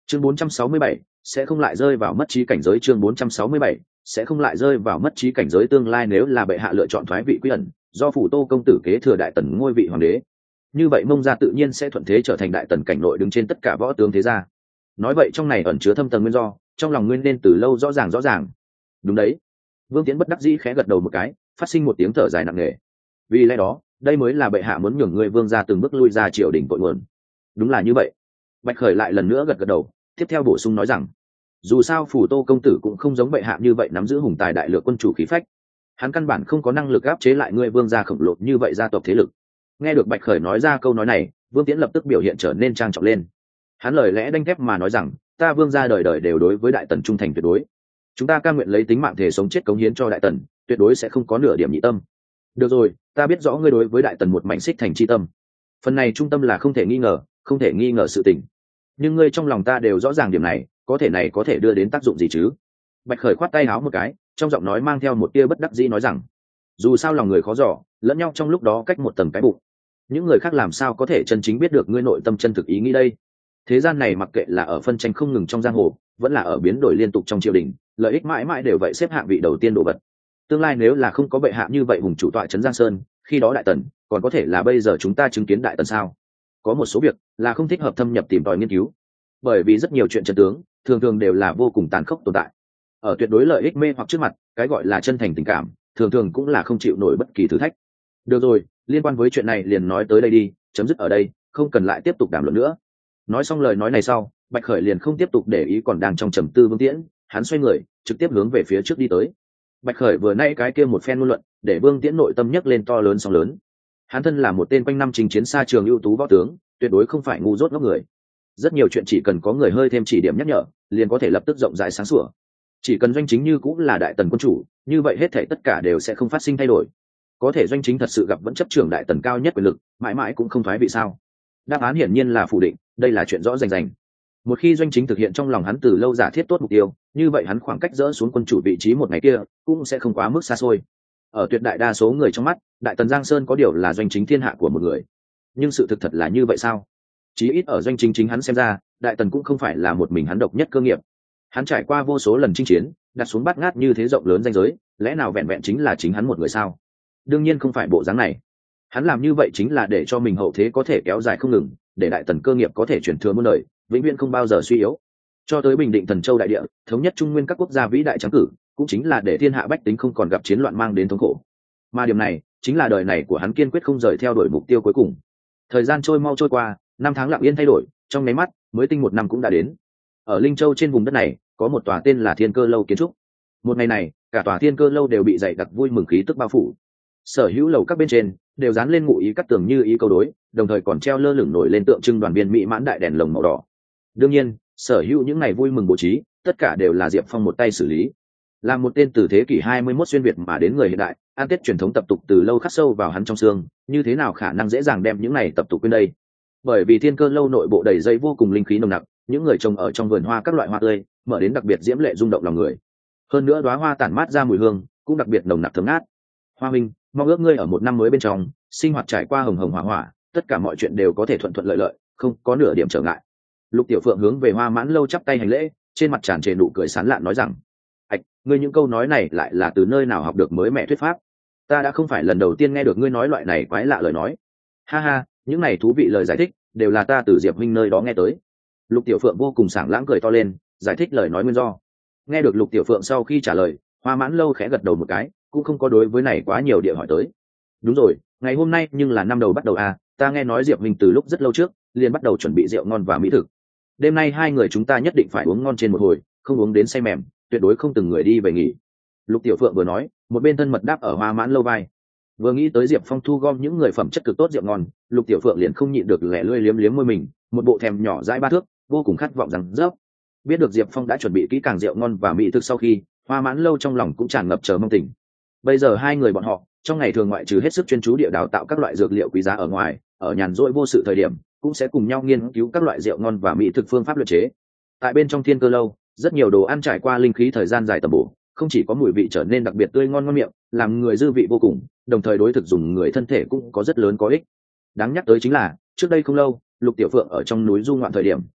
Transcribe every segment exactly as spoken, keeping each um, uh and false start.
chương bốn trăm sáu mươi bảy sẽ không lại rơi vào mất trí cảnh giới. Chương bốn trăm sáu mươi bảy sẽ không lại rơi vào mất trí cảnh giới. Tương lai nếu là bệ hạ lựa chọn thoái vị quy ẩn, do phủ Tô công tử kế thừa đại tần ngôi vị hoàng đế, như vậy Mông gia tự nhiên sẽ thuận thế trở thành đại tần cảnh nội đứng trên tất cả võ tướng thế gia. Nói vậy trong này ẩn chứa thâm tầng nguyên do, trong lòng nguyên nên từ lâu rõ ràng rõ ràng. Đúng đấy. Vương Tiễn bất đắc dĩ khẽ gật đầu một cái, phát sinh một tiếng thở dài nặng nề. Vì lẽ đó, đây mới là bệ hạ muốn nhường ngươi Vương gia từng bước lui ra triều đình cội nguồn. Đúng là như vậy. Bạch Khởi lại lần nữa gật gật đầu, tiếp theo bổ sung nói rằng, dù sao phủ Tô công tử cũng không giống bệ hạ như vậy nắm giữ hùng tài đại lược quân chủ khí phách, hắn căn bản không có năng lực áp chế lại ngươi Vương gia khổng lồ như vậy gia tộc thế lực. Nghe được Bạch Khởi nói ra câu nói này, Vương Tiễn lập tức biểu hiện trở nên trang trọng lên. Hắn lời lẽ đanh thép mà nói rằng, ta Vương gia đời đời đều đối với đại tần trung thành tuyệt đối, chúng ta cam nguyện lấy tính mạng thể sống chết cống hiến cho đại tần, tuyệt đối sẽ không có nửa điểm nhị tâm. Được rồi, ta biết rõ ngươi đối với đại tần một mảnh xích thành chi tâm, phần này trung tâm là không thể nghi ngờ, không thể nghi ngờ sự tình, nhưng ngươi trong lòng ta đều rõ ràng điểm này, có thể này có thể đưa đến tác dụng gì chứ? Bạch Khởi khoát tay áo một cái, trong giọng nói mang theo một tia bất đắc dĩ nói rằng, dù sao lòng người khó dò, lẫn nhau trong lúc đó cách một tầng cái bụng, những người khác làm sao có thể chân chính biết được ngươi nội tâm chân thực ý nghĩ đây? Thế gian này mặc kệ là ở phân tranh không ngừng trong giang hồ, vẫn là ở biến đổi liên tục trong triều đình, lợi ích mãi mãi đều vậy xếp hạng vị đầu tiên đồ vật. Tương lai nếu là không có bệ hạ như vậy hùng chủ tọa trấn Giang Sơn, khi đó đại tần còn có thể là bây giờ chúng ta chứng kiến đại tần sao? Có một số việc là không thích hợp thâm nhập tìm tòi nghiên cứu, bởi vì rất nhiều chuyện chân tướng thường thường đều là vô cùng tàn khốc tồn tại. Ở tuyệt đối lợi ích mê hoặc trước mặt, cái gọi là chân thành tình cảm thường thường cũng là không chịu nổi bất kỳ thử thách. Được rồi, liên quan với chuyện này liền nói tới đây đi, chấm dứt ở đây, không cần lại tiếp tục đàm luận nữa. Nói xong lời nói này sau, Bạch Khởi liền không tiếp tục để ý còn đang trong trầm tư Vương Tiễn, hắn xoay người trực tiếp hướng về phía trước đi tới. Bạch Khởi vừa nay cái kia một phen ngôn luận để Vương Tiễn nội tâm nhấc lên to lớn sóng lớn. Hắn thân là một tên quanh năm chinh chiến xa trường ưu tú võ tướng, tuyệt đối không phải ngu dốt ngốc người. Rất nhiều chuyện chỉ cần có người hơi thêm chỉ điểm nhắc nhở, liền có thể lập tức rộng rãi sáng sủa. Chỉ cần doanh chính như cũng là đại tần quân chủ, như vậy hết thảy tất cả đều sẽ không phát sinh thay đổi. Có thể doanh chính thật sự gặp vẫn chấp trưởng đại tần cao nhất quyền lực, mãi mãi cũng không thoái vị sao? Đáp án hiển nhiên là phủ định, đây là chuyện rõ rành rành. Một khi doanh chính thực hiện trong lòng hắn từ lâu giả thiết tốt mục tiêu, như vậy hắn khoảng cách dỡ xuống quân chủ vị trí một ngày kia cũng sẽ không quá mức xa xôi. Ở tuyệt đại đa số người trong mắt, đại tần Giang Sơn có điều là doanh chính thiên hạ của một người, nhưng sự thực thật là như vậy sao? Chí ít ở doanh chính chính hắn xem ra, đại tần cũng không phải là một mình hắn độc nhất cơ nghiệp. Hắn trải qua vô số lần chinh chiến, đặt xuống bát ngát như thế rộng lớn danh giới, lẽ nào vẹn vẹn chính là chính hắn một người sao? Đương nhiên không phải bộ dáng này. Hắn làm như vậy chính là để cho mình hậu thế có thể kéo dài không ngừng, để đại tần cơ nghiệp có thể chuyển thừa muôn đời, vĩnh viễn không bao giờ suy yếu. Cho tới bình định Thần Châu đại địa, thống nhất trung nguyên các quốc gia vĩ đại trắng cử, cũng chính là để thiên hạ bách tính không còn gặp chiến loạn mang đến thống khổ. Mà điểm này chính là đời này của hắn kiên quyết không rời theo đuổi mục tiêu cuối cùng. Thời gian trôi mau trôi qua, năm tháng lặng yên thay đổi, trong nháy mắt mới tinh một năm cũng đã đến. Ở Linh Châu trên vùng đất này có một tòa tên là Thiên Cơ lâu kiến trúc. Một ngày này, cả tòa Thiên Cơ lâu đều bị dày đặc vui mừng khí tức bao phủ. Sở hữu lầu các bên trên đều dán lên ngụ ý cắt tường như ý câu đối, đồng thời còn treo lơ lửng nổi lên tượng trưng đoàn viên mỹ mãn đại đèn lồng màu đỏ. Đương nhiên, sở hữu những ngày vui mừng bố trí, tất cả đều là Diệp Phong một tay xử lý. Là một tên từ thế kỷ hai mươi mốt xuyên việt mà đến người hiện đại, ăn Tết truyền thống tập tục từ lâu khắc sâu vào hắn trong xương, như thế nào khả năng dễ dàng đem những này tập tục quên đây? Bởi vì Thiên Cơ lâu nội bộ đầy dây vô cùng linh khí nồng nặc, những người trồng ở trong vườn hoa các loại hoa tươi, mở đến đặc biệt diễm lệ rung động lòng người. Hơn nữa đóa hoa tản mát ra mùi hương, cũng đặc biệt nồng nặc thơm ngát. Hoa Minh, mong ước ngươi ở một năm mới bên trong, sinh hoạt trải qua hồng hồng hỏa hỏa, tất cả mọi chuyện đều có thể thuận thuận lợi lợi, không có nửa điểm trở ngại. Lục Tiểu Phượng hướng về Hoa Mãn lâu chắp tay hành lễ, trên mặt tràn trề nụ cười sán lạn nói rằng: "Ảch, ngươi những câu nói này lại là từ nơi nào học được mới mẹ thuyết pháp? Ta đã không phải lần đầu tiên nghe được ngươi nói loại này quái lạ lời nói. Ha ha, những này thú vị lời giải thích, đều là ta từ Diệp huynh nơi đó nghe tới." Lục Tiểu Phượng vô cùng sảng lãng cười to lên, giải thích lời nói nguyên do. Nghe được Lục Tiểu Phượng sau khi trả lời, Hoa Mãn lâu khẽ gật đầu một cái, cũng không có đối với này quá nhiều địa hỏi tới. Đúng rồi, ngày hôm nay nhưng là năm đầu bắt đầu à, ta nghe nói Diệp huynh từ lúc rất lâu trước liền bắt đầu chuẩn bị rượu ngon và mỹ thực. Đêm nay hai người chúng ta nhất định phải uống ngon trên một hồi, không uống đến say mềm, tuyệt đối không từng người đi về nghỉ. Lục Tiểu Phượng vừa nói, một bên thân mật đáp ở Hoa Mãn lâu vai. Vừa nghĩ tới Diệp Phong thu gom những người phẩm chất cực tốt rượu ngon, Lục Tiểu Phượng liền không nhịn được lẻ lươi liếm liếm môi mình, một bộ thèm nhỏ dãi ba thước, vô cùng khát vọng rằng rớp. Biết được Diệp Phong đã chuẩn bị kỹ càng rượu ngon và mỹ thực sau khi, Hoa Mãn lâu trong lòng cũng tràn ngập chờ mong tình. Bây giờ hai người bọn họ trong ngày thường ngoại trừ hết sức chuyên chú địa đào tạo các loại dược liệu quý giá ở ngoài, ở nhàn rỗi vô sự thời điểm cũng sẽ cùng nhau nghiên cứu các loại rượu ngon và mỹ thực phương pháp luyện chế. Tại bên trong Thiên Cơ lâu, rất nhiều đồ ăn trải qua linh khí thời gian dài tầm bổ, không chỉ có mùi vị trở nên đặc biệt tươi ngon ngon miệng, làm người dư vị vô cùng, đồng thời đối thực dùng người thân thể cũng có rất lớn có ích. Đáng nhắc tới chính là, trước đây không lâu, Lục Tiểu Phượng ở trong núi du ngoạn thời điểm,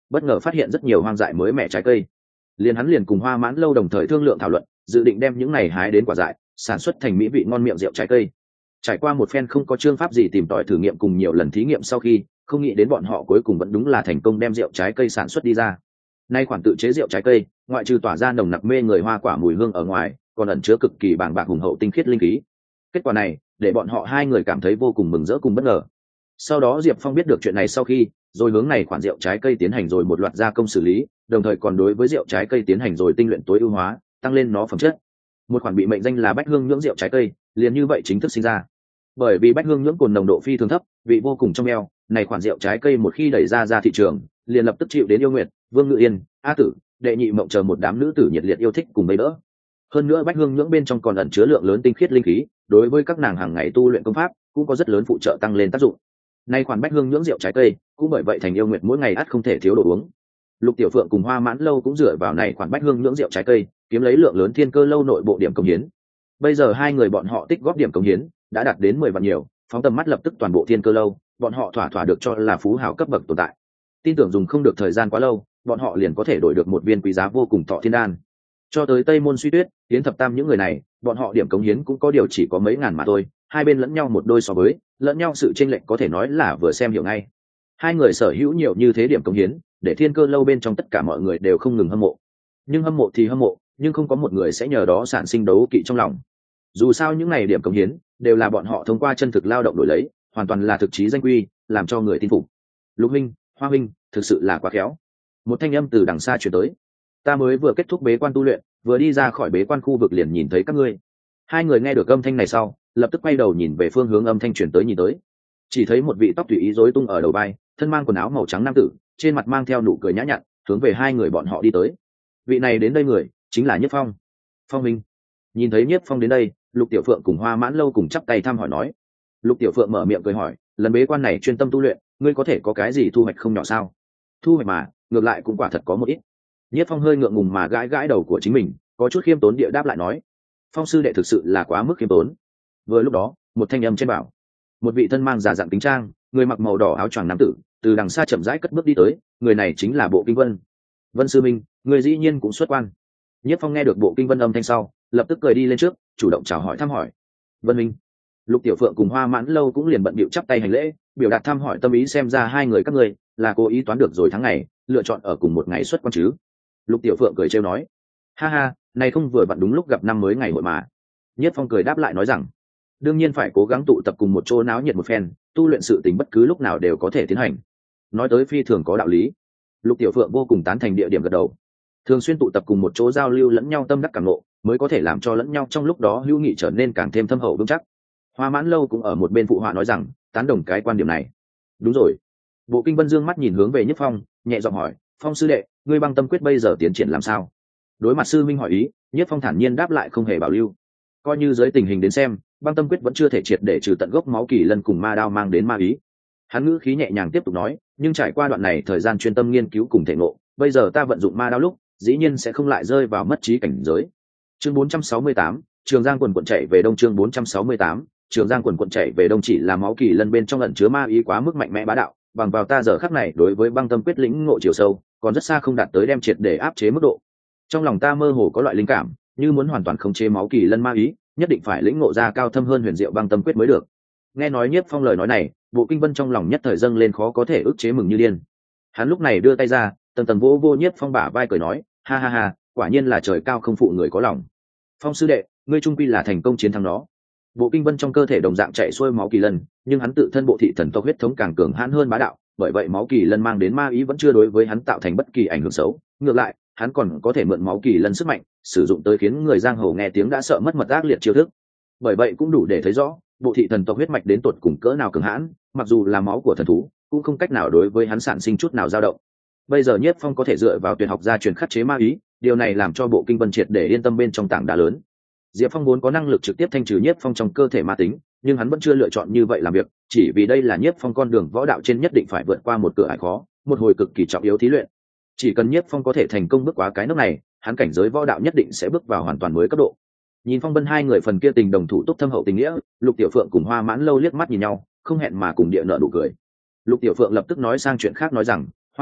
bất ngờ phát hiện rất nhiều hoang dại mới mẻ trái cây. Liền hắn liền cùng Hoa Mãn Lâu đồng thời thương lượng thảo luận, dự định đem những này hái đến quả dại, sản xuất thành mỹ vị ngon miệng rượu trái cây. Trải qua một phen không có chương pháp gì tìm tòi thử nghiệm cùng nhiều lần thí nghiệm sau khi, không nghĩ đến bọn họ cuối cùng vẫn đúng là thành công đem rượu trái cây sản xuất đi ra. Nay khoản tự chế rượu trái cây, ngoại trừ tỏa ra nồng nặc mê người hoa quả mùi hương ở ngoài, còn ẩn chứa cực kỳ bàng bạc hùng hậu tinh khiết linh khí. Kết quả này, để bọn họ hai người cảm thấy vô cùng mừng rỡ cùng bất ngờ. Sau đó Diệp Phong biết được chuyện này sau khi, rồi hướng này khoản rượu trái cây tiến hành rồi một loạt gia công xử lý, đồng thời còn đối với rượu trái cây tiến hành rồi tinh luyện tối ưu hóa, tăng lên nó phẩm chất. Một khoản bị mệnh danh là Bách Hương nhưỡng rượu trái cây, liền như vậy chính thức sinh ra. Bởi vì Bách Hương nhưỡng cồn nồng độ phi thường thấp, vị vô cùng trong eo, này khoản rượu trái cây một khi đẩy ra ra thị trường, liền lập tức chịu đến Yêu Nguyệt, Vương Ngự Yên, A Tử, Đệ Nhị Mộng chờ một đám nữ tử nhiệt liệt yêu thích cùng bấy đỡ. Hơn nữa Bách Hương nhưỡng bên trong còn ẩn chứa lượng lớn tinh khiết linh khí, đối với các nàng hàng ngày tu luyện công pháp cũng có rất lớn phụ trợ tăng lên tác dụng. Nay khoản Bách Hương nhưỡng rượu trái cây cũng bởi vậy thành Yêu Nguyệt mỗi ngày ắt không thể thiếu đồ uống. Lục Tiểu Phượng cùng Hoa Mãn Lâu cũng dựa vào này khoản Bách Hương nhưỡng rượu trái cây, kiếm lấy lượng lớn Thiên Cơ Lâu nội bộ điểm cống hiến. Bây giờ hai người bọn họ tích góp điểm cống hiến đã đạt đến mười vạn nhiều, phóng tầm mắt lập tức toàn bộ Thiên Cơ Lâu, bọn họ thỏa thỏa được cho là phú hào cấp bậc tồn tại. Tin tưởng dùng không được thời gian quá lâu, bọn họ liền có thể đổi được một viên quý giá vô cùng Thọ Thiên Đan. Cho tới Tây Môn Suy Tuyết, Yến Thập Tam những người này, bọn họ điểm cống hiến cũng có điều chỉ có mấy ngàn mà thôi, hai bên lẫn nhau một đôi so với, lẫn nhau sự chênh lệch có thể nói là vừa xem hiểu ngay. Hai người sở hữu nhiều như thế điểm cống hiến, để Thiên Cơ Lâu bên trong tất cả mọi người đều không ngừng hâm mộ. Nhưng hâm mộ thì hâm mộ, nhưng không có một người sẽ nhờ đó sản sinh đấu kỵ trong lòng. Dù sao những này điểm cống hiến đều là bọn họ thông qua chân thực lao động đổi lấy, hoàn toàn là thực chí danh quy, làm cho người tin phục. Lục huynh, Hoa huynh, thực sự là quá khéo. Một thanh âm từ đằng xa truyền tới. Ta mới vừa kết thúc bế quan tu luyện, vừa đi ra khỏi bế quan khu vực liền nhìn thấy các ngươi. Hai người nghe được âm thanh này sau, lập tức quay đầu nhìn về phương hướng âm thanh truyền tới nhìn tới. Chỉ thấy một vị tóc tùy ý rối tung ở đầu vai, thân mang quần áo màu trắng nam tử, trên mặt mang theo nụ cười nhã nhặn, hướng về hai người bọn họ đi tới. Vị này đến đây người, chính là Nhiếp Phong. Phong minh. Nhìn thấy Nhiếp Phong đến đây, Lục Tiểu Phượng cùng Hoa Mãn Lâu cùng chắp tay thăm hỏi nói. Lục Tiểu Phượng mở miệng cười hỏi, lần bế quan này chuyên tâm tu luyện, ngươi có thể có cái gì thu hoạch không nhỏ sao? Thu hoạch mà, ngược lại cũng quả thật có một ít. Nhiếp Phong hơi ngượng ngùng mà gãi gãi đầu của chính mình, có chút khiêm tốn địa đáp lại nói, Phong sư đệ thực sự là quá mức khiêm tốn. Vừa lúc đó, một thanh âm trên bảo, một vị thân mang giả dạng kính trang, người mặc màu đỏ áo choàng nam tử, từ đằng xa chậm rãi cất bước đi tới, người này chính là Bộ Kinh Vân. Vân sư minh, người dĩ nhiên cũng xuất quan. Nhiếp Phong nghe được Bộ Kinh Vân âm thanh sau, lập tức cười đi lên trước, chủ động chào hỏi thăm hỏi. Vân minh. Lục Tiểu Phượng cùng Hoa Mãn Lâu cũng liền bận bịu chắp tay hành lễ, biểu đạt thăm hỏi tâm ý, xem ra hai người các ngươi là cố ý toán được rồi tháng ngày, lựa chọn ở cùng một ngày xuất quan chứ. Lục Tiểu Phượng cười trêu nói, ha ha, này không vừa vặn đúng lúc gặp năm mới ngày hội mà. Nhiếp Phong cười đáp lại nói rằng, đương nhiên phải cố gắng tụ tập cùng một chỗ náo nhiệt một phen, tu luyện sự tình bất cứ lúc nào đều có thể tiến hành. Nói tới phi thường có đạo lý. Lục Tiểu Phượng vô cùng tán thành địa điểm gật đầu. Thường xuyên tụ tập cùng một chỗ giao lưu lẫn nhau tâm đắc cảm ngộ, mới có thể làm cho lẫn nhau trong lúc đó hữu nghị trở nên càng thêm thâm hậu vững chắc. Hoa Mãn Lâu cũng ở một bên phụ họa nói rằng, tán đồng cái quan điểm này. Đúng rồi. Bộ Kinh Vân dương mắt nhìn hướng về Nhiếp Phong, nhẹ giọng hỏi, Phong sư đệ, ngươi băng tâm quyết bây giờ tiến triển làm sao? Đối mặt sư minh hỏi ý, Nhiếp Phong thản nhiên đáp lại không hề bảo lưu. Coi như dưới tình hình đến xem, băng tâm quyết vẫn chưa thể triệt để trừ tận gốc máu kỳ lân cùng ma đao mang đến ma ý. Hắn ngữ khí nhẹ nhàng tiếp tục nói, nhưng trải qua đoạn này thời gian chuyên tâm nghiên cứu cùng thể ngộ, bây giờ ta vận dụng ma đao lúc, dĩ nhiên sẽ không lại rơi vào mất trí cảnh giới. Chương bốn trăm sáu mươi tám, Trường Giang quần quần chạy về đông. Chương bốn trăm sáu mươi tám, Trường Giang quần quần chạy về đông chỉ là máu kỳ lân bên trong ẩn chứa ma ý quá mức mạnh mẽ bá đạo, bằng vào ta giờ khắc này đối với băng tâm quyết lĩnh ngộ chiều sâu, còn rất xa không đạt tới đem triệt để áp chế mức độ. Trong lòng ta mơ hồ có loại linh cảm, như muốn hoàn toàn khống chế máu kỳ lân ma ý, nhất định phải lĩnh ngộ ra cao thâm hơn huyền diệu băng tâm quyết mới được. Nghe nói Nhiếp Phong lời nói này, Bộ Kinh Vân trong lòng nhất thời dâng lên khó có thể ức chế mừng như điên. Hắn lúc này đưa tay ra, tầng tầng vỗ vô Nhiếp Phong bả vai cười nói, ha ha ha, quả nhiên là trời cao không phụ người có lòng. Phong sư đệ, ngươi trung quy là thành công chiến thắng nó. Bộ Kinh Vân trong cơ thể đồng dạng chạy xuôi máu kỳ lân, nhưng hắn tự thân bộ thị thần tộc huyết thống càng cường hãn hơn bá đạo, bởi vậy máu kỳ lân mang đến ma ý vẫn chưa đối với hắn tạo thành bất kỳ ảnh hưởng xấu, ngược lại, hắn còn có thể mượn máu kỳ lân sức mạnh, sử dụng tới khiến người giang hồ nghe tiếng đã sợ mất mật ác liệt chiêu thức. Bởi vậy cũng đủ để thấy rõ, bộ thị thần tộc huyết mạch đến tột cùng cỡ nào cường hãn, mặc dù là máu của thần thú, cũng không cách nào đối với hắn sản sinh chút nào dao động. Bây giờ Nhiếp Phong có thể dựa vào tuyệt học gia truyền khắc chế ma ý, điều này làm cho Bộ Kinh Vân triệt để yên tâm bên trong tảng đá lớn. Diệp Phong vốn có năng lực trực tiếp thanh trừ Nhiếp Phong trong cơ thể ma tính, nhưng hắn vẫn chưa lựa chọn như vậy làm việc, chỉ vì đây là Nhiếp Phong con đường võ đạo trên nhất định phải vượt qua một cửa ải khó, một hồi cực kỳ trọng yếu thí luyện. Chỉ cần Nhiếp Phong có thể thành công bước qua cái nấc này, hắn cảnh giới võ đạo nhất định sẽ bước vào hoàn toàn mới cấp độ. Nhìn Phong Vân hai người phần kia tình đồng thủ túc thâm hậu tình nghĩa, Lục Tiểu Phượng cùng Hoa Mãn Lâu liếc mắt nhìn nhau, không hẹn mà cùng địa nợ nụ cười. Lục Tiểu Phượng lập tức nói sang chuyện khác nói rằng, Hoa huynh,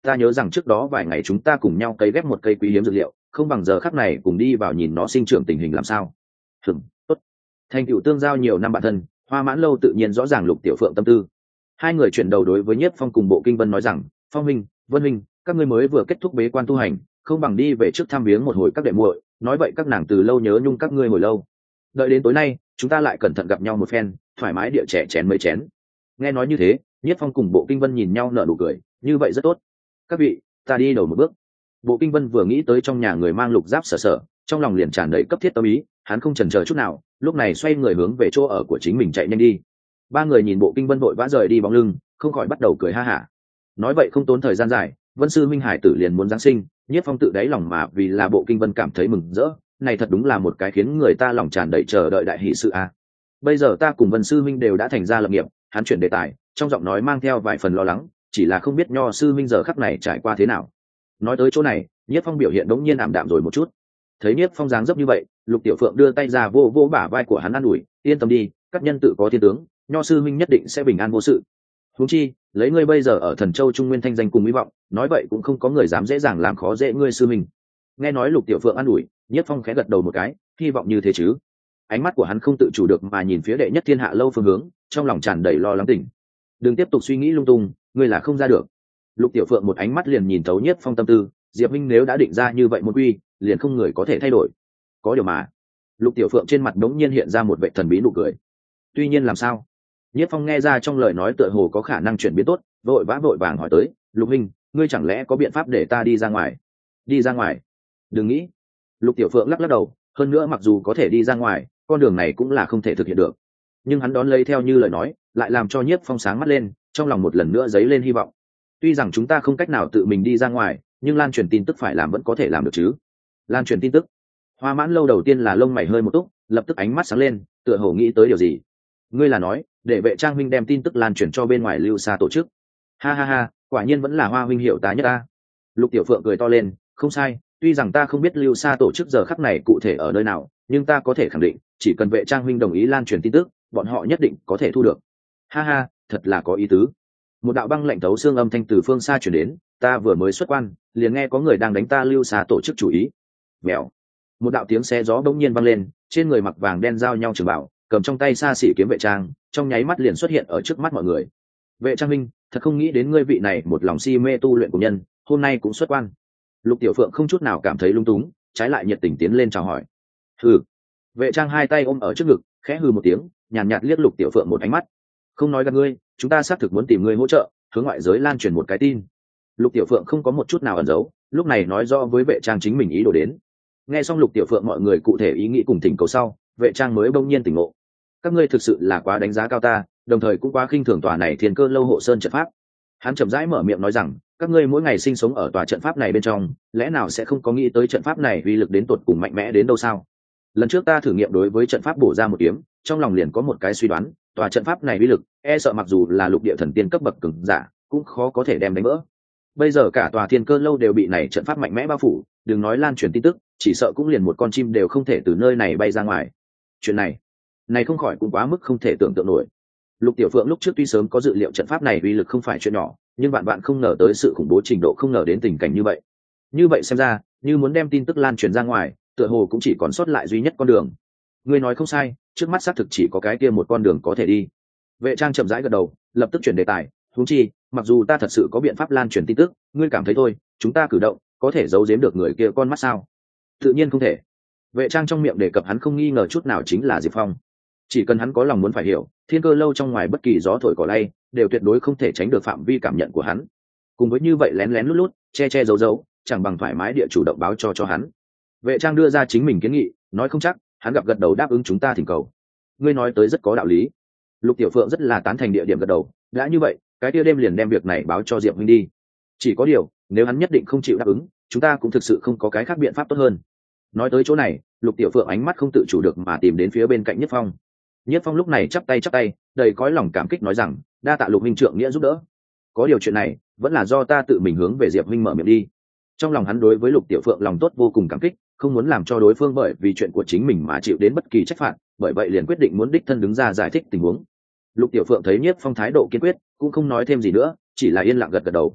ta nhớ rằng trước đó vài ngày chúng ta cùng nhau cấy ghép một cây quý hiếm dược liệu, không bằng giờ khắc này cùng đi vào nhìn nó sinh trưởng tình hình làm sao. Hừm, tốt. Thành tựu tương giao nhiều năm bạn thân, Hoa Mãn Lâu tự nhiên rõ ràng Lục Tiểu Phượng tâm tư. Hai người chuyển đầu đối với Nhiếp Phong cùng Bộ Kinh Vân nói rằng, Phong huynh, Vân huynh, các ngươi mới vừa kết thúc bế quan tu hành, không bằng đi về trước thăm viếng một hồi các đệ muội, nói vậy các nàng từ lâu nhớ nhung các ngươi hồi lâu. Đợi đến tối nay, chúng ta lại cẩn thận gặp nhau một phen, thoải mái địa trẻ chén mấy chén. Nghe nói như thế, Nhiếp Phong cùng Bộ Kinh Vân nhìn nhau nở nụ cười, như vậy rất tốt. Các vị, ta đi đầu một bước. Bộ Kinh Vân vừa nghĩ tới trong nhà người mang lục giáp sở sở, trong lòng liền tràn đầy cấp thiết tâm ý, hắn không chần chờ chút nào, lúc này xoay người hướng về chỗ ở của chính mình chạy nhanh đi. Ba người nhìn Bộ Kinh Vân vội vã rời đi bóng lưng, không khỏi bắt đầu cười ha hả. Nói vậy không tốn thời gian dài, Vân sư minh hải tử liền muốn giáng sinh, Nhiếp Phong tự đáy lòng mà vì là Bộ Kinh Vân cảm thấy mừng rỡ, này thật đúng là một cái khiến người ta lòng tràn đầy chờ đợi đại hỷ sự a. Bây giờ ta cùng Vân sư minh đều đã thành ra lập nghiệp, hắn chuyển đề tài, trong giọng nói mang theo vài phần lo lắng, chỉ là không biết Nho sư minh giờ khắc này trải qua thế nào. Nói tới chỗ này, Nhiếp Phong biểu hiện đống nhiên ảm đạm rồi một chút. Thấy Nhiếp Phong dáng dấp như vậy, Lục Tiểu Phượng đưa tay ra vô vô bả vai của hắn an ủi, yên tâm đi, các nhân tự có thiên tướng, Nho sư minh nhất định sẽ bình an vô sự. Huống chi, lấy ngươi bây giờ ở Thần Châu Trung Nguyên thanh danh cùng hy vọng, nói vậy cũng không có người dám dễ dàng làm khó dễ ngươi sư minh. Nghe nói Lục Tiểu Phượng an ủi, Nhiếp Phong khẽ gật đầu một cái, hy vọng như thế chứ. Ánh mắt của hắn không tự chủ được mà nhìn phía đệ nhất thiên hạ lâu phương hướng, trong lòng tràn đầy lo lắng tỉnh. Đừng tiếp tục suy nghĩ lung tung, ngươi là không ra được. Lục Tiểu Phượng một ánh mắt liền nhìn thấu Nhiếp Phong tâm tư, Diệp Minh nếu đã định ra như vậy một quy, liền không người có thể thay đổi. Có điều mà. Lục Tiểu Phượng trên mặt đống nhiên hiện ra một vẻ thần bí nụ cười. Tuy nhiên làm sao? Nhiếp Phong nghe ra trong lời nói tựa hồ có khả năng chuyển biến tốt, vội vã vội vàng hỏi tới, Lục Minh, ngươi chẳng lẽ có biện pháp để ta đi ra ngoài? Đi ra ngoài? Đừng nghĩ. Lục Tiểu Phượng lắc lắc đầu, hơn nữa mặc dù có thể đi ra ngoài, con đường này cũng là không thể thực hiện được. Nhưng hắn đón lấy theo như lời nói, lại làm cho Nhiếp Phong sáng mắt lên, trong lòng một lần nữa dấy lên hy vọng. Tuy rằng chúng ta không cách nào tự mình đi ra ngoài, nhưng lan truyền tin tức phải làm vẫn có thể làm được chứ. Lan truyền tin tức? Hoa Mãn Lâu đầu tiên là lông mày hơi một túc, lập tức ánh mắt sáng lên, tựa hồ nghĩ tới điều gì. Ngươi là nói, để Vệ Trang huynh đem tin tức lan truyền cho bên ngoài Lưu Sa tổ chức? Ha ha ha, quả nhiên vẫn là Hoa huynh hiểu ta nhất ta. Lục Tiểu Phượng cười to lên, không sai, tuy rằng ta không biết Lưu Sa tổ chức giờ khắc này cụ thể ở nơi nào, nhưng ta có thể khẳng định, chỉ cần Vệ Trang huynh đồng ý lan truyền tin tức, bọn họ nhất định có thể thu được. Ha ha, thật là có ý tứ. Một đạo băng lạnh thấu xương âm thanh từ phương xa truyền đến, ta vừa mới xuất quan, liền nghe có người đang đánh ta Lưu Sa tổ chức chủ ý. Mèo. Một đạo tiếng xé gió bỗng nhiên vang lên, trên người mặc vàng đen giao nhau trường bảo, cầm trong tay xa xỉ kiếm Vệ Trang, trong nháy mắt liền xuất hiện ở trước mắt mọi người. Vệ Trang huynh, thật không nghĩ đến ngươi vị này một lòng si mê tu luyện của nhân, hôm nay cũng xuất quan. Lục Tiểu Phượng không chút nào cảm thấy lung túng, trái lại nhiệt tình tiến lên chào hỏi. Hừ. Vệ Trang hai tay ôm ở trước ngực, khẽ hừ một tiếng, nhàn nhạt, nhạt liếc Lục Tiểu Phượng một ánh mắt. Không nói gặp ngươi, chúng ta xác thực muốn tìm ngươi hỗ trợ, hướng ngoại giới lan truyền một cái tin. Lục Tiểu Phượng không có một chút nào ẩn giấu, lúc này nói rõ với Vệ Trang chính mình ý đồ đến. Nghe xong Lục Tiểu Phượng mọi người cụ thể ý nghĩ cùng thỉnh cầu sau, Vệ Trang mới bỗng nhiên tỉnh ngộ. Các ngươi thực sự là quá đánh giá cao ta, đồng thời cũng quá khinh thường tòa này Thiên Cơ lâu hộ sơn trận pháp. Hắn chậm rãi mở miệng nói rằng, các ngươi mỗi ngày sinh sống ở tòa trận pháp này bên trong, lẽ nào sẽ không có nghĩ tới trận pháp này uy lực đến tột cùng mạnh mẽ đến đâu sao? Lần trước ta thử nghiệm đối với trận pháp bổ ra một kiếm, trong lòng liền có một cái suy đoán, tòa trận pháp này uy lực, e sợ mặc dù là lục địa thần tiên cấp bậc cường giả, cũng khó có thể đem đánh vỡ. Bây giờ cả tòa Thiên Cơ lâu đều bị này trận pháp mạnh mẽ bao phủ, đừng nói lan truyền tin tức, chỉ sợ cũng liền một con chim đều không thể từ nơi này bay ra ngoài. Chuyện này, này không khỏi cũng quá mức không thể tưởng tượng nổi. Lục Tiểu Phượng lúc trước tuy sớm có dự liệu trận pháp này uy lực không phải chuyện nhỏ, nhưng bạn bạn không ngờ tới sự khủng bố trình độ không ngờ đến tình cảnh như vậy. Như vậy xem ra, như muốn đem tin tức lan truyền ra ngoài, tựa hồ cũng chỉ còn sót lại duy nhất con đường. Ngươi nói không sai, trước mắt xác thực chỉ có cái kia một con đường có thể đi. Vệ Trang chậm rãi gật đầu, lập tức chuyển đề tài, huống chi, mặc dù ta thật sự có biện pháp lan truyền tin tức, ngươi cảm thấy thôi, chúng ta cử động, có thể giấu giếm được người kia con mắt sao? Tự nhiên không thể. Vệ Trang trong miệng đề cập hắn không nghi ngờ chút nào chính là Diệp Phong. Chỉ cần hắn có lòng muốn phải hiểu, Thiên Cơ lâu trong ngoài bất kỳ gió thổi cỏ lay, đều tuyệt đối không thể tránh được phạm vi cảm nhận của hắn. Cùng với như vậy lén lén lút lút, che che giấu giấu, chẳng bằng thoải mái địa chủ động báo cho cho hắn. Vệ Trang đưa ra chính mình kiến nghị, nói không chắc, hắn gặp gật đầu đáp ứng chúng ta thỉnh cầu. Ngươi nói tới rất có đạo lý. Lục Tiểu Phượng rất là tán thành địa điểm gật đầu, đã như vậy, cái kia đêm liền đem việc này báo cho Diệp huynh đi. Chỉ có điều, nếu hắn nhất định không chịu đáp ứng, chúng ta cũng thực sự không có cái khác biện pháp tốt hơn. Nói tới chỗ này, Lục Tiểu Phượng ánh mắt không tự chủ được mà tìm đến phía bên cạnh Nhất Phong. Nhất Phong lúc này chắp tay chắp tay, đầy cõi lòng cảm kích nói rằng, đa tạ Lục huynh trượng nghĩa giúp đỡ. Có điều chuyện này, vẫn là do ta tự mình hướng về Diệp huynh mở miệng đi. Trong lòng hắn đối với Lục Tiểu Phượng lòng tốt vô cùng cảm kích, không muốn làm cho đối phương bởi vì chuyện của chính mình mà chịu đến bất kỳ trách phạt, bởi vậy liền quyết định muốn đích thân đứng ra giải thích tình huống. Lục Tiểu Phượng thấy Nhất Phong thái độ kiên quyết, cũng không nói thêm gì nữa, chỉ là yên lặng gật gật đầu.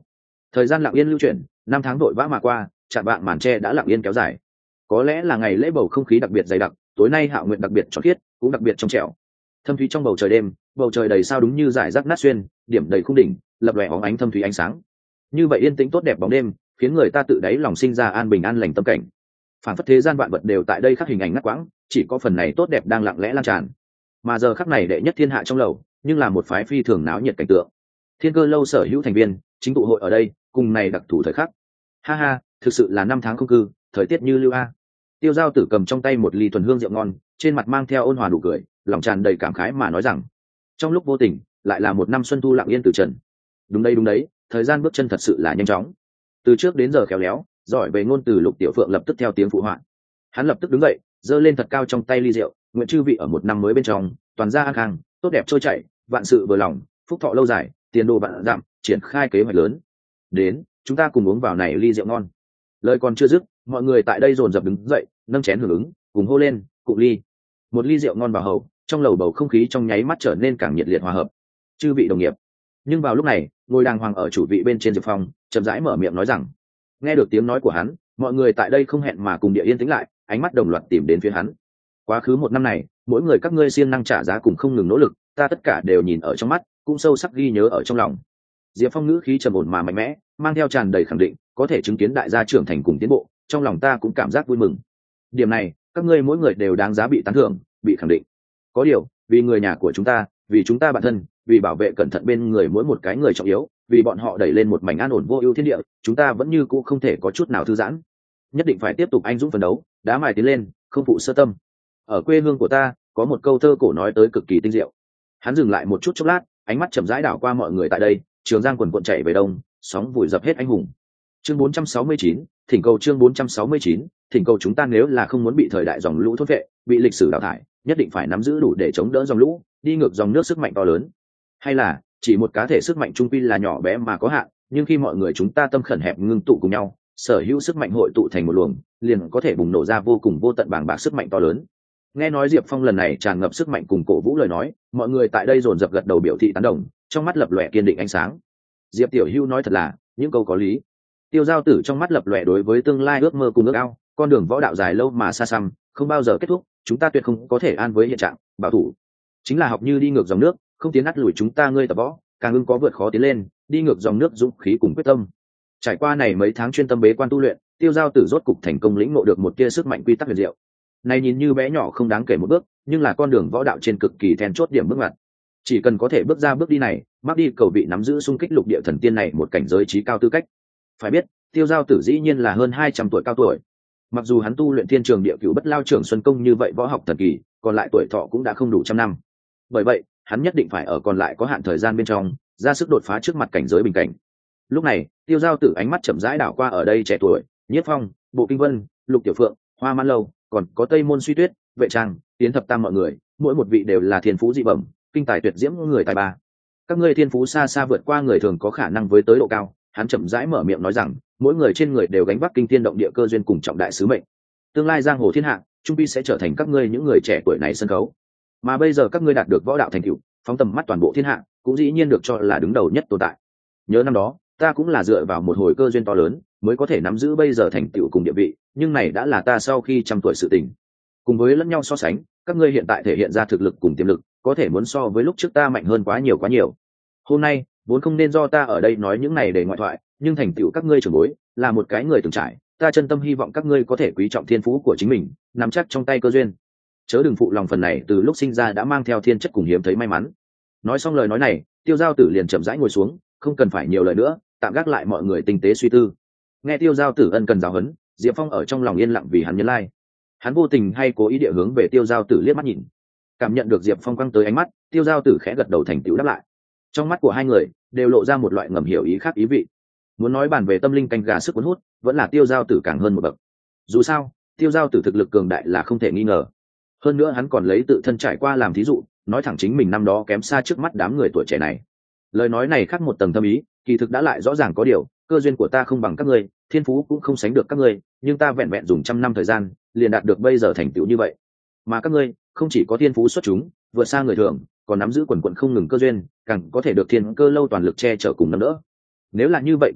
Thời gian lặng yên lưu chuyển, năm tháng vội vã mà qua, chạm vạng màn tre đã lặng yên kéo dài. Có lẽ là ngày lễ bầu không khí đặc biệt dày đặc, tối nay Hạo Nguyệt đặc biệt tròn khiết, cũng đặc biệt trong trẻo. Thâm thúy trong bầu trời đêm, bầu trời đầy sao đúng như dải rác nát xuyên, điểm đầy khung đỉnh, lập lòe óng ánh thâm thúy ánh sáng. Như vậy yên tĩnh tốt đẹp bóng đêm, khiến người ta tự đáy lòng sinh ra an bình an lành tâm cảnh. Phản phất thế gian vạn vật đều tại đây khắc hình ảnh ngắt quãng, chỉ có phần này tốt đẹp đang lặng lẽ lan tràn. Mà giờ khắc này đệ nhất thiên hạ trong lầu, nhưng là một phái phi thường náo nhiệt cảnh tượng. Thiên Cơ lâu sở hữu thành viên chính tụ hội ở đây, cùng này đặc thù thời khắc. Ha ha, thực sự là năm tháng không cư, thời tiết như lưu a. Tiêu Giao Tử cầm trong tay một ly thuần hương rượu ngon, trên mặt mang theo ôn hòa nụ cười, lòng tràn đầy cảm khái mà nói rằng, trong lúc vô tình, lại là một năm xuân thu lặng yên từ trần. Đúng đây đúng đấy, thời gian bước chân thật sự là nhanh chóng. Từ trước đến giờ khéo léo, giỏi về ngôn từ Lục Tiểu Phượng lập tức theo tiếng phụ họa. Hắn lập tức đứng dậy, giơ lên thật cao trong tay ly rượu, nguyện chư vị ở một năm mới bên trong, toàn gia an khang, tốt đẹp trôi chảy, vạn sự vừa lòng, phúc thọ lâu dài, tiền đồ vạn dặm, triển khai kế hoạch lớn. Đến, chúng ta cùng uống vào này ly rượu ngon. Lời còn chưa dứt, mọi người tại đây dồn dập đứng dậy, nâng chén hưởng ứng, cùng hô lên, cụng ly. Một ly rượu ngon vào hầu, trong lầu bầu không khí trong nháy mắt trở nên càng nhiệt liệt hòa hợp. Chư vị đồng nghiệp. Nhưng vào lúc này, ngồi đàng hoàng ở chủ vị bên trên Diệp Phong, chậm rãi mở miệng nói rằng, nghe được tiếng nói của hắn, mọi người tại đây không hẹn mà cùng địa yên tĩnh lại, ánh mắt đồng loạt tìm đến phía hắn. Quá khứ một năm này, mỗi người các ngươi siêng năng trả giá cùng không ngừng nỗ lực, ta tất cả đều nhìn ở trong mắt, cũng sâu sắc ghi nhớ ở trong lòng. Diệp Phong ngữ khí trầm ổn mà mạnh mẽ, mang theo tràn đầy khẳng định, có thể chứng kiến đại gia trưởng thành cùng tiến bộ, trong lòng ta cũng cảm giác vui mừng. Điểm này, các ngươi mỗi người đều đáng giá bị tán thưởng, bị khẳng định. Có điều, vì người nhà của chúng ta, vì chúng ta bản thân, vì bảo vệ cẩn thận bên người mỗi một cái người trọng yếu, vì bọn họ đẩy lên một mảnh an ổn vô ưu thiên địa, chúng ta vẫn như cũ không thể có chút nào thư giãn. Nhất định phải tiếp tục anh dũng phấn đấu, đá mài tiến lên, không phụ sơ tâm. Ở quê hương của ta, có một câu thơ cổ nói tới cực kỳ tinh diệu. Hắn dừng lại một chút chốc lát, ánh mắt chậm rãi đảo qua mọi người tại đây, Trường Giang quần quần chạy về đông, sóng vùi dập hết anh hùng. Chương bốn trăm sáu mươi chín, thỉnh cầu chương bốn trăm sáu mươi chín, thỉnh cầu chúng ta nếu là không muốn bị thời đại dòng lũ thôn vệ, bị lịch sử đào thải, nhất định phải nắm giữ đủ để chống đỡ dòng lũ, đi ngược dòng nước sức mạnh to lớn. Hay là, chỉ một cá thể sức mạnh trung quy là nhỏ bé mà có hạn, nhưng khi mọi người chúng ta tâm khẩn hẹp ngưng tụ cùng nhau, sở hữu sức mạnh hội tụ thành một luồng, liền có thể bùng nổ ra vô cùng vô tận bàng bạc sức mạnh to lớn. Nghe nói Diệp Phong lần này tràn ngập sức mạnh cùng cổ vũ lời nói, mọi người tại đây dồn dập gật đầu biểu thị tán đồng, trong mắt lập lòe kiên định ánh sáng. Diệp Tiểu Hưu nói thật là, những câu có lý. Tiêu Giao Tử trong mắt lập lòe đối với tương lai ước mơ cùng ước ao, con đường võ đạo dài lâu mà xa xăm, không bao giờ kết thúc, chúng ta tuyệt không có thể an với hiện trạng, bảo thủ. Chính là học như đi ngược dòng nước, không tiến nát lùi chúng ta ngươi tập võ, càng ưng có vượt khó tiến lên, đi ngược dòng nước dũng khí cùng quyết tâm. Trải qua này mấy tháng chuyên tâm bế quan tu luyện, Tiêu Giao Tử rốt cục thành công lĩnh ngộ được một tia sức mạnh quy tắc huyền diệu. Này nhìn như bé nhỏ không đáng kể một bước, nhưng là con đường võ đạo trên cực kỳ then chốt điểm bước ngoặt. Chỉ cần có thể bước ra bước đi này, mắc đi cầu vị nắm giữ xung kích lục địa thần tiên này một cảnh giới trí cao tư cách. Phải biết, Tiêu Giao Tử dĩ nhiên là hơn hai trăm tuổi cao tuổi. Mặc dù hắn tu luyện Thiên Trường Địa Cửu Bất Lao Trưởng Xuân Công như vậy võ học thần kỳ, còn lại tuổi thọ cũng đã không đủ trăm năm. Bởi vậy, hắn nhất định phải ở còn lại có hạn thời gian bên trong, ra sức đột phá trước mặt cảnh giới bình cảnh. Lúc này, Tiêu Giao Tử ánh mắt chậm rãi đảo qua ở đây trẻ tuổi, Nhiếp Phong, Bộ Kinh Vân, Lục Tiểu Phượng, Hoa Mãn Lâu, còn có Tây Môn Suy Tuyết, Vệ Trang, Tiến Thập Tam mọi người, mỗi một vị đều là thiên phú dị bẩm, kinh tài tuyệt diễm người tài ba. Các ngươi thiên phú xa xa vượt qua người thường có khả năng với tới độ cao. Hắn chậm rãi mở miệng nói rằng, mỗi người trên người đều gánh vác kinh thiên động địa cơ duyên cùng trọng đại sứ mệnh. Tương lai giang hồ thiên hạ, trung pi sẽ trở thành các ngươi những người trẻ tuổi này sân khấu. Mà bây giờ các ngươi đạt được võ đạo thành tựu, phóng tầm mắt toàn bộ thiên hạ, cũng dĩ nhiên được cho là đứng đầu nhất tồn tại. Nhớ năm đó, ta cũng là dựa vào một hồi cơ duyên to lớn, mới có thể nắm giữ bây giờ thành tựu cùng địa vị, nhưng này đã là ta sau khi trăm tuổi sự tình. Cùng với lẫn nhau so sánh, các ngươi hiện tại thể hiện ra thực lực cùng tiềm lực, có thể muốn so với lúc trước ta mạnh hơn quá nhiều quá nhiều. Hôm nay, vốn không nên do ta ở đây nói những này để ngoại thoại, nhưng thành tựu các ngươi trưởng bối, là một cái người từng trải, ta chân tâm hy vọng các ngươi có thể quý trọng thiên phú của chính mình, nắm chắc trong tay cơ duyên. Chớ đừng phụ lòng phần này từ lúc sinh ra đã mang theo thiên chất cùng hiếm thấy may mắn. Nói xong lời nói này, Tiêu Giao Tử liền chậm rãi ngồi xuống, không cần phải nhiều lời nữa, tạm gác lại mọi người tinh tế suy tư. Nghe Tiêu Giao Tử ân cần giáo huấn, Diệp Phong ở trong lòng yên lặng vì hắn nhớ lai. Hắn vô tình hay cố ý địa hướng về Tiêu Giao Tử liếc mắt nhìn. Cảm nhận được Diệp Phong quăng tới ánh mắt, Tiêu Giao Tử khẽ gật đầu thành tựu đáp lại. Trong mắt của hai người đều lộ ra một loại ngầm hiểu ý khác ý vị. Muốn nói bàn về tâm linh canh gà sức cuốn hút, vẫn là Tiêu Giao Tử càng hơn một bậc. Dù sao, Tiêu Giao Tử thực lực cường đại là không thể nghi ngờ. Hơn nữa hắn còn lấy tự thân trải qua làm thí dụ, nói thẳng chính mình năm đó kém xa trước mắt đám người tuổi trẻ này. Lời nói này khác một tầng thâm ý, kỳ thực đã lại rõ ràng có điều, cơ duyên của ta không bằng các ngươi, thiên phú cũng không sánh được các ngươi, nhưng ta vẹn vẹn dùng trăm năm thời gian, liền đạt được bây giờ thành tựu như vậy. Mà các ngươi, không chỉ có thiên phú xuất chúng, vượt xa người thường, còn nắm giữ quần quần không ngừng cơ duyên, càng có thể được thiên cơ lâu toàn lực che chở cùng nâng đỡ. Nếu là như vậy các ngươi,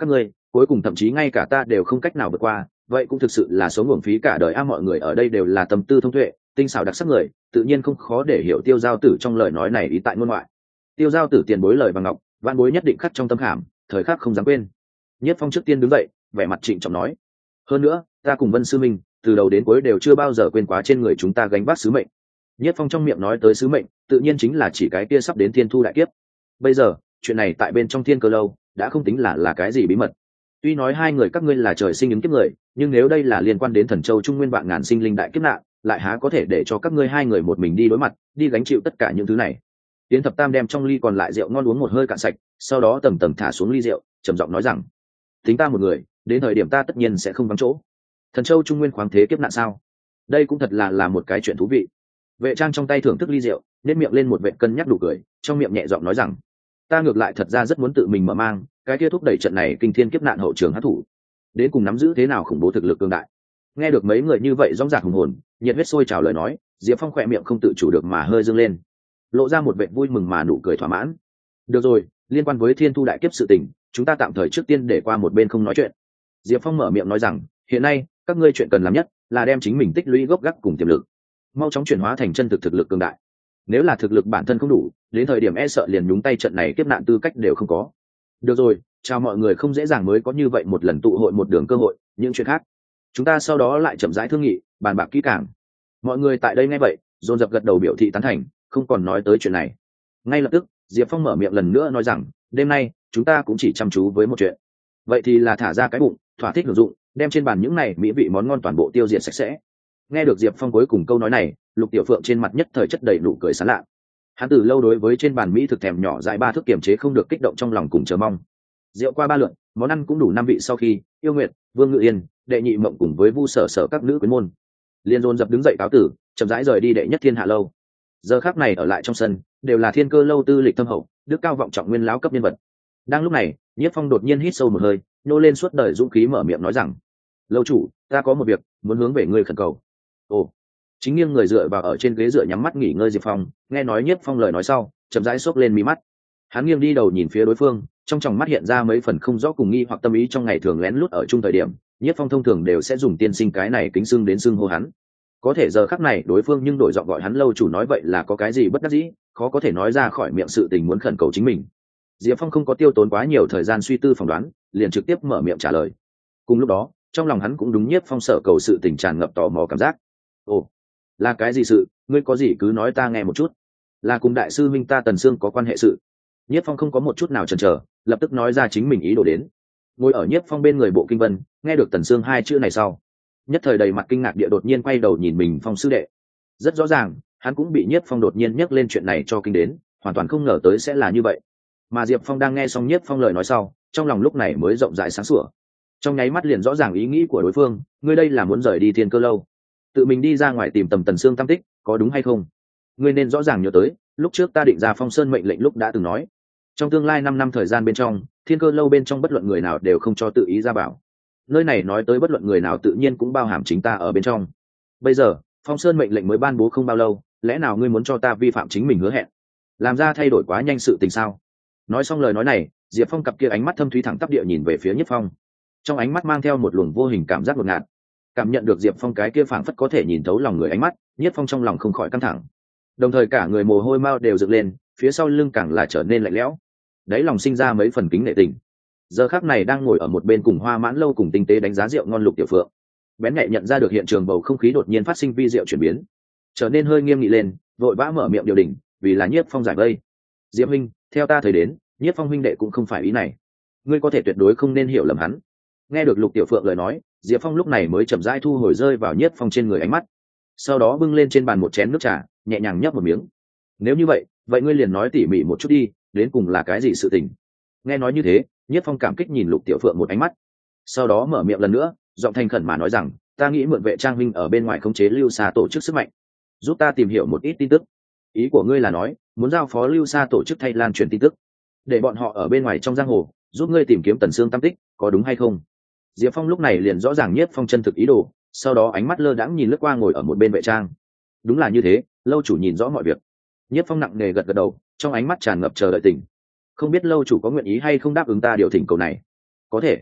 cuối cùng thậm chí ngay cả ta đều không cách nào vượt qua, vậy cũng thực sự là số nguồn phí cả đời a. Mọi người ở đây đều là tâm tư thông tuệ, tinh xảo đặc sắc người, tự nhiên không khó để hiểu Tiêu Giao Tử trong lời nói này ý tại ngôn ngoại. Tiêu Giao Tử tiền bối lời bằng ngọc, văn bối nhất định khắc trong tâm khảm, thời khắc không dám quên. Nhất Phong trước tiên đứng dậy, vẻ mặt trịnh trọng nói: hơn nữa, ta cùng Vân sư minh từ đầu đến cuối đều chưa bao giờ quên quá trên người chúng ta gánh vác sứ mệnh. Nhất Phong trong miệng nói tới sứ mệnh, tự nhiên chính là chỉ cái kia sắp đến thiên thu đại kiếp. Bây giờ, chuyện này tại bên trong Thiên Cơ lâu đã không tính là là cái gì bí mật. Tuy nói hai người các ngươi là trời sinh ứng kiếp người, nhưng nếu đây là liên quan đến Thần Châu Trung Nguyên vạn ngàn sinh linh đại kiếp nạn, lại há có thể để cho các ngươi hai người một mình đi đối mặt, đi gánh chịu tất cả những thứ này. Tiến Thập Tam đem trong ly còn lại rượu ngon uống một hơi cạn sạch, sau đó tầm tầm thả xuống ly rượu, trầm giọng nói rằng: tính ta một người, đến thời điểm ta tất nhiên sẽ không vắng chỗ. Thần Châu Trung Nguyên khoáng thế kiếp nạn sao? Đây cũng thật là là một cái chuyện thú vị. Vệ Trang trong tay thưởng thức ly rượu, nét miệng lên một vệt cân nhắc đủ cười, trong miệng nhẹ giọng nói rằng: ta ngược lại thật ra rất muốn tự mình mở mang cái kia thúc đẩy trận này kinh thiên kiếp nạn hậu trường hát thủ, đến cùng nắm giữ thế nào khủng bố thực lực cương đại. Nghe được mấy người như vậy rõng rạc hùng hồn, nhiệt huyết sôi trào lời nói, Diệp Phong khỏe miệng không tự chủ được mà hơi dương lên, lộ ra một vẻ vui mừng mà nụ cười thỏa mãn. Được rồi, liên quan với thiên thu đại kiếp sự tình, chúng ta tạm thời trước tiên để qua một bên không nói chuyện. Diệp Phong mở miệng nói rằng: hiện nay các ngươi chuyện cần làm nhất là đem chính mình tích lũy gốc gác cùng tiềm lực, mau chóng chuyển hóa thành chân thực thực lực cường đại. Nếu là thực lực bản thân không đủ, đến thời điểm e sợ liền nhúng tay trận này kiếp nạn tư cách đều không có. Được rồi, chào mọi người, không dễ dàng mới có như vậy một lần tụ hội một đường cơ hội, những chuyện khác chúng ta sau đó lại chậm rãi thương nghị, bàn bạc kỹ càng. Mọi người tại đây nghe vậy dồn dập gật đầu biểu thị tán thành, không còn nói tới chuyện này. Ngay lập tức Diệp Phong mở miệng lần nữa nói rằng: đêm nay chúng ta cũng chỉ chăm chú với một chuyện, vậy thì là thả ra cái bụng, thỏa thích hưởng dụng, đem trên bàn những này mỹ vị món ngon toàn bộ tiêu diệt sạch sẽ. Nghe được Diệp Phong cuối cùng câu nói này, Lục Tiểu Phượng trên mặt nhất thời chất đầy nụ cười sán lạ. Hắn từ lâu đối với trên bàn mỹ thực thèm nhỏ dại ba thước kiềm chế không được kích động trong lòng cùng chờ mong. Rượu qua ba lượt, món ăn cũng đủ năm vị sau khi, Yêu Nguyệt, Vương Ngự Yên, Đệ Nhị Mộng cùng với Vu Sở Sở các nữ quyến môn liên dồn dập đứng dậy cáo tử, chậm rãi rời đi Đệ Nhất Thiên Hạ lâu. Giờ khắc này ở lại trong sân đều là Thiên Cơ lâu tư lịch thâm hậu, đức cao vọng trọng nguyên lão cấp nhân vật. Đang lúc này, Nhiếp Phong đột nhiên hít sâu một hơi, nô lên suốt đời dũng khí mở miệng nói rằng: lâu chủ, ta có một việc muốn hướng về ngươi khẩn cầu. Ồ. Chính nghiêng người dựa vào ở trên ghế dựa nhắm mắt nghỉ ngơi Diệp Phong nghe nói Nhiếp Phong lời nói sau, chậm rãi xốc lên mí mắt. Hắn nghiêng đi đầu nhìn phía đối phương, trong tròng mắt hiện ra mấy phần không rõ cùng nghi hoặc tâm ý. Trong ngày thường lén lút ở chung thời điểm, Nhiếp Phong thông thường đều sẽ dùng tiên sinh cái này kính xưng đến xưng hô hắn. Có thể giờ khắc này đối phương nhưng đổi giọng gọi hắn lâu chủ, nói vậy là có cái gì bất đắc dĩ, khó có thể nói ra khỏi miệng sự tình muốn khẩn cầu chính mình. Diệp Phong không có tiêu tốn quá nhiều thời gian suy tư phỏng đoán, liền trực tiếp mở miệng trả lời. Cùng lúc đó, trong lòng hắn cũng đúng Nhiếp Phong sở cầu sự tình tràn ngập tò mò cảm giác. Ồ, là cái gì sự? Ngươi có gì cứ nói ta nghe một chút. Là cùng đại sư minh ta Tần Sương có quan hệ sự. Nhiếp Phong không có một chút nào chần chờ, lập tức nói ra chính mình ý đồ đến. Ngồi ở Nhiếp Phong bên người Bộ Kinh Vân nghe được Tần Sương hai chữ này sau, nhất thời đầy mặt kinh ngạc địa đột nhiên quay đầu nhìn mình Phong sư đệ. Rất rõ ràng, hắn cũng bị Nhiếp Phong đột nhiên nhắc lên chuyện này cho kinh đến, hoàn toàn không ngờ tới sẽ là như vậy. Mà Diệp Phong đang nghe xong Nhiếp Phong lời nói sau, trong lòng lúc này mới rộng rãi sáng sủa. Trong nháy mắt liền rõ ràng ý nghĩ của đối phương, ngươi đây là muốn rời đi Thiên Cơ lâu, tự mình đi ra ngoài tìm tầm Tần Sương tam tích, có đúng hay không? Ngươi nên rõ ràng nhớ tới, lúc trước ta định ra Phong Sơn mệnh lệnh lúc đã từng nói, trong tương lai năm năm thời gian bên trong, Thiên Cơ lâu bên trong bất luận người nào đều không cho tự ý ra bảo. Nơi này nói tới bất luận người nào tự nhiên cũng bao hàm chính ta ở bên trong. Bây giờ, Phong Sơn mệnh lệnh mới ban bố không bao lâu, lẽ nào ngươi muốn cho ta vi phạm chính mình hứa hẹn, làm ra thay đổi quá nhanh sự tình sao? Nói xong lời nói này, Diệp Phong cặp kia ánh mắt thâm thúy thẳng tắp địa nhìn về phía Nhiếp Phong, trong ánh mắt mang theo một luồng vô hình cảm giác ngột ngạt. Cảm nhận được Diệp Phong cái kia phảng phất có thể nhìn thấu lòng người ánh mắt, Nhiếp Phong trong lòng không khỏi căng thẳng, đồng thời cả người mồ hôi mao đều dựng lên, phía sau lưng càng là trở nên lạnh lẽo, đáy lòng sinh ra mấy phần kính nể tình. Giờ khắc này đang ngồi ở một bên cùng Hoa Mãn lâu cùng tinh tế đánh giá rượu ngon Lục Tiểu Phượng, bén nhạy nhận ra được hiện trường bầu không khí đột nhiên phát sinh vi diệu chuyển biến, trở nên hơi nghiêm nghị lên, vội vã mở miệng điều đình, vì là Nhiếp Phong giải vây. Diệp huynh, theo ta thời đến, Nhiếp Phong huynh đệ cũng không phải ý này, ngươi có thể tuyệt đối không nên hiểu lầm hắn. Nghe được Lục Tiểu Phượng lời nói, Diệp Phong lúc này mới chậm rãi thu hồi rơi vào Nhiếp Phong trên người ánh mắt, sau đó bưng lên trên bàn một chén nước trà, nhẹ nhàng nhấp một miếng. Nếu như vậy, vậy ngươi liền nói tỉ mỉ một chút đi, đến cùng là cái gì sự tình? Nghe nói như thế, Nhiếp Phong cảm kích nhìn Lục Tiểu Phượng một ánh mắt, sau đó mở miệng lần nữa, giọng thành khẩn mà nói rằng, ta nghĩ mượn Vệ Trang huynh ở bên ngoài khống chế Lưu Sa tổ chức sức mạnh, giúp ta tìm hiểu một ít tin tức. Ý của ngươi là nói, muốn giao phó Lưu Sa tổ chức thay lan truyền tin tức, để bọn họ ở bên ngoài trong giang hồ giúp ngươi tìm kiếm Tần Sương tam tích, có đúng hay không? Diệp Phong lúc này liền rõ ràng Nhiếp Phong chân thực ý đồ, sau đó ánh mắt lơ đãng nhìn lướt qua ngồi ở một bên Vệ Trang. Đúng là như thế, lâu chủ nhìn rõ mọi việc. Nhiếp Phong nặng nề gật gật đầu, trong ánh mắt tràn ngập chờ đợi tình. Không biết lâu chủ có nguyện ý hay không đáp ứng ta điều thỉnh cầu này? Có thể.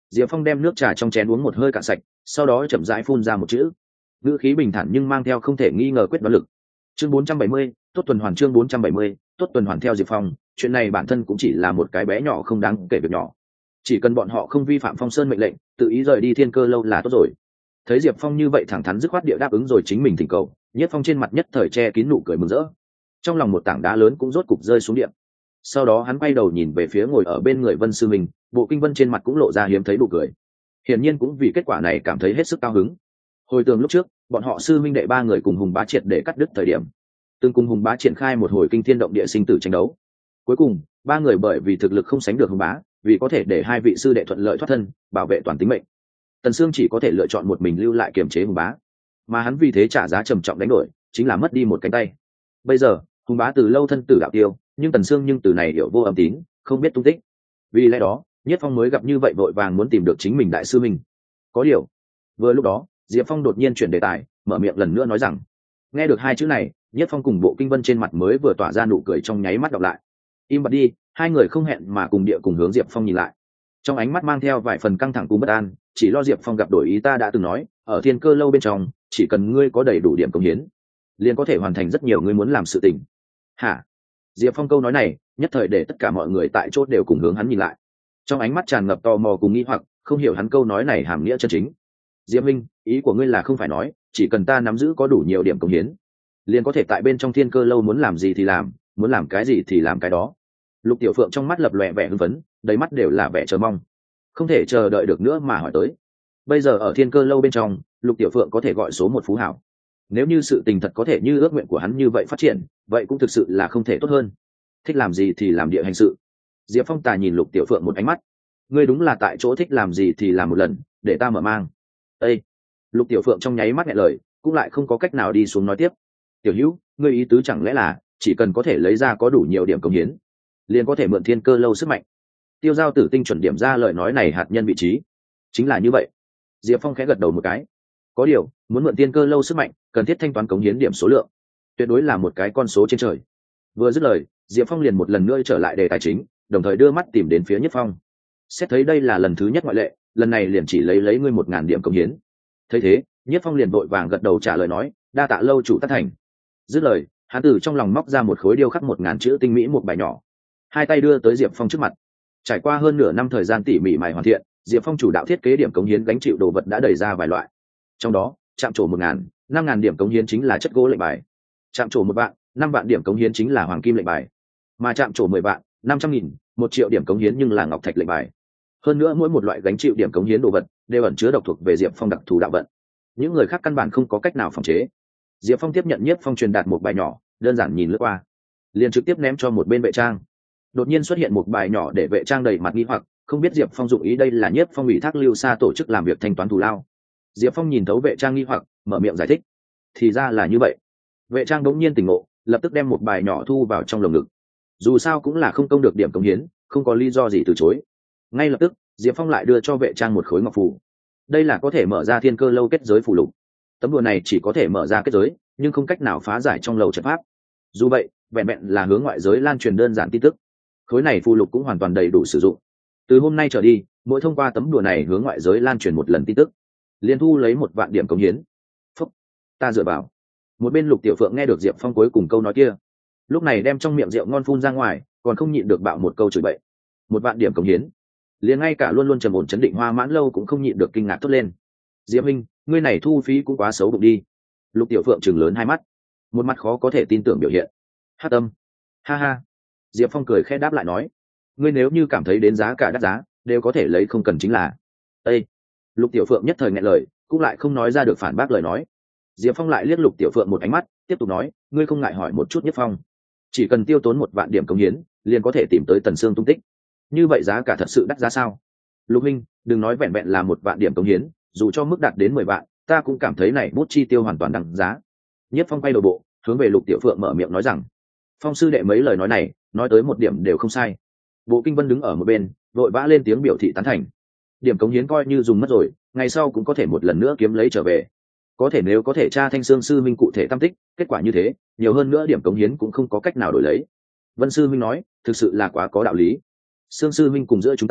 Diệp Phong đem nước trà trong chén uống một hơi cạn sạch, sau đó chậm rãi phun ra một chữ, ngữ khí bình thản nhưng mang theo không thể nghi ngờ quyết đoán lực. Chương bốn trăm bảy mươi, tốt tuần hoàn. Chương bốn trăm bảy mươi, tốt tuần hoàn. Theo Diệp Phong, chuyện này bản thân cũng chỉ là một cái bé nhỏ không đáng kể việc nhỏ, chỉ cần bọn họ không vi phạm Phong Sơn mệnh lệnh, tự ý rời đi Thiên Cơ lâu là tốt rồi. Thấy Diệp Phong như vậy thẳng thắn dứt khoát địa đáp ứng rồi chính mình thỉnh cầu, Nhất Phong trên mặt nhất thời che kín nụ cười mừng rỡ, trong lòng một tảng đá lớn cũng rốt cục rơi xuống địa. Sau đó hắn quay đầu nhìn về phía ngồi ở bên người Vân sư mình, Bộ Kinh Vân trên mặt cũng lộ ra hiếm thấy nụ cười, hiển nhiên cũng vì kết quả này cảm thấy hết sức cao hứng. Hồi tưởng lúc trước, bọn họ sư minh đệ ba người cùng Hùng Bá Triệt để cắt đứt thời điểm, từng cùng Hùng Bá triển khai một hồi kinh thiên động địa sinh tử tranh đấu. Cuối cùng, ba người bởi vì thực lực không sánh được Hùng Bá, vì có thể để hai vị sư đệ thuận lợi thoát thân, bảo vệ toàn tính mệnh, Tần Sương chỉ có thể lựa chọn một mình lưu lại kiềm chế Hùng Bá, mà hắn vì thế trả giá trầm trọng đánh đổi, chính là mất đi một cánh tay. Bây giờ, Hùng Bá từ lâu thân tử đạo tiêu, nhưng Tần Sương nhưng từ này hiểu vô âm tín, không biết tung tích. Vì lẽ đó, Nhất Phong mới gặp như vậy vội vàng muốn tìm được chính mình đại sư mình. Có điều, vừa lúc đó, Diệp Phong đột nhiên chuyển đề tài, mở miệng lần nữa nói rằng, nghe được hai chữ này, Nhất Phong cùng Bộ Kinh Vân trên mặt mới vừa tỏa ra nụ cười trong nháy mắt đọc lại. Im bặt đi, hai người không hẹn mà cùng địa cùng hướng Diệp Phong nhìn lại, trong ánh mắt mang theo vài phần căng thẳng cùng bất an, chỉ lo Diệp Phong gặp đổi ý. Ta đã từng nói, ở Thiên Cơ lâu bên trong, chỉ cần ngươi có đầy đủ điểm công hiến, liền có thể hoàn thành rất nhiều ngươi muốn làm sự tình. Hả? Diệp Phong câu nói này, nhất thời để tất cả mọi người tại chỗ đều cùng hướng hắn nhìn lại, trong ánh mắt tràn ngập tò mò cùng nghi hoặc, không hiểu hắn câu nói này hàm nghĩa chân chính. Diệp Minh, ý của ngươi là không phải nói, chỉ cần ta nắm giữ có đủ nhiều điểm công hiến, liền có thể tại bên trong Thiên Cơ lâu muốn làm gì thì làm, muốn làm cái gì thì làm cái đó. Lục Tiểu Phượng trong mắt lập lòe vẻ hưng phấn, đầy mắt đều là vẻ chờ mong, không thể chờ đợi được nữa mà hỏi tới. Bây giờ ở Thiên Cơ lâu bên trong, Lục Tiểu Phượng có thể gọi số một phú hảo. Nếu như sự tình thật có thể như ước nguyện của hắn như vậy phát triển, vậy cũng thực sự là không thể tốt hơn. Thích làm gì thì làm địa hành sự. Diệp Phong tà nhìn Lục Tiểu Phượng một ánh mắt, ngươi đúng là tại chỗ thích làm gì thì làm một lần, để ta mở mang. Ê! Lục Tiểu Phượng trong nháy mắt nghẹn lời, cũng lại không có cách nào đi xuống nói tiếp. Tiểu Hữu, ngươi ý tứ chẳng lẽ là chỉ cần có thể lấy ra có đủ nhiều điểm công hiến, liền có thể mượn Thiên Cơ lâu sức mạnh? Tiêu Giao Tử tinh chuẩn điểm ra lời nói này hạt nhân vị trí. Chính là như vậy. Diệp Phong khẽ gật đầu một cái. Có điều, muốn mượn Thiên Cơ lâu sức mạnh, cần thiết thanh toán cống hiến điểm số lượng, tuyệt đối là một cái con số trên trời. Vừa dứt lời, Diệp Phong liền một lần nữa trở lại đề tài chính, đồng thời đưa mắt tìm đến phía Nhất Phong. Xét thấy đây là lần thứ nhất ngoại lệ, lần này liền chỉ lấy lấy ngươi một ngàn điểm cống hiến. Thấy thế, Nhất Phong liền vội vàng gật đầu trả lời nói, đa tạ lâu chủ tác thành. Dứt lời, hắn từ trong lòng móc ra một khối điêu khắc một ngàn chữ tinh mỹ một bài nhỏ, hai tay đưa tới Diệp Phong trước mặt. Trải qua hơn nửa năm thời gian tỉ mỉ mài hoàn thiện, Diệp Phong chủ đạo thiết kế điểm cống hiến gánh chịu đồ vật đã đầy ra vài loại. Trong đó, chạm trổ một ngàn, năm ngàn điểm cống hiến chính là chất gỗ lệnh bài; chạm trổ một vạn, năm vạn điểm cống hiến chính là hoàng kim lệnh bài; mà chạm trổ mười vạn, năm trăm nghìn, một triệu điểm cống hiến nhưng là ngọc thạch lệnh bài. Hơn nữa mỗi một loại gánh chịu điểm cống hiến đồ vật đều ẩn chứa độc thuộc về Diệp Phong đặc thù đạo vận, những người khác căn bản không có cách nào phòng chế. Diệp Phong tiếp nhận Nhất Phong truyền đạt một bài nhỏ, đơn giản nhìn lướt qua, liền trực tiếp ném cho một bên vệ trang. Đột nhiên xuất hiện một bài nhỏ để vệ trang đầy mặt nghi hoặc, không biết Diệp Phong dụng ý đây là Nhất Phong ủy thác Lưu Sa tổ chức làm việc thanh toán thù lao. Diệp Phong nhìn thấu vệ trang nghi hoặc, mở miệng giải thích, thì ra là như vậy. Vệ trang đống nhiên tỉnh ngộ, lập tức đem một bài nhỏ thu vào trong lồng ngực. Dù sao cũng là không công được điểm cống hiến, không có lý do gì từ chối. Ngay lập tức, Diệp Phong lại đưa cho vệ trang một khối ngọc phù. Đây là có thể mở ra Thiên Cơ lâu kết giới phù lục. Tấm đùa này chỉ có thể mở ra kết giới, nhưng không cách nào phá giải trong lầu trận pháp. Dù vậy, vẹn vẹn là hướng ngoại giới lan truyền đơn giản tin tức, khối này phù lục cũng hoàn toàn đầy đủ sử dụng. Từ hôm nay trở đi, mỗi thông qua tấm đùa này hướng ngoại giới lan truyền một lần tin tức, liên thu lấy một vạn điểm cống hiến. Phúc, ta dựa vào. Một bên Lục Tiểu Phượng nghe được Diệp Phong cuối cùng câu nói kia, lúc này đem trong miệng rượu ngon phun ra ngoài, còn không nhịn được bạo một câu chửi bậy. Một vạn điểm cống hiến, liền ngay cả luôn luôn trầm ổn chấn định Hoa Mãn lâu cũng không nhịn được kinh ngạc thốt lên. Diệp Minh, ngươi này thu phí cũng quá xấu bụng đi. Lục Tiểu Phượng trừng lớn hai mắt, một mặt khó có thể tin tưởng biểu hiện. Hát tâm, ha ha. Diệp Phong cười khẽ đáp lại nói, ngươi nếu như cảm thấy đến giá cả đắt giá, đều có thể lấy không cần chính là. Ê! Lục Tiểu Phượng nhất thời nghẹn lời, cũng lại không nói ra được phản bác lời nói. Diệp Phong lại liếc Lục Tiểu Phượng một ánh mắt, tiếp tục nói, ngươi không ngại hỏi một chút Nhất Phong, chỉ cần tiêu tốn một vạn điểm cống hiến, liền có thể tìm tới Tần Sương tung tích. Như vậy giá cả thật sự đắt giá sao? Lục Minh, đừng nói vẹn vẹn là một vạn điểm cống hiến, dù cho mức đạt đến mười vạn, ta cũng cảm thấy này bút chi tiêu hoàn toàn đằng giá. Nhất Phong quay đầu bộ, hướng về Lục Tiểu Phượng mở miệng nói rằng, Phong sư đệ mấy lời nói này, nói tới một điểm đều không sai. Bộ Kinh Vân đứng ở một bên, vội vã lên tiếng biểu thị tán thành. Điểm cống hiến coi như dùng mất rồi, ngày sau cũng có thể một lần nữa kiếm lấy trở về. Có thể nếu có thể tra Thanh Sương sư minh cụ thể tâm tích, kết quả như thế, nhiều hơn nữa điểm cống hiến cũng không có cách nào đổi lấy. Vân sư minh nói, thực sự là quá có đạo lý. Sương sư minh cùng giữa chúng ta,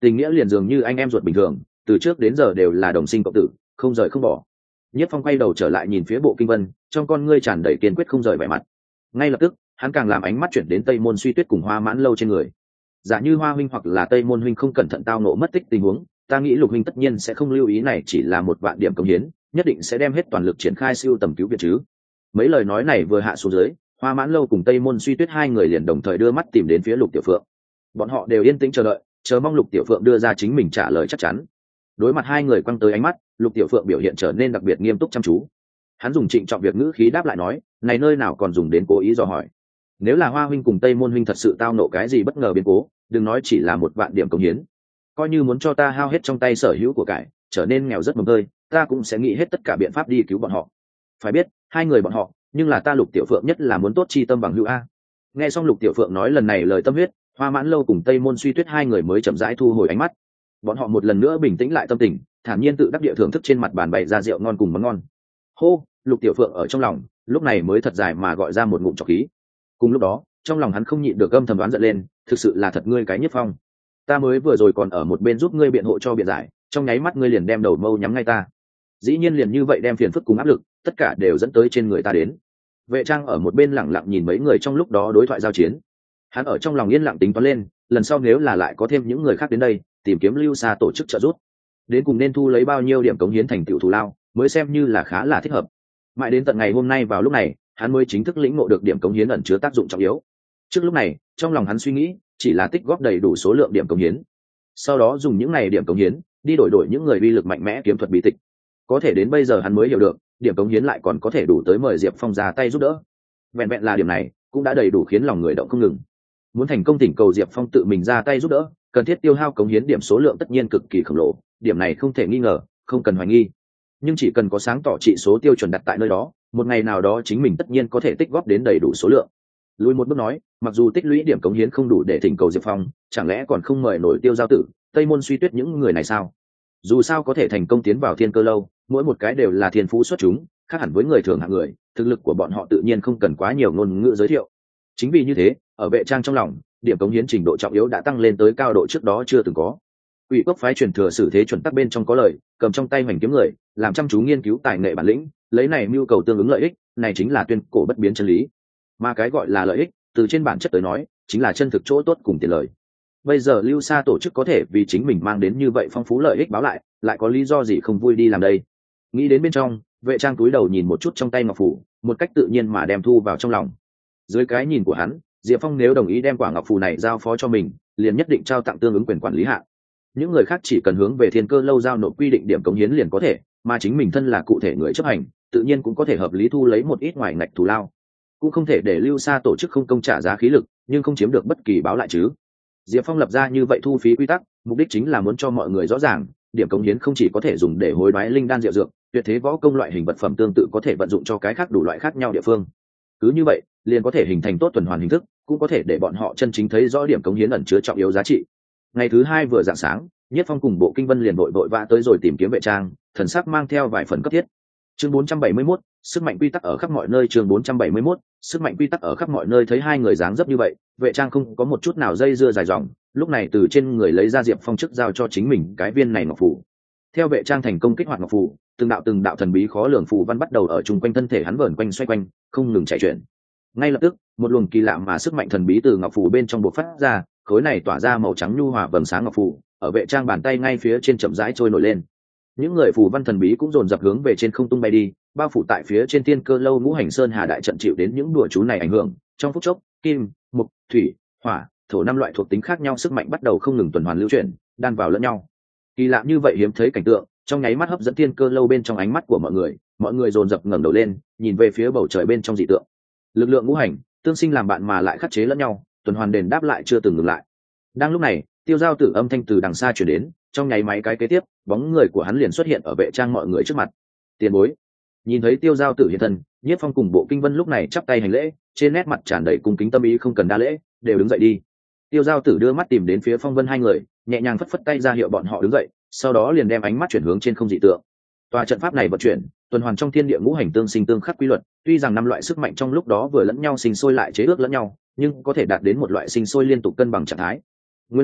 tình nghĩa liền dường như anh em ruột bình thường, từ trước đến giờ đều là đồng sinh cộng tử, không rời không bỏ. Nhất Phong quay đầu trở lại nhìn phía Bộ Kinh Vân, trong con ngươi tràn đầy kiên quyết không rời vẻ mặt. Ngay lập tức, hắn càng làm ánh mắt chuyển đến Tây Môn Suy Tuyết cùng Hoa Mãn Lâu trên người. Giả như Hoa huynh hoặc là Tây Môn huynh không cẩn thận tao nộ mất tích tình huống, ta nghĩ Lục huynh tất nhiên sẽ không lưu ý này chỉ là một vạn điểm công hiến, nhất định sẽ đem hết toàn lực triển khai siêu tầm cứu viện chứ. Mấy lời nói này vừa hạ xuống dưới, Hoa Mãn Lâu cùng Tây Môn Suy Tuyết hai người liền đồng thời đưa mắt tìm đến phía Lục Tiểu Phượng. Bọn họ đều yên tĩnh chờ đợi, chờ mong Lục Tiểu Phượng đưa ra chính mình trả lời chắc chắn. Đối mặt hai người quăng tới ánh mắt, Lục Tiểu Phượng biểu hiện trở nên đặc biệt nghiêm túc chăm chú. Hắn dùng trịnh trọng việc ngữ khí đáp lại nói, này nơi nào còn dùng đến cố ý dò hỏi. Nếu là Hoa huynh cùng Tây Môn huynh thật sự tao nộ cái gì bất ngờ biến cố, đừng nói chỉ là một vạn điểm công hiến, coi như muốn cho ta hao hết trong tay sở hữu của cải, trở nên nghèo rất mồng tơi, ta cũng sẽ nghĩ hết tất cả biện pháp đi cứu bọn họ. Phải biết, hai người bọn họ, nhưng là ta Lục Tiểu Phượng nhất là muốn tốt chi tâm bằng hữu a. Nghe xong Lục Tiểu Phượng nói lần này lời tâm huyết, Hoa Mãn Lâu cùng Tây Môn Suy Tuyết hai người mới chậm rãi thu hồi ánh mắt. Bọn họ một lần nữa bình tĩnh lại tâm tình, thản nhiên tự đắc địa thưởng thức trên mặt bàn bày ra rượu ngon cùng món ngon. Hô, Lục Tiểu Phượng ở trong lòng, lúc này mới thật dài mà gọi ra một ngụm trọc khí. Cùng lúc đó, trong lòng hắn không nhịn được âm thầm đoán giận lên, thực sự là thật ngươi cái Nhất Phong. Ta mới vừa rồi còn ở một bên giúp ngươi biện hộ cho biện giải, trong nháy mắt ngươi liền đem đầu mâu nhắm ngay ta. Dĩ nhiên liền như vậy đem phiền phức cùng áp lực, tất cả đều dẫn tới trên người ta đến. Vệ Trang ở một bên lặng lặng nhìn mấy người trong lúc đó đối thoại giao chiến. Hắn ở trong lòng yên lặng tính toán lên, lần sau nếu là lại có thêm những người khác đến đây, tìm kiếm Lưu Sa tổ chức trợ giúp, đến cùng nên thu lấy bao nhiêu điểm cống hiến thành tựu thù lao, mới xem như là khá là thích hợp. Mãi đến tận ngày hôm nay vào lúc này, hắn mới chính thức lĩnh ngộ được điểm cống hiến ẩn chứa tác dụng trọng yếu. Trước lúc này, trong lòng hắn suy nghĩ, chỉ là tích góp đầy đủ số lượng điểm cống hiến, sau đó dùng những này điểm cống hiến đi đổi đổi những người uy lực mạnh mẽ kiếm thuật bí tịch. Có thể đến bây giờ hắn mới hiểu được, điểm cống hiến lại còn có thể đủ tới mời Diệp Phong ra tay giúp đỡ. Vẹn vẹn là điểm này, cũng đã đầy đủ khiến lòng người động không ngừng. Muốn thành công thỉnh cầu Diệp Phong tự mình ra tay giúp đỡ, cần thiết tiêu hao cống hiến điểm số lượng tất nhiên cực kỳ khổng lồ, điểm này không thể nghi ngờ, không cần hoài nghi. Nhưng chỉ cần có sáng tỏ trị số tiêu chuẩn đặt tại nơi đó, một ngày nào đó chính mình tất nhiên có thể tích góp đến đầy đủ số lượng. Lùi một bước nói, mặc dù tích lũy điểm cống hiến không đủ để thỉnh cầu Diệp Phong, chẳng lẽ còn không mời nổi Tiêu Giao Tử, Tây Môn Suy Tuyết những người này sao? Dù sao có thể thành công tiến vào Thiên Cơ lâu, mỗi một cái đều là thiên phú xuất chúng, khác hẳn với người thường hạng người, thực lực của bọn họ tự nhiên không cần quá nhiều ngôn ngữ giới thiệu. Chính vì như thế, ở Vệ Trang trong lòng, điểm cống hiến trình độ trọng yếu đã tăng lên tới cao độ trước đó chưa từng có. Quỷ Quốc phái truyền thừa sử thế chuẩn tắc bên trong có lời, cầm trong tay hoành kiếm người, làm chăm chú nghiên cứu tài nghệ bản lĩnh, lấy này mưu cầu tương ứng lợi ích, này chính là tuyên cổ bất biến chân lý. Mà cái gọi là lợi ích, từ trên bản chất tới nói, chính là chân thực chỗ tốt cùng tiền lời. Bây giờ Lưu Sa tổ chức có thể vì chính mình mang đến như vậy phong phú lợi ích báo lại, lại có lý do gì không vui đi làm đây? Nghĩ đến bên trong, Vệ Trang túi đầu nhìn một chút trong tay ngọc phù, một cách tự nhiên mà đem thu vào trong lòng. Dưới cái nhìn của hắn, Diệp Phong nếu đồng ý đem quả ngọc phù này giao phó cho mình, liền nhất định trao tặng tương ứng quyền quản lý hạn. Những người khác chỉ cần hướng về Thiên Cơ lâu giao nộp quy định điểm cống hiến liền có thể, mà chính mình thân là cụ thể người chấp hành, tự nhiên cũng có thể hợp lý thu lấy một ít ngoài ngạch thù lao. Cũng không thể để Lưu Sa tổ chức không công trả giá khí lực, nhưng không chiếm được bất kỳ báo lại chứ. Diệp Phong lập ra như vậy thu phí quy tắc, mục đích chính là muốn cho mọi người rõ ràng, điểm cống hiến không chỉ có thể dùng để hối đoái linh đan diệu dược, tuyệt thế võ công loại hình vật phẩm tương tự có thể vận dụng cho cái khác đủ loại khác nhau địa phương. Cứ như vậy, liền có thể hình thành tốt tuần hoàn hình thức, cũng có thể để bọn họ chân chính thấy rõ điểm cống hiến ẩn chứa trọng yếu giá trị. Ngày thứ hai vừa rạng sáng, Nhất Phong cùng Bộ Kinh Vân liền vội vội vã tới rồi tìm kiếm Vệ Trang, thần sắc mang theo vài phần cấp thiết. Chương bốn trăm bảy mươi mốt, sức mạnh quy tắc ở khắp mọi nơi. Chương bốn trăm bảy mươi mốt, sức mạnh quy tắc ở khắp mọi nơi. Thấy hai người dáng dấp như vậy, Vệ Trang không có một chút nào dây dưa dài dòng, lúc này từ trên người lấy ra Diệp Phong chức giao cho chính mình cái viên này ngọc phù. Theo Vệ Trang thành công kích hoạt ngọc phù, từng đạo từng đạo thần bí khó lường phù văn bắt đầu ở chung quanh thân thể hắn vờn quanh xoay quanh, không ngừng chạy chuyển. Ngay lập tức, một luồng kỳ lạ mà sức mạnh thần bí từ ngọc phù bên trong bộc phát ra, khối này tỏa ra màu trắng nhu hòa vầng sáng ngọc phù, ở Vệ Trang bàn tay ngay phía trên chậm rãi trôi nổi lên. Những người phù văn thần bí cũng dồn dập hướng về trên không tung bay đi, bao phủ tại phía trên Thiên Cơ lâu ngũ hành sơn hà đại trận chịu đến những đùa chú này ảnh hưởng, trong phút chốc, kim, mộc, thủy, hỏa, thổ năm loại thuộc tính khác nhau sức mạnh bắt đầu không ngừng tuần hoàn lưu chuyển, đan vào lẫn nhau. Kỳ lạ như vậy hiếm thấy cảnh tượng, trong nháy mắt hấp dẫn Thiên Cơ lâu bên trong ánh mắt của mọi người, mọi người dồn dập ngẩng đầu lên, nhìn về phía bầu trời bên trong dị tượng. Lực lượng ngũ hành, tương sinh làm bạn mà lại khắc chế lẫn nhau, tuần hoàn đền đáp lại chưa từng ngừng lại. Đang lúc này, Tiêu Giao Tử âm thanh từ đằng xa truyền đến, trong nháy máy cái kế tiếp, bóng người của hắn liền xuất hiện ở Vệ Trang mọi người trước mặt. Tiền bối. Nhìn thấy Tiêu Giao Tử hiện thân, Nhiếp Phong cùng Bộ Kinh Vân lúc này chắp tay hành lễ, trên nét mặt tràn đầy cung kính tâm ý không cần đa lễ, đều đứng dậy đi. Tiêu Giao Tử đưa mắt tìm đến phía Phong Vân hai người, nhẹ nhàng phất phất tay ra hiệu bọn họ đứng dậy, sau đó liền đem ánh mắt chuyển hướng trên không dị tượng. Tòa trận pháp này vận chuyển, tuần hoàn trong thiên địa ngũ hành tương sinh tương khắc quy luật, tuy rằng năm loại sức mạnh trong lúc đó vừa lẫn nhau sinh sôi lại chế ước lẫn nhau, nhưng có thể đạt đến một loại sinh sôi liên tục cân bằng trạng thái. Nguyên lai, like,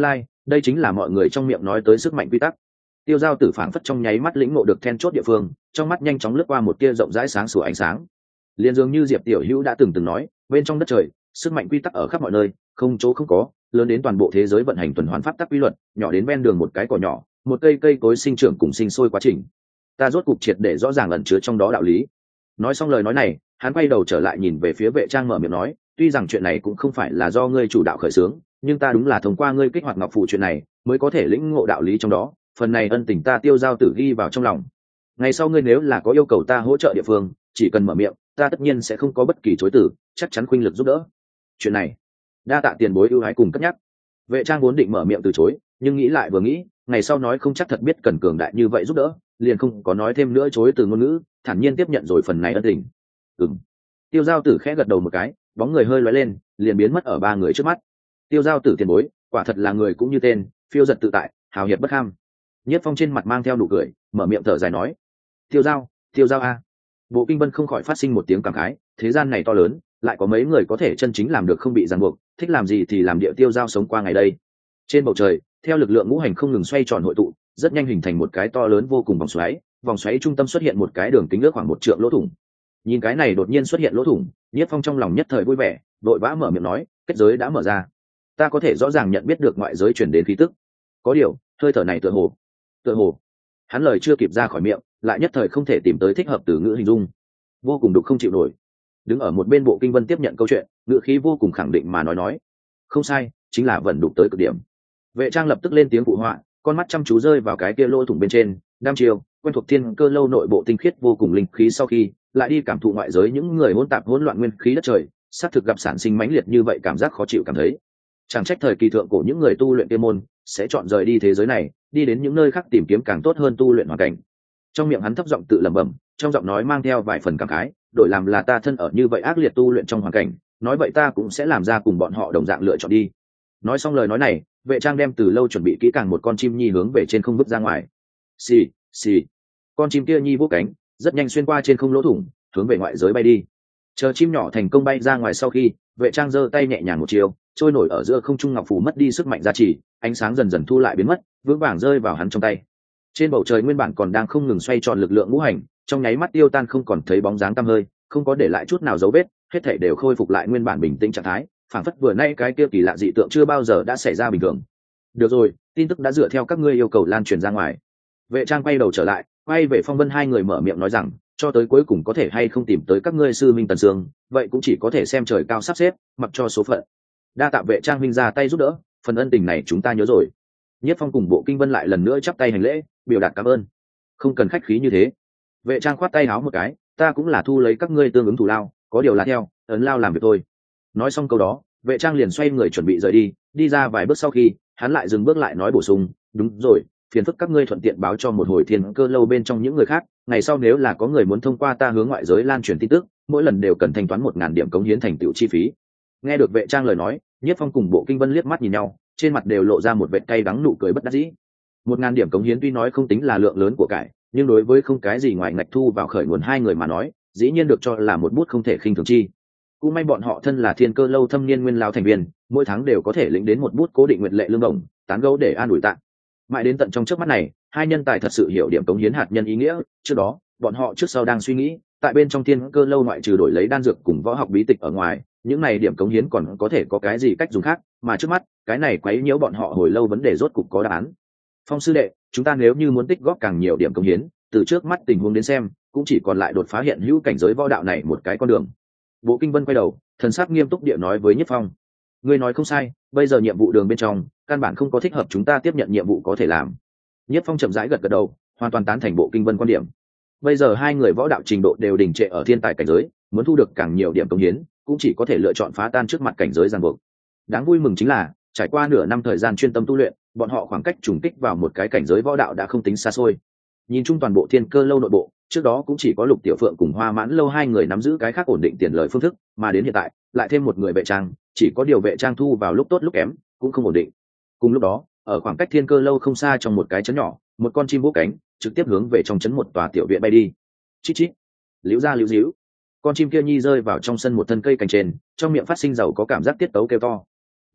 đây chính là mọi người trong miệng nói tới sức mạnh quy tắc. Tiêu Giao Tử phảng phất trong nháy mắt lĩnh ngộ được then chốt địa phương, trong mắt nhanh chóng lướt qua một tia rộng rãi sáng sủa ánh sáng. Liên dường như Diệp Tiểu Hữu đã từng từng nói, bên trong đất trời, sức mạnh quy tắc ở khắp mọi nơi, không chỗ không có, lớn đến toàn bộ thế giới vận hành tuần hoàn pháp tắc quy luật, nhỏ đến ven đường một cái cỏ nhỏ, một cây cây cối sinh trưởng cùng sinh sôi quá trình. Ta rốt cục triệt để rõ ràng ẩn chứa trong đó đạo lý. Nói xong lời nói này, hắn quay đầu trở lại nhìn về phía Vệ Trang mở miệng nói, tuy rằng chuyện này cũng không phải là do ngươi chủ đạo khởi xướng, nhưng ta đúng là thông qua ngươi kích hoạt ngọc phù chuyện này, mới có thể lĩnh ngộ đạo lý trong đó, phần này ân tình ta Tiêu Giao Tử ghi vào trong lòng. Ngày sau ngươi nếu là có yêu cầu ta hỗ trợ địa phương, chỉ cần mở miệng, ta tất nhiên sẽ không có bất kỳ chối từ, chắc chắn khuynh lực giúp đỡ. Chuyện này, đa tạ tiền bối ưu ái cùng cất nhắc. Vệ Trang vốn định mở miệng từ chối, nhưng nghĩ lại vừa nghĩ, ngày sau nói không chắc thật biết cần cường đại như vậy giúp đỡ, liền không có nói thêm nữa chối từ ngôn ngữ, thản nhiên tiếp nhận rồi phần này ân tình. Ừm. Tiêu Giao Tử khẽ gật đầu một cái, bóng người hơi lóe lên, liền biến mất ở ba người trước mắt. Tiêu Giao Tử tiền bối, quả thật là người cũng như tên, phiêu giật tự tại, hào hiệp bất ham. Nhất Phong trên mặt mang theo nụ cười, mở miệng thở dài nói: Tiêu Giao, Tiêu Giao a. Bộ Kinh Vân không khỏi phát sinh một tiếng cảm khái, thế gian này to lớn, lại có mấy người có thể chân chính làm được không bị ràng buộc, thích làm gì thì làm, địa Tiêu Giao sống qua ngày đây. Trên bầu trời, theo lực lượng ngũ hành không ngừng xoay tròn hội tụ, rất nhanh hình thành một cái to lớn vô cùng vòng xoáy, vòng xoáy trung tâm xuất hiện một cái đường kính ước khoảng một trượng lỗ thủng. Nhìn cái này đột nhiên xuất hiện lỗ thủng, Niết Phong trong lòng nhất thời vui vẻ, vội vã mở miệng nói: kết giới đã mở ra, ta có thể rõ ràng nhận biết được ngoại giới truyền đến khí tức. Có điều, hơi thở này tựa hồ, tựa hồ. Hắn lời chưa kịp ra khỏi miệng, lại nhất thời không thể tìm tới thích hợp từ ngữ hình dung, vô cùng đục không chịu nổi. Đứng ở một bên Bộ Kinh Vân tiếp nhận câu chuyện, ngữ khí vô cùng khẳng định mà nói nói: không sai, chính là vận đục tới cực điểm. Vệ Trang lập tức lên tiếng phụ họa, con mắt chăm chú rơi vào cái kia lỗ thủng bên trên, đam chiều quen thuộc thiên cơ lâu nội bộ tinh khiết vô cùng linh khí, sau khi lại đi cảm thụ ngoại giới những người hỗn tạp hỗn loạn nguyên khí đất trời, xác thực gặp sản sinh mãnh liệt như vậy cảm giác khó chịu cảm thấy. Chẳng trách thời kỳ thượng cổ những người tu luyện tiên môn sẽ chọn rời đi thế giới này, đi đến những nơi khác tìm kiếm càng tốt hơn tu luyện hoàn cảnh. Trong miệng hắn thấp giọng tự lẩm bẩm, trong giọng nói mang theo vài phần cảm khái, đổi làm là ta thân ở như vậy ác liệt tu luyện trong hoàn cảnh, nói vậy ta cũng sẽ làm ra cùng bọn họ đồng dạng lựa chọn đi. Nói xong lời nói này, Vệ Trang đem từ lâu chuẩn bị kỹ càng một con chim nhi hướng về trên không vứt ra ngoài. Xì, xì. Con chim kia nhi vỗ cánh, rất nhanh xuyên qua trên không lỗ thủng, hướng về ngoại giới bay đi. Chờ chim nhỏ thành công bay ra ngoài sau khi, Vệ Trang giơ tay nhẹ nhàng một chiều, trôi nổi ở giữa không trung ngọc phù mất đi sức mạnh gia trì, ánh sáng dần dần thu lại biến mất, vững vàng rơi vào hắn trong tay. Trên bầu trời nguyên bản còn đang không ngừng xoay tròn lực lượng ngũ hành, trong nháy mắt tiêu tan không còn thấy bóng dáng tăm hơi, không có để lại chút nào dấu vết, hết thảy đều khôi phục lại nguyên bản bình tĩnh trạng thái, phảng phất vừa nay cái kia kỳ lạ dị tượng chưa bao giờ đã xảy ra bình thường. Được rồi, tin tức đã dựa theo các ngươi yêu cầu lan truyền ra ngoài. Vệ Trang quay đầu trở lại, quay về Phong Vân hai người mở miệng nói rằng, cho tới cuối cùng có thể hay không tìm tới các ngươi sư minh Tần Sương, vậy cũng chỉ có thể xem trời cao sắp xếp, mặc cho số phận. Đa tạ Vệ Trang minh ra tay giúp đỡ, phần ân tình này chúng ta nhớ rồi. Nhất Phong cùng Bộ Kinh Vân lại lần nữa chắp tay hành lễ, biểu đạt cảm ơn. Không cần khách khí như thế. Vệ Trang khoát tay áo một cái, ta cũng là thu lấy các ngươi tương ứng thù lao, có điều là theo ấn lao làm việc thôi. Nói xong câu đó, Vệ Trang liền xoay người chuẩn bị rời đi, đi ra vài bước sau khi, hắn lại dừng bước lại nói bổ sung, đúng rồi, phiền phức các ngươi thuận tiện báo cho một hồi thiên cơ lâu bên trong những người khác, ngày sau nếu là có người muốn thông qua ta hướng ngoại giới lan truyền tin tức, mỗi lần đều cần thanh toán một ngàn điểm cống hiến thành tựu chi phí. Nghe được Vệ Trang lời nói, Nhất Phong cùng Bộ Kinh Vân liếc mắt nhìn nhau, trên mặt đều lộ ra một vệt cay đắng nụ cười bất đắc dĩ. Một ngàn điểm cống hiến tuy nói không tính là lượng lớn của cải, nhưng đối với không cái gì ngoài ngạch thu vào khởi nguồn hai người mà nói, dĩ nhiên được cho là một bút không thể khinh thường chi. Cũng may bọn họ thân là thiên cơ lâu thâm niên nguyên lao thành viên, mỗi tháng đều có thể lĩnh đến một bút cố định nguyện lệ lương đồng, tán gẫu để an ủi tạng. Mãi đến tận trong trước mắt này, hai nhân tài thật sự hiểu điểm cống hiến hạt nhân ý nghĩa. Trước đó, bọn họ trước sau đang suy nghĩ, tại bên trong thiên cơ lâu ngoại trừ đổi lấy đan dược cùng võ học bí tịch ở ngoài, những này điểm cống hiến còn có thể có cái gì cách dùng khác, mà trước mắt, cái này quấy nhiễu bọn họ hồi lâu vấn đề rốt cục có đáp án. Phong sư đệ, chúng ta nếu như muốn tích góp càng nhiều điểm cống hiến, từ trước mắt tình huống đến xem, cũng chỉ còn lại đột phá hiện hữu cảnh giới võ đạo này một cái con đường. Bộ Kinh Vân quay đầu, thần sắc nghiêm túc địa nói với Nhất Phong, ngươi nói không sai, bây giờ nhiệm vụ đường bên trong căn bản không có thích hợp chúng ta tiếp nhận nhiệm vụ có thể làm. Nhất Phong chậm rãi gật gật đầu, hoàn toàn tán thành Bộ Kinh Vân quan điểm. Bây giờ hai người võ đạo trình độ đều đình trệ ở thiên tài cảnh giới, muốn thu được càng nhiều điểm cống hiến, cũng chỉ có thể lựa chọn phá tan trước mặt cảnh giới ràng buộc. Đáng vui mừng chính là, trải qua nửa năm thời gian chuyên tâm tu luyện, bọn họ khoảng cách trùng kích vào một cái cảnh giới võ đạo đã không tính xa xôi. Nhìn chung toàn bộ thiên cơ lâu nội bộ, trước đó cũng chỉ có Lục Tiểu Phượng cùng Hoa Mãn lâu hai người nắm giữ cái khác ổn định tiền lời phương thức, mà đến hiện tại lại thêm một người Vệ Trang, chỉ có điều Vệ Trang thu vào lúc tốt lúc kém, cũng không ổn định. Cùng lúc đó, ở khoảng cách thiên cơ lâu không xa trong một cái trấn nhỏ, một con chim vỗ cánh trực tiếp hướng về trong trấn một tòa tiểu viện bay đi. Chít chít, liễu ra liễu díu. Con chim kia nhi rơi vào trong sân một thân cây cành trên, trong miệng phát sinh giàu có cảm giác tiết tấu kêu to.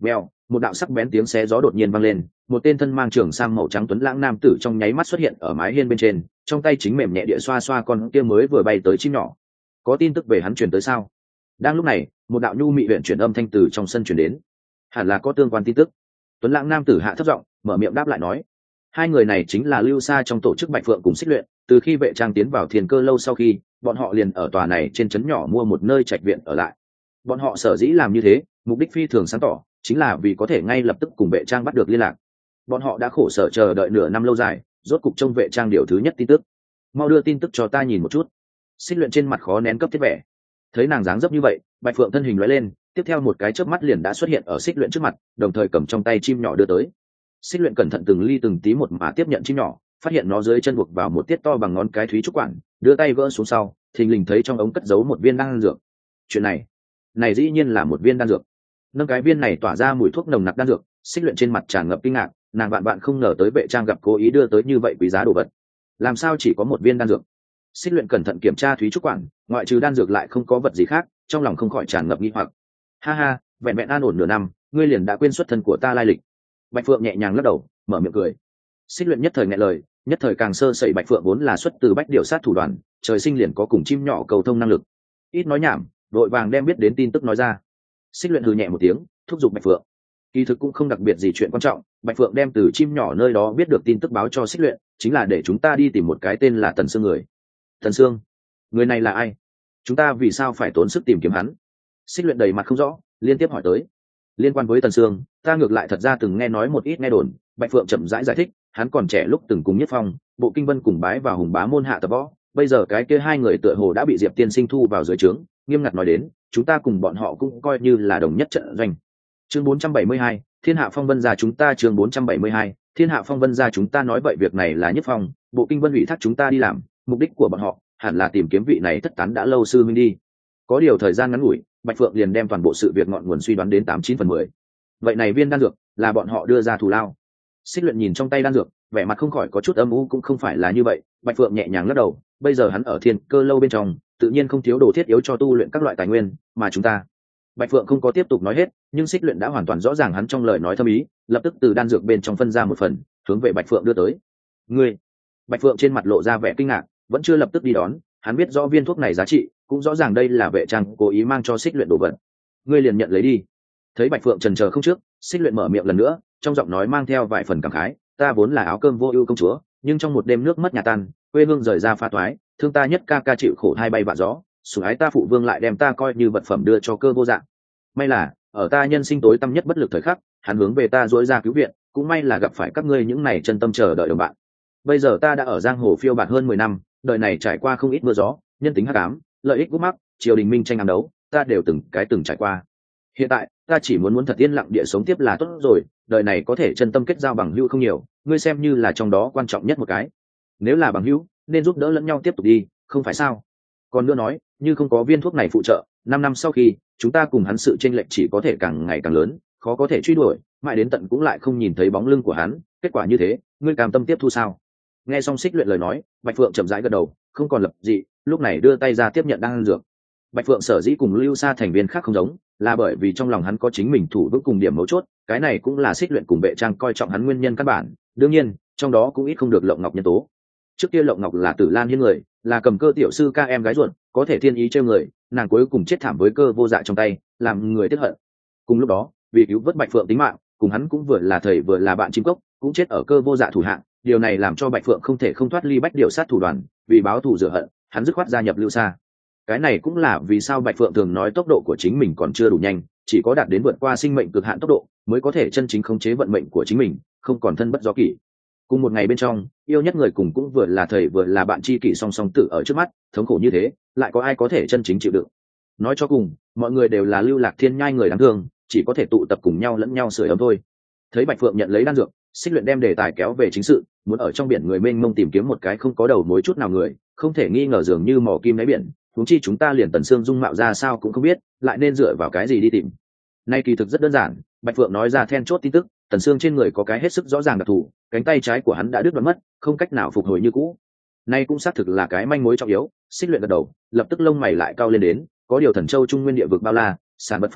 Bèo, một đạo sắc bén tiếng xé gió đột nhiên vang lên, một tên thân mang trường sam màu trắng tuấn lãng nam tử trong nháy mắt xuất hiện ở mái hiên bên trên, trong tay chính mềm nhẹ địa xoa xoa con kia mới vừa bay tới chim nhỏ. Có tin tức về hắn truyền tới sao? Đang lúc này, một đạo nhu mị huyện chuyển âm thanh từ trong sân truyền đến. Hẳn là có tương quan tin tức. Tuấn lãng nam tử hạ thấp giọng, mở miệng đáp lại nói. Hai người này chính là Lưu Sa trong tổ chức Bạch Phượng cùng Xích Luyện, từ khi vệ trang tiến vào Thiên Cơ lâu sau khi, bọn họ liền ở tòa này trên trấn nhỏ mua một nơi trạch viện ở lại. Bọn họ sở dĩ làm như thế, mục đích phi thường sáng tỏ, chính là vì có thể ngay lập tức cùng vệ trang bắt được liên lạc. Bọn họ đã khổ sở chờ đợi nửa năm lâu dài, rốt cục trông vệ trang điều thứ nhất tin tức. Mau đưa tin tức cho ta nhìn một chút. Xích Luyện trên mặt khó nén cấp thiết vẻ. Thấy nàng dáng dấp như vậy, Bạch Phượng thân hình lóe lên, tiếp theo một cái chớp mắt liền đã xuất hiện ở Xích Luyện trước mặt, đồng thời cầm trong tay chim nhỏ đưa tới. Xích Luyện cẩn thận từng ly từng tí một mà tiếp nhận chim nhỏ, phát hiện nó dưới chân buộc vào một tiết to bằng ngón cái thúy trúc quản, đưa tay gỡ xuống sau, thình lình thấy trong ống cất giấu một viên đan dược. Chuyện này, này dĩ nhiên là một viên đan dược. Nâng cái viên này tỏa ra mùi thuốc nồng nặc đan dược, Xích Luyện trên mặt tràn ngập kinh ngạc, nàng bạn bạn không ngờ tới vệ trang gặp cố ý đưa tới như vậy quý giá đồ vật. Làm sao chỉ có một viên đan dược? Xích Luyện cẩn thận kiểm tra thúy trúc quản, ngoại trừ đan dược lại không có vật gì khác, trong lòng không khỏi tràn ngập nghi hoặc. Ha ha, vẹn vẹn an ổn nửa năm, ngươi liền đã quên xuất thân của ta lai lịch. Bạch Phượng nhẹ nhàng lắc đầu, mở miệng cười. Xích Luyện nhất thời nghe lời, nhất thời càng sơ sẩy. Bạch Phượng vốn là xuất từ Bách Điểu sát thủ đoàn, trời sinh liền có cùng chim nhỏ cầu thông năng lực. Ít nói nhảm, đội vàng đem biết đến tin tức nói ra. Xích Luyện hừ nhẹ một tiếng, thúc giục Bạch Phượng. Kỳ thực cũng không đặc biệt gì chuyện quan trọng, Bạch Phượng đem từ chim nhỏ nơi đó biết được tin tức báo cho Xích Luyện, chính là để chúng ta đi tìm một cái tên là Tần Sương người. Tần Sương? Người này là ai? Chúng ta vì sao phải tốn sức tìm kiếm hắn? Xích Luyện đầy mặt không rõ, liên tiếp hỏi tới. Liên quan với Tần Sương, ta ngược lại thật ra từng nghe nói một ít nghe đồn. Bạch Phượng chậm rãi giải, giải thích, hắn còn trẻ lúc từng cùng Nhất Phong, Bộ Kinh Vân cùng bái vào Hùng Bá môn hạ tập võ, bây giờ cái kia hai người tựa hồ đã bị Diệp tiên sinh thu vào dưới trướng, nghiêm ngặt nói đến, chúng ta cùng bọn họ cũng coi như là đồng nhất trận doanh. Chương bốn trăm bảy mươi hai, Thiên Hạ Phong Vân gia chúng ta. Chương bốn trăm bảy mươi hai, Thiên Hạ Phong Vân gia chúng ta. Nói vậy việc này là Nhất Phong, Bộ Kinh Vân ủy thác chúng ta đi làm, mục đích của bọn họ hẳn là tìm kiếm vị này thất tán đã lâu sư minh đi. Có điều thời gian ngắn ngủi, Bạch Phượng liền đem toàn bộ sự việc ngọn nguồn suy đoán đến tám chín phần mười. Vậy này viên đan dược là bọn họ đưa ra thù lao? Xích Luyện nhìn trong tay đan dược, vẻ mặt không khỏi có chút âm u. Cũng không phải là như vậy, Bạch Phượng nhẹ nhàng lắc đầu, bây giờ hắn ở Thiên Cơ lâu bên trong, tự nhiên không thiếu đồ thiết yếu cho tu luyện các loại tài nguyên, mà chúng ta. Bạch Phượng không có tiếp tục nói hết, nhưng Xích Luyện đã hoàn toàn rõ ràng hắn trong lời nói thâm ý, lập tức từ đan dược bên trong phân ra một phần, hướng về Bạch Phượng đưa tới. Ngươi? Bạch Phượng trên mặt lộ ra vẻ kinh ngạc, vẫn chưa lập tức đi đón, hắn biết rõ viên thuốc này giá trị, cũng rõ ràng đây là vệ trang cố ý mang cho Xích Luyện đồ vật. Ngươi liền nhận lấy đi. Thấy Bạch Phượng chần chờ không trước, Xích Luyện mở miệng lần nữa, trong giọng nói mang theo vài phần cảm khái, ta vốn là áo cơm vô ưu công chúa, nhưng trong một đêm nước mất nhà tan, quê hương rời ra pha toái, thương ta nhất ca ca chịu khổ hai bay vạ gió, sủng ái ta phụ vương lại đem ta coi như vật phẩm đưa cho Cơ Vô Dạng. May là ở ta nhân sinh tối tăm nhất bất lực thời khắc, hắn hướng về ta dỗi ra cứu viện, cũng may là gặp phải các ngươi những này chân tâm chờ đợi đồng bạn. Bây giờ ta đã ở giang hồ phiêu bạt hơn mười năm, đời này trải qua không ít mưa gió, nhân tính hắc ám, lợi ích gút mắc, triều đình minh tranh ám đấu, ta đều từng cái từng trải qua. Hiện tại ta chỉ muốn muốn thật yên lặng địa sống tiếp là tốt rồi, đời này có thể chân tâm kết giao bằng hữu không nhiều, ngươi xem như là trong đó quan trọng nhất một cái. Nếu là bằng hữu, nên giúp đỡ lẫn nhau tiếp tục đi, không phải sao? Còn nữa nói, như không có viên thuốc này phụ trợ, năm năm sau khi chúng ta cùng hắn sự chênh lệch chỉ có thể càng ngày càng lớn, khó có thể truy đuổi, mãi đến tận cũng lại không nhìn thấy bóng lưng của hắn. Kết quả như thế, ngươi cam tâm tiếp thu sao? Nghe xong Xích Luyện lời nói, Bạch Phượng chậm rãi gật đầu, không còn lập dị, lúc này đưa tay ra tiếp nhận đan dược. Bạch Phượng sở dĩ cùng Lưu Sa thành viên khác không giống, là bởi vì trong lòng hắn có chính mình thủ vững cùng điểm mấu chốt, cái này cũng là Xích Luyện cùng vệ trang coi trọng hắn nguyên nhân căn bản. Đương nhiên, trong đó cũng ít không được Lộng Ngọc nhân tố. Trước kia Lộng Ngọc là Tử Lan Hiên người, là Cầm Cơ tiểu sư ca em gái ruột, có thể thiên ý trêu người, nàng cuối cùng chết thảm với Cơ Vô Dạ trong tay, làm người tiếc hận. Cùng lúc đó, vì cứu vớt Bạch Phượng tính mạng, cùng hắn cũng vừa là thầy vừa là bạn chim cốc, cũng chết ở Cơ Vô Dạ thủ hạng. Điều này làm cho Bạch Phượng không thể không thoát ly Bách Điểu sát thủ đoàn, vì báo thù rửa hận, hắn dứt khoát gia nhập Lưu Sa. Cái này cũng là vì sao Bạch Phượng thường nói tốc độ của chính mình còn chưa đủ nhanh, chỉ có đạt đến vượt qua sinh mệnh cực hạn tốc độ, mới có thể chân chính khống chế vận mệnh của chính mình, không còn thân bất do kỷ. Cùng một ngày bên trong, yêu nhất người cùng cũng vừa là thầy vừa là bạn tri kỷ song song tự ở trước mắt, thống khổ như thế, lại có ai có thể chân chính chịu đựng? Nói cho cùng, mọi người đều là Lưu Lạc Thiên nhai người đáng thương, chỉ có thể tụ tập cùng nhau lẫn nhau sưởi ấm thôi. Thấy Bạch Phượng nhận lấy đan dược, Xích Luyện đem đề tài kéo về chính sự, muốn ở trong biển người mênh mông tìm kiếm một cái không có đầu mối chút nào người, không thể nghi ngờ dường như mò kim đáy biển, huống chi chúng ta liền Tần Sương dung mạo ra sao cũng không biết, lại nên dựa vào cái gì đi tìm? Nay kỳ thực rất đơn giản, Bạch Phượng nói ra then chốt tin tức, Tần Sương trên người có cái hết sức rõ ràng đặc thù, cánh tay trái của hắn đã đứt đoạn mất, không cách nào phục hồi như cũ. Nay cũng xác thực là cái manh mối trọng yếu. Xích Luyện gật đầu, lập tức lông mày lại cau lên đến, có điều Thần Châu Trung Nguyên địa vực bao la, sản vật phong phú,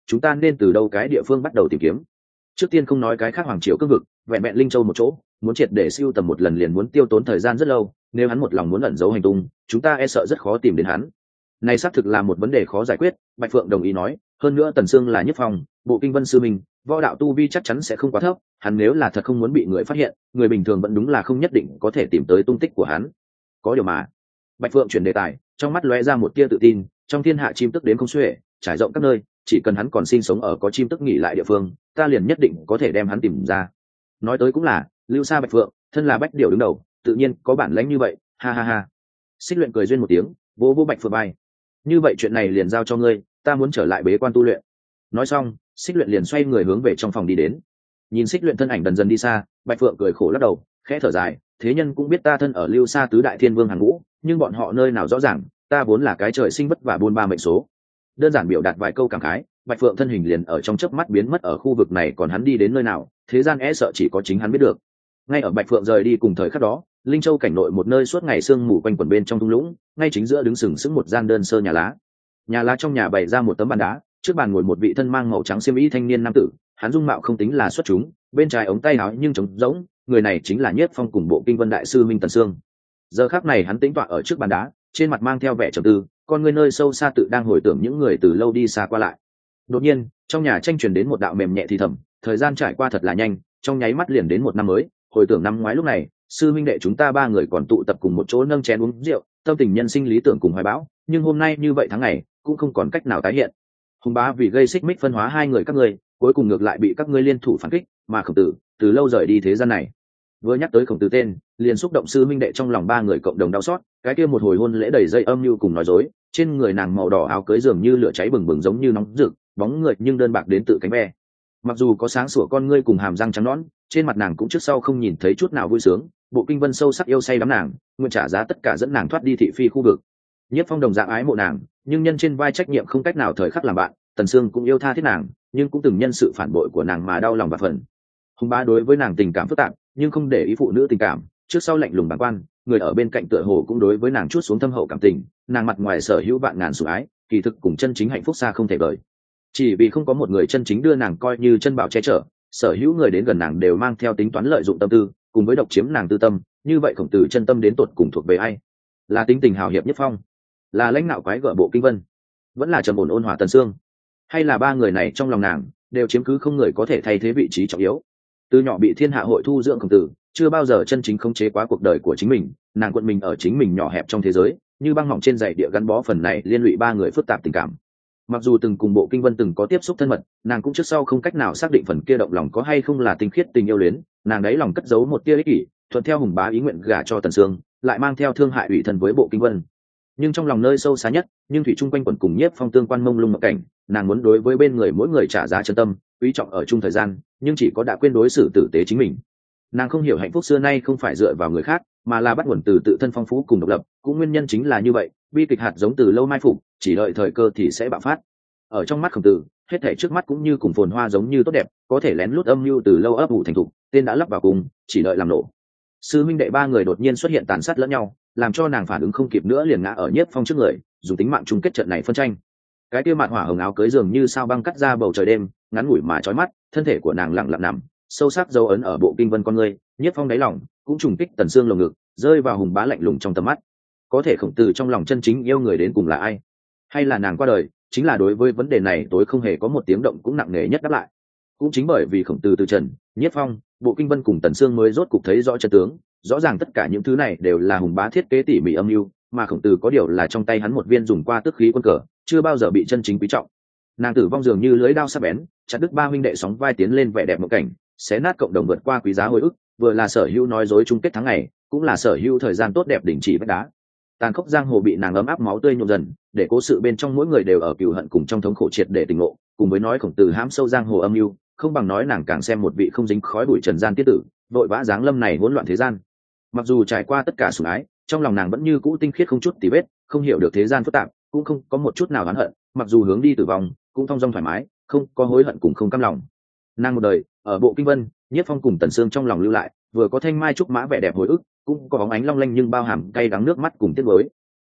chúng ta nên từ đâu cái địa phương bắt đầu tìm kiếm? Trước tiên không nói cái khác hoàng triều cương vực, vẹn vẹn linh châu một chỗ, muốn triệt để siêu tầm một lần liền muốn tiêu tốn thời gian rất lâu, nếu hắn một lòng muốn ẩn giấu hành tung, chúng ta e sợ rất khó tìm đến hắn. Này xác thực là một vấn đề khó giải quyết, Bạch Phượng đồng ý nói, hơn nữa Tần Sương là Nhất Phong, Bộ Kinh Vân sư mình, võ đạo tu vi chắc chắn sẽ không quá thấp, hắn nếu là thật không muốn bị người phát hiện, người bình thường vẫn đúng là không nhất định có thể tìm tới tung tích của hắn. Có điều mà, Bạch Phượng chuyển đề tài, trong mắt lóe ra một tia tự tin, trong thiên hạ chim tức đến không xuể, trải rộng các nơi, chỉ cần hắn còn sinh sống ở có chim tức nghỉ lại địa phương, ta liền nhất định có thể đem hắn tìm ra. Nói tới cũng là, Lưu Sa Bạch Phượng, thân là Bách Điểu đứng đầu, tự nhiên có bản lãnh như vậy, ha ha ha. Xích Luyện cười duyên một tiếng, vỗ vỗ Bạch Phượng bay. Như vậy chuyện này liền giao cho ngươi, ta muốn trở lại bế quan tu luyện. Nói xong, Xích Luyện liền xoay người hướng về trong phòng đi đến. Nhìn Xích Luyện thân ảnh dần dần đi xa, Bạch Phượng cười khổ lắc đầu, khẽ thở dài, thế nhân cũng biết ta thân ở Lưu Sa tứ đại thiên vương hàng ngũ, nhưng bọn họ nơi nào rõ ràng, ta vốn là cái trời sinh vất vả buôn ba mệnh số. Đơn giản biểu đạt vài câu cảm khái, Bạch Phượng thân hình liền ở trong chớp mắt biến mất ở khu vực này, còn hắn đi đến nơi nào, thế gian e sợ chỉ có chính hắn biết được. Ngay ở Bạch Phượng rời đi cùng thời khắc đó, Linh Châu cảnh nội một nơi suốt ngày sương mù quanh quẩn bên trong thung lũng, ngay chính giữa đứng sừng sững một gian đơn sơ nhà lá. Nhà lá trong nhà bày ra một tấm bàn đá, trước bàn ngồi một vị thân mang màu trắng xiêm y thanh niên nam tử, hắn dung mạo không tính là xuất chúng, bên trái ống tay áo nhưng trống rỗng, người này chính là Nhiếp Phong cùng Bộ Kinh Vân đại sư Minh Tần Sương. Giờ khắc này hắn tĩnh tọa ở trước bàn đá, trên mặt mang theo vẻ trầm tư, con người nơi sâu xa tự đang hồi tưởng những người từ lâu đi xa qua lại. Đột nhiên, trong nhà tranh truyền đến một đạo mềm nhẹ thì thầm, thời gian trải qua thật là nhanh, trong nháy mắt liền đến một năm mới, hồi tưởng năm ngoái lúc này, sư minh đệ chúng ta ba người còn tụ tập cùng một chỗ nâng chén uống rượu, tâm tình nhân sinh lý tưởng cùng hoài bão, nhưng hôm nay như vậy tháng ngày, cũng không còn cách nào tái hiện. Hùng bá vì gây xích mích phân hóa hai người các ngươi, cuối cùng ngược lại bị các ngươi liên thủ phản kích, mà Khổng Tử từ lâu rời đi thế gian này. Vừa nhắc tới Khổng Tử tên, liền xúc động sư minh đệ trong lòng ba người cộng đồng đau xót, cái kia một hồi hôn lễ đầy dây âm mưu cùng nói dối, trên người nàng màu đỏ áo cưới dường như lửa cháy bừng bừng giống như nóng rực, bóng người nhưng đơn bạc đến tự cánh ve. Mặc dù có sáng sủa con ngươi cùng hàm răng trắng nõn, trên mặt nàng cũng trước sau không nhìn thấy chút nào vui sướng. Bộ Kinh Vân sâu sắc yêu say đắm nàng, nguyện trả giá tất cả dẫn nàng thoát đi thị phi khu vực. Nhất Phong đồng dạng ái mộ nàng, nhưng nhân trên vai trách nhiệm không cách nào thời khắc làm bạn. Tần Sương cũng yêu tha thiết nàng, nhưng cũng từng nhân sự phản bội của nàng mà đau lòng và phần. Hùng bá đối với nàng tình cảm phức tạp, nhưng không để ý phụ nữ tình cảm, trước sau lạnh lùng bàng quan, người ở bên cạnh tựa hồ cũng đối với nàng chút xuống thâm hậu cảm tình. Nàng mặt ngoài sở hữu vạn ngàn sủng ái, kỳ thực cùng chân chính hạnh phúc xa không thể vời. Chỉ vì không có một người chân chính đưa nàng coi như chân bảo che chở, sở hữu người đến gần nàng đều mang theo tính toán lợi dụng tâm tư, cùng với độc chiếm nàng tư tâm. Như vậy Khổng Tử chân tâm đến tột cùng thuộc về ai? Là tính tình hào hiệp Nhất Phong, là lãnh đạo quái gở Bộ Kinh Vân, vẫn là trầm ổn ôn hòa Tần Sương, hay là ba người này trong lòng nàng đều chiếm cứ không người có thể thay thế vị trí trọng yếu? Từ nhỏ bị thiên hạ hội thu dưỡng Khổng Tử, chưa bao giờ chân chính khống chế quá cuộc đời của chính mình, nàng quận mình ở chính mình nhỏ hẹp trong thế giới, như băng mỏng trên dày địa gắn bó phần này liên lụy ba người phức tạp tình cảm. Mặc dù từng cùng Bộ Kinh Vân từng có tiếp xúc thân mật, nàng cũng trước sau không cách nào xác định phần kia động lòng có hay không là tinh khiết tình yêu luyến, nàng đấy lòng cất giấu một tia ích kỷ, thuận theo Hùng bá ý nguyện gả cho Tần Sương, lại mang theo thương hại ủy thân với Bộ Kinh Vân. Nhưng trong lòng nơi sâu xa nhất, nhưng thủy chung quanh quẩn cùng Nhiếp Phong tương quan mông lung mộng cảnh, nàng muốn đối với bên người mỗi người trả giá chân tâm, quý trọng ở chung thời gian, nhưng chỉ có đã quên đối xử tử tế chính mình. Nàng không hiểu hạnh phúc xưa nay không phải dựa vào người khác, mà là bắt nguồn từ tự thân phong phú cùng độc lập, cũng nguyên nhân chính là như vậy, bi kịch hạt giống từ lâu mai phục, chỉ đợi thời cơ thì sẽ bạo phát. Ở trong mắt Khổng Tử, hết thảy trước mắt cũng như cùng phồn hoa giống như tốt đẹp, có thể lén lút âm mưu từ lâu ấp ủ thành thục, tên đã lắp vào cùng, chỉ đợi làm nổ. Sư huynh đệ ba người đột nhiên xuất hiện tàn sát lẫn nhau, làm cho nàng phản ứng không kịp nữa liền ngã ở Nhiếp Phong trước người, dùng tính mạng chung kết trận này phân tranh. Cái kia mạn hỏa hồng áo cưới dường như sao băng cắt ra bầu trời đêm, ngắn ngủi mà chói mắt, thân thể của nàng lặng lặng nằm, sâu sắc dấu ấn ở Bộ Kinh Vân con người, Nhiếp Phong đáy lòng cũng trùng kích Tần Sương lồng ngực, rơi vào Hùng bá lạnh lùng trong tầm mắt. Có thể Khổng Tử trong lòng chân chính yêu người đến cùng là ai? Hay là nàng qua đời chính là đối với vấn đề này tối không hề có một tiếng động cũng nặng nề nhất đáp lại. Cũng chính bởi vì Khổng Tử từ trần, Nhiếp Phong, Bộ Kinh Vân cùng Tần Sương mới rốt cục thấy rõ chân tướng, rõ ràng tất cả những thứ này đều là Hùng bá thiết kế tỉ mỉ âm mưu, mà Khổng Tử có điều là trong tay hắn một viên dùng qua tức khí quân cờ, chưa bao giờ bị chân chính quý trọng. Nàng tử vong dường như lưới đao sắc bén, chặt đứt ba huynh đệ sóng vai tiến lên vẻ đẹp một cảnh, xé nát cộng đồng vượt qua quý giá hồi ức, vừa là sở hữu nói dối chung kết tháng ngày, cũng là sở hữu thời gian tốt đẹp đỉnh chỉ vách đá. Tàn khốc giang hồ bị nàng ấm áp máu tươi nhuộm dần, để cố sự bên trong mỗi người đều ở cừu hận cùng trong thống khổ triệt để tỉnh ngộ, cùng với nói Khổng Tử hãm sâu giang hồ âm mưu, không bằng nói nàng càng xem một vị không dính khói bụi trần gian tiết tử, vội vã giáng lâm này hỗn loạn thế gian. Mặc dù trải qua tất cả sủng ái, trong lòng nàng vẫn như cũ tinh khiết không chút tì vết, không hiểu được thế gian phức tạp, cũng không có một chút nào oán hận, mặc dù hướng đi tử vong, cũng thong dong thoải mái, không có hối hận cũng không cam lòng. Nàng một đời ở Bộ Kinh Vân, Nhiếp Phong cùng Tần Sương trong lòng lưu lại, vừa có thanh mai trúc mã vẻ đẹp hồi ức, cũng có bóng ánh long lanh nhưng bao hàm cay đắng nước mắt cùng tiếc nuối.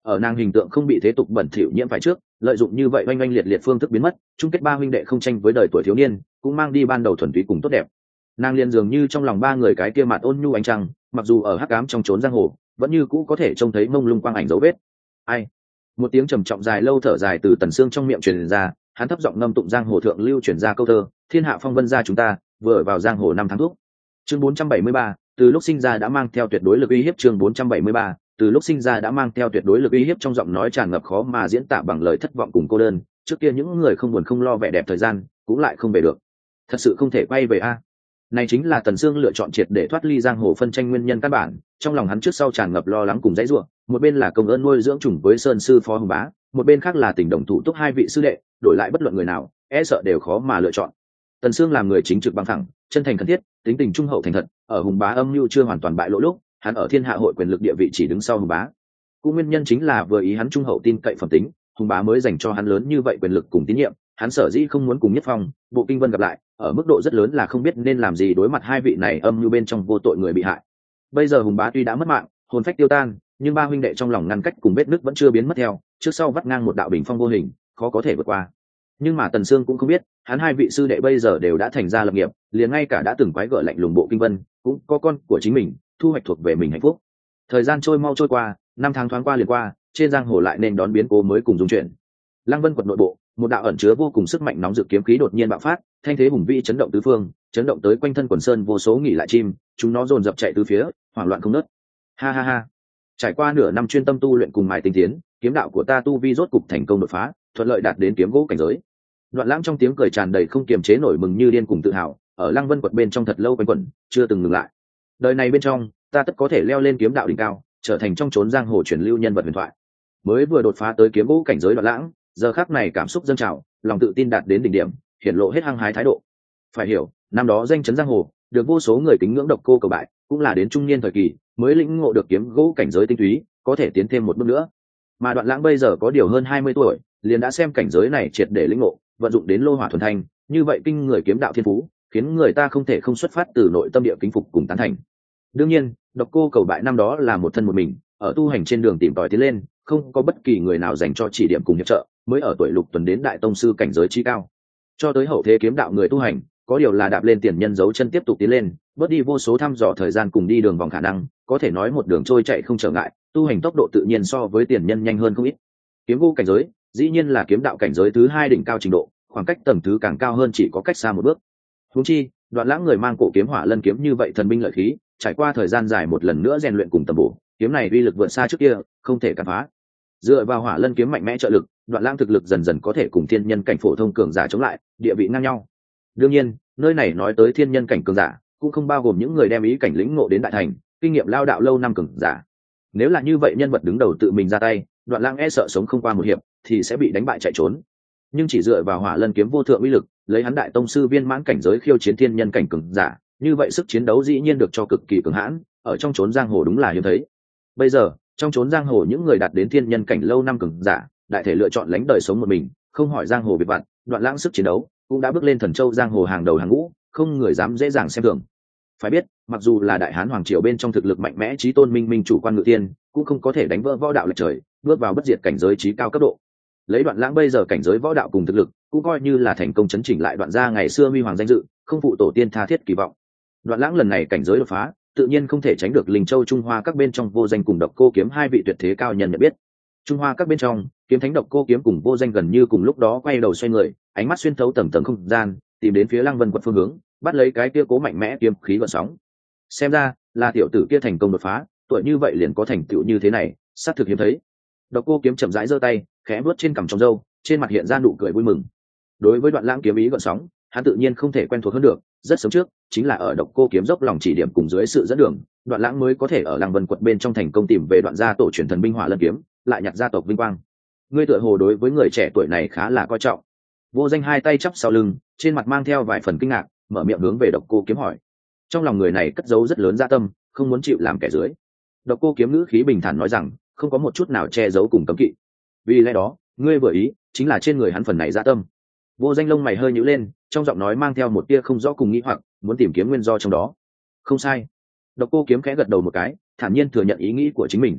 ở nàng hình tượng không bị thế tục bẩn thỉu nhiễm phải trước, lợi dụng như vậy oanh oanh liệt liệt phương thức biến mất, chung kết ba huynh đệ không tranh với đời tuổi thiếu niên, cũng mang đi ban đầu thuần túy cùng tốt đẹp. Nàng liền dường như trong lòng ba người cái kia mặt ôn nhu ánh trăng, mặc dù ở hắc ám trong trốn giang hồ, vẫn như cũ có thể trông thấy mông lung quang ảnh dấu vết. Ai? Một tiếng trầm trọng dài lâu thở dài từ Tần Sương trong miệng truyền ra, hắn thấp giọng ngâm tụng giang hồ thượng lưu truyền ra câu thơ, thiên hạ phong vân gia chúng ta, vừa vào giang hồ năm tháng thuốc. Chương bốn trăm bảy mươi ba, từ lúc sinh ra đã mang theo tuyệt đối lực uy hiếp. Chương bốn trăm bảy mươi ba, từ lúc sinh ra đã mang theo tuyệt đối lực uy hiếp, trong giọng nói tràn ngập khó mà diễn tả bằng lời thất vọng cùng cô đơn. Trước kia những người không buồn không lo vẻ đẹp thời gian, cũng lại không về được. Thật sự không thể quay về a. Này chính là Tần Sương lựa chọn triệt để thoát ly giang hồ phân tranh nguyên nhân căn bản, trong lòng hắn trước sau tràn ngập lo lắng cùng dãy rủa, một bên là công ơn nuôi dưỡng trùng với Sơn sư Phó Hùng Bá, một bên khác là tình đồng thủ túc hai vị sư đệ, đổi lại bất luận người nào, e sợ đều khó mà lựa chọn. Tần Sương làm người chính trực bằng thẳng, chân thành khẩn thiết, tính tình trung hậu thành thật, ở Hùng Bá âm mưu chưa hoàn toàn bại lộ lúc, hắn ở Thiên Hạ hội quyền lực địa vị chỉ đứng sau Hùng Bá. Cũng nguyên nhân chính là vừa ý hắn trung hậu tin cậy phẩm tính, Hùng Bá mới dành cho hắn lớn như vậy quyền lực cùng tín nhiệm, hắn sở dĩ không muốn cùng Nhất Phong, Bộ Kinh Vân gặp lại, ở mức độ rất lớn là không biết nên làm gì đối mặt hai vị này âm mưu bên trong vô tội người bị hại. Bây giờ Hùng Bá tuy đã mất mạng, hồn phách tiêu tan, nhưng ba huynh đệ trong lòng ngăn cách cùng vết nứt vẫn chưa biến mất theo, trước sau vắt ngang một đạo bình phong vô hình, khó có thể vượt qua. Nhưng mà Tần Sương cũng không biết, hắn hai vị sư đệ bây giờ đều đã thành ra lập nghiệp, liền ngay cả đã từng quái gở lạnh lùng Bộ Kinh Vân, cũng có con của chính mình, thu hoạch thuộc về mình hạnh phúc. Thời gian trôi mau trôi qua, năm tháng thoáng qua liền qua, trên giang hồ lại nên đón biến cố mới cùng dung chuyển. Lăng Vân quật nội bộ, một đạo ẩn chứa vô cùng sức mạnh nóng rực kiếm khí đột nhiên bạo phát, thanh thế hùng vĩ chấn động tứ phương, chấn động tới quanh thân quần sơn vô số nghỉ lại chim, chúng nó dồn dập chạy tứ phía, hoảng loạn không ngớt. Ha ha ha. Trải qua nửa năm chuyên tâm tu luyện cùng mài tinh tiến, kiếm đạo của ta tu vi rốt cục thành công đột phá, thuận lợi đạt đến kiếm gỗ cảnh giới. Đoạn Lãng trong tiếng cười tràn đầy không kiềm chế nổi mừng như điên cùng tự hào, ở Lăng Vân quật bên trong thật lâu quanh quẩn, chưa từng ngừng lại. Đời này bên trong, ta tất có thể leo lên kiếm đạo đỉnh cao, trở thành trong chốn giang hồ truyền lưu nhân vật huyền thoại. Mới vừa đột phá tới kiếm gỗ cảnh giới Đoạn Lãng, giờ khắc này cảm xúc dâng trào, lòng tự tin đạt đến đỉnh điểm, hiển lộ hết hăng hái thái độ. Phải hiểu, năm đó danh chấn giang hồ, được vô số người kính ngưỡng Độc Cô Cầu Bại, cũng là đến trung niên thời kỳ mới lĩnh ngộ được kiếm gỗ cảnh giới tinh túy, có thể tiến thêm một bước nữa. Mà Đoạn Lãng bây giờ có điều hơn hai mươi tuổi, liền đã xem cảnh giới này triệt để lĩnh ngộ, vận dụng đến lô hỏa thuần thanh, như vậy kinh người kiếm đạo thiên phú, khiến người ta không thể không xuất phát từ nội tâm địa kính phục cùng tán thành. Đương nhiên, Độc Cô Cầu Bại năm đó là một thân một mình, ở tu hành trên đường tìm tòi tiến lên, không có bất kỳ người nào dành cho chỉ điểm cùng hiệp trợ, mới ở tuổi lục tuần đến đại tông sư cảnh giới chi cao. Cho tới hậu thế kiếm đạo người tu hành, có điều là đạp lên tiền nhân dấu chân tiếp tục tiến lên, bớt đi vô số thăm dò thời gian cùng đi đường vòng khả năng, có thể nói một đường trôi chạy không trở ngại, tu hành tốc độ tự nhiên so với tiền nhân nhanh hơn không ít. Kiếm gỗ cảnh giới, dĩ nhiên là kiếm đạo cảnh giới thứ hai đỉnh cao trình độ, khoảng cách tầng thứ càng cao hơn chỉ có cách xa một bước. Huống chi, Đoạn Lãng người mang cổ kiếm Hỏa Lân kiếm như vậy thần binh lợi khí, trải qua thời gian dài một lần nữa rèn luyện cùng tầm bổ, kiếm này uy lực vượt xa trước kia, không thể cản phá. Dựa vào Hỏa Lân kiếm mạnh mẽ trợ lực, Đoạn Lãng thực lực dần dần có thể cùng thiên nhân cảnh phổ thông cường giả chống lại, địa vị ngang nhau. Đương nhiên, nơi này nói tới thiên nhân cảnh cường giả, cũng không bao gồm những người đem ý cảnh lĩnh ngộ đến đại thành, kinh nghiệm lao đạo lâu năm cường giả. Nếu là như vậy nhân vật đứng đầu tự mình ra tay, Đoạn Lãng e sợ sống không qua một hiệp thì sẽ bị đánh bại chạy trốn. Nhưng chỉ dựa vào Hỏa Lân kiếm vô thượng uy lực, lấy hắn đại tông sư viên mãn cảnh giới khiêu chiến thiên nhân cảnh cường giả, như vậy sức chiến đấu dĩ nhiên được cho cực kỳ cường hãn, ở trong chốn giang hồ đúng là hiếm thấy. Bây giờ, trong chốn giang hồ những người đạt đến thiên nhân cảnh lâu năm cường giả, đại thể lựa chọn lánh đời sống một mình, không hỏi giang hồ việc vặt, Đoạn Lãng sức chiến đấu cũng đã bước lên thần châu giang hồ hàng đầu hàng ngũ, không người dám dễ dàng xem thường. Phải biết, mặc dù là đại hán hoàng triều bên trong thực lực mạnh mẽ chí tôn minh minh chủ quan ngự tiên, cũng không có thể đánh vỡ võ đạo lệch trời, bước vào bất diệt cảnh giới chí cao cấp độ. Lấy Đoạn Lãng bây giờ cảnh giới võ đạo cùng thực lực, cũng coi như là thành công chấn chỉnh lại Đoạn gia ngày xưa huy hoàng danh dự, không phụ tổ tiên tha thiết kỳ vọng. Đoạn Lãng lần này cảnh giới đột phá, tự nhiên không thể tránh được Linh Châu Trung Hoa các bên trong Vô Danh cùng Độc Cô kiếm hai vị tuyệt thế cao nhân nhận biết. Trung Hoa các bên trong, kiếm thánh Độc Cô kiếm cùng Vô Danh gần như cùng lúc đó quay đầu xoay người, ánh mắt xuyên thấu tầng tầng không gian, tìm đến phía Lăng Vân quật phương hướng, bắt lấy cái kia cố mạnh mẽ kiếm khí gợn sóng. Xem ra, là tiểu tử kia thành công đột phá, tuổi như vậy liền có thành tựu như thế này, sát thực hiếm thấy. Độc Cô kiếm chậm rãi giơ tay, khẽ vuốt trên cằm trong râu, trên mặt hiện ra nụ cười vui mừng. Đối với Đoạn Lãng kiếm ý gợn sóng, hắn tự nhiên không thể quen thuộc hơn được, rất sớm trước, chính là ở Độc Cô kiếm dốc lòng chỉ điểm cùng dưới sự dẫn đường, Đoạn Lãng mới có thể ở Lăng Vân quật bên trong thành công tìm về Đoạn gia tổ truyền thần binh Hỏa Lân kiếm, lại nhặt gia tộc vinh quang. Ngươi tựa hồ đối với người trẻ tuổi này khá là coi trọng. Vô Danh hai tay chắp sau lưng, trên mặt mang theo vài phần kinh ngạc, mở miệng hướng về Độc Cô kiếm hỏi. Trong lòng người này cất giấu rất lớn dạ tâm, không muốn chịu làm kẻ dưới. Độc Cô kiếm ngữ khí bình thản nói rằng, không có một chút nào che giấu cùng cấm kỵ. Vì lẽ đó, ngươi vừa ý, chính là trên người hắn phần này dạ tâm. Vô Danh lông mày hơi nhíu lên, trong giọng nói mang theo một tia không rõ cùng nghĩ hoặc, muốn tìm kiếm nguyên do trong đó. Không sai. Độc Cô kiếm khẽ gật đầu một cái, thản nhiên thừa nhận ý nghĩ của chính mình.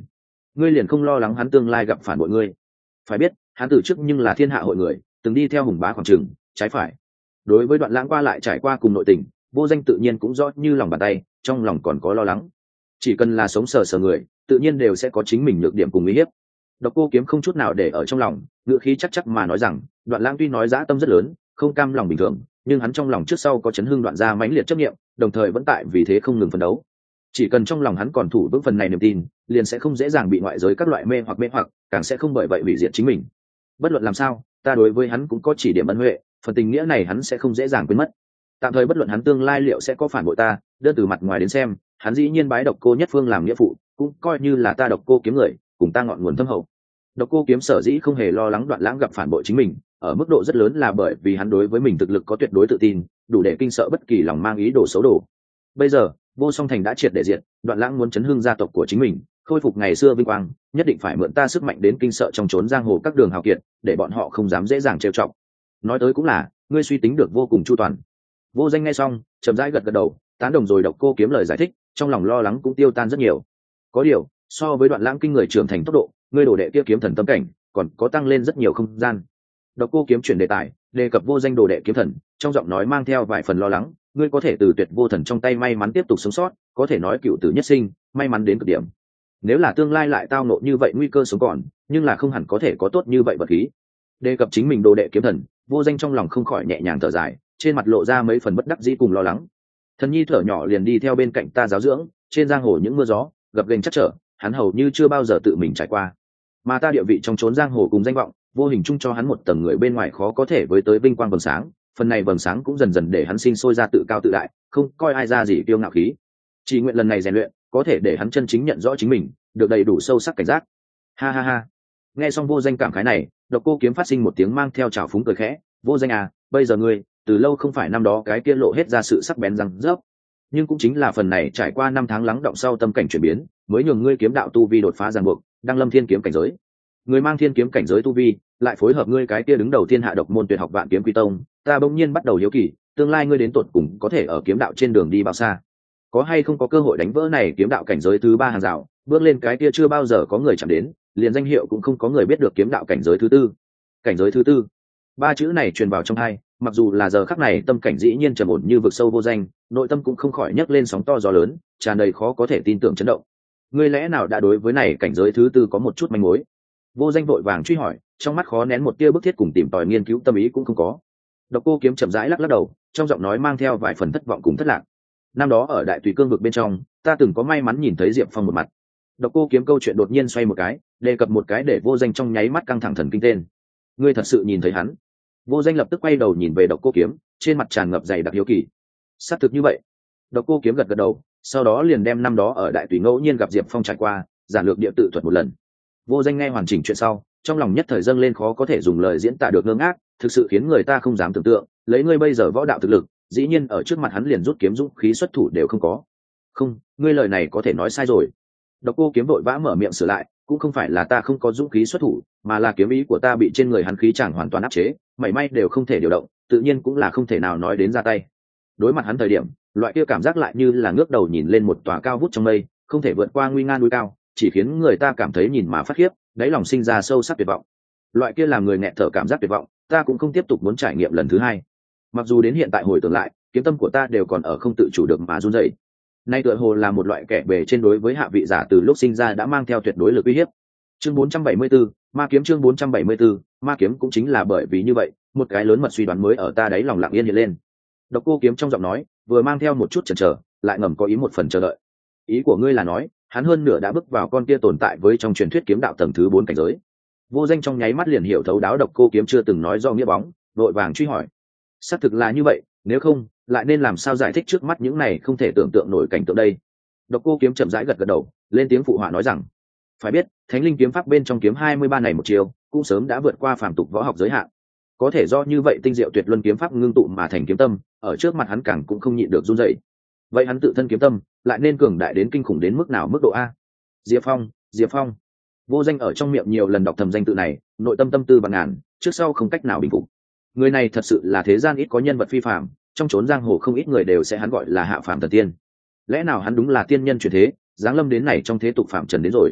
ngươi liền không lo lắng hắn tương lai gặp phản bội ngươi? Phải biết hắn từ trước nhưng là thiên hạ hội người, từng đi theo hùng bá khoảng trường trái phải. Đối với Đoạn Lãng qua lại trải qua cùng nội tình, Vô Danh tự nhiên cũng rõ như lòng bàn tay, trong lòng còn có lo lắng. Chỉ cần là sống sờ sờ người, tự nhiên đều sẽ có chính mình nhược điểm cùng uy hiếp. Độc Cô Kiếm không chút nào để ở trong lòng, ngữ khí chắc chắc mà nói rằng, Đoạn Lãng tuy nói dã tâm rất lớn, không cam lòng bình thường, nhưng hắn trong lòng trước sau có chấn hưng Đoạn gia mãnh liệt chấp niệm, đồng thời vẫn tại vì thế không ngừng phấn đấu. Chỉ cần trong lòng hắn còn thủ vững phần này niềm tin, liền sẽ không dễ dàng bị ngoại giới các loại mê hoặc mê hoặc, càng sẽ không bởi vậy hủy diệt chính mình. Bất luận làm sao, ta đối với hắn cũng có chỉ điểm ân huệ, phần tình nghĩa này hắn sẽ không dễ dàng quên mất. Tạm thời bất luận hắn tương lai liệu sẽ có phản bội ta, đơn từ mặt ngoài đến xem, hắn dĩ nhiên bái Độc Cô Nhất Phương làm nghĩa phụ, cũng coi như là ta Độc Cô Kiếm người, cùng ta ngọn nguồn thâm hậu. Độc Cô Kiếm sở dĩ không hề lo lắng Đoạn Lãng gặp phản bội chính mình, ở mức độ rất lớn là bởi vì hắn đối với mình thực lực có tuyệt đối tự tin, đủ để kinh sợ bất kỳ lòng mang ý đồ xấu đồ. Bây giờ, Vô Song Thành đã triệt để diệt, Đoạn Lãng muốn chấn hưng gia tộc của chính mình, khôi phục ngày xưa vinh quang, nhất định phải mượn ta sức mạnh đến kinh sợ trong chốn giang hồ các đường hào kiệt, để bọn họ không dám dễ dàng trêu chọc. Nói tới cũng là, ngươi suy tính được vô cùng chu toàn. Vô Danh nghe xong, chậm rãi gật gật đầu, tán đồng rồi Độc Cô Kiếm lời giải thích, trong lòng lo lắng cũng tiêu tan rất nhiều. Có điều, so với Đoạn Lãng kinh người trưởng thành tốc độ, ngươi đồ đệ kia kiếm thần tâm cảnh, còn có tăng lên rất nhiều không gian. Độc Cô Kiếm chuyển đề tài, đề cập Vô Danh đồ đệ kiếm thần, trong giọng nói mang theo vài phần lo lắng, ngươi có thể từ Tuyệt Vô Thần trong tay may mắn tiếp tục sống sót, có thể nói cựu tử nhất sinh, may mắn đến cực điểm. Nếu là tương lai lại tao nộ như vậy nguy cơ sống còn, nhưng là không hẳn có thể có tốt như vậy vật khí. Đề cập chính mình đồ đệ kiếm thần, Vô Danh trong lòng không khỏi nhẹ nhàng thở dài, trên mặt lộ ra mấy phần bất đắc dĩ cùng lo lắng. Thần nhi thở nhỏ liền đi theo bên cạnh ta giáo dưỡng, trên giang hồ những mưa gió gập ghềnh chắc trở, hắn hầu như chưa bao giờ tự mình trải qua. Mà ta địa vị trong chốn giang hồ cùng danh vọng, vô hình chung cho hắn một tầng người bên ngoài khó có thể với tới vinh quang vầng sáng, phần này vầng sáng cũng dần dần để hắn sinh sôi ra tự cao tự đại, không coi ai ra gì kiêu ngạo khí. Chỉ nguyện lần này rèn luyện, có thể để hắn chân chính nhận rõ chính mình, được đầy đủ sâu sắc cảnh giác. Ha ha ha. Nghe xong Vô Danh cảm khái này, Độc Cô Kiếm phát sinh một tiếng mang theo trào phúng cười khẽ, Vô Danh à, bây giờ ngươi, từ lâu không phải năm đó cái kia lộ hết ra sự sắc bén răng rớp, nhưng cũng chính là phần này trải qua năm tháng lắng động sau tâm cảnh chuyển biến, mới nhường ngươi kiếm đạo tu vi đột phá ràng buộc, đăng lâm thiên kiếm cảnh giới. Người mang thiên kiếm cảnh giới tu vi, lại phối hợp ngươi cái kia đứng đầu thiên hạ độc môn tuyệt học Vạn Kiếm Quy Tông, ta bỗng nhiên bắt đầu hiếu kỳ, tương lai ngươi đến tột cùng có thể ở kiếm đạo trên đường đi bao xa? Có hay không có cơ hội đánh vỡ này kiếm đạo cảnh giới thứ ba hàng rào, bước lên cái kia chưa bao giờ có người chạm đến, liền danh hiệu cũng không có người biết được kiếm đạo cảnh giới thứ tư. Cảnh giới thứ tư, ba chữ này truyền vào trong tai, mặc dù là giờ khắc này tâm cảnh dĩ nhiên trầm ổn như vực sâu vô danh, nội tâm cũng không khỏi nhấc lên sóng to gió lớn, tràn đầy khó có thể tin tưởng chấn động. Ngươi lẽ nào đã đối với này cảnh giới thứ tư có một chút manh mối? Vô Danh vội vàng truy hỏi, trong mắt khó nén một tia bức thiết cùng tìm tòi nghiên cứu tâm ý cũng không có. Độc Cô Kiếm chậm rãi lắc lắc đầu, trong giọng nói mang theo vài phần thất vọng cùng thất lạc. Năm đó ở Đại Tùy Cương vực bên trong, ta từng có may mắn nhìn thấy Diệp Phong một mặt. Độc Cô Kiếm câu chuyện đột nhiên xoay một cái, đề cập một cái để Vô Danh trong nháy mắt căng thẳng thần kinh tên. Ngươi thật sự nhìn thấy hắn? Vô Danh lập tức quay đầu nhìn về Độc Cô Kiếm, trên mặt tràn ngập dày đặc hiếu kỳ. Xác thực như vậy. Độc Cô Kiếm gật gật đầu, sau đó liền đem năm đó ở Đại Tùy ngẫu nhiên gặp Diệp Phong trải qua, giản lược địa tự thuật một lần. Vô Danh nghe hoàn chỉnh chuyện sau, trong lòng nhất thời dâng lên khó có thể dùng lời diễn tả được ngơ ngác, thực sự khiến người ta không dám tưởng tượng, lấy ngươi bây giờ võ đạo thực lực, dĩ nhiên ở trước mặt hắn liền rút kiếm dũng khí xuất thủ đều không có. Không, ngươi lời này có thể nói sai rồi. Độc Cô Kiếm vội vã mở miệng sửa lại, cũng không phải là ta không có dũng khí xuất thủ, mà là kiếm ý của ta bị trên người hắn khí chẳng hoàn toàn áp chế, mảy may đều không thể điều động, tự nhiên cũng là không thể nào nói đến ra tay. Đối mặt hắn thời điểm, loại kia cảm giác lại như là ngước đầu nhìn lên một tòa cao vút trong mây, không thể vượt qua nguy nga núi cao, chỉ khiến người ta cảm thấy nhìn mà phát khiếp, đáy lòng sinh ra sâu sắc tuyệt vọng. Loại kia làm người nghẹt thở cảm giác tuyệt vọng, ta cũng không tiếp tục muốn trải nghiệm lần thứ hai. Mặc dù đến hiện tại hồi tưởng lại, kiếm tâm của ta đều còn ở không tự chủ được mà run rẩy. Nay tựa hồ là một loại kẻ bề trên đối với hạ vị giả từ lúc sinh ra đã mang theo tuyệt đối lực uy hiếp. Chương bốn trăm bảy mươi tư, Ma kiếm chương bốn trăm bảy mươi tư, Ma kiếm cũng chính là bởi vì như vậy, một cái lớn mật suy đoán mới ở ta đáy lòng lặng yên hiện lên. Độc Cô Kiếm trong giọng nói, vừa mang theo một chút chần chờ, lại ngầm có ý một phần chờ đợi. Ý của ngươi là nói, hắn hơn nửa đã bước vào con kia tồn tại với trong truyền thuyết kiếm đạo tầng thứ bốn cảnh giới. Vô Danh trong nháy mắt liền hiểu thấu đáo Độc Cô Kiếm chưa từng nói do nghĩa bóng, vội vàng truy hỏi. Xác thực là như vậy, nếu không, lại nên làm sao giải thích trước mắt những này không thể tưởng tượng nổi cảnh tượng đây? Độc Cô Kiếm chậm rãi gật gật đầu, lên tiếng phụ họa nói rằng, phải biết, Thánh Linh kiếm pháp bên trong kiếm hai mươi ba này một chiều, cũng sớm đã vượt qua phàm tục võ học giới hạn. Có thể do như vậy tinh diệu tuyệt luân kiếm pháp ngưng tụ mà thành kiếm tâm, ở trước mặt hắn càng cũng không nhịn được run rẩy. Vậy hắn tự thân kiếm tâm, lại nên cường đại đến kinh khủng đến mức nào mức độ a? Diệp Phong, Diệp Phong. Vô Danh ở trong miệng nhiều lần đọc thầm danh tự này, nội tâm tâm tư bằng ngàn, trước sau không cách nào bình phục. Người này thật sự là thế gian ít có nhân vật phi phàm, trong chốn giang hồ không ít người đều sẽ hắn gọi là hạ phàm thần tiên. Lẽ nào hắn đúng là tiên nhân chuyển thế, giáng lâm đến này trong thế tục phạm trần đến rồi?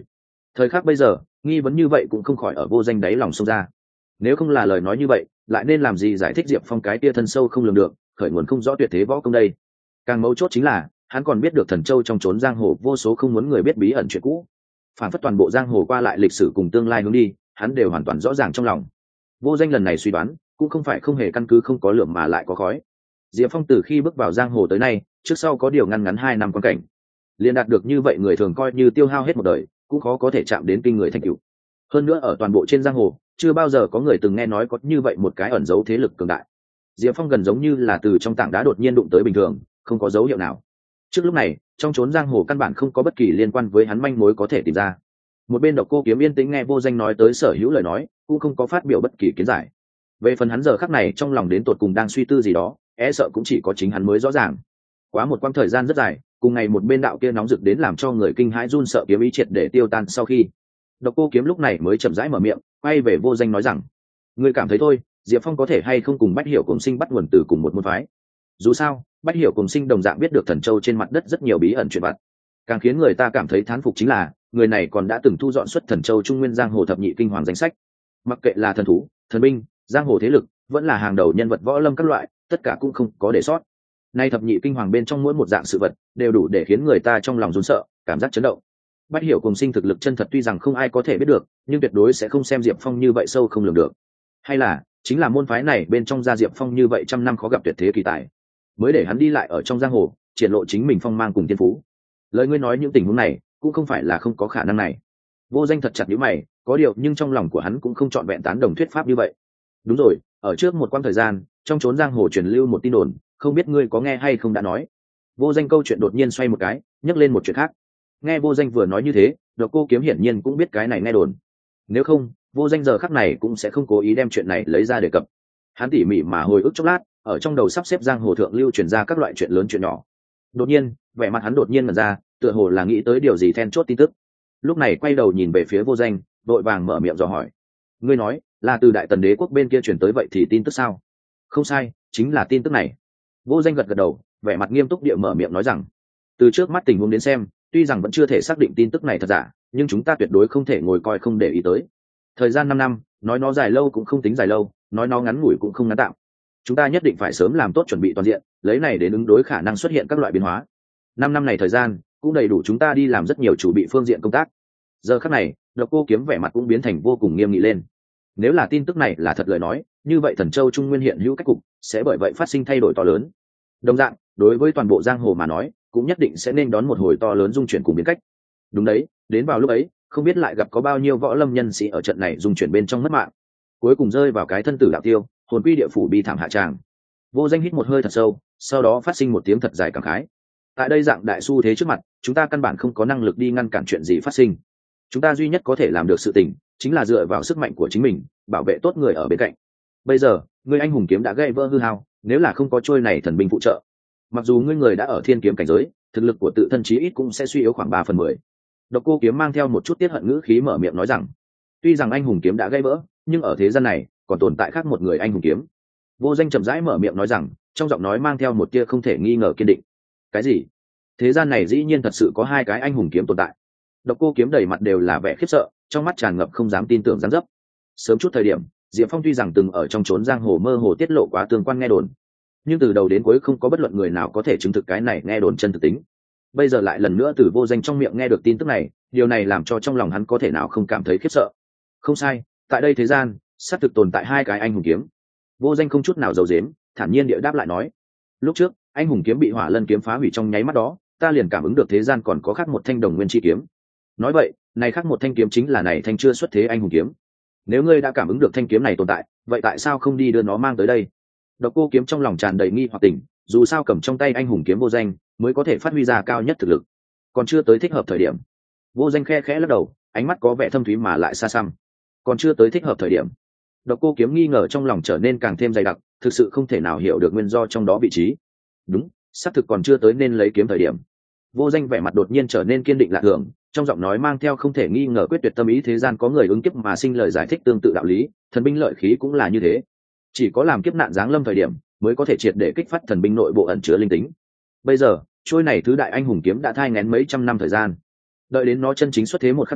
Thời khắc bây giờ nghi vấn như vậy cũng không khỏi ở vô danh đáy lòng xông ra. Nếu không là lời nói như vậy lại nên làm gì giải thích Diệp Phong cái tia thân sâu không lường được, khởi nguồn không rõ tuyệt thế võ công đây. Càng mấu chốt chính là hắn còn biết được Thần Châu trong chốn giang hồ vô số không muốn người biết bí ẩn chuyện cũ, phản phất toàn bộ giang hồ qua lại lịch sử cùng tương lai hướng đi hắn đều hoàn toàn rõ ràng trong lòng. Vô danh lần này suy đoán cũng không phải không hề căn cứ, không có lửa mà lại có khói. Diệp Phong từ khi bước vào giang hồ tới nay trước sau có điều ngăn ngắn hai năm quan cảnh liền đạt được như vậy, người thường coi như tiêu hao hết một đời cũng khó có thể chạm đến kinh người thành tựu. Hơn nữa ở toàn bộ trên giang hồ chưa bao giờ có người từng nghe nói có như vậy một cái ẩn giấu thế lực cường đại. Diệp Phong gần giống như là từ trong tảng đá đột nhiên đụng tới bình thường, không có dấu hiệu nào. Trước lúc này trong chốn giang hồ căn bản không có bất kỳ liên quan với hắn manh mối có thể tìm ra. Một bên Độc Cô Kiếm yên tĩnh nghe vô danh nói tới sở hữu lời nói, cũng không có phát biểu bất kỳ kiến giải. Về phần hắn giờ khắc này trong lòng đến tột cùng đang suy tư gì đó, e sợ cũng chỉ có chính hắn mới rõ ràng. Quá một quãng thời gian rất dài, cùng ngày một bên đạo kia nóng rực đến làm cho người kinh hãi run sợ kiếm ý triệt để tiêu tan sau khi, Độc Cô Kiếm lúc này mới chậm rãi mở miệng, quay về vô danh nói rằng: "Ngươi cảm thấy thôi, Diệp Phong có thể hay không cùng Bách Hiểu Cùng Sinh bắt nguồn từ cùng một môn phái? Dù sao, Bách Hiểu Cùng Sinh đồng dạng biết được Thần Châu trên mặt đất rất nhiều bí ẩn chuyện vặt. Càng khiến người ta cảm thấy thán phục chính là, người này còn đã từng thu dọn xuất Thần Châu Trung Nguyên giang hồ thập nhị kinh hoàng danh sách. Mặc kệ là thần thú, thần binh, giang hồ thế lực, vẫn là hàng đầu nhân vật võ lâm các loại, tất cả cũng không có để sót. Nay thập nhị kinh hoàng bên trong mỗi một dạng sự vật đều đủ để khiến người ta trong lòng run sợ, cảm giác chấn động. Bách Hiểu Cùng Sinh thực lực chân thật tuy rằng không ai có thể biết được, nhưng tuyệt đối sẽ không xem Diệp Phong như vậy sâu không lường được. Hay là chính là môn phái này bên trong gia Diệp Phong như vậy trăm năm khó gặp tuyệt thế kỳ tài, mới để hắn đi lại ở trong giang hồ triển lộ chính mình phong mang cùng thiên phú. Lời ngươi nói những tình huống này cũng không phải là không có khả năng này." Vô danh thật chặt nhíu mày, có điều nhưng trong lòng của hắn cũng không trọn vẹn tán đồng thuyết pháp như vậy. "Đúng rồi, ở trước một quãng thời gian trong chốn giang hồ truyền lưu một tin đồn, không biết ngươi có nghe hay không đã nói." Vô danh câu chuyện đột nhiên xoay một cái, nhắc lên một chuyện khác. Nghe vô danh vừa nói như thế, Độc Cô Kiếm hiển nhiên cũng biết cái này nghe đồn. Nếu không, vô danh giờ khắc này cũng sẽ không cố ý đem chuyện này lấy ra đề cập. Hắn tỉ mỉ mà hồi ức chốc lát, ở trong đầu sắp xếp giang hồ thượng lưu truyền ra các loại chuyện lớn chuyện nhỏ. Đột nhiên, vẻ mặt hắn đột nhiên mở ra, tựa hồ là nghĩ tới điều gì then chốt tin tức. Lúc này quay đầu nhìn về phía vô danh, vội vàng mở miệng dò hỏi: "Ngươi nói là từ Đại Tần đế quốc bên kia truyền tới vậy thì tin tức sao?" "Không sai, chính là tin tức này." Vô danh gật gật đầu, vẻ mặt nghiêm túc địa mở miệng nói rằng: "Từ trước mắt tình huống đến xem, tuy rằng vẫn chưa thể xác định tin tức này thật giả, nhưng chúng ta tuyệt đối không thể ngồi coi không để ý tới. Thời gian năm năm, nói nó dài lâu cũng không tính dài lâu, nói nó ngắn ngủi cũng không ngắn tạm. Chúng ta nhất định phải sớm làm tốt chuẩn bị toàn diện, lấy này đến ứng đối khả năng xuất hiện các loại biến hóa. Năm năm này thời gian cũng đầy đủ chúng ta đi làm rất nhiều chuẩn bị phương diện công tác." Giờ khắc này, Độc Cô Kiếm vẻ mặt cũng biến thành vô cùng nghiêm nghị lên. Nếu là tin tức này là thật lời nói, như vậy Thần Châu Trung Nguyên hiện hữu cách cục sẽ bởi vậy phát sinh thay đổi to lớn. Đồng dạng, đối với toàn bộ giang hồ mà nói, cũng nhất định sẽ nên đón một hồi to lớn dung chuyển cùng biến cách. Đúng đấy, đến vào lúc ấy, không biết lại gặp có bao nhiêu võ lâm nhân sĩ ở trận này dung chuyển bên trong mất mạng, cuối cùng rơi vào cái thân tử đạo tiêu, hồn quy địa phủ bi thảm hạ tràng. Vô danh hít một hơi thật sâu, sau đó phát sinh một tiếng thật dài cảm khái. Tại đây dạng đại xu thế trước mặt, chúng ta căn bản không có năng lực đi ngăn cản chuyện gì phát sinh. Chúng ta duy nhất có thể làm được sự tình, chính là dựa vào sức mạnh của chính mình, bảo vệ tốt người ở bên cạnh. Bây giờ, người anh hùng kiếm đã gây vỡ hư hao, nếu là không có trôi này thần binh phụ trợ, mặc dù ngươi người đã ở thiên kiếm cảnh giới, thực lực của tự thân chí ít cũng sẽ suy yếu khoảng ba phần mười. Độc Cô Kiếm mang theo một chút tiết hận ngữ khí mở miệng nói rằng: "Tuy rằng anh hùng kiếm đã gây vỡ, nhưng ở thế gian này còn tồn tại khác một người anh hùng kiếm." Vô danh chậm rãi mở miệng nói rằng, trong giọng nói mang theo một tia không thể nghi ngờ kiên định. "Cái gì? Thế gian này dĩ nhiên thật sự có hai cái anh hùng kiếm tồn tại?" Độc Cô Kiếm đầy mặt đều là vẻ khiếp sợ, trong mắt tràn ngập không dám tin tưởng dáng dấp. Sớm chút thời điểm, Diệp Phong tuy rằng từng ở trong chốn giang hồ mơ hồ tiết lộ quá tương quan nghe đồn, nhưng từ đầu đến cuối không có bất luận người nào có thể chứng thực cái này nghe đồn chân thực tính. Bây giờ lại lần nữa từ vô danh trong miệng nghe được tin tức này, điều này làm cho trong lòng hắn có thể nào không cảm thấy khiếp sợ. Không sai, tại đây thế gian xác thực tồn tại hai cái anh hùng kiếm. Vô danh không chút nào giấu giếm, thản nhiên địa đáp lại nói: "Lúc trước anh hùng kiếm bị Hỏa Lân kiếm phá hủy trong nháy mắt đó, ta liền cảm ứng được thế gian còn có khác một thanh đồng nguyên chi kiếm. Nói vậy, này khác một thanh kiếm chính là này thanh chưa xuất thế anh hùng kiếm. Nếu ngươi đã cảm ứng được thanh kiếm này tồn tại, vậy tại sao không đi đưa nó mang tới đây?" Độc Cô Kiếm trong lòng tràn đầy nghi hoặc tình, dù sao cầm trong tay anh hùng kiếm vô danh mới có thể phát huy ra cao nhất thực lực, còn chưa tới thích hợp thời điểm. Vô danh khe khẽ lắc đầu, ánh mắt có vẻ thâm thúy mà lại xa xăm. Còn chưa tới thích hợp thời điểm. Độc Cô Kiếm nghi ngờ trong lòng trở nên càng thêm dày đặc, thực sự không thể nào hiểu được nguyên do trong đó vị trí. Đúng, xác thực còn chưa tới nên lấy kiếm thời điểm. Vô danh vẻ mặt đột nhiên trở nên kiên định lạ thường, trong giọng nói mang theo không thể nghi ngờ quyết tuyệt tâm ý. Thế gian có người ứng kiếp mà sinh lời giải thích tương tự đạo lý, thần binh lợi khí cũng là như thế. Chỉ có làm kiếp nạn giáng lâm thời điểm mới có thể triệt để kích phát thần binh nội bộ ẩn chứa linh tính. Bây giờ trôi này thứ đại anh hùng kiếm đã thai nghén mấy trăm năm thời gian, đợi đến nó chân chính xuất thế một khắc đó,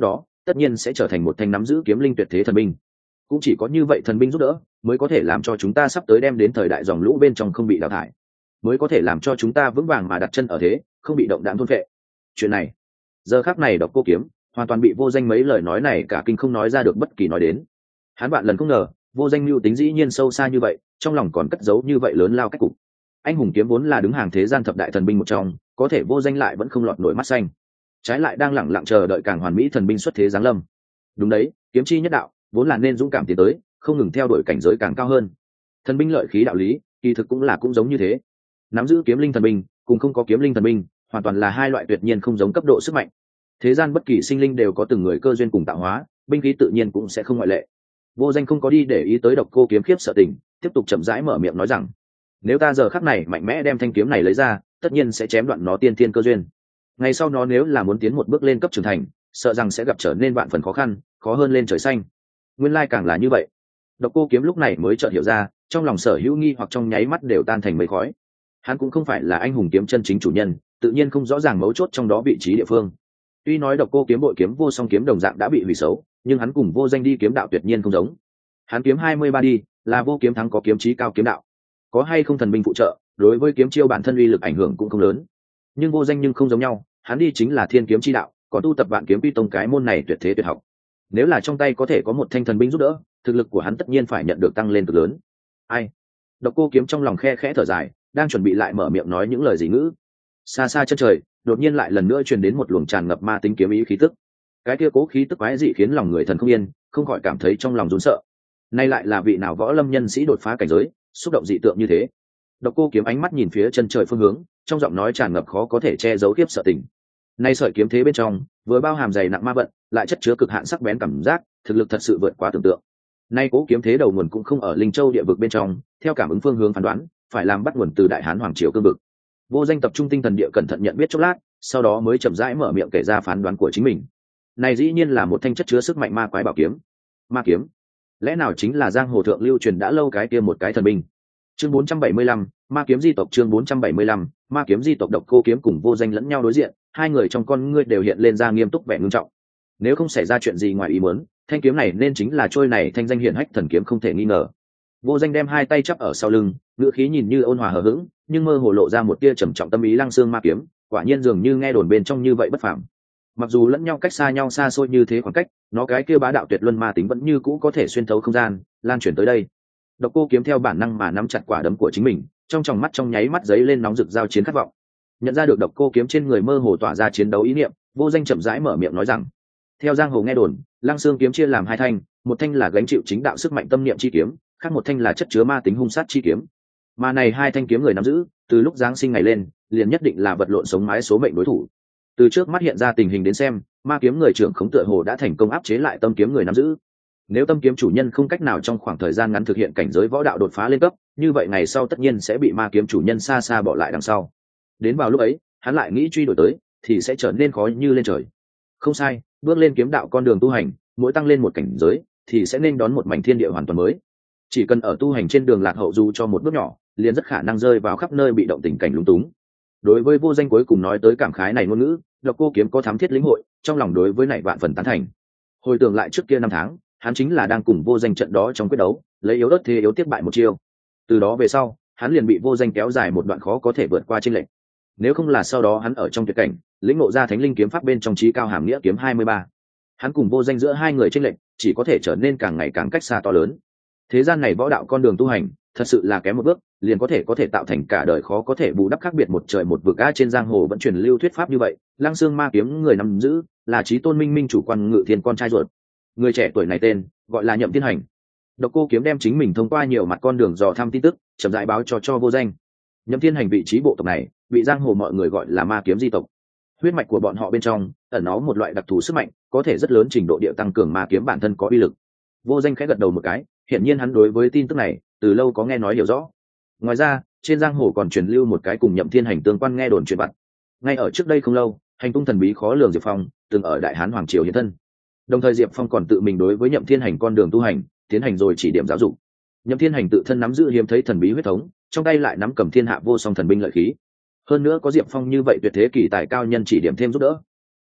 tất nhiên sẽ trở thành một thanh nắm giữ kiếm linh tuyệt thế thần binh. Cũng chỉ có như vậy thần binh giúp đỡ mới có thể làm cho chúng ta sắp tới đem đến thời đại dòng lũ bên trong không bị đào thải, mới có thể làm cho chúng ta vững vàng mà đặt chân ở thế, không bị động đạn thôn phệ. Chuyện này giờ khắc này Độc Cô Kiếm hoàn toàn bị Vô Danh mấy lời nói này cả kinh không nói ra được bất kỳ nói đến. Hắn vạn lần không ngờ Vô Danh mưu tính dĩ nhiên sâu xa như vậy, trong lòng còn cất giấu như vậy lớn lao cách cục. Anh hùng kiếm vốn là đứng hàng thế gian thập đại thần binh một trong, có thể Vô Danh lại vẫn không lọt nổi mắt xanh, trái lại đang lẳng lặng chờ đợi càng hoàn mỹ thần binh xuất thế giáng lâm. Đúng đấy, kiếm chi nhất đạo vốn là nên dũng cảm tiến tới, không ngừng theo đuổi cảnh giới càng cao hơn. Thần binh lợi khí đạo lý kỳ thực cũng là cũng giống như thế. Nắm giữ kiếm linh thần binh cùng không có kiếm linh thần binh hoàn toàn là hai loại tuyệt nhiên không giống cấp độ sức mạnh. Thế gian bất kỳ sinh linh đều có từng người cơ duyên cùng tạo hóa, binh khí tự nhiên cũng sẽ không ngoại lệ. Vô Danh không có đi để ý tới Độc Cô Kiếm khiếp sợ tình, tiếp tục chậm rãi mở miệng nói rằng: nếu ta giờ khắc này mạnh mẽ đem thanh kiếm này lấy ra, tất nhiên sẽ chém đoạn nó tiên thiên cơ duyên. Ngày sau nó nếu là muốn tiến một bước lên cấp trưởng thành, sợ rằng sẽ gặp trở nên vạn phần khó khăn, khó hơn lên trời xanh. Nguyên lai càng là như vậy. Độc Cô Kiếm lúc này mới chợt hiểu ra, trong lòng sở hữu nghi hoặc trong nháy mắt đều tan thành mây khói. Hắn cũng không phải là anh hùng kiếm chân chính chủ nhân, tự nhiên không rõ ràng mấu chốt trong đó vị trí địa phương. Tuy nói Độc Cô Kiếm bội kiếm vô song kiếm đồng dạng đã bị hủy xấu, nhưng hắn cùng Vô Danh đi kiếm đạo tuyệt nhiên không giống. Hắn kiếm hai mươi ba đi, là vô kiếm thắng có kiếm chí cao kiếm đạo. Có hay không thần binh phụ trợ, đối với kiếm chiêu bản thân uy lực ảnh hưởng cũng không lớn. Nhưng Vô Danh nhưng không giống nhau, hắn đi chính là thiên kiếm chi đạo, có tu tập vạn kiếm quy tông cái môn này tuyệt thế tuyệt học. Nếu là trong tay có thể có một thanh thần binh giúp đỡ, thực lực của hắn tất nhiên phải nhận được tăng lên cực lớn. Ai? Độc Cô Kiếm trong lòng khe khẽ thở dài, đang chuẩn bị lại mở miệng nói những lời gì ngữ. Xa xa chân trời, đột nhiên lại lần nữa truyền đến một luồng tràn ngập ma tính kiếm ý khí tức. Cái kia cố khí tức quái dị khiến lòng người thần không yên, không khỏi cảm thấy trong lòng run sợ. Nay lại là vị nào võ lâm nhân sĩ đột phá cảnh giới, xúc động dị tượng như thế? Độc Cô Kiếm ánh mắt nhìn phía chân trời phương hướng, trong giọng nói tràn ngập khó có thể che giấu khiếp sợ tình. Nay sợi kiếm thế bên trong, vừa bao hàm dày nặng ma vận, lại chất chứa cực hạn sắc bén cảm giác, thực lực thật sự vượt quá tưởng tượng. Nay cố kiếm thế đầu nguồn cũng không ở Linh Châu địa vực bên trong, theo cảm ứng phương hướng phán đoán, phải làm bắt nguồn từ Đại Hán hoàng triều cương vực. Vô Danh tập trung tinh thần địa cẩn thận nhận biết chốc lát, sau đó mới chậm rãi mở miệng kể ra phán đoán của chính mình. Này dĩ nhiên là một thanh chất chứa sức mạnh ma quái bảo kiếm. Ma kiếm, lẽ nào chính là giang hồ thượng lưu truyền đã lâu cái kia một cái thần binh? Chương bốn trăm bảy mươi lăm, Ma kiếm di tộc. Chương bốn trăm bảy mươi lăm, Ma kiếm di tộc. Độc Cô Kiếm cùng Vô Danh lẫn nhau đối diện, hai người trong con ngươi đều hiện lên ra nghiêm túc vẻ ngưng trọng. Nếu không xảy ra chuyện gì ngoài ý muốn, thanh kiếm này nên chính là trôi này thanh danh hiển hách thần kiếm không thể nghi ngờ. Vô Danh đem hai tay chắp ở sau lưng, ngữ khí nhìn như ôn hòa hờ hững, nhưng mơ hồ lộ ra một tia trầm trọng tâm ý. Lăng xương ma kiếm, quả nhiên dường như nghe đồn bên trong như vậy bất phàm. Mặc dù lẫn nhau cách xa nhau xa xôi như thế khoảng cách, nó cái kia bá đạo tuyệt luân ma tính vẫn như cũ có thể xuyên thấu không gian, lan truyền tới đây. Độc Cô Kiếm theo bản năng mà nắm chặt quả đấm của chính mình, trong tròng mắt trong nháy mắt giấy lên nóng rực giao chiến khát vọng. Nhận ra được Độc Cô Kiếm trên người mơ hồ tỏa ra chiến đấu ý niệm, Vô Danh chậm rãi mở miệng nói rằng: theo giang hồ nghe đồn, Lăng xương kiếm chia làm hai thanh, một thanh là gánh chịu chính đạo sức mạnh tâm niệm chi kiếm, khác một thanh là chất chứa ma tính hung sát chi kiếm. Mà này hai thanh kiếm người nắm giữ, từ lúc giáng sinh ngày lên, liền nhất định là vật lộn sống mái số mệnh đối thủ. Từ trước mắt hiện ra tình hình đến xem, ma kiếm người trưởng khống tựa hồ đã thành công áp chế lại tâm kiếm người nắm giữ. Nếu tâm kiếm chủ nhân không cách nào trong khoảng thời gian ngắn thực hiện cảnh giới võ đạo đột phá lên cấp, như vậy ngày sau tất nhiên sẽ bị ma kiếm chủ nhân xa xa bỏ lại đằng sau. Đến vào lúc ấy, hắn lại nghĩ truy đuổi tới, thì sẽ trở nên khó như lên trời. Không sai, bước lên kiếm đạo con đường tu hành, mỗi tăng lên một cảnh giới, thì sẽ nên đón một mảnh thiên địa hoàn toàn mới. Chỉ cần ở tu hành trên đường lạc hậu dù cho một bước nhỏ, liền rất khả năng rơi vào khắp nơi bị động tình cảnh lúng túng. Đối với Vô Danh cuối cùng nói tới cảm khái này ngôn ngữ, Độc Cô Kiếm có thám thiết lĩnh hội, trong lòng đối với này vạn phần tán thành. Hồi tưởng lại trước kia năm tháng, hắn chính là đang cùng Vô Danh trận đó trong quyết đấu, lấy yếu ớt thế yếu tiếp bại một chiêu. Từ đó về sau, hắn liền bị Vô Danh kéo dài một đoạn khó có thể vượt qua chênh lệch. Nếu không là sau đó hắn ở trong tuyệt cảnh, lĩnh ngộ ra Thánh Linh kiếm pháp bên trong chí cao hàm nghĩa kiếm hai mươi ba, hắn cùng Vô Danh giữa hai người chênh lệch chỉ có thể trở nên càng ngày càng cách xa to lớn. Thế gian này võ đạo con đường tu hành, thật sự là kém một bước, liền có thể có thể tạo thành cả đời khó có thể bù đắp khác biệt một trời một vực. A trên giang hồ vẫn truyền lưu thuyết pháp như vậy, Lăng xương ma kiếm người nắm giữ là Chí Tôn Minh Minh chủ quan Ngự Thiên con trai ruột. Người trẻ tuổi này tên gọi là Nhậm Thiên Hành. Độc Cô Kiếm đem chính mình thông qua nhiều mặt con đường dò thăm tin tức, chậm rãi báo cho cho Vô Danh. Nhậm Thiên Hành vị trí bộ tộc này, bị giang hồ mọi người gọi là ma kiếm di tộc. Huyết mạch của bọn họ bên trong ẩn nó một loại đặc thù sức mạnh, có thể rất lớn trình độ địa tăng cường ma kiếm bản thân có uy lực. Vô Danh khẽ gật đầu một cái, hiển nhiên hắn đối với tin tức này từ lâu có nghe nói hiểu rõ. Ngoài ra, trên giang hồ còn truyền lưu một cái cùng Nhậm Thiên Hành tương quan nghe đồn truyền vặt. Ngay ở trước đây không lâu, hành tung thần bí khó lường Diệp Phong từng ở Đại Hán hoàng triều hiện thân. Đồng thời Diệp Phong còn tự mình đối với Nhậm Thiên Hành con đường tu hành tiến hành rồi chỉ điểm giáo dục. Nhậm Thiên Hành tự thân nắm giữ hiếm thấy thần bí huyết thống, trong tay lại nắm cầm thiên hạ vô song thần binh lợi khí. Hơn nữa có Diệp Phong như vậy tuyệt thế kỳ tài cao nhân chỉ điểm thêm giúp đỡ.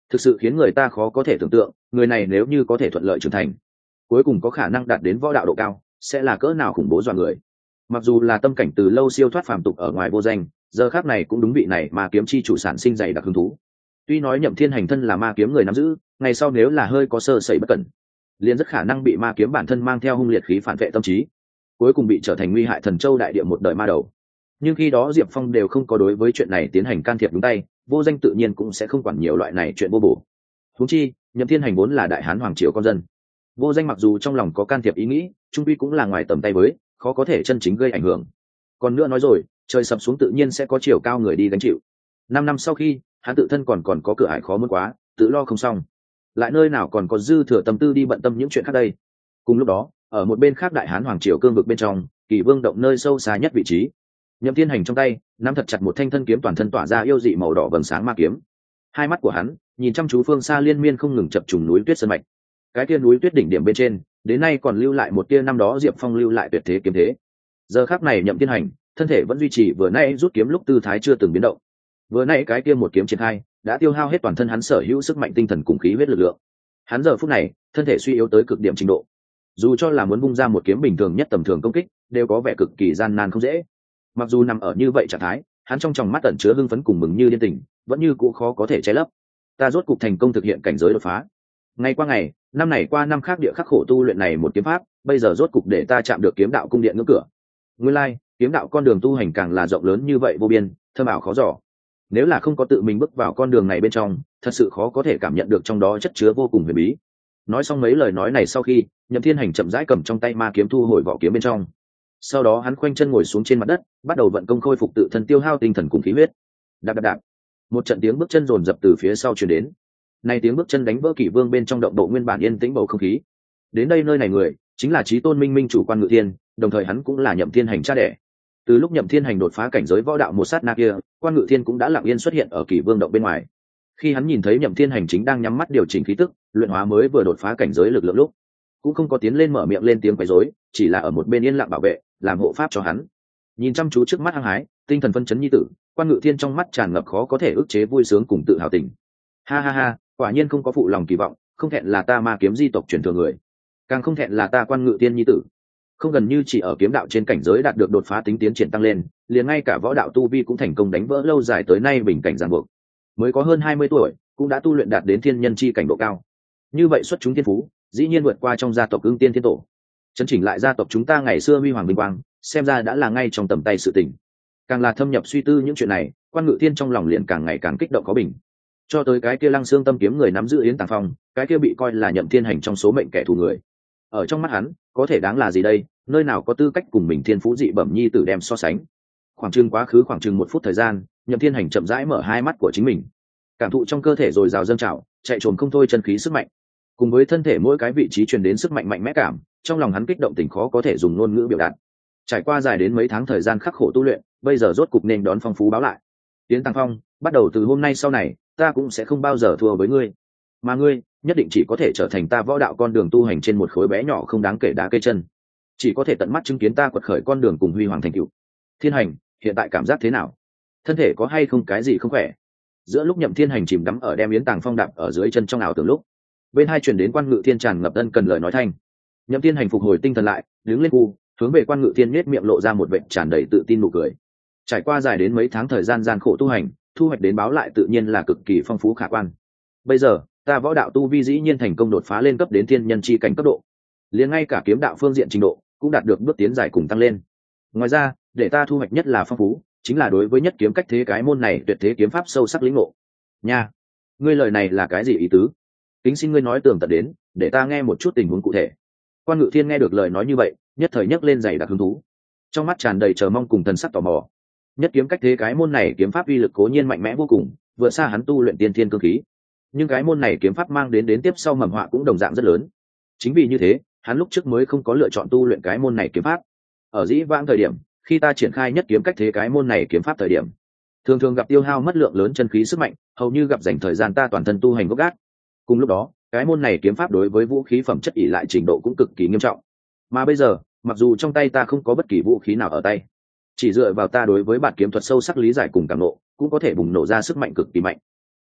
thực sự khiến người ta khó có thể tưởng tượng người này nếu như có thể thuận lợi trưởng thành, cuối cùng có khả năng đạt đến võ đạo độ cao sẽ là cỡ nào khủng bố dọa người. Mặc dù là tâm cảnh từ lâu siêu thoát phàm tục ở ngoài vô danh, giờ khác này cũng đúng vị này mà kiếm chi chủ sản sinh dày đặc hứng thú. Tuy nói Nhậm Thiên Hành thân là ma kiếm người nắm giữ, ngày sau nếu là hơi có sơ sẩy bất cẩn, liền rất khả năng bị ma kiếm bản thân mang theo hung liệt khí phản vệ tâm trí, cuối cùng bị trở thành nguy hại thần châu đại địa một đời ma đầu. Nhưng khi đó Diệp Phong đều không có đối với chuyện này tiến hành can thiệp đúng tay, vô danh tự nhiên cũng sẽ không quản nhiều loại này chuyện vô bổ. Huống chi Nhậm Thiên Hành vốn là đại hán hoàng triều con dân, vô danh mặc dù trong lòng có can thiệp ý nghĩ, trung quy cũng là ngoài tầm tay với, khó có thể chân chính gây ảnh hưởng. Còn nữa nói rồi, trời sập xuống tự nhiên sẽ có chiều cao người đi gánh chịu. Năm năm sau khi hắn tự thân còn còn có cửa ải khó muốn quá, tự lo không xong, lại nơi nào còn có dư thừa tâm tư đi bận tâm những chuyện khác đây. Cùng lúc đó, ở một bên khác đại hán hoàng triều cương vực bên trong, Kỳ Vương động nơi sâu xa nhất vị trí, Nhậm Thiên Hành trong tay nắm thật chặt một thanh thân kiếm toàn thân tỏa ra yêu dị màu đỏ vầng sáng ma kiếm. Hai mắt của hắn nhìn chăm chú phương xa liên miên không ngừng chập trùng núi tuyết sơn mạch. Cái kia núi tuyết đỉnh điểm bên trên, đến nay còn lưu lại một tia năm đó Diệp Phong lưu lại tuyệt thế kiếm thế. Giờ khắc này Nhậm Thiên Hành thân thể vẫn duy trì vừa nãy rút kiếm lúc tư thái chưa từng biến động. Vừa nãy cái kia một kiếm triển khai đã tiêu hao hết toàn thân hắn sở hữu sức mạnh tinh thần cùng khí huyết lực lượng. Hắn giờ phút này thân thể suy yếu tới cực điểm trình độ, dù cho là muốn bung ra một kiếm bình thường nhất tầm thường công kích đều có vẻ cực kỳ gian nan không dễ. Mặc dù nằm ở như vậy trạng thái, hắn trong tròng mắt ẩn chứa hưng phấn cùng mừng như điên tình, vẫn như cũ khó có thể che lấp. Ta rốt cục thành công thực hiện cảnh giới đột phá. Ngày qua ngày, năm này qua năm khác địa khắc khổ tu luyện này một kiếm pháp, bây giờ rốt cục để ta chạm được kiếm đạo cung điện ngưỡng cửa. Nguyên lai, kiếm đạo con đường tu hành càng là rộng lớn như vậy vô biên, thâm ảo khó dò. Nếu là không có tự mình bước vào con đường này bên trong, thật sự khó có thể cảm nhận được trong đó chất chứa vô cùng huyền bí. Nói xong mấy lời nói này sau khi, Nhậm Thiên Hành chậm rãi cầm trong tay ma kiếm thu hồi vỏ kiếm bên trong. Sau đó hắn khoanh chân ngồi xuống trên mặt đất, bắt đầu vận công khôi phục tự thân tiêu hao tinh thần cùng khí huyết. Đạp đạp đạp, một trận tiếng bước chân rồn rập từ phía sau truyền đến. Này tiếng bước chân đánh vỡ Kỷ Vương bên trong động độ nguyên bản yên tĩnh bầu không khí. Đến đây nơi này người, chính là Chí Tôn Minh Minh chủ Quan Ngự Thiên, đồng thời hắn cũng là Nhậm Thiên Hành cha đẻ. Từ lúc Nhậm Thiên Hành đột phá cảnh giới võ đạo một sát na kia, Quan Ngự Thiên cũng đã lặng yên xuất hiện ở Kỷ Vương động bên ngoài. Khi hắn nhìn thấy Nhậm Thiên Hành chính đang nhắm mắt điều chỉnh khí tức, luyện hóa mới vừa đột phá cảnh giới lực lượng lúc, cũng không có tiến lên mở miệng lên tiếng quấy rối, chỉ là ở một bên yên lặng bảo vệ, làm hộ pháp cho hắn. Nhìn chăm chú trước mắt hăng hái, tinh thần phân chấn nhi tử, Quan Ngự Thiên trong mắt tràn ngập khó có thể ức chế vui sướng cùng tự hào tình. Ha ha ha, quả nhiên không có phụ lòng kỳ vọng, không thẹn là ta ma kiếm di tộc truyền thừa người, càng không thẹn là ta Quan Ngự Thiên nhi tử. Không gần như chỉ ở kiếm đạo trên cảnh giới đạt được đột phá tính tiến triển tăng lên, liền ngay cả võ đạo tu vi cũng thành công đánh vỡ lâu dài tới nay bình cảnh ràng buộc. Mới có hơn hai mươi tuổi, cũng đã tu luyện đạt đến thiên nhân chi cảnh độ cao. Như vậy xuất chúng thiên phú, dĩ nhiên vượt qua trong gia tộc Ưng Tiên Thiên Tổ. Chấn chỉnh lại gia tộc chúng ta ngày xưa huy hoàng vinh quang, xem ra đã là ngay trong tầm tay sự tình. Càng là thâm nhập suy tư những chuyện này, Quan Ngự Thiên trong lòng liền càng ngày càng kích động có bình. Cho tới cái kia Lăng Xương Tâm kiếm người nắm giữ Yến Tàng Phong, cái kia bị coi là Nhậm Thiên Hành trong số mệnh kẻ thù người. Ở trong mắt hắn, có thể đáng là gì đây, nơi nào có tư cách cùng mình thiên phú dị bẩm nhi tử đem so sánh. Khoảng chừng quá khứ khoảng chừng một phút thời gian, Nhậm Thiên Hành chậm rãi mở hai mắt của chính mình, cảm thụ trong cơ thể dồi dào dâng trào, chạy trồm không thôi chân khí sức mạnh, cùng với thân thể mỗi cái vị trí truyền đến sức mạnh mạnh mẽ cảm, trong lòng hắn kích động tình khó có thể dùng ngôn ngữ biểu đạt. Trải qua dài đến mấy tháng thời gian khắc khổ tu luyện, bây giờ rốt cục nên đón phong phú báo lại. Yến Tăng Phong, bắt đầu từ hôm nay sau này, ta cũng sẽ không bao giờ thua với ngươi, mà ngươi nhất định chỉ có thể trở thành ta võ đạo con đường tu hành trên một khối bé nhỏ không đáng kể đá cây chân, chỉ có thể tận mắt chứng kiến ta quật khởi con đường cùng huy hoàng thành tựu. Thiên Hành, hiện tại cảm giác thế nào? Thân thể có hay không cái gì không khỏe? Giữa lúc Nhậm Thiên Hành chìm đắm ở đem Yến Tàng Phong đạp ở dưới chân trong ảo tưởng lúc, bên hai truyền đến Quan Ngự Thiên tràn ngập ân cần lời nói thanh. Nhậm Thiên Hành phục hồi tinh thần lại, đứng lên cu, hướng về Quan Ngự Thiên nhếch miệng lộ ra một vệt tràn đầy tự tin nụ cười. Trải qua dài đến mấy tháng thời gian gian khổ tu hành, thu hoạch đến báo lại tự nhiên là cực kỳ phong phú khả quan. Bây giờ, ta võ đạo tu vi dĩ nhiên thành công đột phá lên cấp đến thiên nhân chi cảnh cấp độ, liền ngay cả kiếm đạo phương diện trình độ cũng đạt được bước tiến dài cùng tăng lên. Ngoài ra, để ta thu hoạch nhất là phong phú, chính là đối với nhất kiếm cách thế cái môn này tuyệt thế kiếm pháp sâu sắc lĩnh ngộ. Nha, ngươi lời này là cái gì ý tứ? Kính xin ngươi nói tường tận đến, để ta nghe một chút tình huống cụ thể. Quan Ngự Thiên nghe được lời nói như vậy, nhất thời nhấc lên dày đặc hứng thú, trong mắt tràn đầy chờ mong cùng thần sắc tò mò. Nhất kiếm cách thế cái môn này kiếm pháp uy lực cố nhiên mạnh mẽ vô cùng, vượt xa hắn tu luyện tiên thiên cương khí, nhưng cái môn này kiếm pháp mang đến đến tiếp sau mầm họa cũng đồng dạng rất lớn. Chính vì như thế, hắn lúc trước mới không có lựa chọn tu luyện cái môn này kiếm pháp. Ở dĩ vãng thời điểm, khi ta triển khai nhất kiếm cách thế cái môn này kiếm pháp thời điểm, thường thường gặp tiêu hao mất lượng lớn chân khí sức mạnh, hầu như gặp dành thời gian ta toàn thân tu hành gốc gác. Cùng lúc đó, cái môn này kiếm pháp đối với vũ khí phẩm chất ỷ lại trình độ cũng cực kỳ nghiêm trọng. Mà bây giờ, mặc dù trong tay ta không có bất kỳ vũ khí nào ở tay, chỉ dựa vào ta đối với bản kiếm thuật sâu sắc lý giải cùng cảm ngộ, cũng có thể bùng nổ ra sức mạnh cực kỳ mạnh.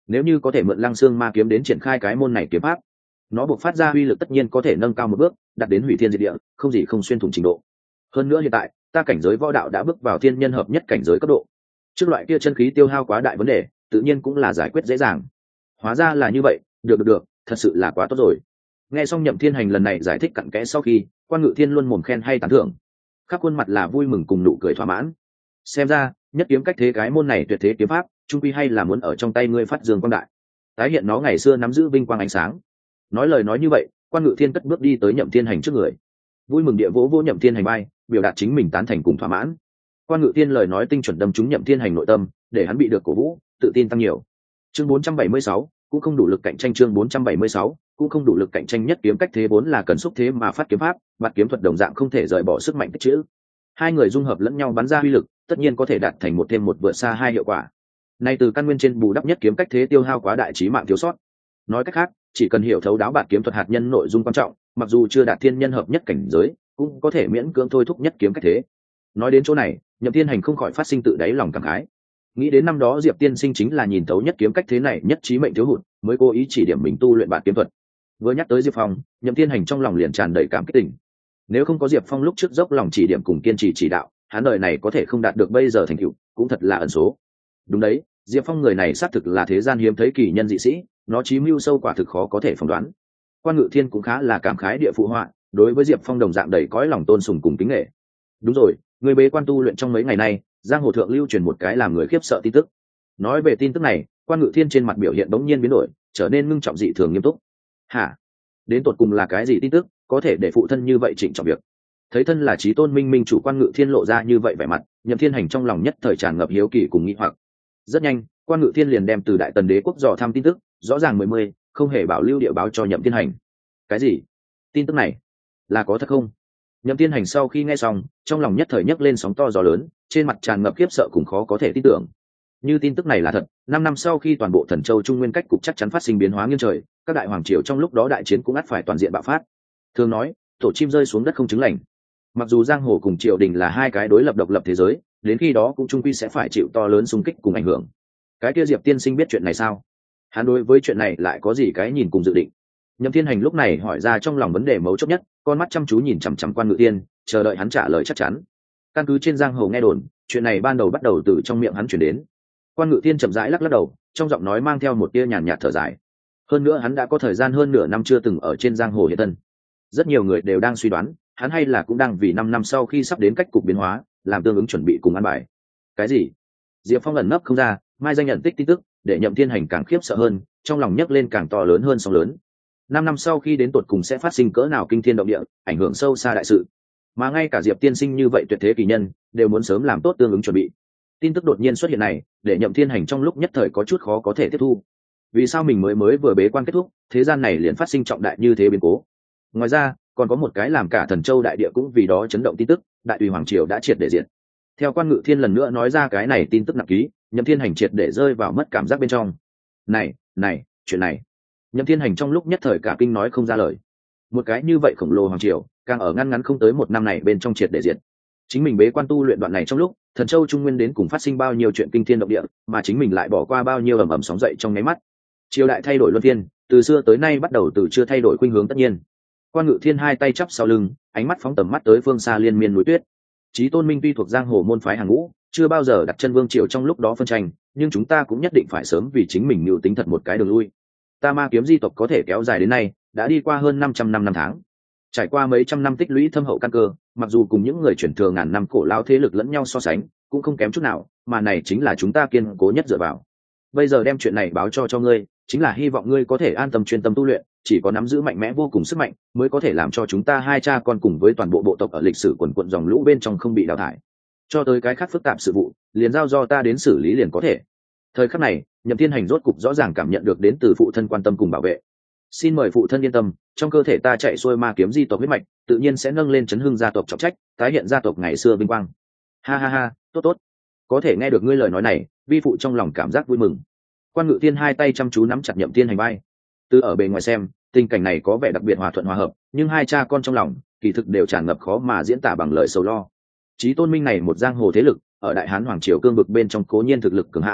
nếu như có thể mượn Lăng Xương Ma kiếm đến triển khai cái môn này kiếm pháp, nó buộc phát ra uy lực tất nhiên có thể nâng cao một bước, đạt đến hủy thiên diệt địa, không gì không xuyên thủng trình độ. Hơn nữa hiện tại ta cảnh giới võ đạo đã bước vào thiên nhân hợp nhất cảnh giới cấp độ, trước loại kia chân khí tiêu hao quá đại vấn đề tự nhiên cũng là giải quyết dễ dàng. Hóa ra là như vậy, được được được, thật sự là quá tốt rồi. Nghe xong Nhậm Thiên Hành lần này giải thích cặn kẽ sau khi, Quan Ngự Thiên luôn mồm khen hay tán thưởng, khắp khuôn mặt là vui mừng cùng nụ cười thỏa mãn. Xem ra nhất kiếm cách thế cái môn này tuyệt thế kiếm pháp trung quy hay là muốn ở trong tay ngươi phát dương quang đại, tái hiện nó ngày xưa nắm giữ vinh quang ánh sáng. Nói lời nói như vậy, Quan Ngự Thiên cất bước đi tới Nhậm Thiên Hành trước người, vui mừng địa vỗ vỗ Nhậm Thiên Hành bay, biểu đạt chính mình tán thành cùng thỏa mãn. Quan Ngự Thiên lời nói tinh chuẩn đâm trúng Nhậm Thiên Hành nội tâm, để hắn bị được cổ vũ, tự tin tăng nhiều. Chương bốn trăm bảy mươi sáu, cũng không đủ lực cạnh tranh. Chương bốn trăm bảy mươi sáu, cũng không đủ lực cạnh tranh. Nhất kiếm cách thế vốn là cần xúc thế mà phát kiếm pháp, mặt kiếm thuật đồng dạng không thể rời bỏ sức mạnh tích chữ. Hai người dung hợp lẫn nhau bắn ra uy lực, tất nhiên có thể đạt thành một thêm một vượt xa hai hiệu quả. Nay từ căn nguyên trên bù đắp nhất kiếm cách thế tiêu hao quá đại chí mạng thiếu sót. Nói cách khác, chỉ cần hiểu thấu đáo bản kiếm thuật hạt nhân nội dung quan trọng, mặc dù chưa đạt thiên nhân hợp nhất cảnh giới, cũng có thể miễn cưỡng thôi thúc nhất kiếm cách thế. Nói đến chỗ này, Nhậm Thiên Hành không khỏi phát sinh tự đáy lòng cảm khái. Nghĩ đến năm đó Diệp tiên sinh chính là nhìn thấu nhất kiếm cách thế này nhất chí mệnh thiếu hụt, mới cố ý chỉ điểm mình tu luyện bản kiếm thuật. Vừa nhắc tới Diệp Phong, Nhậm Thiên Hành trong lòng liền tràn đầy cảm kích tình. Nếu không có Diệp Phong lúc trước dốc lòng chỉ điểm cùng kiên trì chỉ đạo, hắn đời này có thể không đạt được bây giờ thành tựu, cũng thật là ẩn số. Đúng đấy, Diệp Phong người này xác thực là thế gian hiếm thấy kỳ nhân dị sĩ, nó chí mưu sâu quả thực khó có thể phỏng đoán. Quan Ngự Thiên cũng khá là cảm khái địa phụ họa, đối với Diệp Phong đồng dạng đầy cõi lòng tôn sùng cùng kính nể. Đúng rồi, người bế quan tu luyện trong mấy ngày nay, giang hồ thượng lưu truyền một cái làm người khiếp sợ tin tức. Nói về tin tức này, Quan Ngự Thiên trên mặt biểu hiện bỗng nhiên biến đổi, trở nên ngưng trọng dị thường nghiêm túc. Hả? Đến tột cùng là cái gì tin tức, có thể để phụ thân như vậy trịnh trọng việc? Thấy thân là chí tôn minh minh chủ Quan Ngự Thiên lộ ra như vậy vẻ mặt, Nhậm Thiên Hành trong lòng nhất thời tràn ngập hiếu kỳ cùng nghi hoặc. Rất nhanh, Quan Ngự Thiên liền đem từ Đại Tần Đế quốc dò thăm tin tức, rõ ràng mười mươi, không hề bảo lưu địa báo cho Nhậm Thiên Hành. Cái gì? Tin tức này là có thật không? Nhậm Thiên Hành sau khi nghe xong, trong lòng nhất thời nhấc lên sóng to gió lớn, trên mặt tràn ngập khiếp sợ cùng khó có thể tin tưởng. Như tin tức này là thật, năm năm sau khi toàn bộ Thần Châu Trung Nguyên cách cục chắc chắn phát sinh biến hóa nghiêng trời, các đại hoàng triều trong lúc đó đại chiến cũng ắt phải toàn diện bạo phát. Thường nói, tổ chim rơi xuống đất không chứng lành. Mặc dù giang hồ cùng triều đình là hai cái đối lập độc lập thế giới, đến khi đó cũng chung quy sẽ phải chịu to lớn xung kích cùng ảnh hưởng. Cái kia Diệp tiên sinh biết chuyện này sao? Hắn đối với chuyện này lại có gì cái nhìn cùng dự định? Nhậm Thiên Hành lúc này hỏi ra trong lòng vấn đề mấu chốt nhất, con mắt chăm chú nhìn chằm chằm Quan Ngự Thiên, chờ đợi hắn trả lời chắc chắn. Căn cứ trên giang hồ nghe đồn, chuyện này ban đầu bắt đầu từ trong miệng hắn truyền đến. Quan Ngự Thiên chậm rãi lắc lắc đầu, trong giọng nói mang theo một tia nhàn nhạt thở dài. Hơn nữa hắn đã có thời gian hơn nửa năm chưa từng ở trên giang hồ hiện thân. Rất nhiều người đều đang suy đoán, hắn hay là cũng đang vì năm năm sau khi sắp đến cách cục biến hóa, làm tương ứng chuẩn bị cùng ăn bài. Cái gì? Diệp Phong ẩn nấp không ra, mai danh nhận tích tin tức, để Nhậm Thiên Hành càng khiếp sợ hơn, trong lòng nhấc lên càng to lớn hơn sóng lớn. Năm năm sau khi đến tột cùng sẽ phát sinh cỡ nào kinh thiên động địa, ảnh hưởng sâu xa đại sự, mà ngay cả Diệp tiên sinh như vậy tuyệt thế kỳ nhân đều muốn sớm làm tốt tương ứng chuẩn bị. Tin tức đột nhiên xuất hiện này, để Nhậm Thiên Hành trong lúc nhất thời có chút khó có thể tiếp thu. Vì sao mình mới mới vừa bế quan kết thúc, thế gian này liền phát sinh trọng đại như thế biến cố? Ngoài ra, còn có một cái làm cả Thần Châu đại địa cũng vì đó chấn động tin tức, đại tùy hoàng triều đã triệt để diệt. Theo Quan Ngự Thiên lần nữa nói ra cái này tin tức nặng ký, Nhậm Thiên Hành triệt để rơi vào mất cảm giác bên trong. Này, này, chuyện này. Nhậm Thiên Hành trong lúc nhất thời cả kinh nói không ra lời. Một cái như vậy khổng lồ hoàng triều, càng ở ngăn ngắn không tới một năm này bên trong triệt để diệt. Chính mình bế quan tu luyện đoạn này trong lúc, Thần Châu Trung Nguyên đến cùng phát sinh bao nhiêu chuyện kinh thiên động địa, mà chính mình lại bỏ qua bao nhiêu ầm ầm sóng dậy trong nháy mắt. Triều đại thay đổi luân phiên, từ xưa tới nay bắt đầu từ chưa thay đổi khuynh hướng tất nhiên. Quan Ngự Thiên hai tay chắp sau lưng, ánh mắt phóng tầm mắt tới phương xa liên miên núi tuyết. Chí Tôn Minh tuy thuộc giang hồ môn phái hàng ngũ, chưa bao giờ đặt chân vương triều trong lúc đó phân tranh, nhưng chúng ta cũng nhất định phải sớm vì chính mình mưu tính thật một cái đường lui. Ta Ma Kiếm di tộc có thể kéo dài đến nay, đã đi qua hơn năm trăm năm năm tháng. Trải qua mấy trăm năm tích lũy thâm hậu căn cơ, mặc dù cùng những người truyền thừa ngàn năm cổ lao thế lực lẫn nhau so sánh, cũng không kém chút nào, mà này chính là chúng ta kiên cố nhất dựa vào. Bây giờ đem chuyện này báo cho cho ngươi, chính là hy vọng ngươi có thể an tâm chuyên tâm tu luyện, chỉ có nắm giữ mạnh mẽ vô cùng sức mạnh, mới có thể làm cho chúng ta hai cha con cùng với toàn bộ bộ tộc ở lịch sử quần quận dòng lũ bên trong không bị đào thải. Cho tới cái khác phức tạp sự vụ, liền giao do ta đến xử lý liền có thể. Thời khắc này, Nhậm Thiên Hành rốt cục rõ ràng cảm nhận được đến từ phụ thân quan tâm cùng bảo vệ. Xin mời phụ thân yên tâm, trong cơ thể ta chạy xuôi Ma Kiếm di tộc huyết mạch, tự nhiên sẽ nâng lên chấn hưng gia tộc trọng trách, tái hiện gia tộc ngày xưa vinh quang. Ha ha ha, tốt tốt. Có thể nghe được ngươi lời nói này, vi phụ trong lòng cảm giác vui mừng. Quan Ngự Thiên hai tay chăm chú nắm chặt Nhậm Thiên Hành vai. Từ ở bề ngoài xem, tình cảnh này có vẻ đặc biệt hòa thuận hòa hợp, nhưng hai cha con trong lòng, kỳ thực đều tràn ngập khó mà diễn tả bằng lời sầu lo. Chí Tôn Minh này một giang hồ thế lực, ở Đại Hán hoàng triều cương vực bên trong cố nhiên thực lực cường hãn,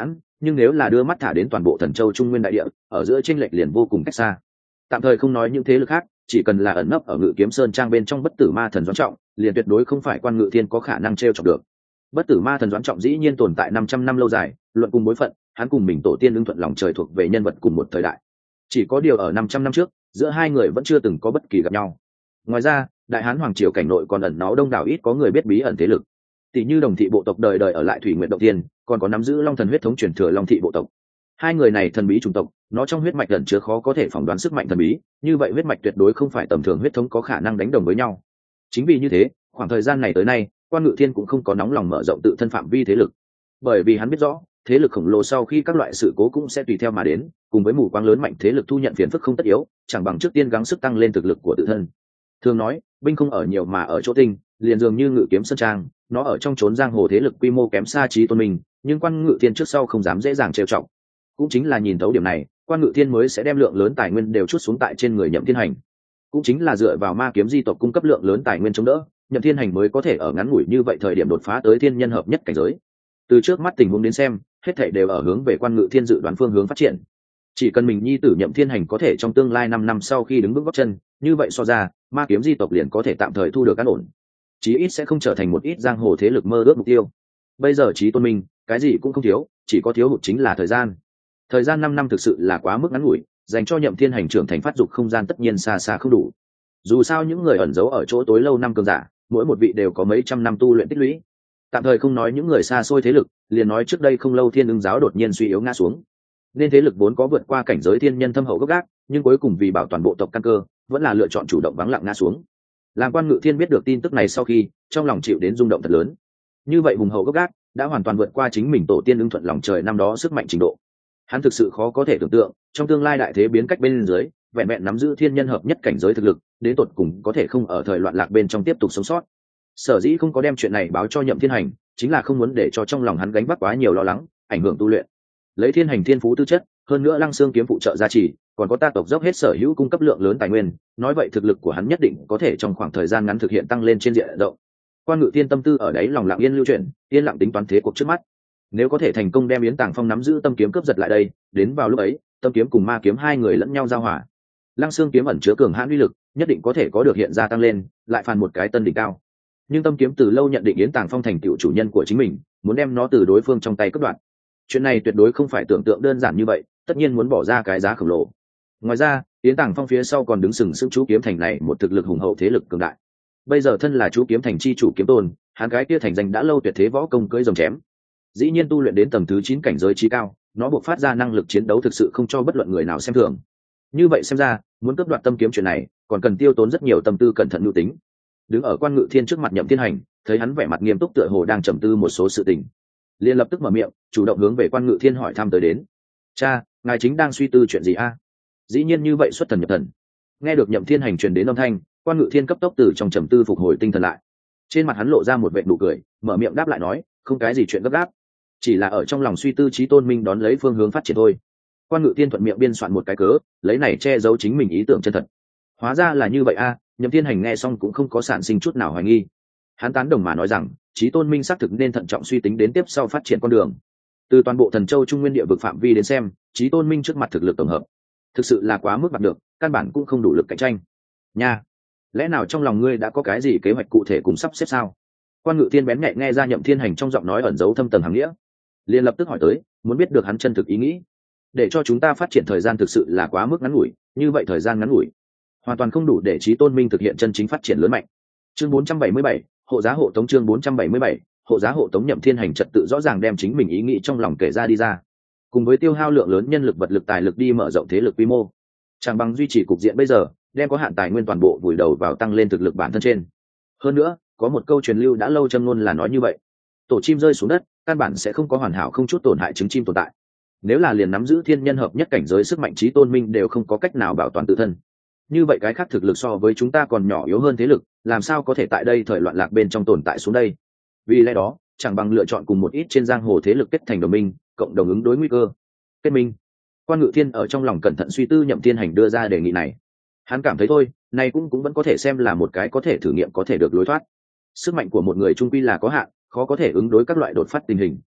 nhưng nếu là đưa mắt thả đến toàn bộ Thần Châu Trung Nguyên đại địa, ở giữa chênh lệch liền vô cùng cách xa. Tạm thời không nói những thế lực khác, chỉ cần là ẩn nấp ở Ngự Kiếm Sơn trang bên trong Bất Tử Ma Thần Doãn Trọng, liền tuyệt đối không phải Quan Ngự Thiên có khả năng trêu chọc được. Bất Tử Ma Thần Doãn Trọng dĩ nhiên tồn tại năm trăm năm lâu dài, luận cùng bối phận, hắn cùng mình tổ tiên Ưng Thuận Lòng Trời thuộc về nhân vật cùng một thời đại. Chỉ có điều ở năm trăm năm trước, giữa hai người vẫn chưa từng có bất kỳ gặp nhau. Ngoài ra, Đại Hán hoàng triều cảnh nội còn ẩn náu đông đảo ít có người biết bí ẩn thế lực. Tỷ như Đồng thị bộ tộc đời đời ở lại Thủy Nguyệt động tiên, còn có nắm giữ Long thần huyết thống truyền thừa Long thị bộ tộc. Hai người này thần bí chủng tộc, nó trong huyết mạch ẩn chứa khó có thể phỏng đoán sức mạnh thần bí, như vậy huyết mạch tuyệt đối không phải tầm thường huyết thống có khả năng đánh đồng với nhau. Chính vì như thế, khoảng thời gian này tới nay, Quan Ngự Thiên cũng không có nóng lòng mở rộng tự thân phạm vi thế lực, bởi vì hắn biết rõ, thế lực khổng lồ sau khi các loại sự cố cũng sẽ tùy theo mà đến, cùng với mù quáng lớn mạnh thế lực thu nhận phiền phức không tất yếu, chẳng bằng trước tiên gắng sức tăng lên thực lực của tự thân. Thường nói, binh không ở nhiều mà ở chỗ tinh, liền dường như Ngự Kiếm Sơn trang, nó ở trong chốn giang hồ thế lực quy mô kém xa Chí Tôn Minh, nhưng Quan Ngự Thiên trước sau không dám dễ dàng trêu chọc. Cũng chính là nhìn thấu điểm này, Quan Ngự Thiên mới sẽ đem lượng lớn tài nguyên đều chút xuống tại trên người Nhậm Thiên Hành. Cũng chính là dựa vào ma kiếm di tộc cung cấp lượng lớn tài nguyên chống đỡ, Nhậm Thiên Hành mới có thể ở ngắn ngủi như vậy thời điểm đột phá tới thiên nhân hợp nhất cảnh giới. Từ trước mắt tình huống đến xem, hết thảy đều ở hướng về Quan Ngự Thiên dự đoán phương hướng phát triển. Chỉ cần mình nhi tử Nhậm Thiên Hành có thể trong tương lai năm năm sau khi đứng bước gót chân, như vậy so ra, ma kiếm di tộc liền có thể tạm thời thu được an ổn, chí ít sẽ không trở thành một ít giang hồ thế lực mơ ước mục tiêu. Bây giờ Chí Tôn Minh, cái gì cũng không thiếu, chỉ có thiếu hụt chính là thời gian. Thời gian năm năm thực sự là quá mức ngắn ngủi, dành cho Nhậm Thiên Hành trưởng thành phát dục không gian tất nhiên xa xa không đủ. Dù sao những người ẩn giấu ở chỗ tối lâu năm cường giả, mỗi một vị đều có mấy trăm năm tu luyện tích lũy. Tạm thời không nói những người xa xôi thế lực, liền nói trước đây không lâu Thiên Ưng giáo đột nhiên suy yếu ngã xuống, nên thế lực vốn có vượt qua cảnh giới thiên nhân thâm hậu gốc gác, nhưng cuối cùng vì bảo toàn bộ tộc căn cơ, vẫn là lựa chọn chủ động vắng lặng ngã xuống. Làm Quan Ngự Thiên biết được tin tức này sau khi, trong lòng chịu đến rung động thật lớn. Như vậy hùng hậu gốc gác đã hoàn toàn vượt qua chính mình tổ tiên Ưng Thuận Lòng Trời năm đó sức mạnh trình độ. Hắn thực sự khó có thể tưởng tượng, trong tương lai đại thế biến cách bên dưới, vẹn vẹn nắm giữ thiên nhân hợp nhất cảnh giới thực lực, đến tột cùng có thể không ở thời loạn lạc bên trong tiếp tục sống sót. Sở dĩ không có đem chuyện này báo cho Nhậm Thiên Hành, chính là không muốn để cho trong lòng hắn gánh vác quá nhiều lo lắng, ảnh hưởng tu luyện. Lấy Thiên Hành thiên phú tư chất, hơn nữa Lăng Xương kiếm phụ trợ gia trì, còn có ta tộc dốc hết sở hữu cung cấp lượng lớn tài nguyên, nói vậy thực lực của hắn nhất định có thể trong khoảng thời gian ngắn thực hiện tăng lên trên diện rộng. Quan Ngự Thiên tâm tư ở đấy lòng lặng yên lưu chuyển, yên lặng tính toán thế cuộc trước mắt. Nếu có thể thành công đem Yến Tàng Phong nắm giữ tâm kiếm cướp giật lại đây, đến vào lúc ấy, tâm kiếm cùng ma kiếm hai người lẫn nhau giao hòa. Lăng Xương kiếm ẩn chứa cường hãn uy lực, nhất định có thể có được hiện ra tăng lên, lại phàn một cái tân đỉnh cao. Nhưng tâm kiếm từ lâu nhận định Yến Tàng Phong thành tựu chủ nhân của chính mình, muốn đem nó từ đối phương trong tay cướp đoạt. Chuyện này tuyệt đối không phải tưởng tượng đơn giản như vậy, tất nhiên muốn bỏ ra cái giá khổng lồ. Ngoài ra, Yến Tàng Phong phía sau còn đứng sừng sững chú kiếm thành này một thực lực hùng hậu thế lực cường đại. Bây giờ thân là chú kiếm thành chi chủ kiếm tôn, hắn cái kia thành danh đã lâu tuyệt thế võ công cưỡi rồng chém. Dĩ nhiên tu luyện đến tầng thứ chín cảnh giới chí cao, nó buộc phát ra năng lực chiến đấu thực sự không cho bất luận người nào xem thường. Như vậy xem ra, muốn cướp đoạt tâm kiếm chuyện này, còn cần tiêu tốn rất nhiều tâm tư cẩn thận lưu tính. Đứng ở Quan Ngự Thiên trước mặt Nhậm Thiên Hành, thấy hắn vẻ mặt nghiêm túc tựa hồ đang trầm tư một số sự tình, liền lập tức mở miệng, chủ động hướng về Quan Ngự Thiên hỏi thăm tới đến. Cha, ngài chính đang suy tư chuyện gì a? Dĩ nhiên như vậy xuất thần nhập thần. Nghe được Nhậm Thiên Hành truyền đến âm thanh, Quan Ngự Thiên cấp tốc từ trong trầm tư phục hồi tinh thần lại. Trên mặt hắn lộ ra một vệt nụ cười, mở miệng đáp lại nói, không cái gì chuyện gấp gáp, chỉ là ở trong lòng suy tư Chí Tôn Minh đón lấy phương hướng phát triển thôi. Quan Ngự Thiên thuận miệng biên soạn một cái cớ, lấy này che giấu chính mình ý tưởng chân thật. Hóa ra là như vậy a. Nhậm Thiên Hành nghe xong cũng không có sản sinh chút nào hoài nghi. Hắn tán đồng mà nói rằng, Chí Tôn Minh xác thực nên thận trọng suy tính đến tiếp sau phát triển con đường. Từ toàn bộ Thần Châu Trung Nguyên địa vực phạm vi đến xem, Chí Tôn Minh trước mặt thực lực tổng hợp, thực sự là quá mức bạc được, căn bản cũng không đủ lực cạnh tranh. Nha, lẽ nào trong lòng ngươi đã có cái gì kế hoạch cụ thể cùng sắp xếp sao? Quan Ngự Thiên bén nhạy nghe ra Nhậm Thiên Hành trong giọng nói ẩn giấu thâm tầng hàm nghĩa, liền lập tức hỏi tới, muốn biết được hắn chân thực ý nghĩ. Để cho chúng ta phát triển thời gian thực sự là quá mức ngắn ngủi, như vậy thời gian ngắn ngủi, hoàn toàn không đủ để Chí Tôn Minh thực hiện chân chính phát triển lớn mạnh. Chương bốn trăm bảy mươi bảy, hộ giá hộ tống. Chương bốn trăm bảy mươi bảy, hộ giá hộ tống. Nhậm Thiên Hành trật tự rõ ràng đem chính mình ý nghĩ trong lòng kể ra đi ra, cùng với tiêu hao lượng lớn nhân lực vật lực tài lực đi mở rộng thế lực quy mô, chẳng bằng duy trì cục diện bây giờ, đem có hạn tài nguyên toàn bộ vùi đầu vào tăng lên thực lực bản thân trên. Hơn nữa, có một câu truyền lưu đã lâu châm ngôn là nói như vậy: tổ chim rơi xuống đất, căn bản sẽ không có hoàn hảo không chút tổn hại trứng chim tồn tại. Nếu là liền nắm giữ thiên nhân hợp nhất cảnh giới sức mạnh Chí Tôn Minh đều không có cách nào bảo toàn tự thân, như vậy cái khác thực lực so với chúng ta còn nhỏ yếu hơn thế lực, làm sao có thể tại đây thời loạn lạc bên trong tồn tại xuống đây? Vì lẽ đó, chẳng bằng lựa chọn cùng một ít trên giang hồ thế lực kết thành đồng minh, cộng đồng ứng đối nguy cơ. Kết minh. Quan Ngự Thiên ở trong lòng cẩn thận suy tư Nhậm Thiên Hành đưa ra đề nghị này. Hắn cảm thấy thôi, này cũng cũng vẫn có thể xem là một cái có thể thử nghiệm có thể được lối thoát. Sức mạnh của một người trung quy là có hạn, khó có thể ứng đối các loại đột phát tình hình.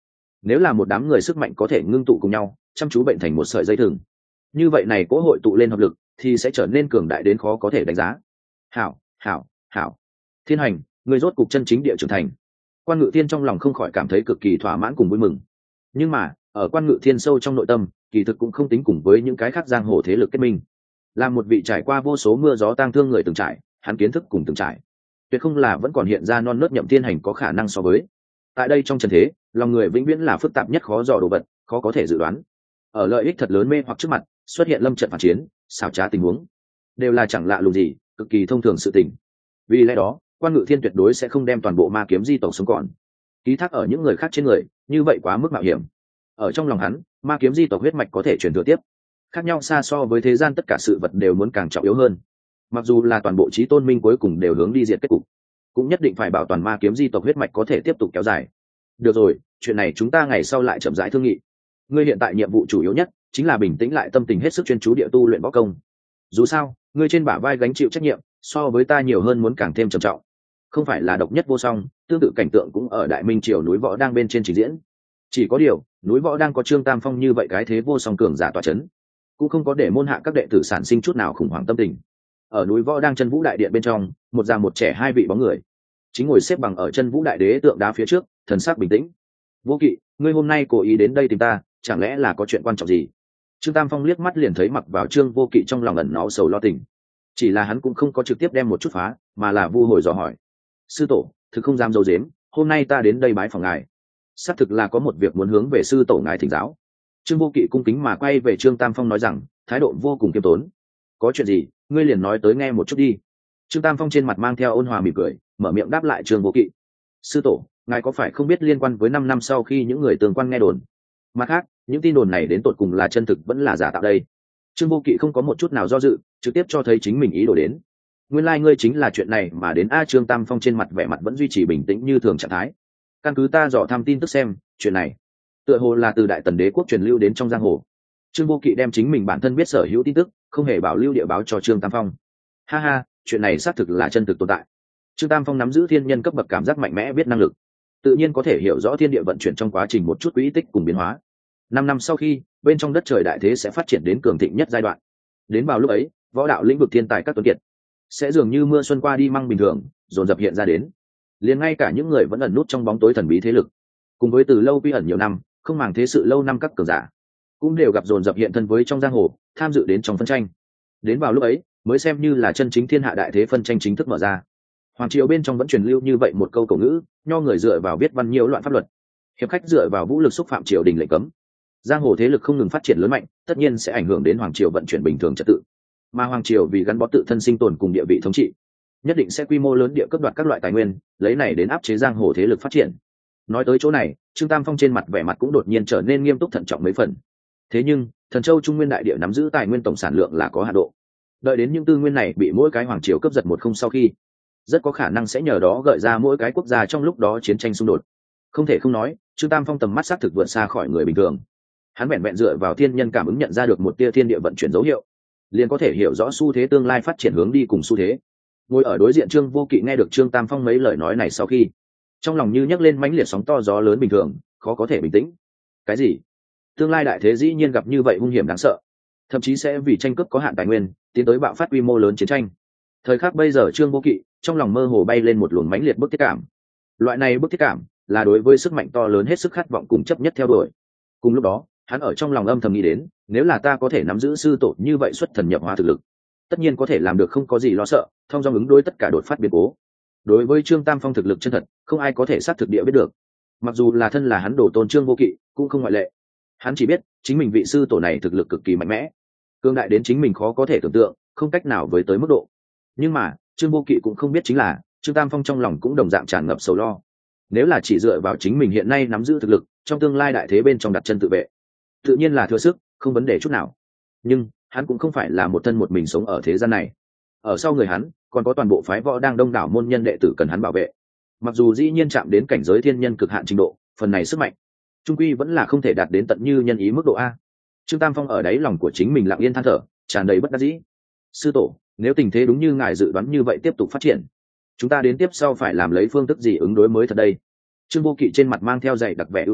Nếu là một đám người sức mạnh có thể ngưng tụ cùng nhau chăm chú bệnh thành một sợi dây thừng, như vậy này cố hội tụ lên hợp lực thì sẽ trở nên cường đại đến khó có thể đánh giá. Hảo, hảo, hảo. Thiên Hành, người rốt cục chân chính địa trưởng thành. Quan Ngự Thiên trong lòng không khỏi cảm thấy cực kỳ thỏa mãn cùng vui mừng. Nhưng mà ở Quan Ngự Thiên sâu trong nội tâm kỳ thực cũng không tính cùng với những cái khác giang hồ thế lực kết minh. Là một vị trải qua vô số mưa gió tang thương người từng trải, hắn kiến thức cùng từng trải tuyệt không là vẫn còn hiện ra non nớt Nhậm Thiên Hành có khả năng so với. Tại đây trong trần thế, lòng người vĩnh viễn là phức tạp nhất, khó dò đồ vật, khó có thể dự đoán. Ở lợi ích thật lớn mê hoặc trước mặt, xuất hiện lâm trận phản chiến, xảo trá tình huống, đều là chẳng lạ lùng gì, cực kỳ thông thường sự tình. Vì lẽ đó, Quan Ngự Thiên tuyệt đối sẽ không đem toàn bộ ma kiếm di tộc sống còn ký thác ở những người khác trên người, như vậy quá mức mạo hiểm. Ở trong lòng hắn, ma kiếm di tộc huyết mạch có thể truyền thừa tiếp, khác nhau xa so với thế gian tất cả sự vật đều muốn càng trọng yếu hơn. Mặc dù là toàn bộ chí tôn minh cuối cùng đều hướng đi diệt kết cục, cũng nhất định phải bảo toàn ma kiếm di tộc huyết mạch có thể tiếp tục kéo dài. Được rồi, chuyện này chúng ta ngày sau lại chậm rãi thương nghị. Ngươi hiện tại nhiệm vụ chủ yếu nhất chính là bình tĩnh lại tâm tình, hết sức chuyên chú địa tu luyện võ công. Dù sao, ngươi trên bả vai gánh chịu trách nhiệm so với ta nhiều hơn, muốn càng thêm trầm trọng. Không phải là độc nhất vô song, tương tự cảnh tượng cũng ở Đại Minh triều núi võ đang bên trên trình diễn. Chỉ có điều, núi võ đang có Trương Tam Phong như vậy cái thế vô song cường giả tọa chấn, cũng không có để môn hạ các đệ tử sản sinh chút nào khủng hoảng tâm tình. Ở núi võ đang chân vũ đại điện bên trong, một già một trẻ hai vị bóng người chính ngồi xếp bằng ở chân vũ đại đế tượng đá phía trước, thần sắc bình tĩnh. Vô Kỵ, ngươi hôm nay cố ý đến đây tìm ta, chẳng lẽ là có chuyện quan trọng gì? Trương Tam Phong liếc mắt liền thấy mặc vào Trương Vô Kỵ trong lòng ẩn náu sầu lo tình, chỉ là hắn cũng không có trực tiếp đem một chút phá, mà là vu hồi dò hỏi. Sư tổ, thực không dám dâu dếm, hôm nay ta đến đây bái phòng ngài, xác thực là có một việc muốn hướng về sư tổ ngài thỉnh giáo. Trương Vô Kỵ cung kính mà quay về Trương Tam Phong nói rằng, thái độ vô cùng kiêm tốn. Có chuyện gì, ngươi liền nói tới nghe một chút đi. Trương Tam Phong trên mặt mang theo ôn hòa mỉm cười, mở miệng đáp lại Trương Vô Kỵ. Sư tổ, ngài có phải không biết liên quan với năm năm sau khi những người tương quan nghe đồn, mặt khác những tin đồn này đến tột cùng là chân thực vẫn là giả tạo đây? Trương Vô Kỵ không có một chút nào do dự, trực tiếp cho thấy chính mình ý đồ đến. Nguyên lai like ngươi chính là chuyện này mà đến. A Trương Tam Phong trên mặt vẻ mặt vẫn duy trì bình tĩnh như thường trạng thái. Căn cứ ta dò thăm tin tức xem, chuyện này tựa hồ là từ Đại Tần đế quốc truyền lưu đến trong giang hồ. Trương Vô Kỵ đem chính mình bản thân biết sở hữu tin tức không hề bảo lưu địa báo cho Trương Tam Phong. Ha ha, chuyện này xác thực là chân thực tồn tại. Trương Tam Phong nắm giữ thiên nhân cấp bậc cảm giác mạnh mẽ biết năng lực, tự nhiên có thể hiểu rõ thiên địa vận chuyển trong quá trình một chút quỹ tích cùng biến hóa. Năm năm sau khi bên trong đất trời đại thế sẽ phát triển đến cường thịnh nhất giai đoạn, đến vào lúc ấy võ đạo lĩnh vực thiên tài các tuấn kiệt sẽ dường như mưa xuân qua đi măng bình thường dồn dập hiện ra đến. Liền ngay cả những người vẫn ẩn nút trong bóng tối thần bí thế lực, cùng với từ lâu quy ẩn nhiều năm không màng thế sự lâu năm các cường giả, cũng đều gặp dồn dập hiện thân với trong giang hồ, tham dự đến trong phân tranh. Đến vào lúc ấy mới xem như là chân chính thiên hạ đại thế phân tranh chính thức mở ra. Hoàng triều bên trong vẫn truyền lưu như vậy một câu cổ ngữ, nho người dựa vào viết văn nhiễu loạn pháp luật, hiệp khách dựa vào vũ lực xúc phạm triều đình lệnh cấm. Giang hồ thế lực không ngừng phát triển lớn mạnh, tất nhiên sẽ ảnh hưởng đến hoàng triều vận chuyển bình thường trật tự. Mà hoàng triều vì gắn bó tự thân sinh tồn cùng địa vị thống trị, nhất định sẽ quy mô lớn địa cấp đoạt các loại tài nguyên, lấy này đến áp chế giang hồ thế lực phát triển. Nói tới chỗ này, Trương Tam Phong trên mặt vẻ mặt cũng đột nhiên trở nên nghiêm túc thận trọng mấy phần. Thế nhưng Thần Châu Trung Nguyên đại địa nắm giữ tài nguyên tổng sản lượng là có hạn độ, đợi đến những tư nguyên này bị mỗi cái hoàng triều cướp giật một không sau khi, rất có khả năng sẽ nhờ đó gợi ra mỗi cái quốc gia trong lúc đó chiến tranh xung đột. Không thể không nói, Trương Tam Phong tầm mắt xác thực vượt xa khỏi người bình thường. Hắn vẹn vẹn dựa vào thiên nhân cảm ứng nhận ra được một tia thiên địa vận chuyển dấu hiệu, liền có thể hiểu rõ xu thế tương lai phát triển hướng đi cùng xu thế. Ngồi ở đối diện Trương Vô Kỵ nghe được Trương Tam Phong mấy lời nói này sau khi, trong lòng như nhấc lên mãnh liệt sóng to gió lớn bình thường, khó có thể bình tĩnh. Cái gì? Tương lai đại thế dĩ nhiên gặp như vậy hung hiểm đáng sợ, thậm chí sẽ vì tranh cướp có hạn tài nguyên tiến tới bạo phát quy mô lớn chiến tranh. Thời khắc bây giờ Trương Vô Kỵ trong lòng mơ hồ bay lên một luồng mãnh liệt bức thiết cảm. Loại này bức thiết cảm là đối với sức mạnh to lớn hết sức khát vọng cùng chấp nhất theo đuổi. Cùng lúc đó, hắn ở trong lòng âm thầm nghĩ đến, nếu là ta có thể nắm giữ sư tổ như vậy xuất thần nhập hóa thực lực, tất nhiên có thể làm được không có gì lo sợ, thông dong ứng đối tất cả đột phát biến cố. Đối với Trương Tam Phong thực lực chân thật, không ai có thể xác thực địa biết được. Mặc dù là thân là hắn đồ tôn Trương Vô Kỵ, cũng không ngoại lệ. Hắn chỉ biết, chính mình vị sư tổ này thực lực cực kỳ mạnh mẽ, cương đại đến chính mình khó có thể tưởng tượng, không cách nào với tới mức độ. Nhưng mà, Trương Vô Kỵ cũng không biết chính là, Trương Tam Phong trong lòng cũng đồng dạng tràn ngập sầu lo. Nếu là chỉ dựa vào chính mình hiện nay nắm giữ thực lực, trong tương lai đại thế bên trong đặt chân tự vệ, tự nhiên là thừa sức, không vấn đề chút nào. Nhưng hắn cũng không phải là một thân một mình sống ở thế gian này. Ở sau người hắn còn có toàn bộ phái võ đang đông đảo môn nhân đệ tử cần hắn bảo vệ. Mặc dù dĩ nhiên chạm đến cảnh giới thiên nhân cực hạn trình độ, phần này sức mạnh trung quy vẫn là không thể đạt đến tận như nhân ý mức độ a. Trương Tam Phong ở đáy lòng của chính mình lặng yên than thở, tràn đầy bất đắc dĩ. Sư tổ, nếu tình thế đúng như ngài dự đoán như vậy tiếp tục phát triển, chúng ta đến tiếp sau phải làm lấy phương thức gì ứng đối mới thật đây? Trương Vô Kỵ trên mặt mang theo dày đặc vẻ ưu lo,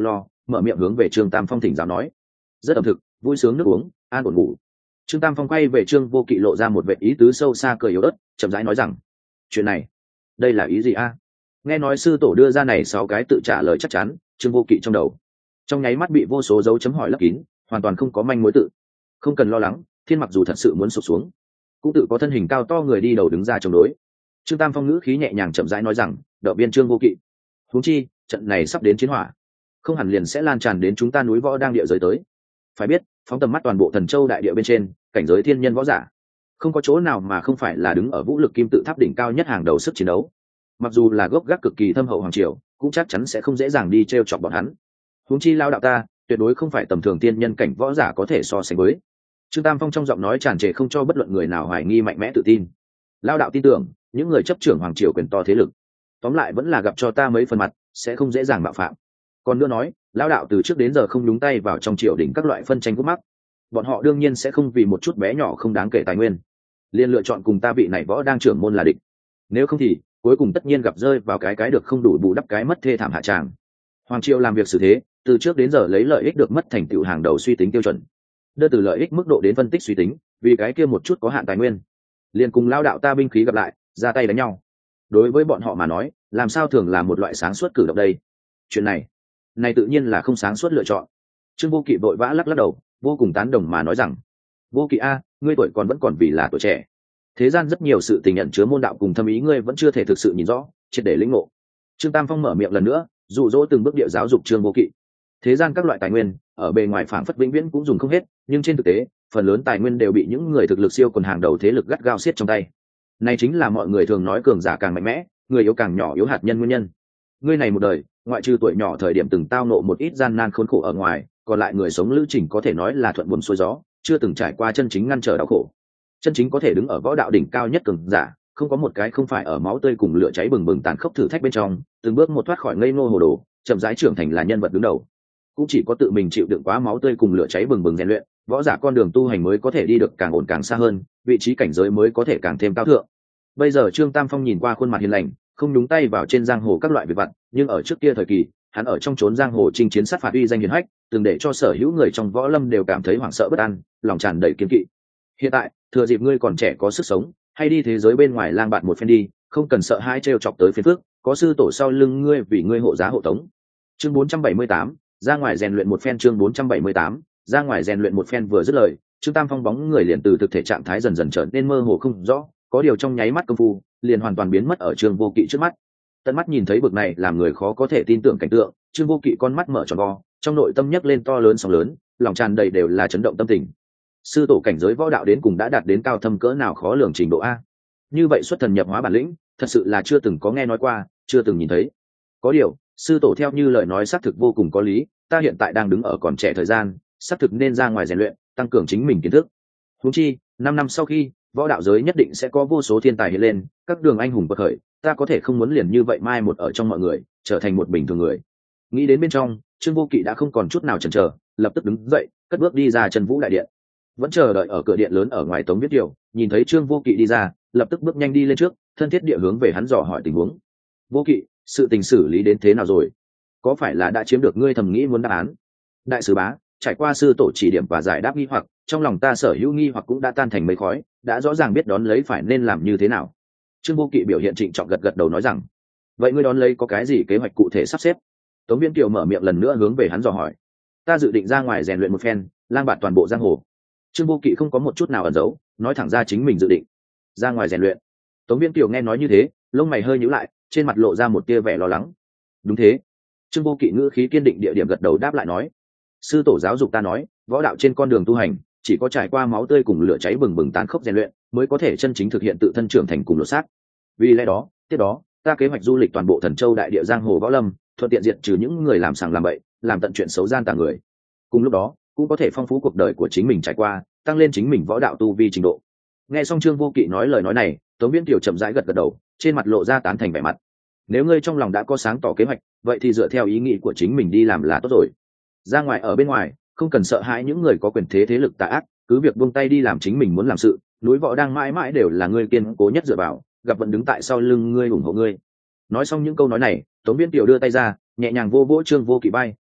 mở miệng hướng về trương tam phong thỉnh giáo nói: rất ẩm thực, vui sướng nước uống, an ổn ngủ. Trương tam phong quay về trương vô kỵ lộ ra một vệ ý tứ sâu xa cười yếu ớt, chậm rãi nói rằng: chuyện này, đây là ý gì a? Nghe nói sư tổ đưa ra này sáu cái tự trả lời chắc chắn, trương vô kỵ trong đầu trong nháy mắt bị vô số dấu chấm hỏi lấp kín, hoàn toàn không có manh mối tự. Không cần lo lắng, thiên mặc dù thật sự muốn sụp xuống, cũng tự có thân hình cao to người đi đầu đứng ra chống đối. Trương tam phong ngữ khí nhẹ nhàng chậm rãi nói rằng: động viên trương vô kỵ, huống chi trận này sắp đến chiến hỏa, không hẳn liền sẽ lan tràn đến chúng ta núi võ đang địa giới tới. Phải biết, phóng tầm mắt toàn bộ thần châu đại địa bên trên, cảnh giới thiên nhân võ giả không có chỗ nào mà không phải là đứng ở vũ lực kim tự tháp đỉnh cao nhất hàng đầu sức chiến đấu. Mặc dù là gốc gác cực kỳ thâm hậu hoàng triều, cũng chắc chắn sẽ không dễ dàng đi t r e o chọc bọn hắn. Huống chi lao đạo ta tuyệt đối không phải tầm thường tiên nhân cảnh võ giả có thể so sánh với. Trương tam phong trong giọng nói tràn trề không cho bất luận người nào hoài nghi mạnh mẽ tự tin. Lao đạo tin tưởng những người chấp trưởng hoàng triều quyền to thế lực, tóm lại vẫn là gặp cho ta mấy phần mặt, sẽ không dễ dàng mạo phạm. Còn nữa nói, lao đạo từ trước đến giờ không nhúng tay vào trong triều đình các loại phân tranh khúc mắc, bọn họ đương nhiên sẽ không vì một chút bé nhỏ không đáng kể tài nguyên liền lựa chọn cùng ta vị này võ đang trưởng môn là địch. Nếu không thì cuối cùng tất nhiên gặp rơi vào cái cái được không đủ bù đắp cái mất thê thảm hạ tràng. Hoàng triều làm việc xử thế, từ trước đến giờ lấy lợi ích được mất thành tựu hàng đầu suy tính tiêu chuẩn, đưa từ lợi ích mức độ đến phân tích suy tính, vì cái kia một chút có hạn tài nguyên liền cùng lao đạo ta binh khí gặp lại, ra tay đánh nhau. Đối với bọn họ mà nói, làm sao thường là một loại sáng suốt cử động đây? Chuyện này này tự nhiên là không sáng suốt lựa chọn. Trương vô kỵ vội vã lắc lắc đầu, vô cùng tán đồng mà nói rằng: vô kỵ a, ngươi tuổi còn vẫn còn vì là tuổi trẻ, thế gian rất nhiều sự tình nhận chứa môn đạo cùng thâm ý ngươi vẫn chưa thể thực sự nhìn rõ, triệt để lĩnh ngộ. Trương tam phong mở miệng lần nữa, dụ dỗ từng bước địa giáo dục trương vô kỵ. Thế gian các loại tài nguyên ở bề ngoài phảng phất vĩnh viễn cũng dùng không hết, nhưng trên thực tế phần lớn tài nguyên đều bị những người thực lực siêu quần hàng đầu thế lực gắt gao siết trong tay. Này chính là mọi người thường nói cường giả càng mạnh mẽ, người yếu càng nhỏ yếu hạt nhân nguyên nhân. Ngươi này một đời, ngoại trừ tuổi nhỏ thời điểm từng tao nộ một ít gian nan khốn khổ ở ngoài, còn lại người sống lữ trình có thể nói là thuận buồm xuôi gió, chưa từng trải qua chân chính ngăn trở đau khổ. Chân chính có thể đứng ở võ đạo đỉnh cao nhất cường giả, không có một cái không phải ở máu tươi cùng lửa cháy bừng bừng tàn khốc thử thách bên trong, từng bước một thoát khỏi ngây ngô hồ đồ, chậm rãi trưởng thành là nhân vật đứng đầu. Cũng chỉ có tự mình chịu đựng quá máu tươi cùng lửa cháy bừng bừng rèn luyện, võ giả con đường tu hành mới có thể đi được càng ổn càng xa hơn, vị trí cảnh giới mới có thể càng thêm cao thượng. Bây giờ Trương Tam Phong nhìn qua khuôn mặt hiền lành, không nhúng tay vào trên giang hồ các loại việc vặt, nhưng ở trước kia thời kỳ, hắn ở trong chốn giang hồ chinh chiến sát phạt uy danh hiển hách, từng để cho sở hữu người trong võ lâm đều cảm thấy hoảng sợ bất an, lòng tràn đầy kiên kỵ. Hiện tại, thừa dịp ngươi còn trẻ có sức sống, hay đi thế giới bên ngoài lang bạn một phen đi, không cần sợ hãi trêu chọc tới phiền phức, có sư tổ sau lưng ngươi vì ngươi hộ giá hộ tống. Chương bốn trăm bảy mươi tám, ra ngoài rèn luyện một phen. Chương bốn trăm bảy mươi tám, ra ngoài rèn luyện một phen vừa dứt lời, Trương Tam Phong bóng người liền từ thực thể trạng thái dần dần trở nên mơ hồ không rõ, có điều trong nháy mắt công phu, liền hoàn toàn biến mất ở Trương Vô Kỵ trước mắt. Tận mắt nhìn thấy bực này làm người khó có thể tin tưởng cảnh tượng, Trương Vô Kỵ con mắt mở tròn vo, trong nội tâm nhấc lên to lớn sóng lớn, lòng tràn đầy đều là chấn động tâm tình. Sư tổ cảnh giới võ đạo đến cùng đã đạt đến cao thâm cỡ nào khó lường trình độ a? Như vậy xuất thần nhập hóa bản lĩnh, thật sự là chưa từng có nghe nói qua, chưa từng nhìn thấy. Có điều, sư tổ theo như lời nói xác thực vô cùng có lý, ta hiện tại đang đứng ở còn trẻ thời gian, xác thực nên ra ngoài rèn luyện, tăng cường chính mình kiến thức. Huống chi, năm năm sau khi, võ đạo giới nhất định sẽ có vô số thiên tài hiện lên, các đường anh hùng bậc khởi, ta có thể không muốn liền như vậy mai một ở trong mọi người, trở thành một bình thường người. Nghĩ đến bên trong, Trương Vô Kỵ đã không còn chút nào chần chờ, lập tức đứng dậy, cất bước đi ra Trần Vũ đại điện. Vẫn chờ đợi ở cửa điện lớn ở ngoài Tống Viết Điều, nhìn thấy Trương Vô Kỵ đi ra, lập tức bước nhanh đi lên trước, thân thiết địa hướng về hắn dò hỏi tình huống. Vô Kỵ, sự tình xử lý đến thế nào rồi? Có phải là đã chiếm được ngươi thầm nghĩ muốn đáp án? Đại sứ bá, trải qua sư tổ chỉ điểm và giải đáp nghi hoặc, trong lòng ta sở hữu nghi hoặc cũng đã tan thành mây khói, đã rõ ràng biết đón lấy phải nên làm như thế nào. Trương Vô Kỵ biểu hiện trịnh trọng gật gật đầu nói rằng: vậy ngươi đón lấy có cái gì kế hoạch cụ thể sắp xếp? Tống Viễn Kiều mở miệng lần nữa hướng về hắn dò hỏi. Ta dự định ra ngoài rèn luyện một phen, lang bạt toàn bộ giang hồ. Trương Vô Kỵ không có một chút nào ẩn giấu, nói thẳng ra chính mình dự định ra ngoài rèn luyện. Tống Viễn Kiều nghe nói như thế, lông mày hơi nhíu lại, trên mặt lộ ra một tia vẻ lo lắng. Đúng thế. Trương Vô Kỵ ngữ khí kiên định địa điểm gật đầu đáp lại nói: sư tổ giáo dục ta nói, võ đạo trên con đường tu hành, chỉ có trải qua máu tươi cùng lửa cháy bừng bừng tán khốc rèn luyện, mới có thể chân chính thực hiện tự thân trưởng thành cùng lột xác. Vì lẽ đó, tiếp đó, ta kế hoạch du lịch toàn bộ Thần Châu đại địa giang hồ võ lâm, thuận tiện diệt trừ những người làm sàng làm bậy, làm tận chuyện xấu gian tà người. Cùng lúc đó, cũng có thể phong phú cuộc đời của chính mình trải qua, tăng lên chính mình võ đạo tu vi trình độ. Nghe xong Trương Vô Kỵ nói lời nói này, Tống Viễn Kiều chậm rãi gật gật đầu, trên mặt lộ ra tán thành vẻ mặt. Nếu ngươi trong lòng đã có sáng tỏ kế hoạch, vậy thì dựa theo ý nghĩ của chính mình đi làm là tốt rồi. Ra ngoài ở bên ngoài, không cần sợ hãi những người có quyền thế thế lực tà ác, cứ việc buông tay đi làm chính mình muốn làm sự, núi võ đang mãi mãi đều là ngươi kiên cố nhất dựa vào, gặp vận đứng tại sau lưng ngươi ủng hộ ngươi. Nói xong những câu nói này, Tống Viễn Kiều đưa tay ra, nhẹ nhàng vô vỗ Trương Vô Kỵ bay,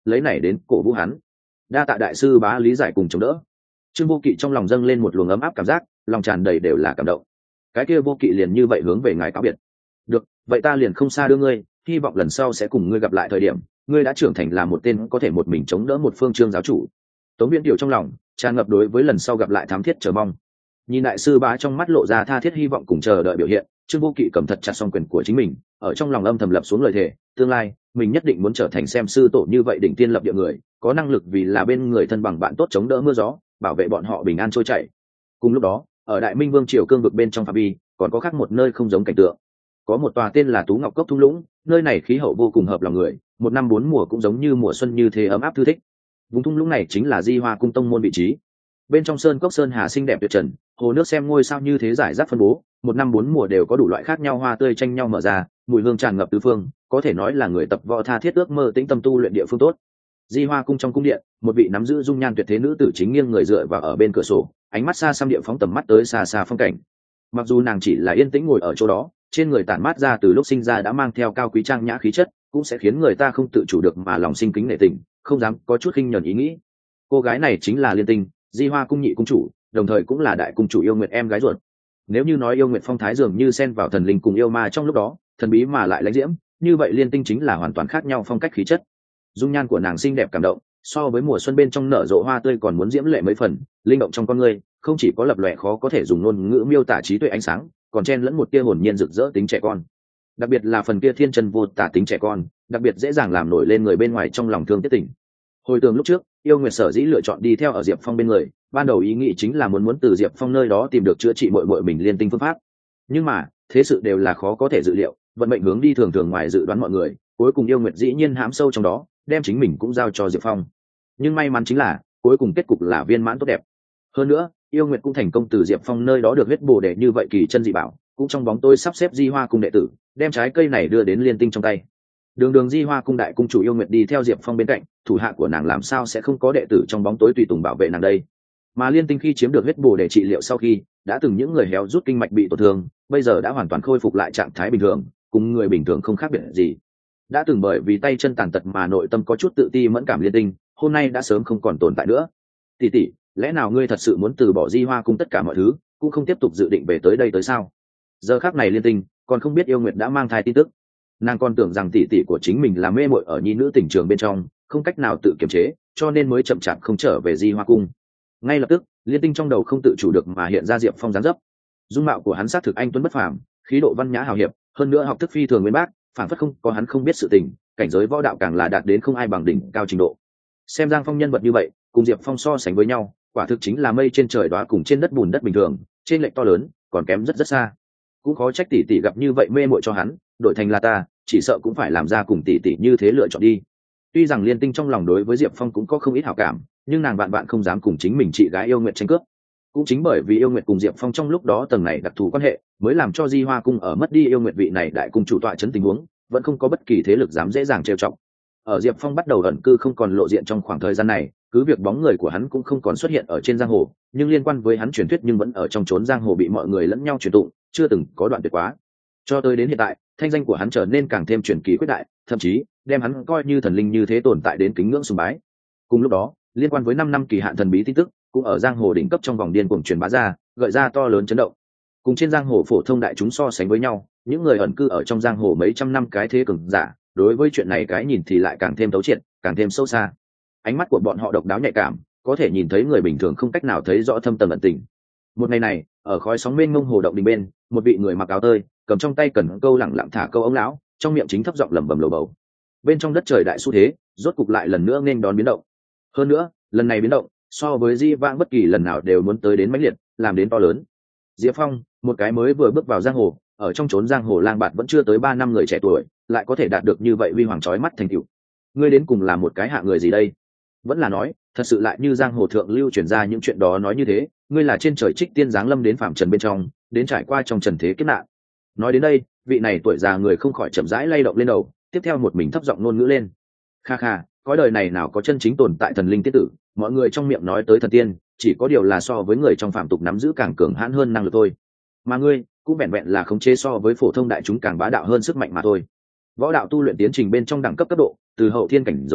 lấy này đến cổ vũ hắn. Đa tạ đại sư bá lý giải cùng chống đỡ. Trương Vô Kỵ trong lòng dâng lên một luồng ấm áp cảm giác, lòng tràn đầy đều là cảm động. Cái kia Vô Kỵ liền như vậy hướng về ngài cáo biệt. Được, vậy ta liền không xa đưa ngươi, hy vọng lần sau sẽ cùng ngươi gặp lại thời điểm ngươi đã trưởng thành là một tên có thể một mình chống đỡ một phương Trương giáo chủ. Tống Viễn Tiểu trong lòng tràn ngập đối với lần sau gặp lại thám thiết chờ mong. Nhìn đại sư bá trong mắt lộ ra tha thiết hy vọng cùng chờ đợi biểu hiện, Trương Vô Kỵ cầm thật chặt song quyền của chính mình, ở trong lòng âm thầm lập xuống lời thề, tương lai mình nhất định muốn trở thành xem sư tổ như vậy đỉnh tiên lập địa người, có năng lực vì là bên người thân bằng bạn tốt chống đỡ mưa gió, bảo vệ bọn họ bình an trôi chảy. Cùng lúc đó, ở Đại Minh Vương triều cương vực bên trong phạm vi, còn có khác một nơi không giống cảnh tượng. Có một tòa tên là Tú Ngọc Cốc thung lũng, nơi này khí hậu vô cùng hợp lòng người, một năm bốn mùa cũng giống như mùa xuân như thế ấm áp thư thích. Vùng thung lũng này chính là Di Hoa cung tông môn vị trí. Bên trong sơn cốc sơn hà xinh đẹp tuyệt trần, hồ nước xem ngôi sao như thế giải rác phân bố, một năm bốn mùa đều có đủ loại khác nhau hoa tươi tranh nhau mở ra, mùi hương tràn ngập tứ phương, có thể nói là người tập võ tha thiết ước mơ tĩnh tâm tu luyện địa phương tốt. Di Hoa cung trong cung điện, một vị nắm giữ dung nhan tuyệt thế nữ tử chính nghiêng người dựa vào ở bên cửa sổ, ánh mắt xa xăm địa phóng tầm mắt tới xa xa phong cảnh. Mặc dù nàng chỉ là yên tĩnh ngồi ở chỗ đó, trên người tản mát ra từ lúc sinh ra đã mang theo cao quý trang nhã khí chất, cũng sẽ khiến người ta không tự chủ được mà lòng sinh kính nể tình, không dám có chút khinh nhẫn ý nghĩ. Cô gái này chính là Liên Tinh, Di Hoa cung nhị cung chủ, đồng thời cũng là đại cung chủ Yêu Nguyệt em gái ruột. Nếu như nói Yêu Nguyệt phong thái dường như xen vào thần linh cùng yêu ma trong lúc đó, thần bí mà lại lãnh diễm, như vậy Liên Tinh chính là hoàn toàn khác nhau phong cách khí chất. Dung nhan của nàng xinh đẹp cảm động, so với mùa xuân bên trong nở rộ hoa tươi còn muốn diễm lệ mấy phần, linh động trong con người, không chỉ có lập lòe khó có thể dùng ngôn ngữ miêu tả trí tuệ ánh sáng, còn chen lẫn một tia hồn nhiên rực rỡ tính trẻ con. Đặc biệt là phần kia thiên chân vô tả tính trẻ con, đặc biệt dễ dàng làm nổi lên người bên ngoài trong lòng thương tiếc tình. Hồi tưởng lúc trước, Yêu Nguyệt sở dĩ lựa chọn đi theo ở Diệp Phong bên người, ban đầu ý nghĩ chính là muốn muốn từ Diệp Phong nơi đó tìm được chữa trị muội muội mình Liên Tinh phương pháp. Nhưng mà, thế sự đều là khó có thể dự liệu, vận mệnh hướng đi thường thường ngoài dự đoán mọi người, cuối cùng Yêu Nguyệt dĩ nhiên hãm sâu trong đó, đem chính mình cũng giao cho Diệp Phong. Nhưng may mắn chính là, cuối cùng kết cục là viên mãn tốt đẹp. Hơn nữa, Yêu Nguyệt cũng thành công từ Diệp Phong nơi đó được huyết bổ để như vậy kỳ chân dị bảo, cũng trong bóng tối sắp xếp Di Hoa cung đệ tử, đem trái cây này đưa đến Liên Tinh trong tay. Đường đường Di Hoa cung đại cung chủ Yêu Nguyệt đi theo Diệp Phong bên cạnh, thủ hạ của nàng làm sao sẽ không có đệ tử trong bóng tối tùy tùng bảo vệ nàng đây. Mà Liên Tinh khi chiếm được huyết bổ để trị liệu sau khi, đã từng những người héo rút kinh mạch bị tổn thương, bây giờ đã hoàn toàn khôi phục lại trạng thái bình thường, cùng người bình thường không khác biệt gì. Đã từng bởi vì tay chân tàn tật mà nội tâm có chút tự ti mẫn cảm Liên Tinh, hôm nay đã sớm không còn tồn tại nữa. Tỷ tỷ, lẽ nào ngươi thật sự muốn từ bỏ Di Hoa cung tất cả mọi thứ, cũng không tiếp tục dự định về tới đây tới sao? Giờ khắc này Liên Tinh còn không biết Yêu Nguyệt đã mang thai tin tức, nàng còn tưởng rằng tỷ tỷ của chính mình là mê mội ở nhi nữ tình trường bên trong, không cách nào tự kiềm chế, cho nên mới chậm chạp không trở về Di Hoa cung. Ngay lập tức, Liên Tinh trong đầu không tự chủ được mà hiện ra Diệp Phong dáng dấp. Dung mạo của hắn xác thực anh tuấn bất phàm, khí độ văn nhã hào hiệp, hơn nữa học thức phi thường nguyên bác, phản phất không có hắn không biết sự tình, cảnh giới võ đạo càng là đạt đến không ai bằng đỉnh cao trình độ. Xem Giang Phong nhân vật như vậy, cùng Diệp Phong so sánh với nhau, quả thực chính là mây trên trời đóa cùng trên đất bùn đất bình thường, trên lệch to lớn, còn kém rất rất xa. Cũng khó trách tỷ tỷ gặp như vậy mê muội cho hắn, đổi thành là ta, chỉ sợ cũng phải làm ra cùng tỷ tỷ như thế lựa chọn đi. Tuy rằng Liên Tinh trong lòng đối với Diệp Phong cũng có không ít hảo cảm, nhưng nàng bạn bạn không dám cùng chính mình chị gái Yêu Nguyệt tranh cướp. Cũng chính bởi vì Yêu Nguyệt cùng Diệp Phong trong lúc đó tầng này đặc thù quan hệ, mới làm cho Di Hoa cung ở mất đi Yêu Nguyệt vị này đại cung chủ tọa chấn tình huống, vẫn không có bất kỳ thế lực dám dễ dàng trêu chọc. Ở Diệp Phong bắt đầu ẩn cư không còn lộ diện trong khoảng thời gian này, cứ việc bóng người của hắn cũng không còn xuất hiện ở trên giang hồ, nhưng liên quan với hắn truyền thuyết nhưng vẫn ở trong chốn giang hồ bị mọi người lẫn nhau truyền tụng, chưa từng có đoạn tuyệt quá. Cho tới đến hiện tại, thanh danh của hắn trở nên càng thêm truyền kỳ quyết đại, thậm chí đem hắn coi như thần linh như thế tồn tại đến kính ngưỡng sùng bái. Cùng lúc đó, liên quan với năm năm kỳ hạn thần bí tin tức cũng ở giang hồ đỉnh cấp trong vòng điên cuồng truyền bá ra, gợi ra to lớn chấn động. Cùng trên giang hồ phổ thông đại chúng so sánh với nhau, những người ẩn cư ở trong giang hồ mấy trăm năm cái thế cường giả, đối với chuyện này cái nhìn thì lại càng thêm thấu triệt, càng thêm sâu xa. Ánh mắt của bọn họ độc đáo nhạy cảm, có thể nhìn thấy người bình thường không cách nào thấy rõ thâm tầng ẩn tình. Một ngày này, ở khói sóng mênh mông hồ động đình bên, một vị người mặc áo tơi, cầm trong tay cần câu lẳng lặng thả câu ống lão, trong miệng chính thấp giọng lẩm bẩm lầu bầu. Bên trong đất trời đại xu thế, rốt cục lại lần nữa nên đón biến động. Hơn nữa, lần này biến động, so với di vãng bất kỳ lần nào đều muốn tới đến mãnh liệt, làm đến to lớn. Diệp Phong, một cái mới vừa bước vào giang hồ, ở trong chốn giang hồ lang bạt vẫn chưa tới ba năm người trẻ tuổi, lại có thể đạt được như vậy uy hoàng chói mắt thành tựu. Ngươi đến cùng là một cái hạ người gì đây? Vẫn là nói, thật sự lại như giang hồ thượng lưu truyền ra những chuyện đó nói như thế, ngươi là trên trời trích tiên giáng lâm đến phàm trần bên trong, đến trải qua trong trần thế kiếp nạn. Nói đến đây, vị này tuổi già người không khỏi chậm rãi lay động lên đầu, tiếp theo một mình thấp giọng ngôn ngữ lên. Kha kha, cõi đời này nào có chân chính tồn tại thần linh tiết tử, mọi người trong miệng nói tới thần tiên, chỉ có điều là so với người trong phàm tục nắm giữ càng cường hãn hơn năng lực thôi. Mà ngươi, cũng vẹn vẹn là khống chế so với phổ thông đại chúng càng bá đạo hơn sức mạnh mà thôi. Võ đạo tu luyện tiến trình bên trong đẳng cấp cấp độ, từ hậu thiên cảnh giới,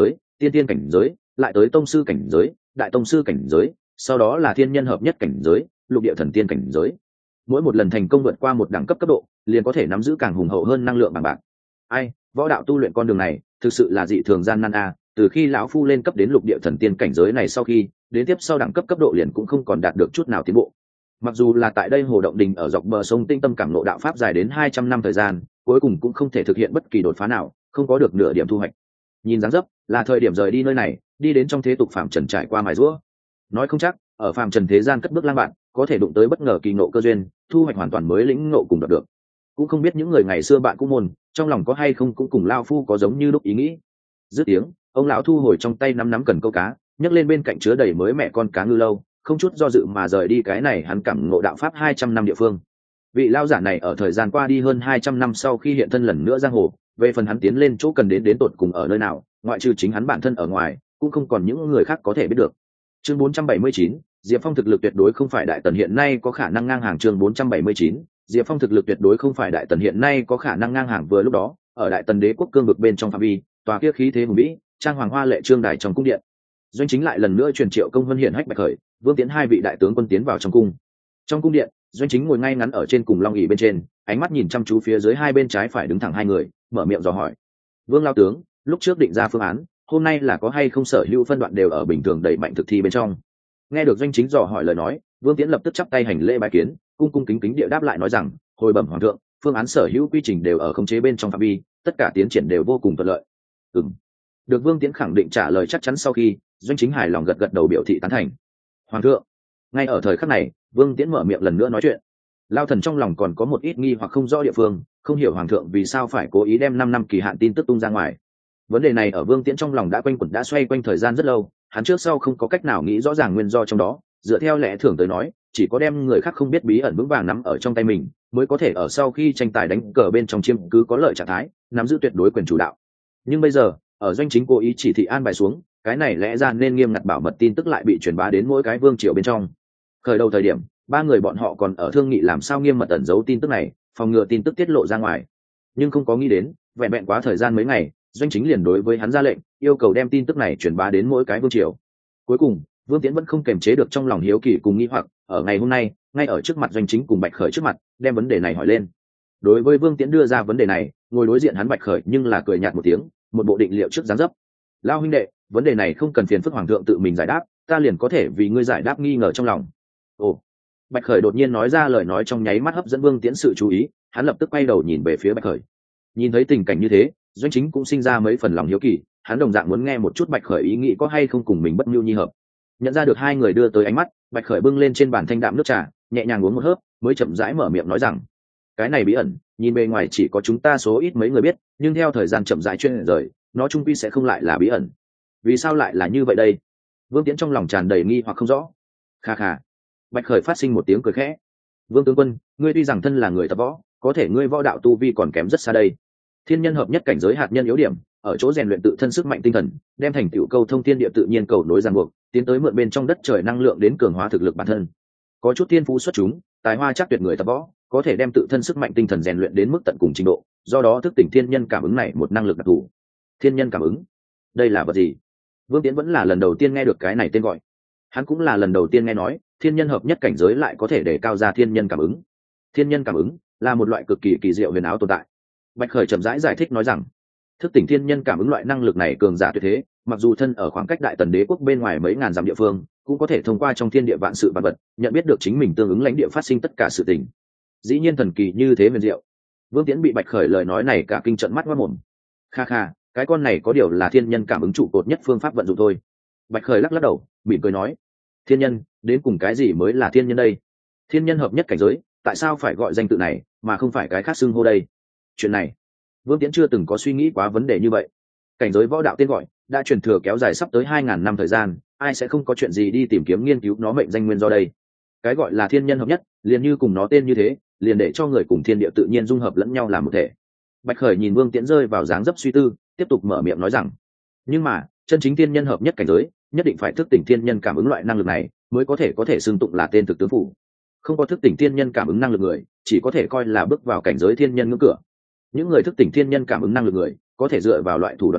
tiên tiên cảnh giới, lại tới tông sư cảnh giới, đại tông sư cảnh giới, sau đó là thiên nhân hợp nhất cảnh giới, lục địa thần tiên cảnh giới. Mỗi một lần thành công vượt qua một đẳng cấp cấp độ, liền có thể nắm giữ càng hùng hậu hơn năng lượng bằng bạc. Ai, võ đạo tu luyện con đường này, thực sự là dị thường gian nan a. Từ khi lão phu lên cấp đến lục địa thần tiên cảnh giới này sau khi, đến tiếp sau đẳng cấp cấp độ liền cũng không còn đạt được chút nào tiến bộ. Mặc dù là tại đây hồ động đình ở dọc bờ sông tinh tâm cảm ngộ đạo pháp dài đến hai trăm năm thời gian, cuối cùng cũng không thể thực hiện bất kỳ đột phá nào, không có được nửa điểm thu hoạch. Nhìn dáng dấp, là thời điểm rời đi nơi này, đi đến trong thế tục phàm trần trải qua mài giũa. Nói không chắc, ở phàm trần thế gian cất bước lang bạn, có thể đụng tới bất ngờ kỳ ngộ cơ duyên, thu hoạch hoàn toàn mới lĩnh ngộ cùng đạt được. Cũng không biết những người ngày xưa bạn cũng môn, trong lòng có hay không cũng cùng lao phu có giống như lúc ý nghĩ. Dứt tiếng, ông lão thu hồi trong tay nắm nắm cần câu cá, nhấc lên bên cạnh chứa đầy mới mẹ con cá ngư lâu, không chút do dự mà rời đi cái này hắn cảm ngộ đạo pháp hai trăm năm địa phương. Vị lao giả này ở thời gian qua đi hơn hai trăm năm sau khi hiện thân lần nữa giang hồ, về phần hắn tiến lên chỗ cần đến đến tột cùng ở nơi nào, ngoại trừ chính hắn bản thân ở ngoài, cũng không còn những người khác có thể biết được. Chương bốn trăm bảy mươi chín, Diệp Phong thực lực tuyệt đối không phải đại tần hiện nay có khả năng ngang hàng. Chương bốn trăm bảy mươi chín, Diệp Phong thực lực tuyệt đối không phải đại tần hiện nay có khả năng ngang hàng. Vừa lúc đó, ở đại tần đế quốc cương vực bên trong phạm vi, tòa kia khí thế hùng vĩ, trang hoàng hoa lệ trương đài trong cung điện, doanh chính lại lần nữa truyền triệu công vân hiển hách bạch khởi, Vương Tiễn hai vị đại tướng quân tiến vào trong cung. Trong cung điện, doanh chính ngồi ngay ngắn ở trên cùng long ỷ bên trên, ánh mắt nhìn chăm chú phía dưới hai bên trái phải đứng thẳng hai người, mở miệng dò hỏi: Vương lao tướng, lúc trước định ra phương án, hôm nay là có hay không sở hữu phân đoạn đều ở bình thường đẩy mạnh thực thi bên trong? Nghe được doanh chính dò hỏi lời nói, Vương Tiễn lập tức chắp tay hành lễ bái kiến, cung cung kính kính địa đáp lại nói rằng: hồi bẩm hoàng thượng, phương án sở hữu quy trình đều ở khống chế bên trong phạm vi, tất cả tiến triển đều vô cùng thuận lợi. Ừm. Được Vương Tiễn khẳng định trả lời chắc chắn sau khi, doanh chính hài lòng gật gật đầu biểu thị tán thành. Hoàng thượng. Ngay ở thời khắc này, Vương Tiễn mở miệng lần nữa nói chuyện. Lao thần trong lòng còn có một ít nghi hoặc không rõ địa phương, không hiểu hoàng thượng vì sao phải cố ý đem năm năm kỳ hạn tin tức tung ra ngoài. Vấn đề này ở Vương Tiễn trong lòng đã quanh quẩn đã xoay quanh thời gian rất lâu, hắn trước sau không có cách nào nghĩ rõ ràng nguyên do trong đó, dựa theo lẽ thường tới nói, chỉ có đem người khác không biết bí ẩn vững vàng nắm ở trong tay mình, mới có thể ở sau khi tranh tài đánh cờ bên trong chiếm cứ có lợi trạng thái, nắm giữ tuyệt đối quyền chủ đạo. Nhưng bây giờ, ở doanh chính cố ý chỉ thị an bài xuống, cái này lẽ ra nên nghiêm ngặt bảo mật tin tức lại bị truyền bá đến mỗi cái vương triều bên trong. Khởi đầu thời điểm, ba người bọn họ còn ở thương nghị làm sao nghiêm mật ẩn giấu tin tức này, phòng ngừa tin tức tiết lộ ra ngoài. Nhưng không có nghĩ đến, vẹn vẹn quá thời gian mấy ngày, doanh chính liền đối với hắn ra lệnh, yêu cầu đem tin tức này truyền bá đến mỗi cái vương triều. Cuối cùng, Vương Tiễn vẫn không kềm chế được trong lòng hiếu kỳ cùng nghi hoặc, ở ngày hôm nay, ngay ở trước mặt doanh chính cùng Bạch Khởi trước mặt, đem vấn đề này hỏi lên. Đối với Vương Tiễn đưa ra vấn đề này, ngồi đối diện hắn Bạch Khởi nhưng là cười nhạt một tiếng, một bộ định liệu trước dáng dấp. Lao huynh đệ, vấn đề này không cần phiền phức hoàng thượng tự mình giải đáp, ta liền có thể vì ngươi giải đáp nghi ngờ trong lòng. Ồ. Bạch Khởi đột nhiên nói ra lời nói trong nháy mắt hấp dẫn Vương Tiễn sự chú ý, hắn lập tức quay đầu nhìn về phía Bạch Khởi. Nhìn thấy tình cảnh như thế, doanh chính cũng sinh ra mấy phần lòng hiếu kỳ, hắn đồng dạng muốn nghe một chút Bạch Khởi ý nghĩ có hay không cùng mình bất nhu nhi hợp. Nhận ra được hai người đưa tới ánh mắt, Bạch Khởi bưng lên trên bàn thanh đạm nước trà, nhẹ nhàng uống một hớp, mới chậm rãi mở miệng nói rằng: cái này bí ẩn, nhìn bề ngoài chỉ có chúng ta số ít mấy người biết, nhưng theo thời gian chậm rãi truyền rời, nó chung quy sẽ không lại là bí ẩn. Vì sao lại là như vậy đây? Vương Tiễn trong lòng tràn đầy nghi hoặc không rõ. Kha kha. Bạch Khởi phát sinh một tiếng cười khẽ. Vương tướng quân, ngươi tuy rằng thân là người tập võ, có thể ngươi võ đạo tu vi còn kém rất xa đây. Thiên nhân hợp nhất cảnh giới hạt nhân yếu điểm, ở chỗ rèn luyện tự thân sức mạnh tinh thần, đem thành tựu câu thông thiên địa tự nhiên cầu nối ràng buộc, tiến tới mượn bên trong đất trời năng lượng đến cường hóa thực lực bản thân. Có chút thiên phú xuất chúng, tài hoa chắc tuyệt người tập võ, có thể đem tự thân sức mạnh tinh thần rèn luyện đến mức tận cùng trình độ, do đó thức tỉnh thiên nhân cảm ứng này một năng lực đặc thù. Thiên nhân cảm ứng, đây là vật gì? Vương Tiễn vẫn là lần đầu tiên nghe được cái này tên gọi. Hắn cũng là lần đầu tiên nghe nói, thiên nhân hợp nhất cảnh giới lại có thể để cao ra thiên nhân cảm ứng. Thiên nhân cảm ứng là một loại cực kỳ kỳ diệu huyền ảo tồn tại. Bạch Khởi chậm rãi giải thích nói rằng, thức tỉnh thiên nhân cảm ứng loại năng lực này cường giả tuyệt thế, mặc dù thân ở khoảng cách đại tần đế quốc bên ngoài mấy ngàn dặm địa phương, cũng có thể thông qua trong thiên địa vạn sự vạn vật, nhận biết được chính mình tương ứng lãnh địa phát sinh tất cả sự tình. Dĩ nhiên thần kỳ như thế huyền diệu. Vương Tiễn bị Bạch Khởi lời nói này cả kinh trận mắt ngoác mồm. Kha kha, cái con này có điều là thiên nhân cảm ứng trụ cột nhất phương pháp vận dụng thôi. Bạch Khởi lắc lắc đầu, mỉm cười nói: thiên nhân, đến cùng cái gì mới là thiên nhân đây? Thiên nhân hợp nhất cảnh giới, tại sao phải gọi danh tự này mà không phải cái khác xưng hô đây? Chuyện này, Vương Tiễn chưa từng có suy nghĩ quá vấn đề như vậy. Cảnh giới võ đạo tên gọi đã truyền thừa kéo dài sắp tới hai ngàn năm thời gian, ai sẽ không có chuyện gì đi tìm kiếm nghiên cứu nó mệnh danh nguyên do đây? Cái gọi là thiên nhân hợp nhất, liền như cùng nó tên như thế, liền để cho người cùng thiên địa tự nhiên dung hợp lẫn nhau làm một thể. Bạch Khởi nhìn Vương Tiễn rơi vào dáng dấp suy tư, tiếp tục mở miệng nói rằng: nhưng mà chân chính thiên nhân hợp nhất cảnh giới, nhất định phải thức tỉnh thiên nhân cảm ứng loại năng lực này, mới có thể có thể xưng tụng là tên thực tướng phủ. Không có thức tỉnh thiên nhân cảm ứng năng lực người, chỉ có thể coi là bước vào cảnh giới thiên nhân ngưỡng cửa. Những người thức tỉnh thiên nhân cảm ứng năng lực người, có thể dựa vào loại thủ đoạn này,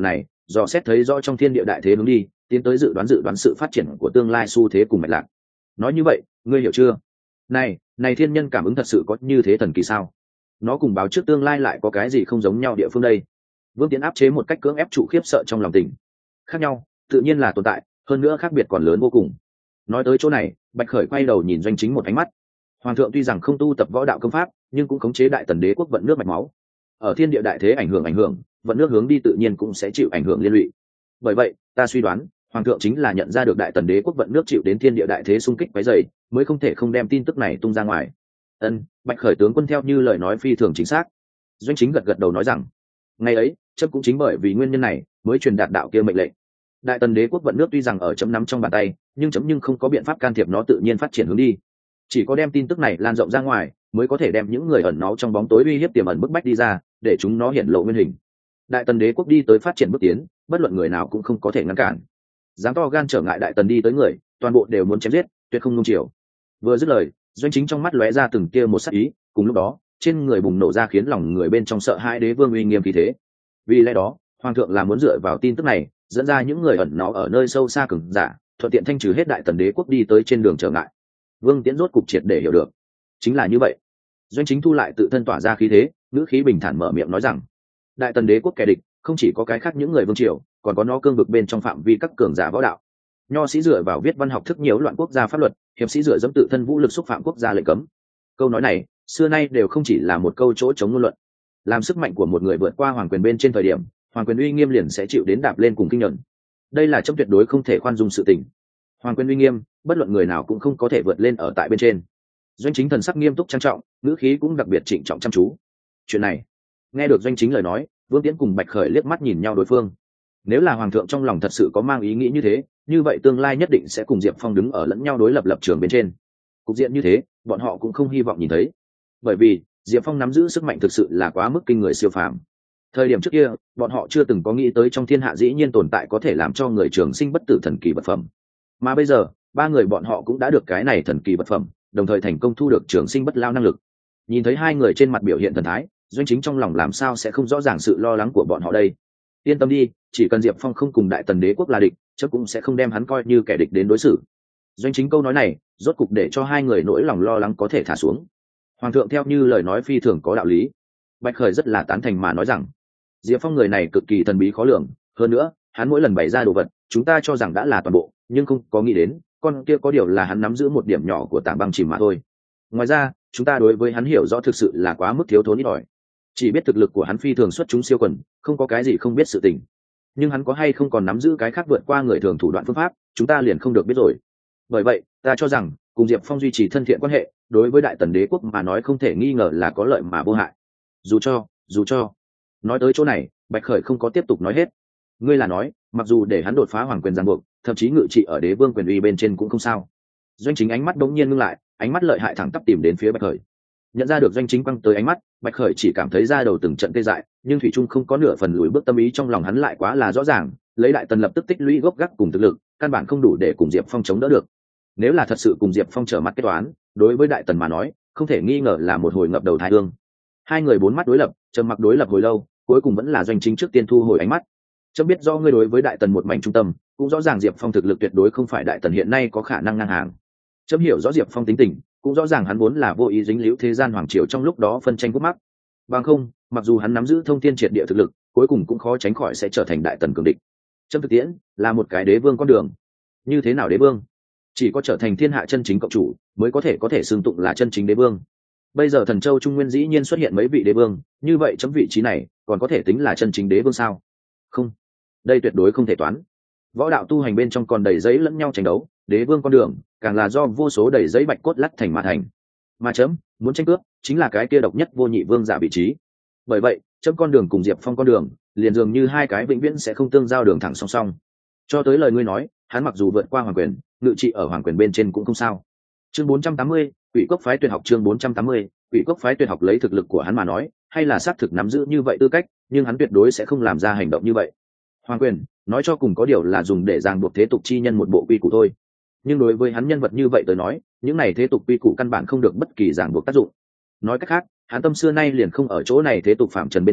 dò xét thấy rõ trong thiên địa đại thế hướng đi, tiến tới dự đoán dự đoán sự phát triển của tương lai xu thế cùng mạch lạc. Nói như vậy, ngươi hiểu chưa? Này, này thiên nhân cảm ứng thật sự có như thế thần kỳ sao? Nó cùng báo trước tương lai lại có cái gì không giống nhau địa phương đây? Vương Tiến áp chế một cách cưỡng ép trụ khiếp sợ trong lòng tình. Khác nhau, tự nhiên là tồn tại, hơn nữa khác biệt còn lớn vô cùng. Nói tới chỗ này, Bạch Khởi quay đầu nhìn Doanh Chính một ánh mắt. Hoàng thượng tuy rằng không tu tập võ đạo công pháp, nhưng cũng khống chế đại tần đế quốc vận nước mạch máu. Ở thiên địa đại thế ảnh hưởng ảnh hưởng, vận nước hướng đi tự nhiên cũng sẽ chịu ảnh hưởng liên lụy. Bởi vậy, ta suy đoán, Hoàng thượng chính là nhận ra được đại tần đế quốc vận nước chịu đến thiên địa đại thế xung kích quấy rầy, mới không thể không đem tin tức này tung ra ngoài. Ân, Bạch Khởi tướng quân theo như lời nói phi thường chính xác. Doanh Chính gật gật đầu nói rằng, ngày ấy, chấm cũng chính bởi vì nguyên nhân này, mới truyền đạt đạo kia mệnh lệnh. Đại tần đế quốc vận nước tuy rằng ở chấm nắm trong bàn tay, nhưng chấm nhưng không có biện pháp can thiệp nó tự nhiên phát triển hướng đi. Chỉ có đem tin tức này lan rộng ra ngoài, mới có thể đem những người ẩn náu trong bóng tối uy hiếp tiềm ẩn bức bách đi ra, để chúng nó hiện lộ nguyên hình. Đại tần đế quốc đi tới phát triển bước tiến, bất luận người nào cũng không có thể ngăn cản. Dám to gan trở ngại đại tần đi tới người, toàn bộ đều muốn chém giết, tuyệt không nung chiều. Vừa dứt lời, Doanh Chính trong mắt lóe ra từng tia một sắc ý, cùng lúc đó, trên người bùng nổ ra khiến lòng người bên trong sợ hãi đế vương uy nghiêm khí thế. Vì lẽ đó, hoàng thượng là muốn dựa vào tin tức này, dẫn ra những người ẩn náu ở nơi sâu xa cường giả, thuận tiện thanh trừ hết đại tần đế quốc đi tới trên đường trở ngại. Vương Tiễn rốt cục triệt để hiểu được, chính là như vậy. Doanh Chính thu lại tự thân tỏa ra khí thế, ngữ khí bình thản mở miệng nói rằng, đại tần đế quốc kẻ địch không chỉ có cái khác những người vương triều, còn có nó cương vực bên trong phạm vi các cường giả võ đạo. Nho sĩ dựa vào viết văn học thức nhiễu loạn quốc gia pháp luật, hiệp sĩ dựa dẫm tự thân vũ lực xúc phạm quốc gia lệnh cấm. Câu nói này xưa nay đều không chỉ là một câu chỗ chống ngôn luận. Làm sức mạnh của một người vượt qua hoàng quyền bên trên thời điểm, hoàng quyền uy nghiêm liền sẽ chịu đến đạp lên cùng kinh nhận. Đây là trong tuyệt đối không thể khoan dung sự tình. Hoàng quyền uy nghiêm, bất luận người nào cũng không có thể vượt lên ở tại bên trên. Doanh Chính thần sắc nghiêm túc trang trọng, ngữ khí cũng đặc biệt trịnh trọng chăm chú. Chuyện này, nghe được Doanh Chính lời nói, Vương Tiễn cùng Bạch Khởi liếc mắt nhìn nhau đối phương. Nếu là hoàng thượng trong lòng thật sự có mang ý nghĩ như thế, như vậy tương lai nhất định sẽ cùng Diệp Phong đứng ở lẫn nhau đối lập lập trường bên trên. Cục diện như thế, bọn họ cũng không hy vọng nhìn thấy. Bởi vì, Diệp Phong nắm giữ sức mạnh thực sự là quá mức kinh người siêu phàm. Thời điểm trước kia, bọn họ chưa từng có nghĩ tới trong thiên hạ dĩ nhiên tồn tại có thể làm cho người trường sinh bất tử thần kỳ vật phẩm. Mà bây giờ, ba người bọn họ cũng đã được cái này thần kỳ vật phẩm, đồng thời thành công thu được trường sinh bất lao năng lực. Nhìn thấy hai người trên mặt biểu hiện thần thái, Doanh Chính trong lòng làm sao sẽ không rõ ràng sự lo lắng của bọn họ đây. Yên tâm đi, chỉ cần Diệp Phong không cùng đại tần đế quốc là địch, chắc cũng sẽ không đem hắn coi như kẻ địch đến đối xử. Doanh Chính câu nói này, rốt cục để cho hai người nỗi lòng lo lắng có thể thả xuống. Hoàng thượng theo như lời nói phi thường có đạo lý. Bạch Khởi rất là tán thành mà nói rằng, Diệp Phong người này cực kỳ thần bí khó lường, hơn nữa, hắn mỗi lần bày ra đồ vật, chúng ta cho rằng đã là toàn bộ, nhưng không có nghĩ đến, con kia có điều là hắn nắm giữ một điểm nhỏ của tảng băng chìm mà thôi. Ngoài ra, chúng ta đối với hắn hiểu rõ thực sự là quá mức thiếu thốn ít ỏi. Chỉ biết thực lực của hắn phi thường xuất chúng siêu quần, không có cái gì không biết sự tình. Nhưng hắn có hay không còn nắm giữ cái khác vượt qua người thường thủ đoạn phương pháp, chúng ta liền không được biết rồi. Bởi vậy, ta cho rằng, cùng Diệp Phong duy trì thân thiện quan hệ, đối với đại tần đế quốc mà nói không thể nghi ngờ là có lợi mà vô hại. Dù cho, dù cho. Nói tới chỗ này, Bạch Khởi không có tiếp tục nói hết. Ngươi là nói, mặc dù để hắn đột phá hoàng quyền ràng buộc, thậm chí ngự trị ở đế vương quyền uy bên trên cũng không sao. Doanh Chính ánh mắt đống nhiên ngưng lại, ánh mắt lợi hại thẳng tắp tìm đến phía Bạch Khởi. Nhận ra được Doanh Chính quăng tới ánh mắt, Bạch Khởi chỉ cảm thấy da đầu từng trận tê dại, nhưng thủy trung không có nửa phần lùi bước tâm ý trong lòng hắn lại quá là rõ ràng, lấy đại tần lập tức tích lũy gốc gác cùng thực lực, căn bản không đủ để cùng Diệp Phong chống đỡ được. Nếu là thật sự cùng Diệp Phong trở mặt kết toán, đối với đại tần mà nói, không thể nghi ngờ là một hồi ngập đầu thái hương. Hai người bốn mắt đối lập, trầm mặc đối lập hồi lâu, cuối cùng vẫn là Doanh Chính trước tiên thu hồi ánh mắt. Chấm biết do ngươi đối với đại tần một mảnh trung tâm, cũng rõ ràng Diệp Phong thực lực tuyệt đối không phải đại tần hiện nay có khả năng ngang hàng. Chấm hiểu rõ Diệp Phong tính tình, cũng rõ ràng hắn vốn là vô ý dính líu thế gian hoàng triều trong lúc đó phân tranh khúc mắc. Bằng không, mặc dù hắn nắm giữ thông thiên triệt địa thực lực, cuối cùng cũng khó tránh khỏi sẽ trở thành đại tần cường địch. Chấm thực tiễn là một cái đế vương con đường. Như thế nào đế vương? Chỉ có trở thành thiên hạ chân chính cộng chủ, mới có thể có thể xưng tụng là chân chính đế vương. Bây giờ Thần Châu Trung Nguyên dĩ nhiên xuất hiện mấy vị đế vương, như vậy chấm vị trí này còn có thể tính là chân chính đế vương sao? Không, đây tuyệt đối không thể toán. Võ đạo tu hành bên trong còn đầy giấy lẫn nhau tranh đấu, đế vương con đường càng là do vô số đầy giấy bạch cốt lắt thành mà thành. Mà chấm muốn tranh cướp chính là cái kia độc nhất vô nhị vương giả vị trí. Bởi vậy, chấm con đường cùng Diệp Phong con đường liền dường như hai cái vĩnh viễn sẽ không tương giao đường thẳng song song. Cho tới lời ngươi nói, hắn mặc dù vượt qua hoàng quyền, ngự trị ở hoàng quyền bên trên cũng không sao. Chương bốn trăm tám mươi, Quỷ Cốc phái tuyệt học chương bốn trăm tám mươi, Quỷ Cốc phái tuyệt học lấy thực lực của hắn mà nói, hay là xác thực nắm giữ như vậy tư cách, nhưng hắn tuyệt đối sẽ không làm ra hành động như vậy. Hoàng quyền, nói cho cùng có điều là dùng để ràng buộc thế tục chi nhân một bộ quy củ thôi. Nhưng đối với hắn nhân vật như vậy tới nói, những này thế tục quy củ căn bản không được bất kỳ ràng buộc tác dụng. Nói cách khác, hắn tâm xưa nay liền không ở chỗ này thế tục phạm trần bên trong,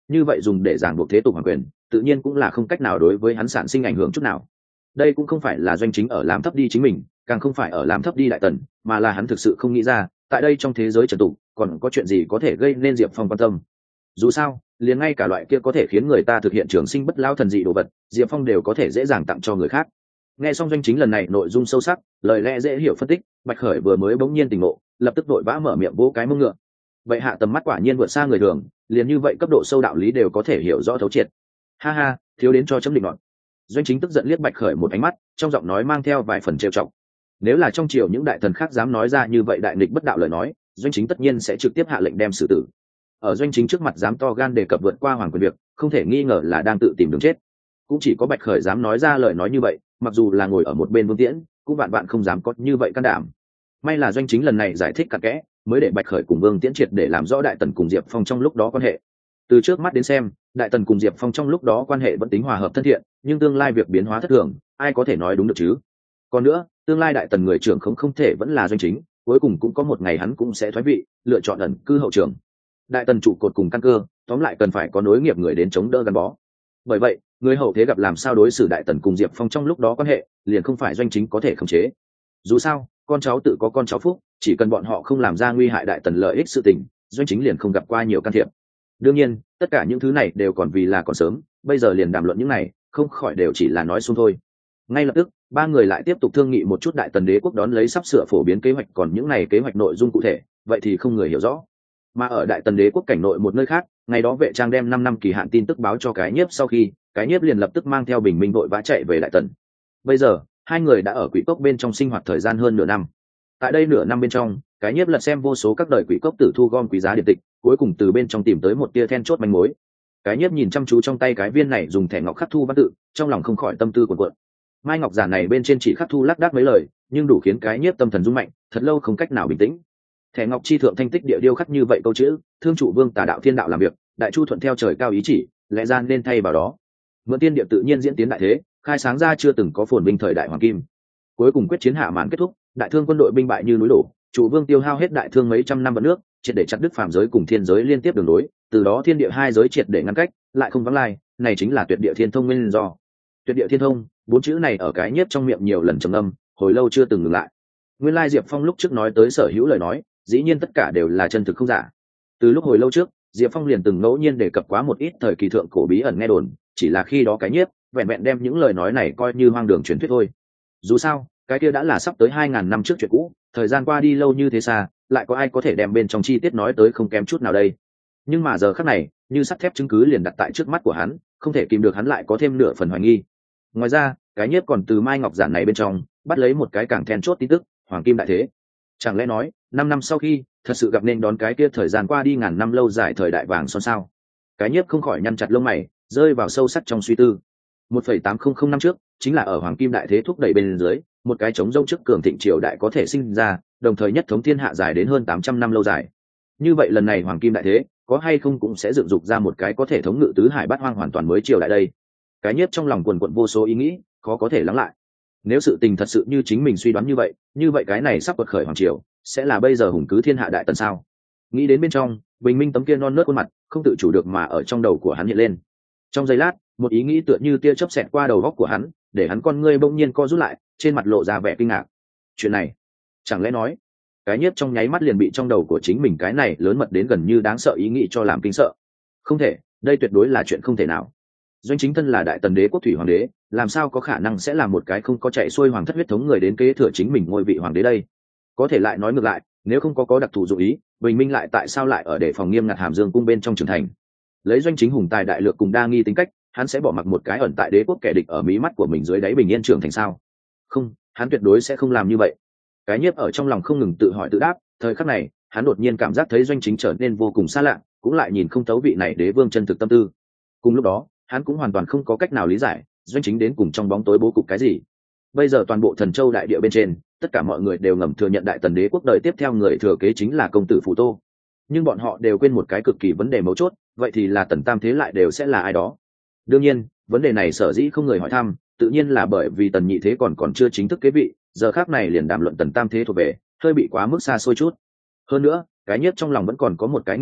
như vậy dùng để giảng buộc thế tục hoàng quyền tự nhiên cũng là không cách nào đối với hắn sản sinh ảnh hưởng chút nào. Đây cũng không phải là Doanh Chính ở làm thấp đi chính mình, càng không phải ở làm thấp đi Đại Tần, mà là hắn thực sự không nghĩ ra tại đây trong thế giới trần tục còn có chuyện gì có thể gây nên Diệp Phong quan tâm. Dù sao liền ngay cả loại kia có thể khiến người ta thực hiện trường sinh bất lão thần dị đồ vật Diệp Phong đều có thể dễ dàng tặng cho người khác. Nghe xong Doanh Chính lần này nội dung sâu sắc, lời lẽ dễ hiểu phân tích, Bạch Khởi vừa mới bỗng nhiên tỉnh ngộ, lập tức vội vã mở miệng vỗ cái mông ngựa. Vậy hạ tầm mắt quả nhiên vượt xa người thường, liền như vậy cấp độ sâu đạo lý đều có thể hiểu rõ thấu triệt. Ha ha, thiếu đến cho chấm định luận. Doanh Chính tức giận liếc Bạch Khởi một ánh mắt, trong giọng nói mang theo vài phần trêu chọc. Nếu là trong triều những đại thần khác dám nói ra như vậy đại nghịch bất đạo lời nói, Doanh Chính tất nhiên sẽ trực tiếp hạ lệnh đem xử tử. Ở Doanh Chính trước mặt dám to gan đề cập vượt qua hoàng quyền việc, không thể nghi ngờ là đang tự tìm đường chết. Cũng chỉ có Bạch Khởi dám nói ra lời nói như vậy, mặc dù là ngồi ở một bên Vương Tiễn, cũng vạn vạn không dám có như vậy can đảm. May là Doanh Chính lần này giải thích cặn kẽ, mới để Bạch Khởi cùng Vương Tiễn triệt để làm rõ Đại Tần cùng Diệp Phong trong lúc đó quan hệ. Từ trước mắt đến xem, Đại Tần cùng Diệp Phong trong lúc đó quan hệ vẫn tính hòa hợp thân thiện, nhưng tương lai việc biến hóa thất thường, ai có thể nói đúng được chứ? Còn nữa, tương lai Đại Tần người trưởng không không thể vẫn là Doanh Chính, cuối cùng cũng có một ngày hắn cũng sẽ thoái vị, lựa chọn ẩn cư hậu trường. Đại Tần trụ cột cùng căn cơ, tóm lại cần phải có nối nghiệp người đến chống đỡ gắn bó. Bởi vậy, người hậu thế gặp làm sao đối xử Đại Tần cùng Diệp Phong trong lúc đó quan hệ, liền không phải Doanh Chính có thể khống chế. Dù sao, con cháu tự có con cháu phúc, chỉ cần bọn họ không làm ra nguy hại Đại Tần lợi ích sự tình, Doanh Chính liền không gặp qua nhiều can thiệp. Đương nhiên, tất cả những thứ này đều còn vì là còn sớm, bây giờ liền đàm luận những này, không khỏi đều chỉ là nói xuông thôi. Ngay lập tức, ba người lại tiếp tục thương nghị một chút Đại Tần đế quốc đón lấy sắp sửa phổ biến kế hoạch, còn những này kế hoạch nội dung cụ thể, vậy thì không người hiểu rõ. Mà ở Đại Tần đế quốc cảnh nội một nơi khác, ngày đó Vệ Trang đem năm năm kỳ hạn tin tức báo cho cái nhiếp, sau khi cái nhiếp liền lập tức mang theo Bình Minh vội vã chạy về Đại Tần. Bây giờ hai người đã ở Quỷ Cốc bên trong sinh hoạt thời gian hơn nửa năm. Tại đây nửa năm bên trong, cái nhiếp lật xem vô số các đời Quỷ Cốc tử thu gom quý giá điện tịch, cuối cùng từ bên trong tìm tới một tia then chốt manh mối. Cái nhiếp nhìn chăm chú trong tay cái viên này dùng thẻ ngọc khắc thu văn tự, trong lòng không khỏi tâm tư cuộn cuộn. Mai ngọc giản này bên trên chỉ khắc thu lác đác mấy lời, nhưng đủ khiến cái nhiếp tâm thần rung mạnh, thật lâu không cách nào bình tĩnh. Thẻ ngọc chi thượng thanh tích địa điêu khắc như vậy câu chữ: thương trụ vương tà đạo thiên đạo làm việc, đại chu thuận theo trời cao ý chỉ, lẽ ra nên thay vào đó. Mượn tiên địa tự nhiên diễn tiến đại thế, khai sáng ra chưa từng có phồn vinh thời đại hoàng kim. Cuối cùng quyết chiến hạ màn kết thúc, đại thương quân đội binh bại như núi đổ, trụ vương tiêu hao hết đại thương mấy trăm năm vận nước, triệt để chặt đứt phàm giới cùng thiên giới liên tiếp đường đối, từ đó thiên địa hai giới triệt để ngăn cách, lại không vắng lai, này chính là tuyệt địa thiên thông nguyên do. Tuyệt địa thiên thông, bốn chữ này ở cái nhiếp trong miệng nhiều lần trầm âm, hồi lâu chưa từng ngừng lại. Nguyên lai Diệp Phong lúc trước nói tới sở hữu lời nói, dĩ nhiên tất cả đều là chân thực không giả. Từ lúc hồi lâu trước, Diệp Phong liền từng ngẫu nhiên đề cập quá một ít thời kỳ thượng cổ bí ẩn nghe đồn, chỉ là khi đó cái nhiếp vẹn vẹn đem những lời nói này coi như hoang đường truyền thuyết thôi. Dù sao, cái kia đã là sắp tới hai ngàn năm trước chuyện cũ, thời gian qua đi lâu như thế xa, lại có ai có thể đem bên trong chi tiết nói tới không kém chút nào đây. Nhưng mà giờ khắc này, như sắt thép chứng cứ liền đặt tại trước mắt của hắn, không thể kìm được hắn lại có thêm nửa phần hoài nghi. Ngoài ra, cái nhiếp còn từ Mai Ngọc giản này bên trong bắt lấy một cái càng then chốt tin tức, hoàng kim đại thế. Chẳng lẽ nói, năm năm sau khi thật sự gặp nên đón cái kia thời gian qua đi ngàn năm lâu dài thời đại vàng son sao? Cái nhiếp không khỏi nhăn chặt lông mày, rơi vào sâu sắc trong suy tư. một phẩy tám không không năm trước, chính là ở hoàng kim đại thế thúc đẩy bên dưới, một cái trống rỗng trước cường thịnh triều đại có thể sinh ra, đồng thời nhất thống thiên hạ dài đến hơn tám trăm năm lâu dài. Như vậy lần này hoàng kim đại thế, có hay không cũng sẽ dựng dục ra một cái có thể thống ngự tứ hải bát hoang hoàn toàn mới triều đại đây. Cái nhiếp trong lòng quần quận vô số ý nghĩ, khó có thể lắng lại. Nếu sự tình thật sự như chính mình suy đoán như vậy, như vậy cái này sắp quật khởi hoàng triều, sẽ là bây giờ hùng cứ thiên hạ đại Tần sao? Nghĩ đến bên trong, Bình Minh tấm kia non nớt khuôn mặt, không tự chủ được mà ở trong đầu của hắn hiện lên. Trong giây lát, một ý nghĩ tựa như tia chớp xẹt qua đầu óc của hắn, để hắn con ngươi bỗng nhiên co rút lại, trên mặt lộ ra vẻ kinh ngạc. Chuyện này, chẳng lẽ nói, cái nhiếp trong nháy mắt liền bị trong đầu của chính mình cái này lớn mật đến gần như đáng sợ ý nghĩ cho làm kinh sợ. Không thể, đây tuyệt đối là chuyện không thể nào. Doanh Chính thân là đại Tần đế quốc thủy hoàng đế, làm sao có khả năng sẽ là một cái không có chạy xuôi hoàng thất huyết thống người đến kế thừa chính mình ngôi vị hoàng đế đây? Có thể lại nói ngược lại, nếu không có có đặc thù dụng ý, Bình Minh lại tại sao lại ở để phòng nghiêm ngặt Hàm Dương cung bên trong trưởng thành? Lấy Doanh Chính hùng tài đại lược cùng đa nghi tính cách, hắn sẽ bỏ mặc một cái ẩn tại đế quốc kẻ địch ở mí mắt của mình dưới đáy bình yên trưởng thành sao? Không, hắn tuyệt đối sẽ không làm như vậy. Cái nhiếp ở trong lòng không ngừng tự hỏi tự đáp, thời khắc này, hắn đột nhiên cảm giác thấy Doanh Chính trở nên vô cùng xa lạ, cũng lại nhìn không thấu vị này đế vương chân thực tâm tư. Cùng lúc đó, hắn cũng hoàn toàn không có cách nào lý giải Doanh Chính đến cùng trong bóng tối bố cục cái gì. Bây giờ toàn bộ Thần Châu đại địa bên trên, tất cả mọi người đều ngầm thừa nhận đại Tần đế quốc đời tiếp theo người thừa kế chính là công tử Phù Tô, nhưng bọn họ đều quên một cái cực kỳ vấn đề mấu chốt, vậy thì là Tần Tam Thế lại đều sẽ là ai đó. Đương nhiên, vấn đề này sở dĩ không người hỏi thăm, tự nhiên là bởi vì Tần Nhị Thế còn còn chưa chính thức kế vị, giờ khác này liền đàm luận Tần Tam Thế thuộc về, hơi bị quá mức xa xôi chút. Hơn nữa, cái nhất trong lòng vẫn còn có một cái nghi hoặc,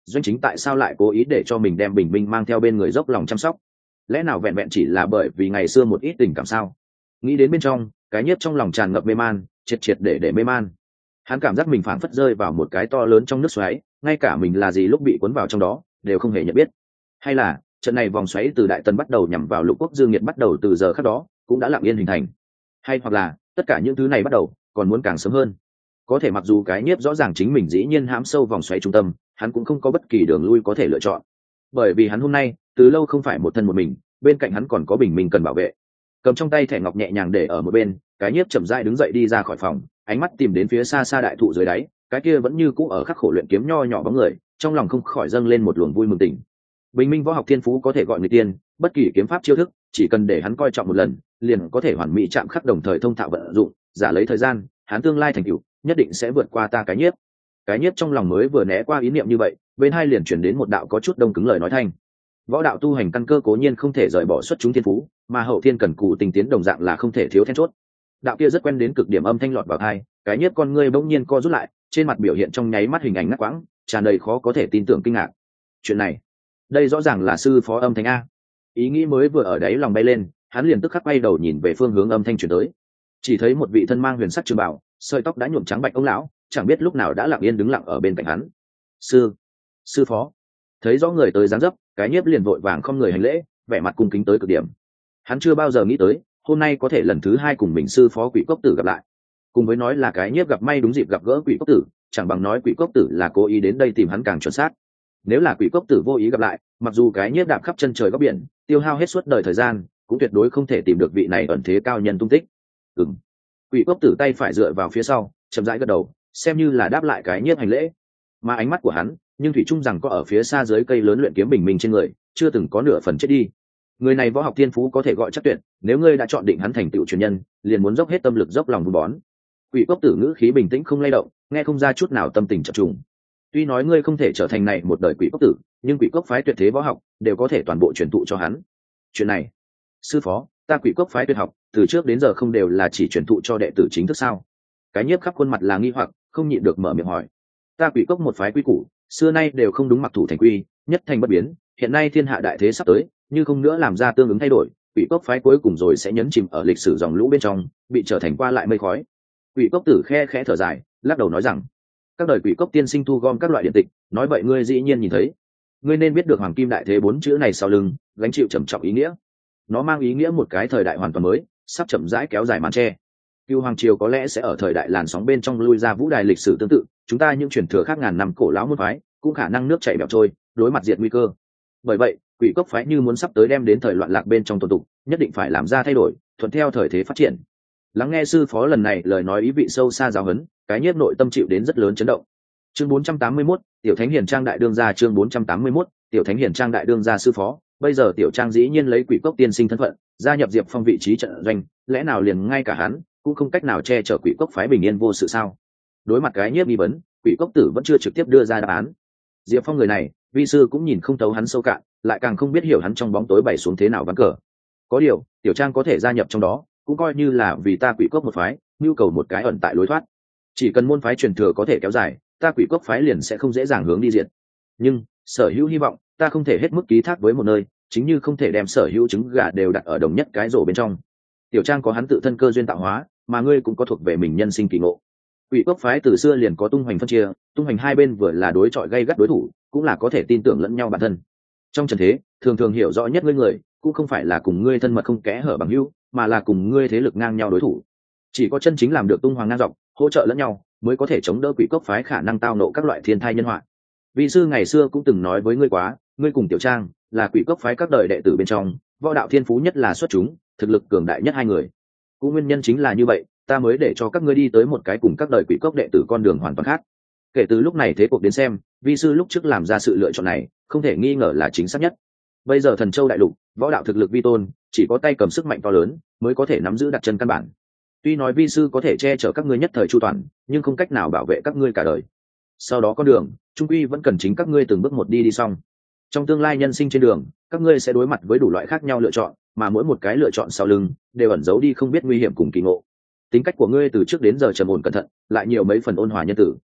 doanh chính tại sao lại cố ý để cho mình đem bình minh mang theo bên người dốc lòng chăm sóc? Lẽ nào vẹn vẹn chỉ là bởi vì ngày xưa một ít tình cảm sao? Nghĩ đến bên trong, cái nhiếp trong lòng tràn ngập mê man, triệt triệt để để mê man. Hắn cảm giác mình phảng phất rơi vào một cái to lớn trong nước xoáy, ngay cả mình là gì lúc bị cuốn vào trong đó đều không hề nhận biết. Hay là trận này vòng xoáy từ Đại Tần bắt đầu nhằm vào Lục Quốc Dương Nghiệt bắt đầu từ giờ khắc đó cũng đã lặng yên hình thành? Hay hoặc là tất cả những thứ này bắt đầu còn muốn càng sớm hơn? Có thể mặc dù cái nhiếp rõ ràng chính mình dĩ nhiên hãm sâu vòng xoáy trung tâm, hắn cũng không có bất kỳ đường lui có thể lựa chọn, bởi vì hắn hôm nay từ lâu không phải một thân một mình, bên cạnh hắn còn có bình minh cần bảo vệ. Cầm trong tay thẻ ngọc nhẹ nhàng để ở một bên, cái nhiếp chậm rãi đứng dậy đi ra khỏi phòng, ánh mắt tìm đến phía xa xa đại thụ dưới đáy, cái kia vẫn như cũ ở khắc khổ luyện kiếm nho nhỏ bóng người, trong lòng không khỏi dâng lên một luồng vui mừng tỉnh. Bình minh võ học thiên phú có thể gọi người tiên, bất kỳ kiếm pháp chiêu thức chỉ cần để hắn coi trọng một lần, liền có thể hoàn mỹ chạm khắc đồng thời thông thạo vận dụng, giả lấy thời gian, hắn tương lai thành tựu nhất định sẽ vượt qua ta cái nhiếp. Cái nhiếp trong lòng mới vừa né qua ý niệm như vậy, bên hai liền chuyển đến một đạo có chút đông cứng lời nói thanh. Võ đạo tu hành căn cơ cố nhiên không thể rời bỏ xuất chúng thiên phú, mà hậu thiên cần cù tinh tiến đồng dạng là không thể thiếu then chốt. Đạo kia rất quen đến cực điểm âm thanh lọt vào tai, cái nhiếp con ngươi bỗng nhiên co rút lại, trên mặt biểu hiện trong nháy mắt hình ảnh ngắt quãng, tràn đầy khó có thể tin tưởng kinh ngạc. Chuyện này, đây rõ ràng là sư phó âm thanh a. Ý nghĩ mới vừa ở đáy lòng bay lên, hắn liền tức khắc quay đầu nhìn về phương hướng âm thanh truyền tới. Chỉ thấy một vị thân mang huyền sắc trường bào, sợi tóc đã nhuộm trắng bạch ông lão, chẳng biết lúc nào đã lặng yên đứng lặng ở bên cạnh hắn. Sư, sư phó. Thấy rõ người tới dáng dấp, cái nhiếp liền vội vàng không người hành lễ, vẻ mặt cung kính tới cực điểm. Hắn chưa bao giờ nghĩ tới hôm nay có thể lần thứ hai cùng mình sư phó Quỷ Cốc Tử gặp lại. Cùng với nói là cái nhiếp gặp may đúng dịp gặp gỡ Quỷ Cốc Tử, chẳng bằng nói Quỷ Cốc Tử là cố ý đến đây tìm hắn càng chuẩn xác. Nếu là Quỷ Cốc Tử vô ý gặp lại, mặc dù cái nhiếp đạp khắp chân trời góc biển, tiêu hao hết suốt đời thời gian, cũng tuyệt đối không thể tìm được vị này ẩn thế cao nhân tung tích. Ừm. Quỷ Cốc Tử tay phải dựa vào phía sau, chậm rãi gật đầu, xem như là đáp lại cái nhiếp hành lễ. Mà ánh mắt của hắn, nhưng thủy chung rằng có ở phía xa dưới cây lớn luyện kiếm bình minh trên người, chưa từng có nửa phần chết đi. Người này võ học thiên phú có thể gọi chắc tuyệt, nếu ngươi đã chọn định hắn thành tựu truyền nhân, liền muốn dốc hết tâm lực dốc lòng vun bón. Quỷ Cốc Tử ngữ khí bình tĩnh không lay động, nghe không ra chút nào tâm tình chập trùng. Tuy nói ngươi không thể trở thành này một đời Quỷ Cốc Tử, nhưng Quỷ Cốc phái tuyệt thế võ học đều có thể toàn bộ truyền thụ cho hắn. Chuyện này, sư phó, ta Quỷ Cốc phái tuyệt học từ trước đến giờ không đều là chỉ truyền thụ cho đệ tử chính thức sao? Cái nhiếp khắp khuôn mặt là nghi hoặc, không nhịn được mở miệng hỏi. Ta Quỷ Cốc một phái quy củ, xưa nay đều không đúng mặc thủ thành quy, nhất thành bất biến, hiện nay thiên hạ đại thế sắp tới, như không nữa làm ra tương ứng thay đổi, Quỷ Cốc phái cuối cùng rồi sẽ nhấn chìm ở lịch sử dòng lũ bên trong, bị trở thành qua lại mây khói. Quỷ Cốc Tử khe khẽ thở dài, lắc đầu nói rằng, các đời Quỷ Cốc tiên sinh thu gom các loại điện tịch, nói vậy ngươi dĩ nhiên nhìn thấy. Ngươi nên biết được hoàng kim đại thế bốn chữ này sau lưng gánh chịu trầm trọng ý nghĩa. Nó mang ý nghĩa một cái thời đại hoàn toàn mới, sắp chậm rãi kéo dài màn che. Cựu hoàng triều có lẽ sẽ ở thời đại làn sóng bên trong lui ra vũ đài lịch sử tương tự, chúng ta những truyền thừa khác ngàn năm cổ lão môn phái cũng khả năng nước chảy bẻo trôi, đối mặt diệt nguy cơ. Bởi vậy, Quỷ Cốc phái như muốn sắp tới đem đến thời loạn lạc bên trong tồn tục, nhất định phải làm ra thay đổi, thuận theo thời thế phát triển. Lắng nghe sư phó lần này lời nói ý vị sâu xa giáo huấn, cái nhiếp nội tâm chịu đến rất lớn chấn động. Chương bốn trăm tám mươi mốt, Tiểu Thánh Hiền Trang đại đương gia. Chương bốn trăm tám mươi mốt, Tiểu Thánh Hiền Trang đại đương gia. Sư phó, bây giờ Tiểu Trang dĩ nhiên lấy Quỷ Cốc tiên sinh thân phận gia nhập Diệp Phong vị trí trận doanh, lẽ nào liền ngay cả hắn cũng không cách nào che chở Quỷ Cốc phái bình yên vô sự sao? Đối mặt cái nhiếp nghi vấn, Quỷ Cốc Tử vẫn chưa trực tiếp đưa ra đáp án. Diệp Phong người này, vi sư cũng nhìn không thấu hắn sâu cạn, lại càng không biết hiểu hắn trong bóng tối bày xuống thế nào ván cờ. Có điều, Tiểu Trang có thể gia nhập trong đó, cũng coi như là vì ta Quỷ Cốc một phái nhu cầu một cái ẩn tại lối thoát. Chỉ cần môn phái truyền thừa có thể kéo dài, ta Quỷ Cốc phái liền sẽ không dễ dàng hướng đi diệt. Nhưng sở hữu hy vọng, ta không thể hết mức ký thác với một nơi, chính như không thể đem sở hữu trứng gà đều đặt ở đồng nhất cái rổ bên trong. Tiểu Trang có hắn tự thân cơ duyên tạo hóa, mà ngươi cũng có thuộc về mình nhân sinh kỳ ngộ. Quỷ Cốc phái từ xưa liền có tung hoành phân chia, tung hoành hai bên vừa là đối chọi gay gắt đối thủ, cũng là có thể tin tưởng lẫn nhau bản thân. Trong trần thế, thường thường hiểu rõ nhất ngươi người, cũng không phải là cùng ngươi thân mật không kẽ hở bằng hữu, mà là cùng ngươi thế lực ngang nhau đối thủ. Chỉ có chân chính làm được tung hoàng ngang dọc, hỗ trợ lẫn nhau, mới có thể chống đỡ Quỷ Cốc phái khả năng tao nộ các loại thiên thai nhân họa. Vị sư ngày xưa cũng từng nói với ngươi quá, ngươi cùng Tiểu Trang là Quỷ Cốc phái các đời đệ tử bên trong, võ đạo thiên phú nhất là xuất chúng, thực lực cường đại nhất hai người. Cũng nguyên nhân chính là như vậy, ta mới để cho các ngươi đi tới một cái cùng các đời Quỷ Cốc đệ tử con đường hoàn toàn khác. Kể từ lúc này thế cuộc đến xem, vi sư lúc trước làm ra sự lựa chọn này không thể nghi ngờ là chính xác nhất. Bây giờ Thần Châu đại lục, võ đạo thực lực vi tôn, chỉ có tay cầm sức mạnh to lớn mới có thể nắm giữ đặt chân căn bản. Tuy nói vi sư có thể che chở các ngươi nhất thời chu toàn, nhưng không cách nào bảo vệ các ngươi cả đời. Sau đó con đường, trung quy vẫn cần chính các ngươi từng bước một đi đi xong. Trong tương lai nhân sinh trên đường, các ngươi sẽ đối mặt với đủ loại khác nhau lựa chọn, mà mỗi một cái lựa chọn sau lưng đều ẩn giấu đi không biết nguy hiểm cùng kỳ ngộ. Tính cách của ngươi từ trước đến giờ trầm ổn cẩn thận, lại nhiều mấy phần ôn hòa nhân tử.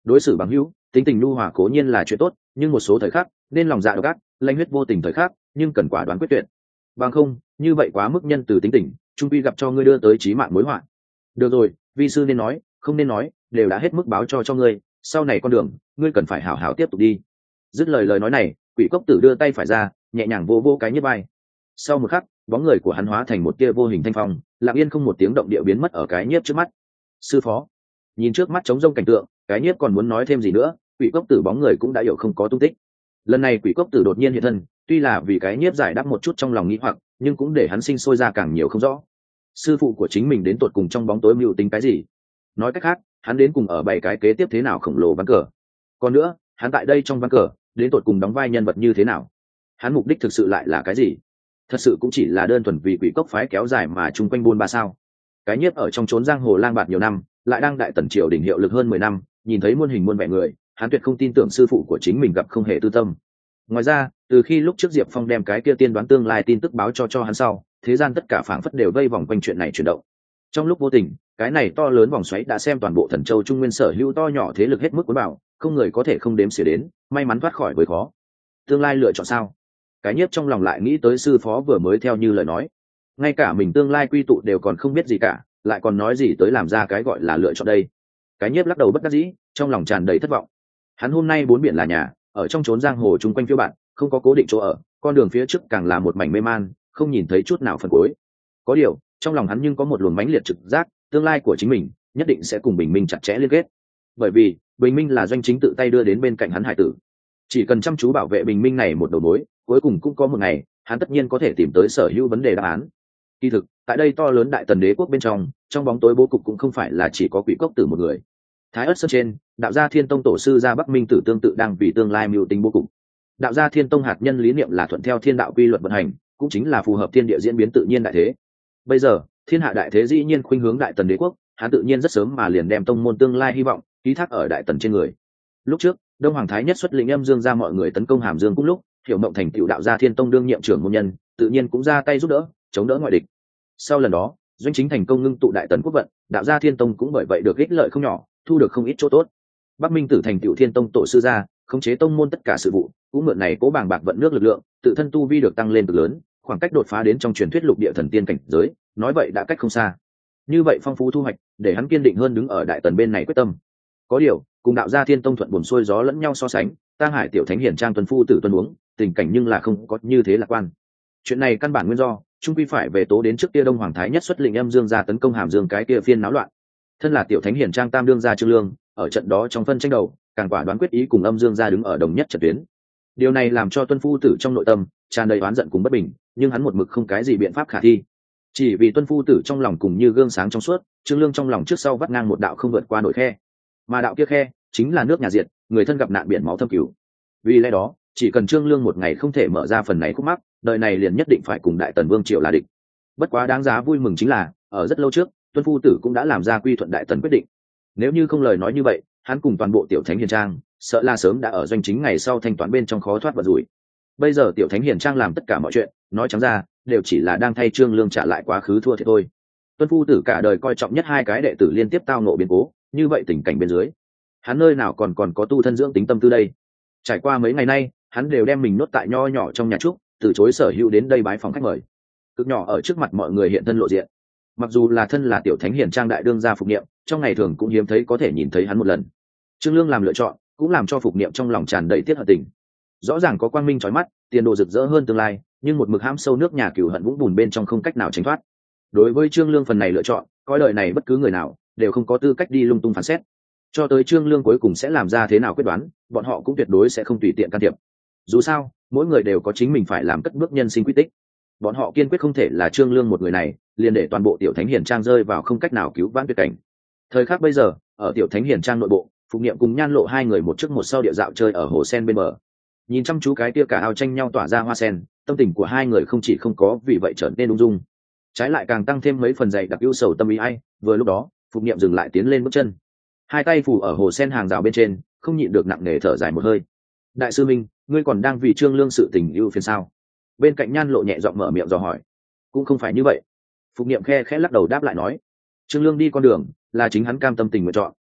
Đối xử bằng hữu, tính tình nhu hòa cố nhiên là chuyện tốt, nhưng một số thời khắc nên lòng dạ độc ác, lanh huyết vô tình thời khắc, nhưng cần quả đoán quyết tuyệt. Bằng không, như vậy quá mức nhân từ tính tình, trung quy gặp cho ngươi đưa tới chí mạng mối họa. Được rồi, vi sư nên nói, không nên nói, đều đã hết mức báo cho cho ngươi, sau này con đường, ngươi cần phải hảo hảo tiếp tục đi. Dứt lời lời nói này, Quỷ Cốc Tử đưa tay phải ra, nhẹ nhàng vô vô cái nhiếp vai. Sau một khắc, bóng người của hắn hóa thành một tia vô hình thanh phong, lặng yên không một tiếng động địa biến mất ở cái nhiếp trước mắt. Sư phó, nhìn trước mắt trống rông cảnh tượng, cái nhiếp còn muốn nói thêm gì nữa, Quỷ Cốc Tử bóng người cũng đã hiểu không có tung tích. Lần này Quỷ Cốc Tử đột nhiên hiện thân, tuy là vì cái nhiếp giải đáp một chút trong lòng nghĩ hoặc, nhưng cũng để hắn sinh sôi ra càng nhiều không rõ. Sư phụ của chính mình đến tột cùng trong bóng tối mưu tính cái gì? Nói cách khác, hắn đến cùng ở bảy cái kế tiếp thế nào khổng lồ ván cờ? Còn nữa, hắn tại đây trong ván cờ, đến tột cùng đóng vai nhân vật như thế nào? Hắn mục đích thực sự lại là cái gì? Thật sự cũng chỉ là đơn thuần vì Quỷ Cốc phái kéo dài mà chung quanh buôn ba sao? Cái nhiếp ở trong chốn giang hồ lang bạt nhiều năm, lại đang đại tần triều đỉnh hiệu lực hơn mười năm, nhìn thấy muôn hình muôn vẻ người, hắn tuyệt không tin tưởng sư phụ của chính mình gặp không hề tư tâm. Ngoài ra, từ khi lúc trước Diệp Phong đem cái kia tiên đoán tương lai tin tức báo cho cho hắn sau, thế gian tất cả phảng phất đều vây vòng quanh chuyện này chuyển động. Trong lúc vô tình, cái này to lớn vòng xoáy đã xem toàn bộ Thần Châu Trung Nguyên sở hữu to nhỏ thế lực hết mức cuốn bảo, không người có thể không đếm xỉa đến, may mắn thoát khỏi với khó. Tương lai lựa chọn sao? Cái nhiếp trong lòng lại nghĩ tới sư phó vừa mới theo như lời nói, ngay cả mình tương lai quy tụ đều còn không biết gì cả, lại còn nói gì tới làm ra cái gọi là lựa chọn đây. Cái nhiếp lắc đầu bất đắc dĩ, trong lòng tràn đầy thất vọng. Hắn hôm nay bốn biển là nhà, ở trong chốn giang hồ chung quanh phiêu bạn, không có cố định chỗ ở, con đường phía trước càng là một mảnh mê man, không nhìn thấy chút nào phần cuối. Có điều, trong lòng hắn nhưng có một luồng mãnh liệt trực giác, tương lai của chính mình nhất định sẽ cùng Bình Minh chặt chẽ liên kết. Bởi vì, Bình Minh là doanh chính tự tay đưa đến bên cạnh hắn hải tử. Chỉ cần chăm chú bảo vệ Bình Minh này một đầu mối, cuối cùng cũng có một ngày, hắn tất nhiên có thể tìm tới sở hữu vấn đề đáp án. Kỳ thực, tại đây to lớn đại tần đế quốc bên trong, trong bóng tối bố cục cũng không phải là chỉ có Quỷ Cốc Tử một người. Thái Ức Sơn trên, đạo gia Thiên Tông tổ sư gia Bắc Minh Tử tương tự đang vì tương lai mưu tính bố cục. Đạo gia Thiên Tông hạt nhân lý niệm là thuận theo thiên đạo quy luật vận hành, cũng chính là phù hợp thiên địa diễn biến tự nhiên đại thế. Bây giờ, thiên hạ đại thế dĩ nhiên khuynh hướng đại tần đế quốc, hắn tự nhiên rất sớm mà liền đem tông môn tương lai hy vọng ký thác ở đại tần trên người. Lúc trước, Đông Hoàng Thái Nhất xuất lĩnh Âm Dương ra mọi người tấn công Hàm Dương cũng lúc, Hiểu Mộng thành tựu đạo gia Thiên Tông đương nhiệm trưởng môn nhân, tự nhiên cũng ra tay giúp đỡ, chống đỡ ngoại địch. Sau lần đó, doanh chính thành công ngưng tụ đại tần quốc vận, đạo gia Thiên Tông cũng bởi vậy được ích lợi không nhỏ, thu được không ít chỗ tốt. Bắc Minh Tử thành tựu Thiên Tông tổ sư gia, khống chế tông môn tất cả sự vụ, cũng mượn này cố bàng bạc vận nước lực lượng, tự thân tu vi được tăng lên cực lớn, khoảng cách đột phá đến trong truyền thuyết lục địa thần tiên cảnh giới, nói vậy đã cách không xa. Như vậy phong phú thu hoạch, để hắn kiên định hơn đứng ở đại tần bên này quyết tâm. Có điều, cùng đạo gia Thiên Tông thuận buồm xuôi gió lẫn nhau so sánh, Tang Hải tiểu thánh hiển trang tuần phu tử tuần uống, tình cảnh nhưng là không có như thế lạc quan. Chuyện này căn bản nguyên do, trung quy phải về tố đến trước kia Đông Hoàng Thái Nhất xuất lĩnh Âm Dương ra tấn công Hàm Dương cái kia phiên náo loạn. Thân là tiểu thánh hiển trang tam đương gia Trương Lương, ở trận đó trong phân tranh đầu, càng quả đoán quyết ý cùng Âm Dương ra đứng ở đồng nhất trận tuyến. Điều này làm cho tuân phu tử trong nội tâm tràn đầy oán giận cùng bất bình, nhưng hắn một mực không cái gì biện pháp khả thi. Chỉ vì tuân phu tử trong lòng cùng như gương sáng trong suốt, Trương Lương trong lòng trước sau vắt ngang một đạo không vượt qua nổi khe, mà đạo kia khe chính là nước nhà diệt, người thân gặp nạn biển máu thâm cứu. Vì lẽ đó, chỉ cần Trương Lương một ngày không thể mở ra phần này khúc mắc, đời này liền nhất định phải cùng đại tần vương triều là địch. Bất quá đáng giá vui mừng chính là, ở rất lâu trước, tuân phu tử cũng đã làm ra quy thuận đại tần quyết định. Nếu như không lời nói như vậy, hắn cùng toàn bộ tiểu thánh hiền trang, sợ là sớm đã ở doanh chính ngày sau thanh toán bên trong khó thoát vật rủi. Bây giờ tiểu thánh hiền trang làm tất cả mọi chuyện, nói trắng ra, đều chỉ là đang thay Trương Lương trả lại quá khứ thua thiệt thôi. Tuân phu tử cả đời coi trọng nhất hai cái đệ tử liên tiếp tao nộ biến cố, như vậy tình cảnh bên dưới, hắn nơi nào còn còn có tu thân dưỡng tính tâm tư đây. Trải qua mấy ngày nay, hắn đều đem mình nốt tại nho nhỏ trong nhà trúc, từ chối sở hữu đến đây bái phòng khách mời, cực nhỏ ở trước mặt mọi người hiện thân lộ diện. Mặc dù là thân là tiểu thánh hiền trang đại đương gia Phục Niệm, trong ngày thường cũng hiếm thấy có thể nhìn thấy hắn một lần. Trương Lương làm lựa chọn, cũng làm cho Phục Niệm trong lòng tràn đầy tiếc hận tình. Rõ ràng có quang minh chói mắt, tiền đồ rực rỡ hơn tương lai, nhưng một mực hãm sâu nước nhà cừu hận vũng bùn bên trong không cách nào tránh thoát. Đối với Trương Lương phần này lựa chọn, coi đời này bất cứ người nào đều không có tư cách đi lung tung phán xét. Cho tới Trương Lương cuối cùng sẽ làm ra thế nào quyết đoán, bọn họ cũng tuyệt đối sẽ không tùy tiện can thiệp. Dù sao, mỗi người đều có chính mình phải làm cất bước nhân sinh quy tích. Bọn họ kiên quyết không thể là Trương Lương một người này liền để toàn bộ tiểu thánh hiền trang rơi vào không cách nào cứu vãn tuyệt cảnh. Thời khắc bây giờ, ở tiểu thánh hiền trang nội bộ, Phục Niệm cùng Nhan Lộ hai người một trước một sau địa dạo chơi ở hồ sen bên bờ, nhìn chăm chú cái kia cả ao tranh nhau tỏa ra hoa sen, tâm tình của hai người không chỉ không có vì vậy trở nên ung dung, trái lại càng tăng thêm mấy phần dày đặc ưu sầu tâm ý ai. Vừa lúc đó, Phục Niệm dừng lại tiến lên bước chân, hai tay phủ ở hồ sen hàng rào bên trên, không nhịn được nặng nề thở dài một hơi. Đại sư minh, ngươi còn đang vì Trương Lương sự tình ưu phiền sao? Bên cạnh Nhan Lộ nhẹ giọng mở miệng dò hỏi. Cũng không phải như vậy. Phục Niệm khe khẽ lắc đầu đáp lại nói. Trương Lương đi con đường là chính hắn cam tâm tình nguyện chọn.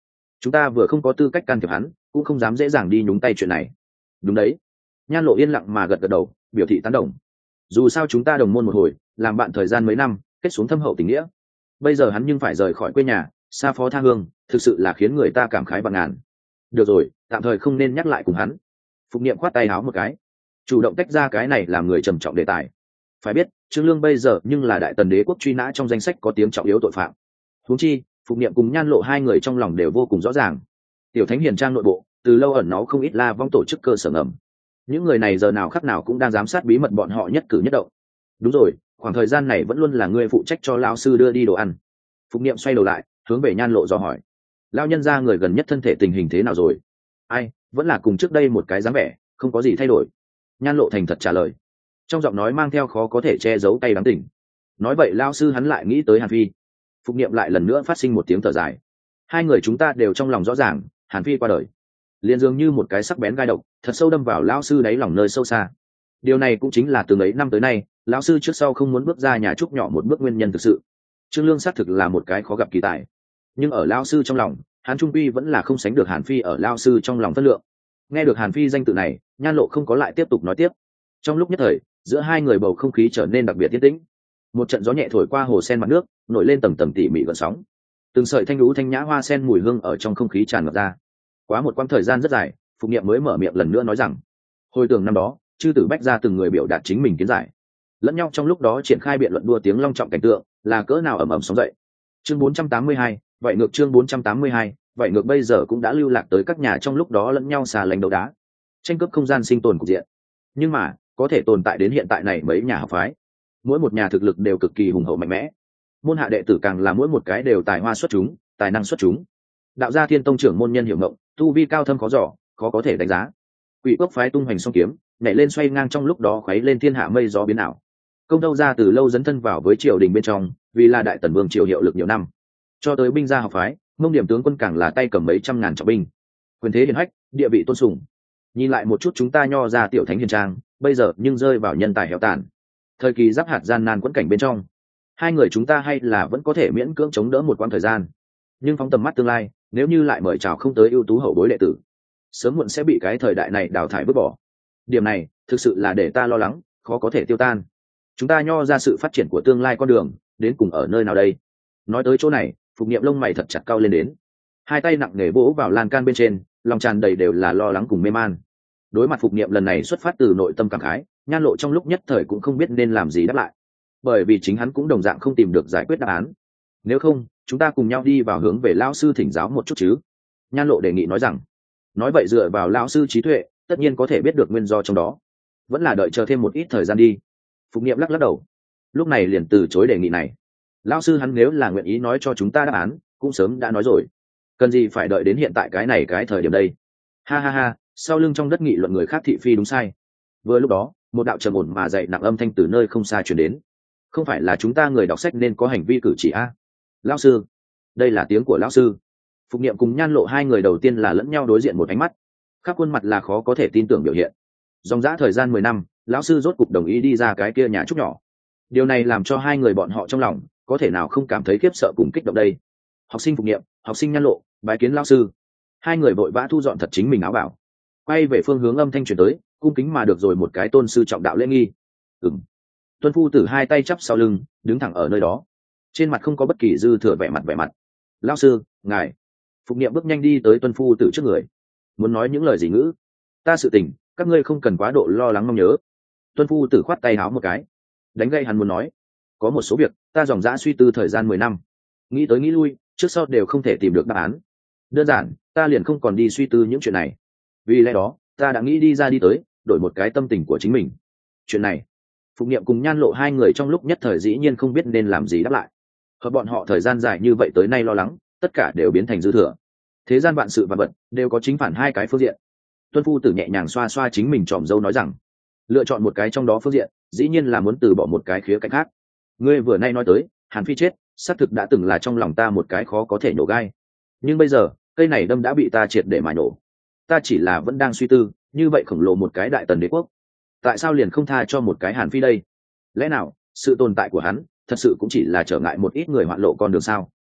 chúng ta vừa không có tư cách can thiệp hắn, cũng không dám dễ dàng đi nhúng tay chuyện này. Đúng đấy. Nhan Lộ yên lặng mà gật gật đầu, biểu thị tán đồng. Dù sao chúng ta đồng môn một hồi, làm bạn thời gian mấy năm, kết xuống thâm hậu tình nghĩa. Bây giờ hắn nhưng phải rời khỏi quê nhà, xa phó tha hương, thực sự là khiến người ta cảm khái vạn ngàn. Được rồi, tạm thời không nên nhắc lại cùng hắn. Phục Niệm khoát tay áo một cái, chủ động tách ra cái này làm người trầm trọng đề tài. Phải biết, Trương Lương bây giờ nhưng là đại tần đế quốc truy nã trong danh sách có tiếng trọng yếu tội phạm. Huống chi, Phục Niệm cùng Nhan Lộ hai người trong lòng đều vô cùng rõ ràng. Tiểu Thánh Hiền trang nội bộ, từ lâu ẩn náu không ít La Vong tổ chức cơ sở ngầm. Những người này giờ nào khắc nào cũng đang giám sát bí mật bọn họ nhất cử nhất động. Đúng rồi, khoảng thời gian này vẫn luôn là ngươi phụ trách cho lão sư đưa đi đồ ăn. Phục Niệm xoay đầu lại, hướng về Nhan Lộ dò hỏi. Lão nhân gia người gần nhất thân thể tình hình thế nào rồi? Ai, vẫn là cùng trước đây một cái dáng vẻ, không có gì thay đổi. Nhan Lộ thành thật trả lời, trong giọng nói mang theo khó có thể che giấu tay đắng tỉnh. Nói vậy lão sư hắn lại nghĩ tới Hàn Phi. Phục Niệm lại lần nữa phát sinh một tiếng thở dài. Hai người chúng ta đều trong lòng rõ ràng, Hàn Phi qua đời, liền dường như một cái sắc bén gai độc, thật sâu đâm vào lão sư đáy lòng nơi sâu xa. Điều này cũng chính là từ ấy năm tới nay, lão sư trước sau không muốn bước ra nhà trúc nhỏ một bước nguyên nhân thực sự. Trương Lương xác thực là một cái khó gặp kỳ tài, nhưng ở lão sư trong lòng, Hàn Trung Quy vẫn là không sánh được Hàn Phi ở lão sư trong lòng phân lượng. Nghe được Hàn Phi danh tự này, Nhan Lộ không có lại tiếp tục nói tiếp. Trong lúc nhất thời, giữa hai người bầu không khí trở nên đặc biệt yên tĩnh. Một trận gió nhẹ thổi qua hồ sen mặt nước, nổi lên tầng tầng tỉ mỉ gợn sóng. Từng sợi thanh lũ thanh nhã hoa sen mùi hương ở trong không khí tràn ngập ra. Quá một quãng thời gian rất dài, Phục Niệm mới mở miệng lần nữa nói rằng, hồi tưởng năm đó, chư tử bách ra từng người biểu đạt chính mình kiến giải, lẫn nhau trong lúc đó triển khai biện luận đua tiếng long trọng cảnh tượng, là cỡ nào ầm ầm sóng dậy. Chương bốn trăm tám mươi hai, vậy ngược chương bốn trăm tám mươi hai, vậy ngược bây giờ cũng đã lưu lạc tới các nhà trong lúc đó lẫn nhau xà lánh đấu đá, tranh cướp không gian sinh tồn cục diện. Nhưng mà, có thể tồn tại đến hiện tại này mấy nhà học phái, mỗi một nhà thực lực đều cực kỳ hùng hậu mạnh mẽ. Môn hạ đệ tử càng là mỗi một cái đều tài hoa xuất chúng, tài năng xuất chúng. Đạo gia Thiên Tông trưởng môn nhân hiểu ngộng, tu vi cao thâm khó dò, khó có thể đánh giá. Quỷ Quốc phái tung hoành song kiếm, nhảy lên xoay ngang trong lúc đó khuấy lên thiên hạ mây gió biến ảo. Công Đâu ra từ lâu dấn thân vào với triều đình bên trong, vì là đại tần vương triều hiệu lực nhiều năm. Cho tới binh gia học phái, Mông Điểm tướng quân càng là tay cầm mấy trăm ngàn trọng binh, quyền thế hiển hách, địa vị tôn sùng. Nhìn lại một chút chúng ta nho ra tiểu thánh hiền trang, bây giờ nhưng rơi vào nhân tài héo tàn, thời kỳ giáp hạt gian nan quẫn cảnh bên trong. Hai người chúng ta hay là vẫn có thể miễn cưỡng chống đỡ một quãng thời gian, nhưng phóng tầm mắt tương lai, nếu như lại mời chào không tới ưu tú hậu bối đệ tử, sớm muộn sẽ bị cái thời đại này đào thải vứt bỏ. Điểm này thực sự là để ta lo lắng, khó có thể tiêu tan. Chúng ta nho ra sự phát triển của tương lai con đường đến cùng ở nơi nào đây? Nói tới chỗ này, Phục Niệm lông mày thật chặt cau lên đến, hai tay nặng nề vỗ vào lan can bên trên, lòng tràn đầy đều là lo lắng cùng mê man. Đối mặt Phục Niệm lần này xuất phát từ nội tâm cảm khái, Nhan Lộ trong lúc nhất thời cũng không biết nên làm gì đáp lại, bởi vì chính hắn cũng đồng dạng không tìm được giải quyết đáp án. Nếu không, chúng ta cùng nhau đi vào hướng về lão sư thỉnh giáo một chút chứ? Nhan Lộ đề nghị nói rằng. Nói vậy dựa vào lão sư trí tuệ, tất nhiên có thể biết được nguyên do trong đó. Vẫn là đợi chờ thêm một ít thời gian đi. Phục Niệm lắc lắc đầu, lúc này liền từ chối đề nghị này. Lão sư hắn nếu là nguyện ý nói cho chúng ta đáp án, cũng sớm đã nói rồi, cần gì phải đợi đến hiện tại cái này cái thời điểm đây? Ha ha ha, sau lưng trong đất nghị luận người khác thị phi đúng sai. Vừa lúc đó, một đạo trầm ổn mà dậy nặng âm thanh từ nơi không xa truyền đến. Không phải là chúng ta người đọc sách nên có hành vi cử chỉ a? À? Lão sư, đây là tiếng của lão sư. Phục Niệm cùng Nhan Lộ hai người đầu tiên là lẫn nhau đối diện một ánh mắt, khắp khuôn mặt là khó có thể tin tưởng biểu hiện. Dòng dã thời gian mười năm, lão sư rốt cục đồng ý đi ra cái kia nhà trúc nhỏ. Điều này làm cho hai người bọn họ trong lòng có thể nào không cảm thấy khiếp sợ cùng kích động đây. Học sinh Phục Niệm, học sinh Nhan Lộ, bái kiến lão sư. Hai người vội vã thu dọn thật chính mình áo bảo, quay về phương hướng âm thanh truyền tới, cung kính mà được rồi một cái tôn sư trọng đạo lễ nghi. Ừm. Tuân phu tử hai tay chắp sau lưng, đứng thẳng ở nơi đó, trên mặt không có bất kỳ dư thừa vẻ mặt vẻ mặt. Lão sư, ngài. Phục Niệm bước nhanh đi tới Tuân phu tử trước người, muốn nói những lời gì ngữ. Ta sự tình, các ngươi không cần quá độ lo lắng mong nhớ. Tuân phu tử khoát tay háo một cái, đánh gây hắn muốn nói. Có một số việc, ta dòng dã suy tư thời gian mười năm, nghĩ tới nghĩ lui, trước sau đều không thể tìm được đáp án. Đơn giản, ta liền không còn đi suy tư những chuyện này. Vì lẽ đó, ta đã nghĩ đi ra đi tới, đổi một cái tâm tình của chính mình. Chuyện này, Phục Niệm cùng Nhan Lộ hai người trong lúc nhất thời dĩ nhiên không biết nên làm gì đáp lại. Hợp bọn họ thời gian dài như vậy tới nay lo lắng, tất cả đều biến thành dư thừa. Thế gian vạn sự và vận đều có chính phản hai cái phương diện. Tuân phu tử nhẹ nhàng xoa xoa chính mình tròm râu nói rằng, lựa chọn một cái trong đó phương diện, dĩ nhiên là muốn từ bỏ một cái khía cạnh khác. Ngươi vừa nay nói tới, Hàn Phi chết, xác thực đã từng là trong lòng ta một cái khó có thể nhổ gai. Nhưng bây giờ, cây này đâm đã bị ta triệt để mài nổ. Ta chỉ là vẫn đang suy tư, như vậy khổng lồ một cái đại tần đế quốc, tại sao liền không tha cho một cái Hàn Phi đây? Lẽ nào sự tồn tại của hắn thật sự cũng chỉ là trở ngại một ít người hoạn lộ con đường sao?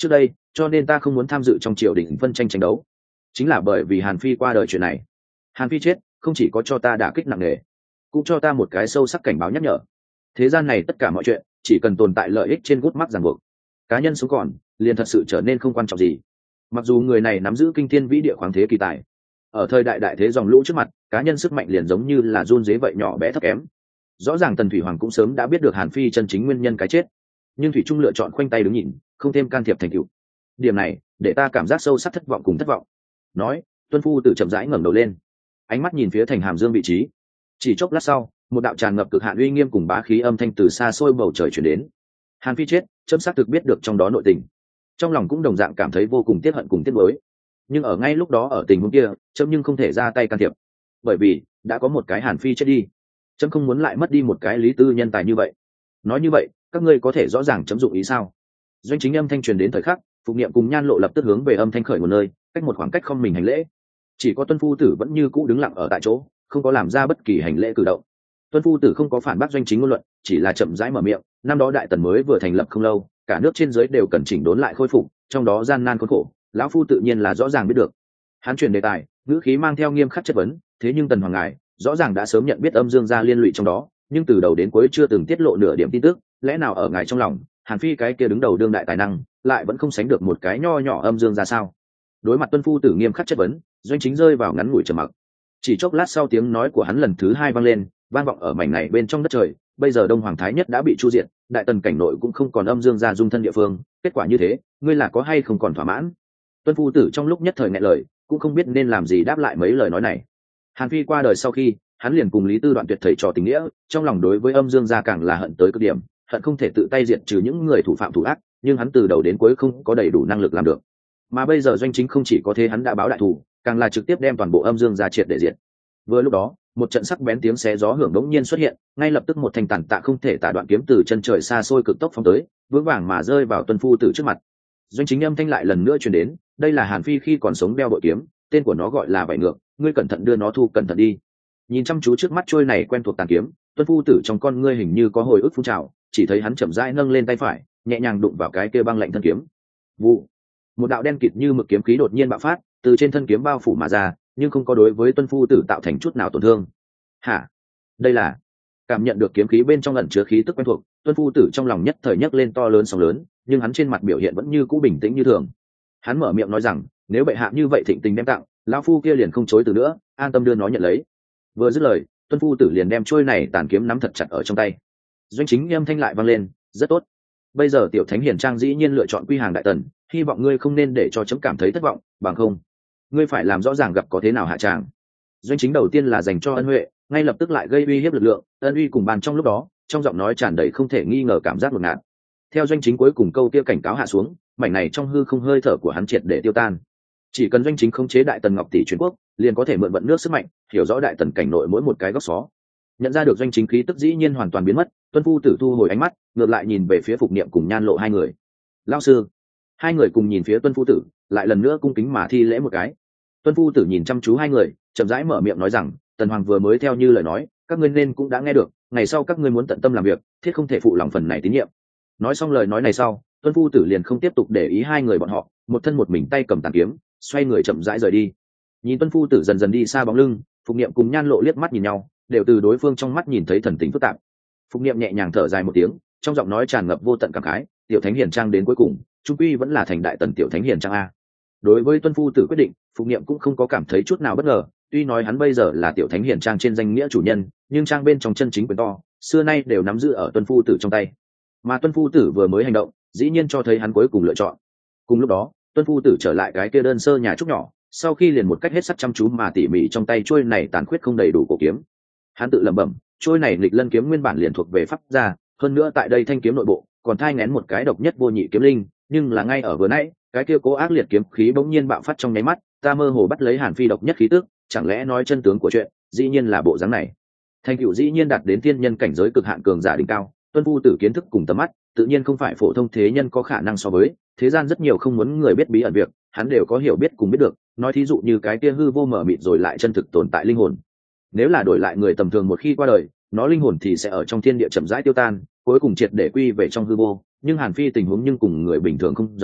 trước đây cho nên ta không muốn tham dự trong triều đình phân tranh tranh đấu, chính là bởi vì Hàn Phi qua đời chuyện này. Hàn Phi chết không chỉ có cho ta đả kích nặng nề, cũng cho ta một cái sâu sắc cảnh báo nhắc nhở. Thế gian này tất cả mọi chuyện chỉ cần tồn tại lợi ích trên gút mắc ràng buộc, cá nhân sống còn liền thật sự trở nên không quan trọng gì. Mặc dù người này nắm giữ kinh thiên vĩ địa khoáng thế kỳ tài, ở thời đại đại thế dòng lũ trước mặt, cá nhân sức mạnh liền giống như là run dế vậy nhỏ bé thấp kém. Rõ ràng Tần Thủy Hoàng cũng sớm đã biết được Hàn Phi chân chính nguyên nhân cái chết, nhưng thủy trung lựa chọn khoanh tay đứng nhìn, không thêm can thiệp thành tựu. Điểm này để ta cảm giác sâu sắc thất vọng cùng thất vọng. Nói, Tuân Phu Tử chậm rãi ngẩng đầu lên, ánh mắt nhìn phía thành Hàm Dương vị trí. Chỉ chốc lát sau, một đạo tràn ngập cực hạn uy nghiêm cùng bá khí âm thanh từ xa xôi bầu trời truyền đến. Hàn Phi chết, chấm xác thực biết được trong đó nội tình, trong lòng cũng đồng dạng cảm thấy vô cùng tiếc hận cùng tiếc nuối. Nhưng ở ngay lúc đó ở tình huống kia, chấm nhưng không thể ra tay can thiệp, bởi vì đã có một cái Hàn Phi chết đi, chấm không muốn lại mất đi một cái lý tư nhân tài như vậy. Nói như vậy, các ngươi có thể rõ ràng chấm dụng ý sao? Doanh chính âm thanh truyền đến thời khắc, Phục Niệm cùng Nhan Lộ lập tức hướng về âm thanh khởi một nơi, cách một khoảng cách không mình hành lễ. Chỉ có Tuân Phu Tử vẫn như cũ đứng lặng ở tại chỗ, không có làm ra bất kỳ hành lễ cử động. Tuân Phu Tử không có phản bác Doanh chính ngôn luận, chỉ là chậm rãi mở miệng. Năm đó Đại Tần mới vừa thành lập không lâu, cả nước trên dưới đều cần chỉnh đốn lại khôi phục, trong đó gian nan khốn khổ, lão phu tự nhiên là rõ ràng biết được. Hắn chuyển đề tài, ngữ khí mang theo nghiêm khắc chất vấn, thế nhưng Tần Hoàng ngài rõ ràng đã sớm nhận biết âm dương gia liên lụy trong đó, nhưng từ đầu đến cuối chưa từng tiết lộ nửa điểm tin tức, lẽ nào ở ngài trong lòng, Hàn Phi cái kia đứng đầu đương đại tài năng, lại vẫn không sánh được một cái nho nhỏ âm dương gia sao? Đối mặt Tuân Phu Tử nghiêm khắc chất vấn, Doanh chính rơi vào ngắn ngủi trầm mặc. Chỉ chốc lát sau, tiếng nói của hắn lần thứ hai vang lên, vang vọng ở mảnh này bên trong đất trời. Bây giờ Đông Hoàng Thái Nhất đã bị chu diệt, Đại Tần cảnh nội cũng không còn âm dương gia dung thân địa phương, kết quả như thế, ngươi là có hay không còn thỏa mãn? Tuân Phu Tử trong lúc nhất thời nghẹn lời, cũng không biết nên làm gì đáp lại mấy lời nói này. Hàn Phi qua đời sau khi, hắn liền cùng Lý Tư đoạn tuyệt thầy trò tình nghĩa, trong lòng đối với âm dương gia càng là hận tới cực điểm, hận không thể tự tay diệt trừ những người thủ phạm thủ ác, nhưng hắn từ đầu đến cuối không có đầy đủ năng lực làm được. Mà bây giờ Doanh chính không chỉ có thế, hắn đã báo đại thủ, càng là trực tiếp đem toàn bộ âm dương gia triệt để diệt. Vừa lúc đó, một trận sắc bén tiếng xé gió hưởng đống nhiên xuất hiện, ngay lập tức một thanh tàn tạ không thể tả đoạn kiếm từ chân trời xa xôi cực tốc phóng tới, vững vàng mà rơi vào Tuân Phu Tử trước mặt. Doanh chính âm thanh lại lần nữa truyền đến, đây là Hàn Phi khi còn sống đeo bội kiếm, tên của nó gọi là Vảy Ngược, ngươi cẩn thận đưa nó thu cẩn thận đi. Nhìn chăm chú trước mắt trôi này quen thuộc tàn kiếm, Tuân Phu Tử trong con ngươi hình như có hồi ức phun trào, chỉ thấy hắn chậm rãi nâng lên tay phải, nhẹ nhàng đụng vào cái kia băng lạnh thân kiếm. Vụ, một đạo đen kịt như mực kiếm khí đột nhiên bạo phát, từ trên thân kiếm bao phủ mà ra, nhưng không có đối với Tuân Phu Tử tạo thành chút nào tổn thương. Hả? Đây là? Cảm nhận được kiếm khí bên trong ẩn chứa khí tức quen thuộc, Tuân Phu Tử trong lòng nhất thời nhấc lên to lớn sóng lớn, nhưng hắn trên mặt biểu hiện vẫn như cũ bình tĩnh như thường. Hắn mở miệng nói rằng, nếu bệ hạ như vậy thịnh tình đem tặng, lão phu kia liền không chối từ nữa, an tâm đưa nó nhận lấy. Vừa dứt lời, Tuân Phu Tử liền đem trôi này tàn kiếm nắm thật chặt ở trong tay. Doanh chính âm thanh lại vang lên, rất tốt. Bây giờ tiểu thánh hiền trang dĩ nhiên lựa chọn quy hàng Đại Tần, hy vọng ngươi không nên để cho chấm cảm thấy thất vọng, bằng không, ngươi phải làm rõ ràng gặp có thế nào hạ tràng. Doanh chính đầu tiên là dành cho ân huệ, ngay lập tức lại gây uy hiếp lực lượng, ân uy cùng bàn trong lúc đó, trong giọng nói tràn đầy không thể nghi ngờ cảm giác ngột ngạt. Theo Doanh chính cuối cùng câu kia cảnh cáo hạ xuống, mảnh này trong hư không hơi thở của hắn triệt để tiêu tan. Chỉ cần Doanh chính khống chế Đại Tần Ngọc tỷ truyền quốc, liền có thể mượn vận nước sức mạnh, hiểu rõ Đại Tần cảnh nội mỗi một cái góc xó. Nhận ra được Doanh chính khí tức dĩ nhiên hoàn toàn biến mất, Tuân Phu Tử thu hồi ánh mắt, ngược lại nhìn về phía Phục Niệm cùng Nhan Lộ hai người. Lão sư. Hai người cùng nhìn phía Tuân Phu Tử, lại lần nữa cung kính mà thi lễ một cái. Tuân Phu Tử nhìn chăm chú hai người, chậm rãi mở miệng nói rằng, Tần Hoàng vừa mới theo như lời nói, các ngươi nên cũng đã nghe được, ngày sau các ngươi muốn tận tâm làm việc, thiết không thể phụ lòng phần này tín nhiệm. Nói xong lời nói này sau, Tuân Phu Tử liền không tiếp tục để ý hai người bọn họ, một thân một mình tay cầm tàn kiếm, xoay người chậm rãi rời đi. Nhìn Tuân Phu Tử dần dần đi xa bóng lưng, Phục Niệm cùng Nhan Lộ liếc mắt nhìn nhau, đều từ đối phương trong mắt nhìn thấy thần tình phức tạp. Phục Niệm nhẹ nhàng thở dài một tiếng, trong giọng nói tràn ngập vô tận cảm khái, tiểu thánh hiền trang đến cuối cùng, trung quy vẫn là thành Đại Tần tiểu thánh hiền trang a. Đối với Tuân Phu Tử quyết định, Phục Niệm cũng không có cảm thấy chút nào bất ngờ, tuy nói hắn bây giờ là tiểu thánh hiền trang trên danh nghĩa chủ nhân, nhưng trang bên trong chân chính quyền to, xưa nay đều nắm giữ ở Tuân Phu Tử trong tay. Mà Tuân Phu Tử vừa mới hành động, dĩ nhiên cho thấy hắn cuối cùng lựa chọn. Cùng lúc đó, Tuân Phu Tử trở lại cái kia đơn sơ nhà trúc nhỏ, sau khi liền một cách hết sức chăm chú mà tỉ mỉ trong tay chuôi này tàn khuyết không đầy đủ cổ kiếm. Hắn tự lẩm bẩm, chuôi này nghịch lân kiếm nguyên bản liền thuộc về pháp gia, hơn nữa tại đây thanh kiếm nội bộ còn thai nghén một cái độc nhất vô nhị kiếm linh, nhưng là ngay ở vừa nãy, cái kia cố ác liệt kiếm khí bỗng nhiên bạo phát trong nháy mắt, ta mơ hồ bắt lấy Hàn Phi độc nhất khí tức, chẳng lẽ nói chân tướng của chuyện, dĩ nhiên là bộ dáng này. Thành tựu dĩ nhiên đạt đến thiên nhân cảnh giới cực hạn cường giả đỉnh cao, Tuân Phu Tử kiến thức cùng tầm mắt, tự nhiên không phải phổ thông thế nhân có khả năng so với, thế gian rất nhiều không muốn người biết bí ẩn việc, hắn đều có hiểu biết cùng biết được, nói thí dụ như cái kia hư vô mở mịt rồi lại chân thực tồn tại linh hồn. Nếu là đổi lại người tầm thường một khi qua đời, nó linh hồn thì sẽ ở trong thiên địa chậm rãi tiêu tan, cuối cùng triệt để quy về trong hư vô, nhưng Hàn Phi tình huống nhưng cùng người bình thường không giống,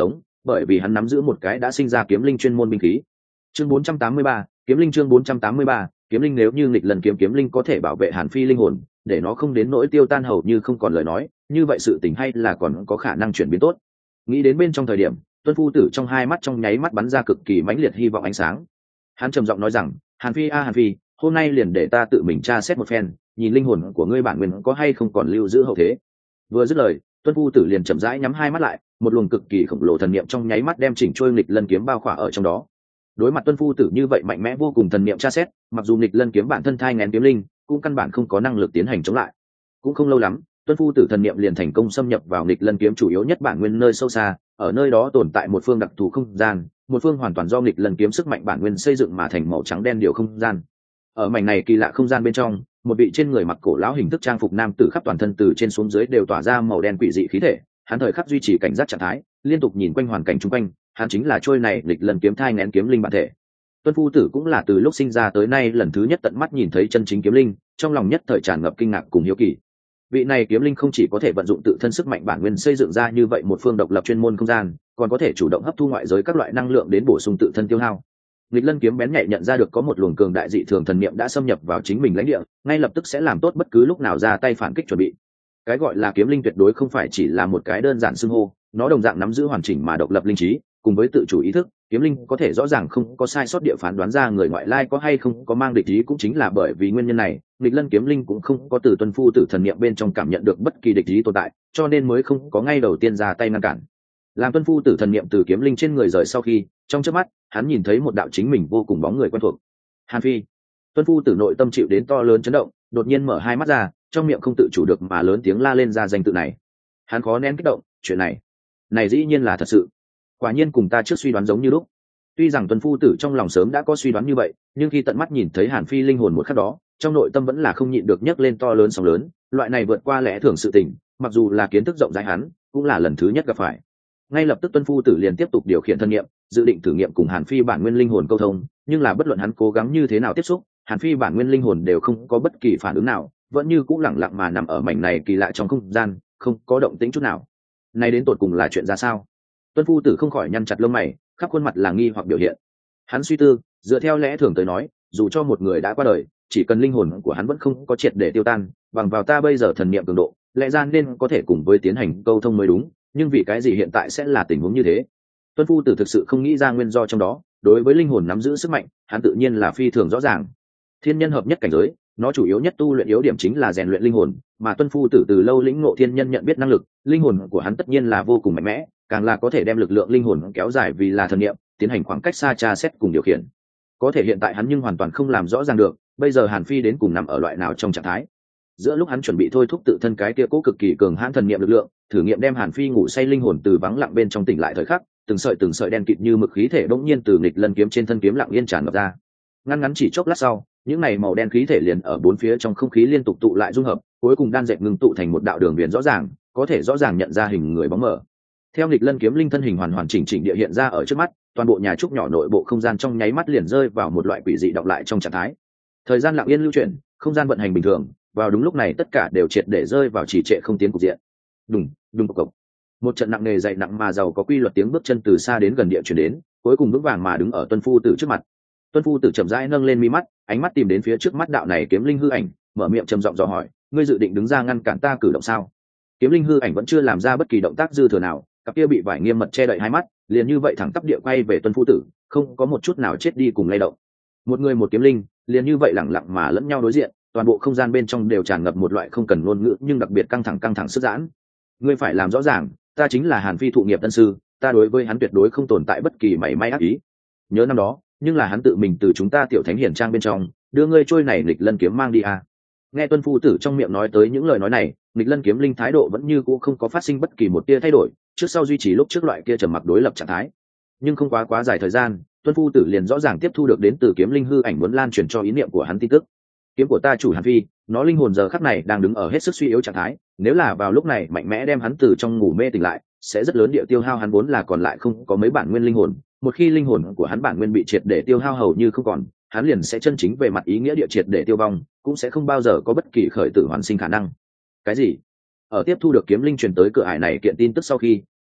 bởi vì hắn nắm giữ một cái đã sinh ra kiếm linh chuyên môn binh khí. Chương bốn trăm tám mươi ba, kiếm linh chương bốn trăm tám mươi ba, kiếm linh nếu như nghịch lần kiếm kiếm linh có thể bảo vệ Hàn Phi linh hồn, để nó không đến nỗi tiêu tan hầu như không còn lời nói, như vậy sự tình hay là còn có khả năng chuyển biến tốt. Nghĩ đến bên trong thời điểm, Tuân Phu Tử trong hai mắt trong nháy mắt bắn ra cực kỳ mãnh liệt hy vọng ánh sáng. Hắn trầm giọng nói rằng, Hàn Phi a Hàn Phi, hôm nay liền để ta tự mình tra xét một phen, nhìn linh hồn của ngươi bản nguyên có hay không còn lưu giữ hậu thế. Vừa dứt lời, Tuân Phu Tử liền chậm rãi nhắm hai mắt lại, một luồng cực kỳ khổng lồ thần niệm trong nháy mắt đem chỉnh trôi nghịch lân kiếm bao khỏa ở trong đó. Đối mặt Tuân Phu Tử như vậy mạnh mẽ vô cùng thần niệm tra xét, mặc dù nghịch lân kiếm bản thân thai nghén kiếm linh, cũng căn bản không có năng lực tiến hành chống lại. Cũng không lâu lắm, Tuân Phu Tử thần niệm liền thành công xâm nhập vào nghịch lân kiếm chủ yếu nhất bản nguyên nơi sâu xa, ở nơi đó tồn tại một phương đặc thù không gian, một phương hoàn toàn do nghịch lân kiếm sức mạnh bản nguyên xây dựng mà thành màu trắng đen điều không gian. Ở mảnh này kỳ lạ không gian bên trong, một vị trên người mặc cổ lão hình thức trang phục nam tử khắp toàn thân từ trên xuống dưới đều tỏa ra màu đen quỷ dị khí thể, hắn thời khắc duy trì cảnh giác trạng thái, liên tục nhìn quanh hoàn cảnh xung quanh, hắn chính là trôi này nghịch lần kiếm thai nghén kiếm linh bản thể. Tuân Phu Tử cũng là từ lúc sinh ra tới nay lần thứ nhất tận mắt nhìn thấy chân chính kiếm linh, trong lòng nhất thời tràn ngập kinh ngạc cùng hiếu kỳ. Vị này kiếm linh không chỉ có thể vận dụng tự thân sức mạnh bản nguyên xây dựng ra như vậy một phương độc lập chuyên môn không gian, còn có thể chủ động hấp thu ngoại giới các loại năng lượng đến bổ sung tự thân tiêu hao. Nghịch lân kiếm bén nhạy nhận ra được có một luồng cường đại dị thường thần niệm đã xâm nhập vào chính mình lãnh địa, ngay lập tức sẽ làm tốt bất cứ lúc nào ra tay phản kích chuẩn bị. Cái gọi là kiếm linh tuyệt đối không phải chỉ là một cái đơn giản xưng hô, nó đồng dạng nắm giữ hoàn chỉnh mà độc lập linh trí, cùng với tự chủ ý thức. Kiếm linh có thể rõ ràng không có sai sót địa phán đoán ra người ngoại lai có hay không có mang địch ý, cũng chính là bởi vì nguyên nhân này, nghịch lân kiếm linh cũng không có từ Tuân Phu Tử thần niệm bên trong cảm nhận được bất kỳ địch ý tồn tại, cho nên mới không có ngay đầu tiên ra tay ngăn cản. Làm Tuân Phu Tử thần niệm từ kiếm linh trên người rời sau khi, trong chớp mắt, hắn nhìn thấy một đạo chính mình vô cùng bóng người quen thuộc. Hàn Phi. Tuân Phu Tử nội tâm chịu đến to lớn chấn động, đột nhiên mở hai mắt ra, trong miệng không tự chủ được mà lớn tiếng la lên ra danh tự này. Hắn khó nén kích động, chuyện này, này dĩ nhiên là thật sự. Quả nhiên cùng ta trước suy đoán giống như lúc. Tuy rằng Tuân Phu Tử trong lòng sớm đã có suy đoán như vậy, nhưng khi tận mắt nhìn thấy Hàn Phi linh hồn một khắc đó, trong nội tâm vẫn là không nhịn được nhấc lên to lớn sóng lớn, loại này vượt qua lẽ thường sự tình, mặc dù là kiến thức rộng rãi hắn, cũng là lần thứ nhất gặp phải. Ngay lập tức Tuân Phu Tử liền tiếp tục điều khiển thân nghiệm, dự định thử nghiệm cùng Hàn Phi bản nguyên linh hồn câu thông, nhưng là bất luận hắn cố gắng như thế nào tiếp xúc, Hàn Phi bản nguyên linh hồn đều không có bất kỳ phản ứng nào, vẫn như cũng lặng lặng mà nằm ở mảnh này kỳ lạ trong không gian, không có động tĩnh chút nào. Này đến tột cùng là chuyện ra sao? Tuân Phu Tử không khỏi nhăn chặt lông mày, khắp khuôn mặt là nghi hoặc biểu hiện. Hắn suy tư, dựa theo lẽ thường tới nói, dù cho một người đã qua đời, chỉ cần linh hồn của hắn vẫn không có triệt để tiêu tan, bằng vào ta bây giờ thần niệm cường độ, lẽ ra nên có thể cùng với tiến hành câu thông mới đúng, nhưng vì cái gì hiện tại sẽ là tình huống như thế? Tuân Phu Tử thực sự không nghĩ ra nguyên do trong đó, đối với linh hồn nắm giữ sức mạnh, hắn tự nhiên là phi thường rõ ràng. Thiên nhân hợp nhất cảnh giới, nó chủ yếu nhất tu luyện yếu điểm chính là rèn luyện linh hồn, mà Tuân Phu Tử từ lâu lĩnh ngộ thiên nhân nhận biết năng lực, linh hồn của hắn tất nhiên là vô cùng mạnh mẽ, càng là có thể đem lực lượng linh hồn kéo dài vì là thần niệm, tiến hành khoảng cách xa tra xét cùng điều khiển. Có thể hiện tại hắn nhưng hoàn toàn không làm rõ ràng được, bây giờ Hàn Phi đến cùng nằm ở loại nào trong trạng thái. Giữa lúc hắn chuẩn bị thôi thúc tự thân cái kia cố cực kỳ cường hãn thần niệm lực lượng, thử nghiệm đem Hàn Phi ngủ say linh hồn từ vắng lặng bên trong tỉnh lại thời khắc, từng sợi từng sợi đen kịt như mực khí thể bỗng nhiên từ nghịch lân kiếm trên thân kiếm lặng yên tràn ngập ra. Ngắn ngắn chỉ chốc lát sau, những này màu đen khí thể liền ở bốn phía trong không khí liên tục tụ lại dung hợp, cuối cùng đan dệt ngưng tụ thành một đạo đường viền rõ ràng, có thể rõ ràng nhận ra hình người bóng mờ. Theo nghịch lân kiếm linh thân hình hoàn hoàn chỉnh chỉnh địa hiện ra ở trước mắt, toàn bộ nhà trúc nhỏ nội bộ không gian trong nháy mắt liền rơi vào một loại quỷ dị đọc lại trong trạng thái. Thời gian lặng yên lưu chuyển, không gian vận hành bình thường, vào đúng lúc này tất cả đều triệt để rơi vào trì trệ không tiến cục diện. Đùng, đùng cộc cộc. Một trận nặng nề dày nặng mà giàu có quy luật tiếng bước chân từ xa đến gần địa chuyển đến, cuối cùng vững vàng mà đứng ở Tuân Phu Tử trước mặt. Tuân Phu Tử chậm rãi nâng lên mi mắt, ánh mắt tìm đến phía trước mắt đạo này kiếm linh hư ảnh, mở miệng trầm giọng dò hỏi, ngươi dự định đứng ra ngăn cản ta cử động sao? Kiếm linh hư ảnh vẫn chưa làm ra bất kỳ động tác dư thừa nào, cặp kia bị vải nghiêm mật che đậy hai mắt, liền như vậy thẳng tắp địa quay về Tuân Phu Tử, không có một chút nào chết đi cùng lay động. Một người một kiếm linh, liền như vậy lẳng lặng mà lẫn nhau đối diện, toàn bộ không gian bên trong đều tràn ngập một loại không cần ngôn ngữ nhưng đặc biệt căng thẳng căng thẳng sức giãn. Ngươi phải làm rõ ràng, ta chính là Hàn Phi thụ nghiệp tân sư, ta đối với hắn tuyệt đối không tồn tại bất kỳ mảy may ác ý. Nhớ năm đó, nhưng là hắn tự mình từ chúng ta tiểu thánh hiển trang bên trong đưa ngươi trôi này nghịch lân kiếm mang đi à. Nghe Tuân Phu Tử trong miệng nói tới những lời nói này, nghịch lân kiếm linh thái độ vẫn như cũ không có phát sinh bất kỳ một tia thay đổi, trước sau duy trì lúc trước loại kia trầm mặc đối lập trạng thái. Nhưng không quá quá dài thời gian, Tuân Phu Tử liền rõ ràng tiếp thu được đến từ kiếm linh hư ảnh muốn lan truyền cho ý niệm của hắn tin tức. Kiếm của ta chủ Hàn Phi, nó linh hồn giờ khắc này đang đứng ở hết sức suy yếu trạng thái, nếu là vào lúc này mạnh mẽ đem hắn từ trong ngủ mê tỉnh lại, sẽ rất lớn địa tiêu hao hắn vốn là còn lại không có mấy bản nguyên linh hồn. Một khi linh hồn của hắn bản nguyên bị triệt để tiêu hao hầu như không còn, hắn liền sẽ chân chính về mặt ý nghĩa địa triệt để tiêu vong, cũng sẽ không bao giờ có bất kỳ khởi tử hoàn sinh khả năng. Cái gì? Ở tiếp thu được kiếm linh truyền tới cửa ải này kiện tin tức sau khi,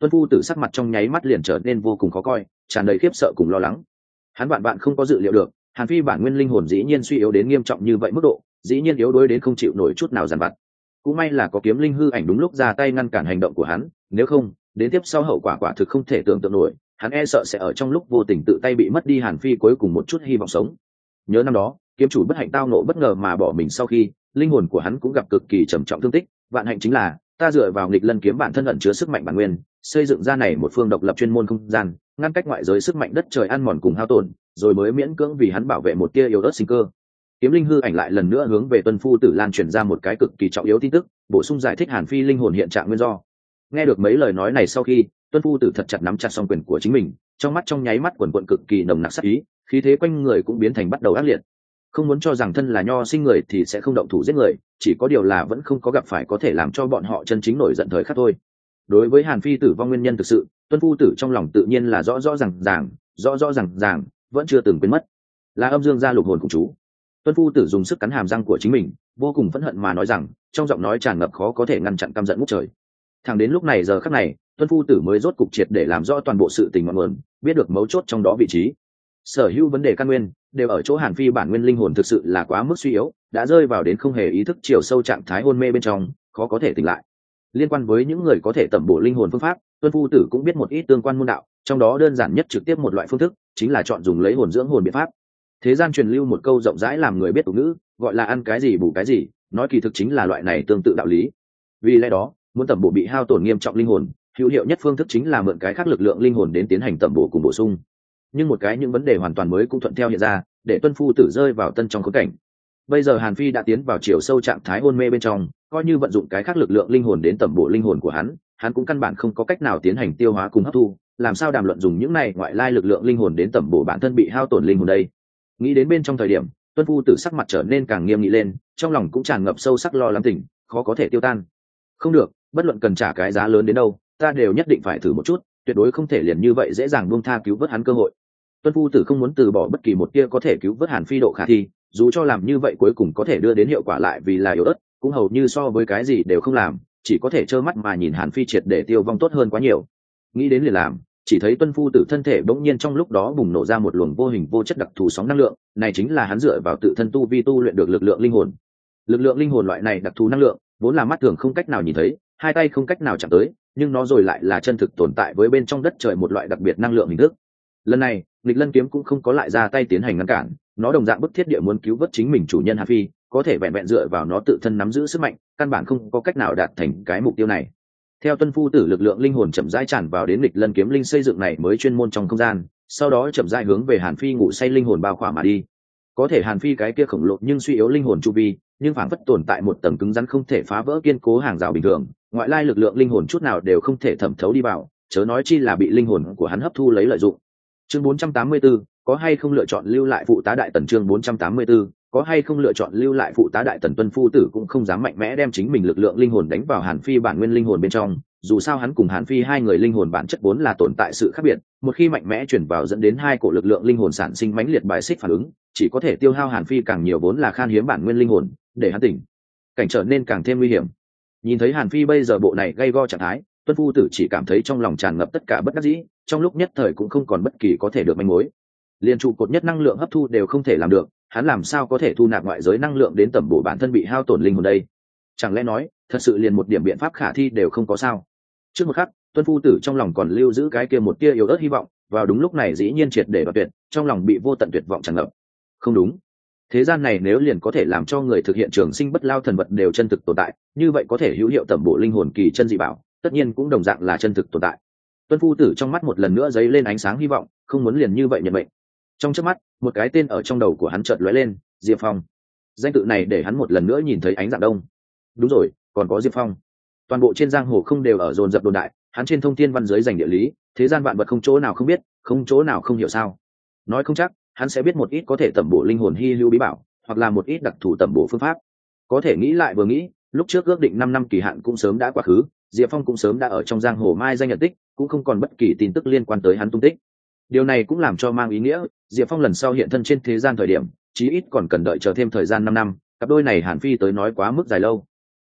Tuân Phu Tử sắc mặt trong nháy mắt liền trở nên vô cùng khó coi, tràn đầy khiếp sợ cùng lo lắng. Hắn vạn vạn không có dự liệu được, Hàn Phi bản nguyên linh hồn dĩ nhiên suy yếu đến nghiêm trọng như vậy mức độ, dĩ nhiên yếu đuối đến không chịu nổi chút nào giàn vặt. Cũng may là có kiếm linh hư ảnh đúng lúc ra tay ngăn cản hành động của hắn, nếu không, đến tiếp sau hậu quả quả thực không thể tưởng tượng nổi, hắn e sợ sẽ ở trong lúc vô tình tự tay bị mất đi Hàn Phi cuối cùng một chút hy vọng sống. Nhớ năm đó, kiếm chủ bất hạnh tao nộ bất ngờ mà bỏ mình sau khi, linh hồn của hắn cũng gặp cực kỳ trầm trọng thương tích, vạn hạnh chính là ta dựa vào nghịch lân kiếm bản thân ẩn chứa sức mạnh bản nguyên, xây dựng ra này một phương độc lập chuyên môn không gian, ngăn cách ngoại giới sức mạnh đất trời ăn mòn cùng hao tổn, rồi mới miễn cưỡng vì hắn bảo vệ một tia yếu ớt sinh cơ. Kiếm linh hư ảnh lại lần nữa hướng về Tuân Phu Tử lan truyền ra một cái cực kỳ trọng yếu tin tức, bổ sung giải thích Hàn Phi linh hồn hiện trạng nguyên do. Nghe được mấy lời nói này sau khi, Tuân Phu Tử thật chặt nắm chặt song quyền của chính mình, trong mắt trong nháy mắt quần quần cực kỳ nồng nặc sát ý, khí thế quanh người cũng biến thành bắt đầu ác liệt. Không muốn cho rằng thân là nho sinh người thì sẽ không động thủ giết người, chỉ có điều là vẫn không có gặp phải có thể làm cho bọn họ chân chính nổi giận thời khắc thôi. Đối với Hàn Phi tử vong nguyên nhân thực sự, Tuân Phu Tử trong lòng tự nhiên là rõ rõ ràng ràng, rõ rõ ràng ràng, vẫn chưa từng quên mất. Là âm dương gia lục hồn cùng chú. Tuân Phu Tử dùng sức cắn hàm răng của chính mình, vô cùng phẫn hận mà nói rằng, trong giọng nói tràn ngập khó có thể ngăn chặn căm giận ngút trời. Thẳng đến lúc này giờ khắc này, Tuân Phu Tử mới rốt cục triệt để làm rõ toàn bộ sự tình ngọn nguồn, biết được mấu chốt trong đó vị trí. Sở hữu vấn đề căn nguyên đều ở chỗ Hàn Phi bản nguyên linh hồn thực sự là quá mức suy yếu, đã rơi vào đến không hề ý thức chiều sâu trạng thái hôn mê bên trong, khó có thể tỉnh lại. Liên quan với những người có thể tẩm bổ linh hồn phương pháp, Tuân Phu Tử cũng biết một ít tương quan môn đạo, trong đó đơn giản nhất trực tiếp một loại phương thức, chính là chọn dùng lấy hồn dưỡng hồn biện pháp. Thế gian truyền lưu một câu rộng rãi làm người biết tục ngữ, gọi là ăn cái gì bù cái gì, nói kỳ thực chính là loại này tương tự đạo lý. Vì lẽ đó, muốn tẩm bổ bị hao tổn nghiêm trọng linh hồn, hữu hiệu nhất phương thức chính là mượn cái khác lực lượng linh hồn đến tiến hành tẩm bổ cùng bổ sung. Nhưng một cái những vấn đề hoàn toàn mới cũng thuận theo hiện ra, để Tuân Phu Tử rơi vào tân trong khốn cảnh. Bây giờ Hàn Phi đã tiến vào chiều sâu trạng thái hôn mê bên trong, coi như vận dụng cái khác lực lượng linh hồn đến tẩm bổ linh hồn của hắn, hắn cũng căn bản không có cách nào tiến hành tiêu hóa cùng hấp thu, làm sao đàm luận dùng những này ngoại lai lực lượng linh hồn đến tẩm bổ bản thân bị hao tổn linh hồn đây. Nghĩ đến bên trong thời điểm, Tuân Phu Tử sắc mặt trở nên càng nghiêm nghị lên, trong lòng cũng tràn ngập sâu sắc lo lắng tình, khó có thể tiêu tan. Không được, bất luận cần trả cái giá lớn đến đâu, ta đều nhất định phải thử một chút, tuyệt đối không thể liền như vậy dễ dàng buông tha cứu vớt hắn cơ hội. Tuân Phu Tử không muốn từ bỏ bất kỳ một tia có thể cứu vớt Hàn Phi độ khả thi, dù cho làm như vậy cuối cùng có thể đưa đến hiệu quả lại vì là yếu ớt, cũng hầu như so với cái gì đều không làm, chỉ có thể trơ mắt mà nhìn Hàn Phi triệt để tiêu vong tốt hơn quá nhiều. Nghĩ đến liền làm, chỉ thấy Tuân Phu Tử thân thể bỗng nhiên trong lúc đó bùng nổ ra một luồng vô hình vô chất đặc thù sóng năng lượng, này chính là hắn dựa vào tự thân tu vi tu luyện được lực lượng linh hồn. Lực lượng linh hồn loại này đặc thù năng lượng, vốn là mắt thường không cách nào nhìn thấy, hai tay không cách nào chạm tới, nhưng nó rồi lại là chân thực tồn tại với bên trong đất trời một loại đặc biệt năng lượng hình thức. Lần này, nghịch lân kiếm cũng không có lại ra tay tiến hành ngăn cản, nó đồng dạng bức thiết địa muốn cứu vớt chính mình chủ nhân Hàn Phi, có thể vẹn vẹn dựa vào nó tự thân nắm giữ sức mạnh, căn bản không có cách nào đạt thành cái mục tiêu này. Theo Tuân Phu Tử lực lượng linh hồn chậm rãi tràn vào đến nghịch lân kiếm linh xây dựng này mới chuyên môn trong không gian, sau đó chậm rãi hướng về Hàn Phi ngủ say linh hồn bao khỏa mà đi. Có thể Hàn Phi cái kia khổng lồ nhưng suy yếu linh hồn chu vi, nhưng phảng phất tồn tại một tầng cứng rắn không thể phá vỡ kiên cố hàng rào bình thường, ngoại lai lực lượng linh hồn chút nào đều không thể thẩm thấu đi vào, chớ nói chi là bị linh hồn của hắn hấp thu lấy lợi dụng. Chương bốn trăm tám mươi tư, có hay không lựa chọn lưu lại phụ tá đại tần chương bốn trăm tám mươi tư, có hay không lựa chọn lưu lại phụ tá đại tần. Tuân Phu Tử cũng không dám mạnh mẽ đem chính mình lực lượng linh hồn đánh vào Hàn Phi bản nguyên linh hồn bên trong, dù sao hắn cùng Hàn Phi hai người linh hồn bản chất vốn là tồn tại sự khác biệt, một khi mạnh mẽ chuyển vào dẫn đến hai cổ lực lượng linh hồn sản sinh mãnh liệt bài xích phản ứng, chỉ có thể tiêu hao Hàn Phi càng nhiều vốn là khan hiếm bản nguyên linh hồn, để hắn tỉnh cảnh trở nên càng thêm nguy hiểm. Nhìn thấy Hàn Phi bây giờ bộ này gay go trạng thái, Tuân Phu Tử chỉ cảm thấy trong lòng tràn ngập tất cả bất đắc dĩ, trong lúc nhất thời cũng không còn bất kỳ có thể được manh mối. Liên trụ cột nhất năng lượng hấp thu đều không thể làm được, hắn làm sao có thể thu nạp ngoại giới năng lượng đến tẩm bổ bản thân bị hao tổn linh hồn đây? Chẳng lẽ nói, thật sự liền một điểm biện pháp khả thi đều không có sao? Trước một khắc, Tuân Phu Tử trong lòng còn lưu giữ cái kia một tia yếu ớt hy vọng, vào đúng lúc này dĩ nhiên triệt để đoạt tuyệt, trong lòng bị vô tận tuyệt vọng tràn ngập. Không đúng, thế gian này nếu liền có thể làm cho người thực hiện trường sinh bất lao thần vật đều chân thực tồn tại, như vậy có thể hữu hiệu tẩm bổ linh hồn kỳ chân dị bảo, tất nhiên cũng đồng dạng là chân thực tồn tại. Tuân Phu Tử trong mắt một lần nữa dấy lên ánh sáng hy vọng, không muốn liền như vậy nhận mệnh. Trong chớp mắt, một cái tên ở trong đầu của hắn chợt lóe lên, Diệp Phong. Danh tự này để hắn một lần nữa nhìn thấy ánh dạng đông. Đúng rồi, còn có Diệp Phong. Toàn bộ trên giang hồ không đều ở dồn dập đồn đại, hắn trên thông thiên văn giới dành địa lý, thế gian vạn vật không chỗ nào không biết, không chỗ nào không hiểu sao? Nói không chắc, hắn sẽ biết một ít có thể tẩm bổ linh hồn hi hữu bí bảo, hoặc là một ít đặc thù tẩm bổ phương pháp. Có thể nghĩ lại vừa nghĩ, lúc trước ước định năm năm kỳ hạn cũng sớm đã quá khứ, Diệp Phong cũng sớm đã ở trong giang hồ mai danh nhận tích, cũng không còn bất kỳ tin tức liên quan tới hắn tung tích. Điều này cũng làm cho mang ý nghĩa, Diệp Phong lần sau hiện thân trên thế gian thời điểm, chí ít còn cần đợi chờ thêm thời gian năm năm, cặp đôi này Hàn Phi tới nói quá mức dài lâu.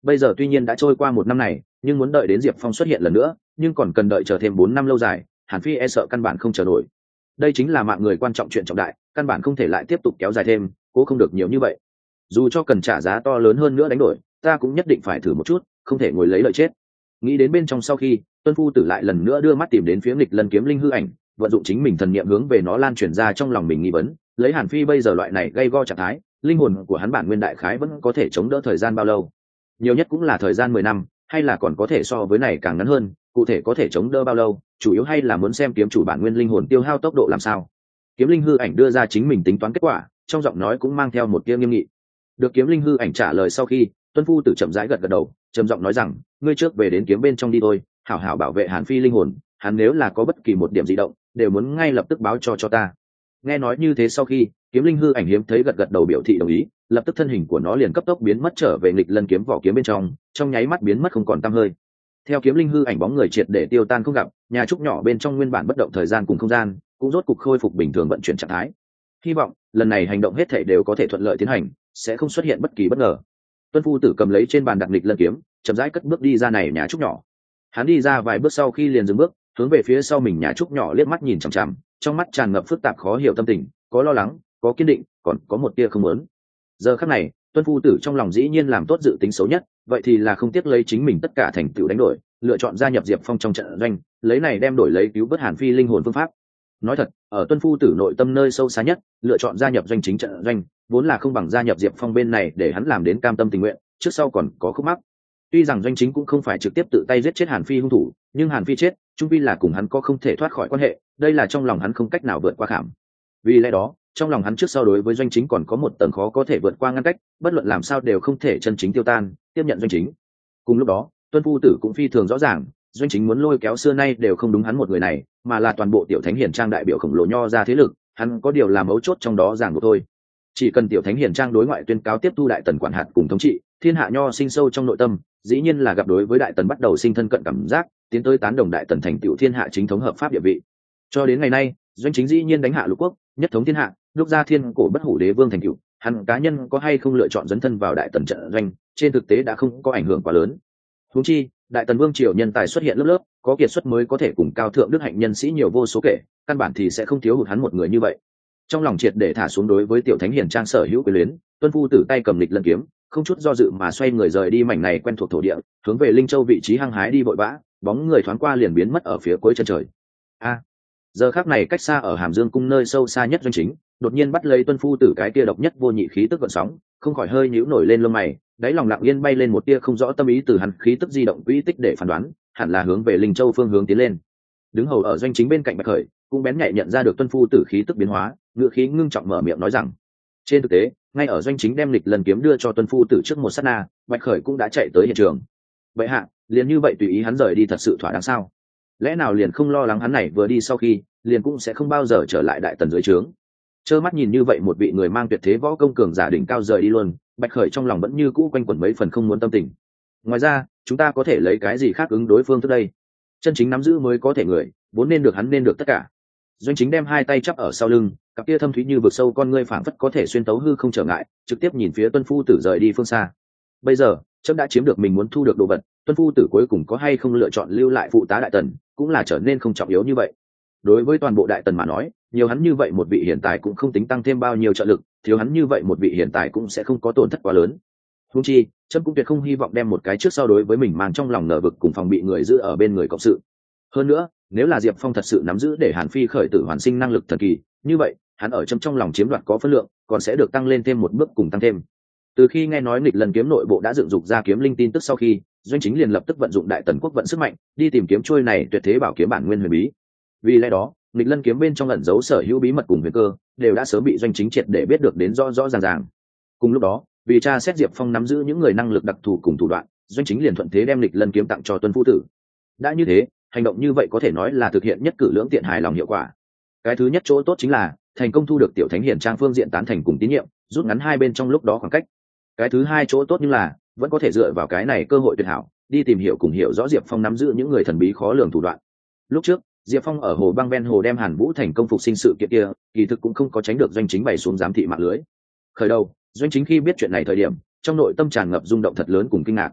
Bây giờ tuy nhiên đã trôi qua một năm này, nhưng muốn đợi đến Diệp Phong xuất hiện lần nữa, nhưng còn cần đợi chờ thêm bốn năm lâu dài, Hàn Phi e sợ căn bản không chờ nổi. Đây chính là mạng người quan trọng, chuyện trọng đại, căn bản không thể lại tiếp tục kéo dài thêm, cố không được nhiều như vậy. Dù cho cần trả giá to lớn hơn nữa đánh đổi, ta cũng nhất định phải thử một chút, không thể ngồi lấy lợi chết. Nghĩ đến bên trong sau khi, Tuân Phu Tử lại lần nữa đưa mắt tìm đến phía nghịch lân kiếm linh hư ảnh, vận dụng chính mình thần niệm hướng về nó lan truyền ra trong lòng mình nghi vấn, lấy Hàn Phi bây giờ loại này gây go trạng thái, linh hồn của hắn bản nguyên đại khái vẫn có thể chống đỡ thời gian bao lâu? Nhiều nhất cũng là thời gian mười năm, hay là còn có thể so với này càng ngắn hơn, cụ thể có thể chống đỡ bao lâu, chủ yếu hay là muốn xem kiếm chủ bản nguyên linh hồn tiêu hao tốc độ làm sao. Kiếm linh hư ảnh đưa ra chính mình tính toán kết quả, trong giọng nói cũng mang theo một tia nghiêm nghị. Được kiếm linh hư ảnh trả lời sau khi, Tuân Phu Tử chậm rãi gật gật đầu, trầm giọng nói rằng, ngươi trước về đến kiếm bên trong đi thôi, hảo hảo bảo vệ Hàn Phi linh hồn, hắn nếu là có bất kỳ một điểm dị động, đều muốn ngay lập tức báo cho cho ta. Nghe nói như thế sau khi, kiếm linh hư ảnh hiếm thấy gật gật đầu biểu thị đồng ý, lập tức thân hình của nó liền cấp tốc biến mất trở về nghịch lân kiếm vỏ kiếm bên trong, trong nháy mắt biến mất không còn tăm hơi. Theo kiếm linh hư ảnh bóng người triệt để tiêu tan không gặp, nhà trúc nhỏ bên trong nguyên bản bất động thời gian cùng không gian cũng rốt cục khôi phục bình thường vận chuyển trạng thái. Hy vọng lần này hành động hết thảy đều có thể thuận lợi tiến hành, sẽ không xuất hiện bất kỳ bất ngờ. Tuân Phu Tử cầm lấy trên bàn đặt nghịch lân kiếm, chậm rãi cất bước đi ra này nhà trúc nhỏ. Hắn đi ra vài bước sau khi liền dừng bước, hướng về phía sau mình nhà trúc nhỏ liếc mắt nhìn chằm chằm, trong mắt tràn ngập phức tạp khó hiểu tâm tình, có lo lắng, có kiên định, còn có một tia không muốn. Giờ khắc này, Tuân Phu Tử trong lòng dĩ nhiên làm tốt dự tính xấu nhất, vậy thì là không tiếc lấy chính mình tất cả thành tựu đánh đổi, lựa chọn gia nhập Diệp Phong trong trận doanh, lấy này đem đổi lấy cứu vớt Hàn Phi linh hồn phương pháp. Nói thật, ở Tuân Phu Tử nội tâm nơi sâu xa nhất, lựa chọn gia nhập doanh chính trận doanh, vốn là không bằng gia nhập Diệp Phong bên này để hắn làm đến cam tâm tình nguyện, trước sau còn có khúc mắc. Tuy rằng doanh chính cũng không phải trực tiếp tự tay giết chết Hàn Phi hung thủ, nhưng Hàn Phi chết, chung quy là cùng hắn có không thể thoát khỏi quan hệ, đây là trong lòng hắn không cách nào vượt qua khảm. Vì lẽ đó, trong lòng hắn trước sau đối với doanh chính còn có một tầng khó có thể vượt qua ngăn cách, bất luận làm sao đều không thể chân chính tiêu tan, tiếp nhận doanh chính. Cùng lúc đó, Tuân Phu Tử cũng phi thường rõ ràng, doanh chính muốn lôi kéo xưa nay đều không đúng hắn một người này, mà là toàn bộ Tiểu Thánh Hiền Trang đại biểu khổng lồ nho ra thế lực, hắn có điều làm mấu chốt trong đó giảng một thôi. Chỉ cần Tiểu Thánh Hiền Trang đối ngoại tuyên cáo tiếp thu đại tần quản hạt cùng thống trị, thiên hạ nho sinh sâu trong nội tâm, dĩ nhiên là gặp đối với đại tần bắt đầu sinh thân cận cảm giác, tiến tới tán đồng đại tần thành tựu thiên hạ chính thống hợp pháp địa vị. Cho đến ngày nay, doanh chính dĩ nhiên đánh hạ lục quốc, nhất thống thiên hạ, lúc ra thiên cổ bất hủ đế vương thành tựu, hắn cá nhân có hay không lựa chọn dấn thân vào đại tần trận doanh, trên thực tế đã không có ảnh hưởng quá lớn. Huống chi, đại tần vương triều nhân tài xuất hiện lớp lớp, có kiệt xuất mới có thể cùng cao thượng đức hạnh nhân sĩ nhiều vô số kể, căn bản thì sẽ không thiếu hụt hắn một người như vậy. Trong lòng triệt để thả xuống đối với Tiểu Thánh Hiền Trang sở hữu quyền luyến, Tuân Phu Tử tay cầm lịch lân kiếm, không chút do dự mà xoay người rời đi mảnh này quen thuộc thổ địa, hướng về Linh Châu vị trí hăng hái đi vội vã, bóng người thoáng qua liền biến mất ở phía cuối chân trời. A, giờ khắc này cách xa ở Hàm Dương cung nơi sâu xa nhất doanh chính, đột nhiên bắt lấy Tuân Phu Tử cái tia độc nhất vô nhị khí tức gợn sóng, không khỏi hơi nhíu nổi lên lông mày, đáy lòng lặng yên bay lên một tia không rõ tâm ý từ hắn khí tức di động quỹ tích để phán đoán, hẳn là hướng về Linh Châu phương hướng tiến lên. Đứng hầu ở doanh chính bên cạnh Bạch Khởi, cũng bén nhạy nhận ra được Tuân Phu Tử khí tức biến hóa, ngựa khí ngưng trọng mở miệng nói rằng, trên thực tế, ngay ở doanh chính đem lịch lần kiếm đưa cho Tuân Phu Tử trước một sát na, Bạch Khởi cũng đã chạy tới hiện trường. Vậy hạ, liền như vậy tùy ý hắn rời đi thật sự thỏa đáng sao? Lẽ nào liền không lo lắng hắn này vừa đi sau khi, liền cũng sẽ không bao giờ trở lại đại tần dưới trướng? Trơ mắt nhìn như vậy một vị người mang tuyệt thế võ công cường giả đỉnh cao rời đi luôn, Bạch Khởi trong lòng vẫn như cũ quanh quẩn mấy phần không muốn tâm tình. Ngoài ra, chúng ta có thể lấy cái gì khác ứng đối phương trước đây? Chân chính nắm giữ mới có thể người, vốn nên được hắn nên được tất cả. Doanh chính đem hai tay chắp ở sau lưng, cặp kia thâm thúy như vực sâu con ngươi phảng phất có thể xuyên tấu hư không trở ngại, trực tiếp nhìn phía Tuân Phu Tử rời đi phương xa. Bây giờ, trẫm đã chiếm được mình muốn thu được đồ vật, Tuân Phu Tử cuối cùng có hay không lựa chọn lưu lại phụ tá đại tần, cũng là trở nên không trọng yếu như vậy. Đối với toàn bộ đại tần mà nói, nhiều hắn như vậy một vị hiện tại cũng không tính tăng thêm bao nhiêu trợ lực, thiếu hắn như vậy một vị hiện tại cũng sẽ không có tổn thất quá lớn. Huống chi, trẫm cũng tuyệt không hy vọng đem một cái trước sau đối với mình mang trong lòng nở vực cùng phòng bị người giữ ở bên người cộng sự. Hơn nữa, nếu là Diệp Phong thật sự nắm giữ để Hàn Phi khởi tử hoàn sinh năng lực thần kỳ, như vậy, hắn ở trong trong lòng chiếm đoạt có phân lượng, còn sẽ được tăng lên thêm một bước cùng tăng thêm. Từ khi nghe nói nghịch lần kiếm nội bộ đã dựng dục ra kiếm linh tin tức sau khi, doanh chính liền lập tức vận dụng đại tần quốc vận sức mạnh, đi tìm kiếm trôi này tuyệt thế bảo kiếm bản nguyên huyền bí. Vì lẽ đó, nghịch lân kiếm bên trong ẩn giấu sở hữu bí mật cùng huyền cơ, đều đã sớm bị doanh chính triệt để biết được đến rõ rõ ràng ràng. Cùng lúc đó, vì tra xét Diệp Phong nắm giữ những người năng lực đặc thù cùng thủ đoạn, doanh chính liền thuận thế đem nghịch lân kiếm tặng cho Tuân Phu Tử. Đã như thế, hành động như vậy có thể nói là thực hiện nhất cử lưỡng tiện hài lòng hiệu quả. Cái thứ nhất chỗ tốt chính là thành công thu được Tiểu Thánh Hiền Trang phương diện tán thành cùng tín nhiệm, rút ngắn hai bên trong lúc đó khoảng cách. Cái thứ hai chỗ tốt như là vẫn có thể dựa vào cái này cơ hội tuyệt hảo, đi tìm hiểu cùng hiểu rõ Diệp Phong nắm giữ những người thần bí khó lường thủ đoạn. Lúc trước, Diệp Phong ở hồ băng ven hồ đem Hàn Vũ thành công phục sinh sự kiện kia, kỳ thực cũng không có tránh được doanh chính bày xuống giám thị mạng lưới. Khởi đầu, doanh chính khi biết chuyện này thời điểm, trong nội tâm tràn ngập rung động thật lớn cùng kinh ngạc.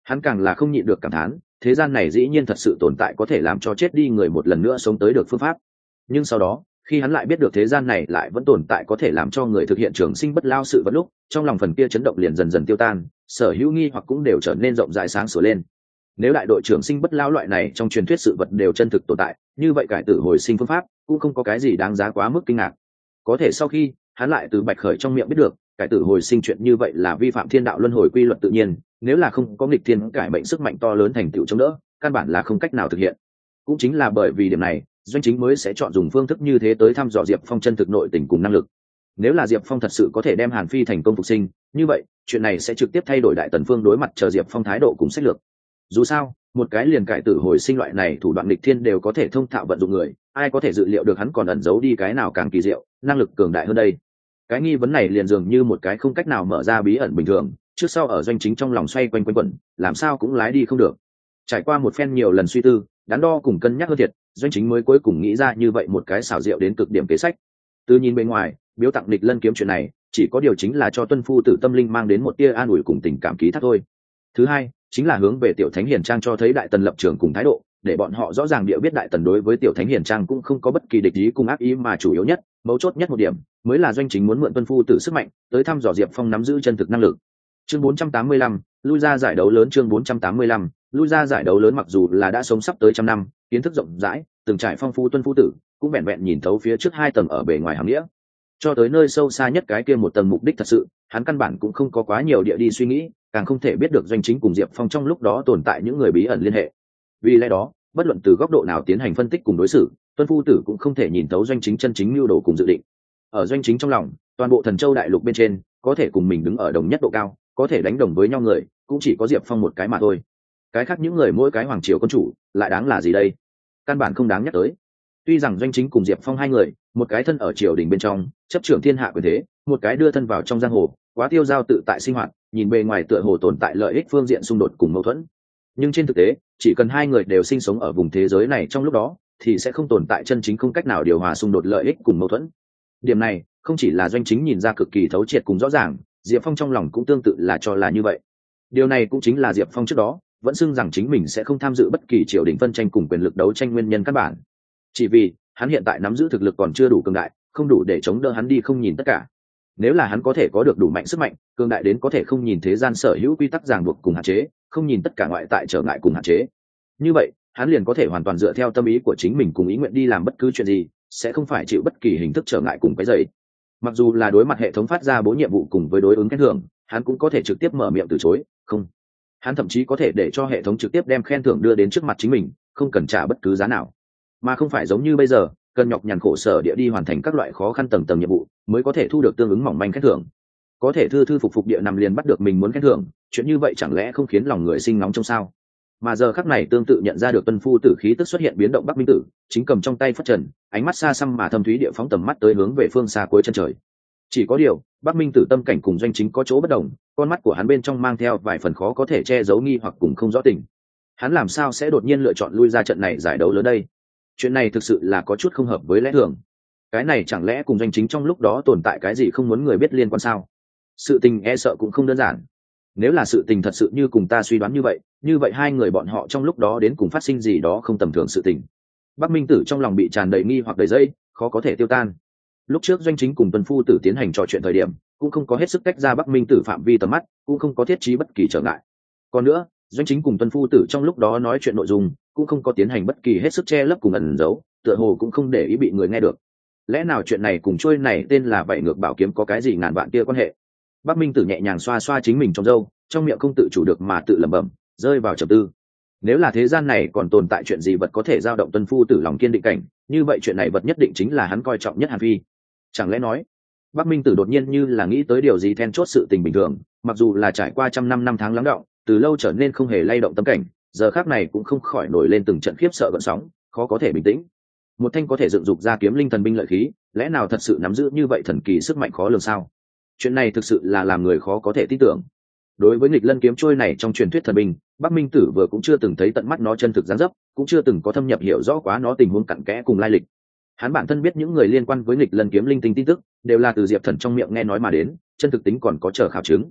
Hắn càng là không nhịn được cảm thán, thế gian này dĩ nhiên thật sự tồn tại có thể làm cho chết đi người một lần nữa sống tới được phương pháp. Nhưng sau đó, khi hắn lại biết được thế gian này lại vẫn tồn tại có thể làm cho người thực hiện trường sinh bất lao sự vật lúc, trong lòng phần kia chấn động liền dần dần tiêu tan, sở hữu nghi hoặc cũng đều trở nên rộng rãi sáng sủa lên. Nếu đại đội trưởng sinh bất lao loại này trong truyền thuyết sự vật đều chân thực tồn tại, như vậy cải tử hồi sinh phương pháp cũng không có cái gì đáng giá quá mức kinh ngạc. Có thể sau khi hắn lại từ Bạch Khởi trong miệng biết được, cải tử hồi sinh chuyện như vậy là vi phạm thiên đạo luân hồi quy luật tự nhiên, nếu là không có nghịch thiên cải mệnh sức mạnh to lớn thành tựu chống đỡ, căn bản là không cách nào thực hiện. Cũng chính là bởi vì điểm này, Doanh Chính mới sẽ chọn dùng phương thức như thế tới thăm dò Diệp Phong chân thực nội tình cùng năng lực. Nếu là Diệp Phong thật sự có thể đem Hàn Phi thành công phục sinh, như vậy chuyện này sẽ trực tiếp thay đổi Đại Tần Phương đối mặt chờ Diệp Phong thái độ cùng sách lược. Dù sao, một cái liền cải tử hồi sinh loại này thủ đoạn nghịch thiên đều có thể thông thạo vận dụng người, ai có thể dự liệu được hắn còn ẩn giấu đi cái nào càng kỳ diệu, năng lực cường đại hơn đây. Cái nghi vấn này liền dường như một cái không cách nào mở ra bí ẩn bình thường, trước sau ở Doanh Chính trong lòng xoay quanh quanh quẩn, làm sao cũng lái đi không được. Trải qua một phen nhiều lần suy tư, đắn đo cùng cân nhắc hơn thiệt, Doanh Chính mới cuối cùng nghĩ ra như vậy một cái xảo diệu đến cực điểm kế sách. Từ nhìn bên ngoài, biếu tặng địch lân kiếm chuyện này chỉ có điều chính là cho tuân phu tử tâm linh mang đến một tia an ủi cùng tình cảm ký thác thôi. Thứ hai chính là hướng về Tiểu Thánh Hiền Trang cho thấy Đại Tần lập trường cùng thái độ, để bọn họ rõ ràng địa biết Đại Tần đối với Tiểu Thánh Hiền Trang cũng không có bất kỳ địch ý cùng ác ý, mà chủ yếu nhất, mấu chốt nhất một điểm mới là Doanh Chính muốn mượn tuân phu tử sức mạnh tới thăm dò Diệp Phong nắm giữ chân thực năng lực. Chương bốn trăm tám mươi lăm, lui ra giải đấu lớn. Chương bốn trăm tám mươi lăm, lui ra giải đấu lớn. Mặc dù là đã sống sắp tới trăm năm, kiến thức rộng rãi, từng trải phong phú tuân phu tử cũng vẹn vẹn nhìn thấu phía trước hai tầng ở bề ngoài hàm nghĩa, cho tới nơi sâu xa nhất cái kia một tầng mục đích thật sự, hắn căn bản cũng không có quá nhiều địa đi suy nghĩ, càng không thể biết được Doanh Chính cùng Diệp Phong trong lúc đó tồn tại những người bí ẩn liên hệ. Vì lẽ đó, bất luận từ góc độ nào tiến hành phân tích cùng đối xử, tuân phu tử cũng không thể nhìn thấu Doanh Chính chân chính mưu đồ cùng dự định. Ở Doanh Chính trong lòng, toàn bộ Thần Châu đại lục bên trên, có thể cùng mình đứng ở đồng nhất độ cao, có thể đánh đồng với nhau người, cũng chỉ có Diệp Phong một cái mà thôi. Cái khác những người mỗi cái hoàng triều quân chủ, lại đáng là gì đây? Căn bản không đáng nhắc tới. Tuy rằng Doanh Chính cùng Diệp Phong hai người, một cái thân ở triều đình bên trong, chấp trưởng thiên hạ quyền thế, một cái đưa thân vào trong giang hồ, quá tiêu dao tự tại sinh hoạt, nhìn bề ngoài tựa hồ tồn tại lợi ích phương diện xung đột cùng mâu thuẫn. Nhưng trên thực tế, chỉ cần hai người đều sinh sống ở vùng thế giới này trong lúc đó, thì sẽ không tồn tại chân chính không cách nào điều hòa xung đột lợi ích cùng mâu thuẫn. Điểm này, không chỉ là Doanh Chính nhìn ra cực kỳ thấu triệt cùng rõ ràng, Diệp Phong trong lòng cũng tương tự là cho là như vậy. Điều này cũng chính là Diệp Phong trước đó vẫn xưng rằng chính mình sẽ không tham dự bất kỳ triều đình phân tranh cùng quyền lực đấu tranh nguyên nhân căn bản. Chỉ vì hắn hiện tại nắm giữ thực lực còn chưa đủ cường đại, không đủ để chống đỡ hắn đi không nhìn tất cả. Nếu là hắn có thể có được đủ mạnh sức mạnh, cường đại đến có thể không nhìn thế gian sở hữu quy tắc ràng buộc cùng hạn chế, không nhìn tất cả ngoại tại trở ngại cùng hạn chế, như vậy hắn liền có thể hoàn toàn dựa theo tâm ý của chính mình cùng ý nguyện đi làm bất cứ chuyện gì, sẽ không phải chịu bất kỳ hình thức trở ngại cùng cái dày. Mặc dù là đối mặt hệ thống phát ra bố nhiệm vụ cùng với đối ứng khen thưởng, hắn cũng có thể trực tiếp mở miệng từ chối, không. Hắn thậm chí có thể để cho hệ thống trực tiếp đem khen thưởng đưa đến trước mặt chính mình, không cần trả bất cứ giá nào, mà không phải giống như bây giờ cần nhọc nhằn khổ sở địa đi hoàn thành các loại khó khăn tầng tầng nhiệm vụ mới có thể thu được tương ứng mỏng manh khen thưởng. Có thể thư thư phục phục địa nằm liền bắt được mình muốn khen thưởng, chuyện như vậy chẳng lẽ không khiến lòng người sinh nóng trong sao? Mà giờ khắc này tương tự nhận ra được tuân phu tử khí tức xuất hiện biến động, Bắc Minh Tử chính cầm trong tay phất trần, ánh mắt xa xăm mà thâm thúy địa phóng tầm mắt tới hướng về phương xa cuối chân trời. Chỉ có điều, Bắc Minh Tử tâm cảnh cùng Doanh Chính có chỗ bất đồng, con mắt của hắn bên trong mang theo vài phần khó có thể che giấu nghi hoặc cùng không rõ tình. Hắn làm sao sẽ đột nhiên lựa chọn lui ra trận này giải đấu lớn đây? Chuyện này thực sự là có chút không hợp với lẽ thường. Cái này chẳng lẽ cùng Doanh Chính trong lúc đó tồn tại cái gì không muốn người biết liên quan sao? Sự tình e sợ cũng không đơn giản. Nếu là sự tình thật sự như cùng ta suy đoán như vậy, như vậy hai người bọn họ trong lúc đó đến cùng phát sinh gì đó không tầm thường sự tình. Bắc Minh Tử trong lòng bị tràn đầy nghi hoặc đầy dây, khó có thể tiêu tan. Lúc trước Doanh Chính cùng Tuân Phu Tử tiến hành trò chuyện thời điểm, cũng không có hết sức tách ra Bắc Minh Tử phạm vi tầm mắt, cũng không có thiết trí bất kỳ trở ngại. Còn nữa, Doanh Chính cùng Tuân Phu Tử trong lúc đó nói chuyện nội dung, cũng không có tiến hành bất kỳ hết sức che lấp cùng ẩn giấu, tựa hồ cũng không để ý bị người nghe được. Lẽ nào chuyện này cùng trôi này tên là Vậy Ngược Bảo Kiếm có cái gì ngàn vạn kia quan hệ? Bắc Minh Tử nhẹ nhàng xoa xoa chính mình trong râu, trong miệng không tự chủ được mà tự lẩm bẩm, rơi vào trầm tư. Nếu là thế gian này còn tồn tại chuyện gì vật có thể dao động Tuân Phu Tử lòng kiên định cảnh, như vậy chuyện này vật nhất định chính là hắn coi trọng nhất Hàn Phi. Chẳng lẽ nói, Bắc Minh Tử đột nhiên như là nghĩ tới điều gì then chốt sự tình bình thường, mặc dù là trải qua trăm năm năm tháng lắng đọng, từ lâu trở nên không hề lay động tâm cảnh, giờ khắc này cũng không khỏi nổi lên từng trận khiếp sợ gợn sóng, khó có thể bình tĩnh. Một thanh có thể dựng dục ra kiếm linh thần binh lợi khí, lẽ nào thật sự nắm giữ như vậy thần kỳ sức mạnh khó lường sao? Chuyện này thực sự là làm người khó có thể tin tưởng. Đối với nghịch lân kiếm trôi này trong truyền thuyết thần binh, Bắc Minh Tử vừa cũng chưa từng thấy tận mắt nó chân thực dáng dấp, cũng chưa từng có thâm nhập hiểu rõ quá nó tình huống cặn kẽ cùng lai lịch. Hắn bản thân biết những người liên quan với nghịch lân kiếm linh tinh tin tức đều là từ Diệp Thần trong miệng nghe nói mà đến, chân thực tính còn có chờ khảo chứng.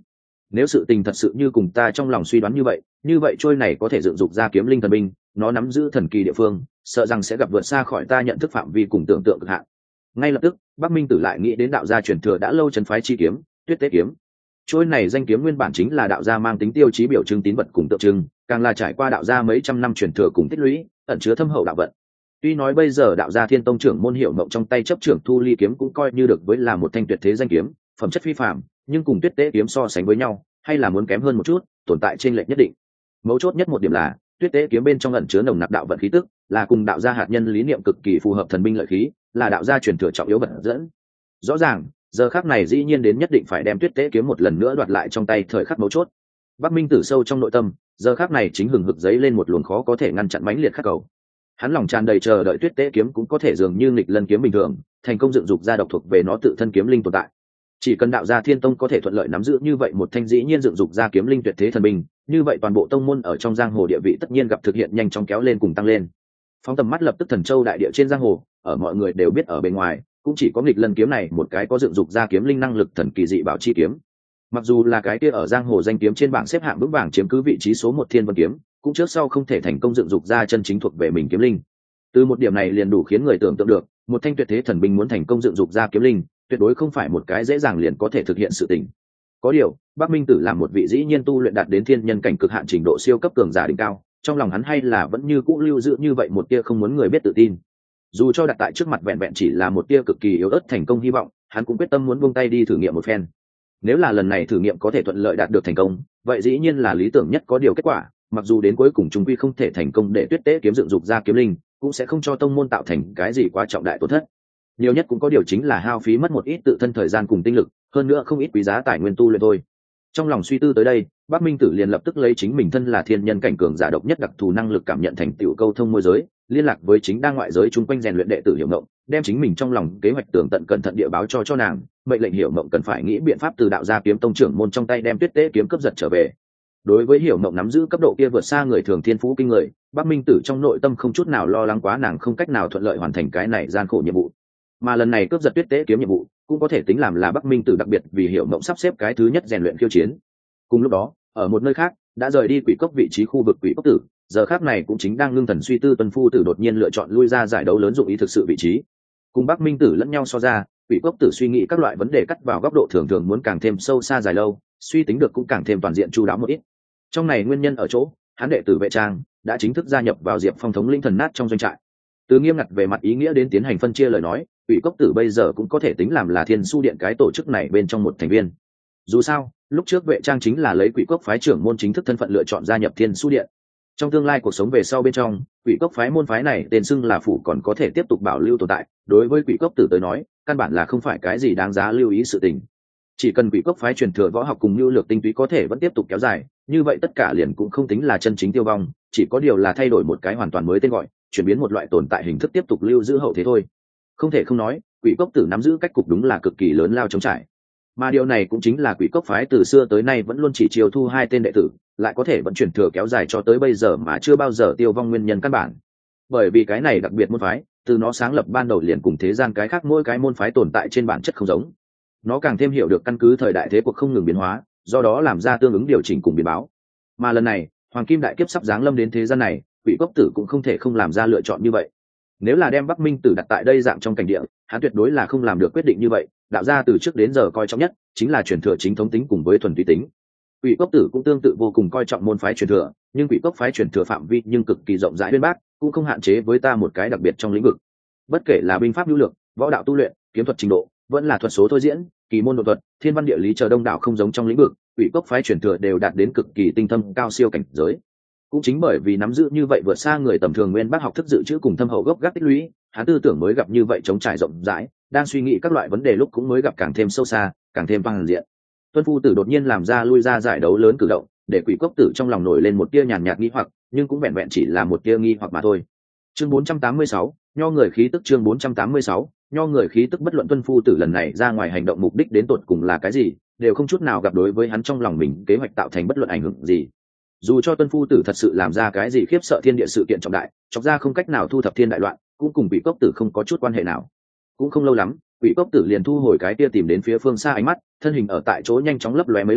nếu sự tình thật sự như cùng ta trong lòng suy đoán như vậy, như vậy trôi này có thể dựng dục ra kiếm linh thần binh, nó nắm giữ thần kỳ địa phương, sợ rằng sẽ gặp vượt xa khỏi ta nhận thức phạm vi cùng tưởng tượng cực hạn. Ngay lập tức, Bắc Minh Tử lại nghĩ đến đạo gia truyền thừa đã lâu trấn phái chi kiếm, Tuyết Tế kiếm. Trôi này danh kiếm nguyên bản chính là đạo gia mang tính tiêu chí biểu trưng tín vật cùng tượng trưng, càng là trải qua đạo gia mấy trăm năm truyền thừa cùng tích lũy, ẩn chứa thâm hậu đạo vận. Tuy nói bây giờ đạo gia Thiên Tông trưởng môn Hiểu Mộng trong tay chấp trưởng Thu Ly kiếm cũng coi như được với là một thanh tuyệt thế danh kiếm, phẩm chất phi phàm, nhưng cùng Tuyết Tế kiếm so sánh với nhau, hay là muốn kém hơn một chút, tồn tại trên lệch nhất định. Mấu chốt nhất một điểm là, Tuyết Tế kiếm bên trong ẩn chứa nồng nặc đạo vận khí tức, là cùng đạo gia hạt nhân lý niệm cực kỳ phù hợp thần binh lợi khí, là đạo gia truyền thừa trọng yếu vật dẫn. Rõ ràng, giờ khắc này dĩ nhiên đến nhất định phải đem Tuyết Tế kiếm một lần nữa đoạt lại trong tay thời khắc mấu chốt. Bắc Minh Tử sâu trong nội tâm, giờ khắc này chính hừng hực giấy lên một luồng khó có thể ngăn chặn mãnh liệt khắc cầu. Hắn lòng tràn đầy chờ đợi Tuyết Tế kiếm cũng có thể dường như nghịch lân kiếm bình thường, thành công dựng dục ra độc thuộc về nó tự thân kiếm linh tồn tại. Chỉ cần đạo gia Thiên Tông có thể thuận lợi nắm giữ như vậy một thanh dĩ nhiên dựng dục ra kiếm linh tuyệt thế thần binh, như vậy toàn bộ tông môn ở trong giang hồ địa vị tất nhiên gặp thực hiện nhanh chóng kéo lên cùng tăng lên. Phóng tầm mắt lập tức Thần Châu đại địa trên giang hồ, ở mọi người đều biết ở bên ngoài, cũng chỉ có nghịch lân kiếm này một cái có dựng dục ra kiếm linh năng lực thần kỳ dị bảo chi kiếm. Mặc dù là cái kia ở giang hồ danh kiếm trên bảng xếp hạng vững vàng chiếm cứ vị trí số một Thiên Vân kiếm, cũng trước sau không thể thành công dựng dục ra chân chính thuộc về mình kiếm linh. Từ một điểm này liền đủ khiến người tưởng tượng được, một thanh tuyệt thế thần binh muốn thành công dựng dục ra kiếm linh, tuyệt đối không phải một cái dễ dàng liền có thể thực hiện sự tình. Có điều, Bắc Minh Tử là một vị dĩ nhiên tu luyện đạt đến thiên nhân cảnh cực hạn trình độ siêu cấp cường giả đỉnh cao, trong lòng hắn hay là vẫn như cũ lưu giữ như vậy một tia không muốn người biết tự tin. Dù cho đặt tại trước mặt vẹn vẹn chỉ là một tia cực kỳ yếu ớt thành công hy vọng, hắn cũng quyết tâm muốn buông tay đi thử nghiệm một phen. Nếu là lần này thử nghiệm có thể thuận lợi đạt được thành công, vậy dĩ nhiên là lý tưởng nhất có điều kết quả, mặc dù đến cuối cùng chúng quy không thể thành công để Tuyết Tế kiếm dựng dục ra kiếm linh, cũng sẽ không cho tông môn tạo thành cái gì quá trọng đại tổn thất. Nhiều nhất cũng có điều chính là hao phí mất một ít tự thân thời gian cùng tinh lực, hơn nữa không ít quý giá tài nguyên tu luyện thôi. Trong lòng suy tư tới đây, Bắc Minh Tử liền lập tức lấy chính mình thân là thiên nhân cảnh cường giả độc nhất đặc thù năng lực cảm nhận thành tựu câu thông môi giới, liên lạc với chính đang ngoại giới chung quanh rèn luyện đệ tử Hiểu Mộng, đem chính mình trong lòng kế hoạch tường tận cẩn thận địa báo cho cho nàng, mệnh lệnh Hiểu Mộng cần phải nghĩ biện pháp từ đạo gia kiếm tông trưởng môn trong tay đem Tuyết Tế kiếm cướp giật trở về. Đối với Hiểu Mộng nắm giữ cấp độ kia vượt xa người thường thiên phú kinh người, Bắc Minh Tử trong nội tâm không chút nào lo lắng quá nàng không cách nào thuận lợi hoàn thành cái này gian khổ nhiệm vụ. Mà lần này cướp giật Tuyết Tế kiếm nhiệm vụ, cũng có thể tính làm là Bắc Minh Tử đặc biệt vì Hiểu Mộng sắp xếp cái thứ nhất rèn luyện khiêu chiến. Cùng lúc đó, ở một nơi khác, đã rời đi Quỷ Cốc vị trí khu vực Quỷ Cốc Tử, giờ khác này cũng chính đang ngưng thần suy tư Tuân Phu Tử đột nhiên lựa chọn lui ra giải đấu lớn dụng ý thực sự vị trí. Cùng Bắc Minh Tử lẫn nhau so ra, Quỷ Cốc Tử suy nghĩ các loại vấn đề cắt vào góc độ thường thường muốn càng thêm sâu xa dài lâu, suy tính được cũng càng thêm toàn diện chu đáo một ít. Trong này nguyên nhân ở chỗ, hắn đệ tử Vệ Trang đã chính thức gia nhập vào Diệp Phong thống lĩnh thần nát trong doanh trại. Từ nghiêm ngặt về mặt ý nghĩa đến tiến hành phân chia lời nói, Quỷ Cốc Tử bây giờ cũng có thể tính làm là Thiên Su Điện cái tổ chức này bên trong một thành viên. Dù sao, lúc trước Vệ Trang chính là lấy Quỷ Cốc phái trưởng môn chính thức thân phận lựa chọn gia nhập Thiên Su Điện. Trong tương lai cuộc sống về sau bên trong, Quỷ Cốc phái môn phái này tên xưng là phủ còn có thể tiếp tục bảo lưu tồn tại, đối với Quỷ Cốc Tử tới nói, căn bản là không phải cái gì đáng giá lưu ý sự tình. Chỉ cần Quỷ Cốc phái truyền thừa võ học cùng lưu lược tinh túy có thể vẫn tiếp tục kéo dài, như vậy tất cả liền cũng không tính là chân chính tiêu vong, chỉ có điều là thay đổi một cái hoàn toàn mới tên gọi, chuyển biến một loại tồn tại hình thức tiếp tục lưu giữ hậu thế thôi. Không thể không nói, Quỷ Cốc Tử nắm giữ cách cục đúng là cực kỳ lớn lao chống trải. Mà điều này cũng chính là Quỷ Cốc phái từ xưa tới nay vẫn luôn chỉ chiêu thu hai tên đệ tử, lại có thể vẫn truyền thừa kéo dài cho tới bây giờ mà chưa bao giờ tiêu vong nguyên nhân căn bản. Bởi vì cái này đặc biệt môn phái, từ nó sáng lập ban đầu liền cùng thế gian cái khác mỗi cái môn phái tồn tại trên bản chất không giống. Nó càng thêm hiểu được căn cứ thời đại thế cuộc không ngừng biến hóa, do đó làm ra tương ứng điều chỉnh cùng biến báo. Mà lần này, Hoàng Kim đại kiếp sắp giáng lâm đến thế gian này, Quỷ Cốc Tử cũng không thể không làm ra lựa chọn như vậy. Nếu là đem Bắc Minh Tử đặt tại đây dạng trong cảnh địa, hắn tuyệt đối là không làm được quyết định như vậy, đạo gia từ trước đến giờ coi trọng nhất chính là truyền thừa chính thống tính cùng với thuần túy tính. Quỷ Cốc Tử cũng tương tự vô cùng coi trọng môn phái truyền thừa, nhưng Quỷ Cốc phái truyền thừa phạm vi nhưng cực kỳ rộng rãi uyên bác, cũng không hạn chế với ta một cái đặc biệt trong lĩnh vực. Bất kể là binh pháp lưu lược, võ đạo tu luyện, kiếm thuật trình độ, vẫn là thuật số thôi diễn, kỳ môn độ thuật, thiên văn địa lý chờ đông đảo không giống trong lĩnh vực, Quỷ Cốc phái truyền thừa đều đạt đến cực kỳ tinh thâm cao siêu cảnh giới. Cũng chính bởi vì nắm giữ như vậy vượt xa người tầm thường nguyên bác học thức dự trữ cùng thâm hậu gốc gác tích lũy, hắn tư tưởng mới gặp như vậy chống trải rộng rãi, đang suy nghĩ các loại vấn đề lúc cũng mới gặp càng thêm sâu xa, càng thêm toàn diện. Tuân Phu Tử đột nhiên làm ra lui ra giải đấu lớn cử động, để Quỷ Cốc Tử trong lòng nổi lên một tia nhàn nhạt nghi hoặc, nhưng cũng vẹn vẹn chỉ là một tia nghi hoặc mà thôi. Chương bốn trăm tám mươi sáu, nho người khí tức. Chương bốn trăm tám mươi sáu, nho người khí tức. Bất luận Tuân Phu Tử lần này ra ngoài hành động mục đích đến tột cùng là cái gì, đều không chút nào gặp đối với hắn trong lòng mình kế hoạch tạo thành bất luận ảnh hưởng gì. Dù cho Tuân Phu Tử thật sự làm ra cái gì khiếp sợ thiên địa sự kiện trọng đại, chọc ra không cách nào thu thập thiên đại loạn, cũng cùng Quỷ Cốc Tử không có chút quan hệ nào. Cũng không lâu lắm, Quỷ Cốc Tử liền thu hồi cái kia tìm đến phía phương xa ánh mắt, thân hình ở tại chỗ nhanh chóng lấp lóe mấy lần,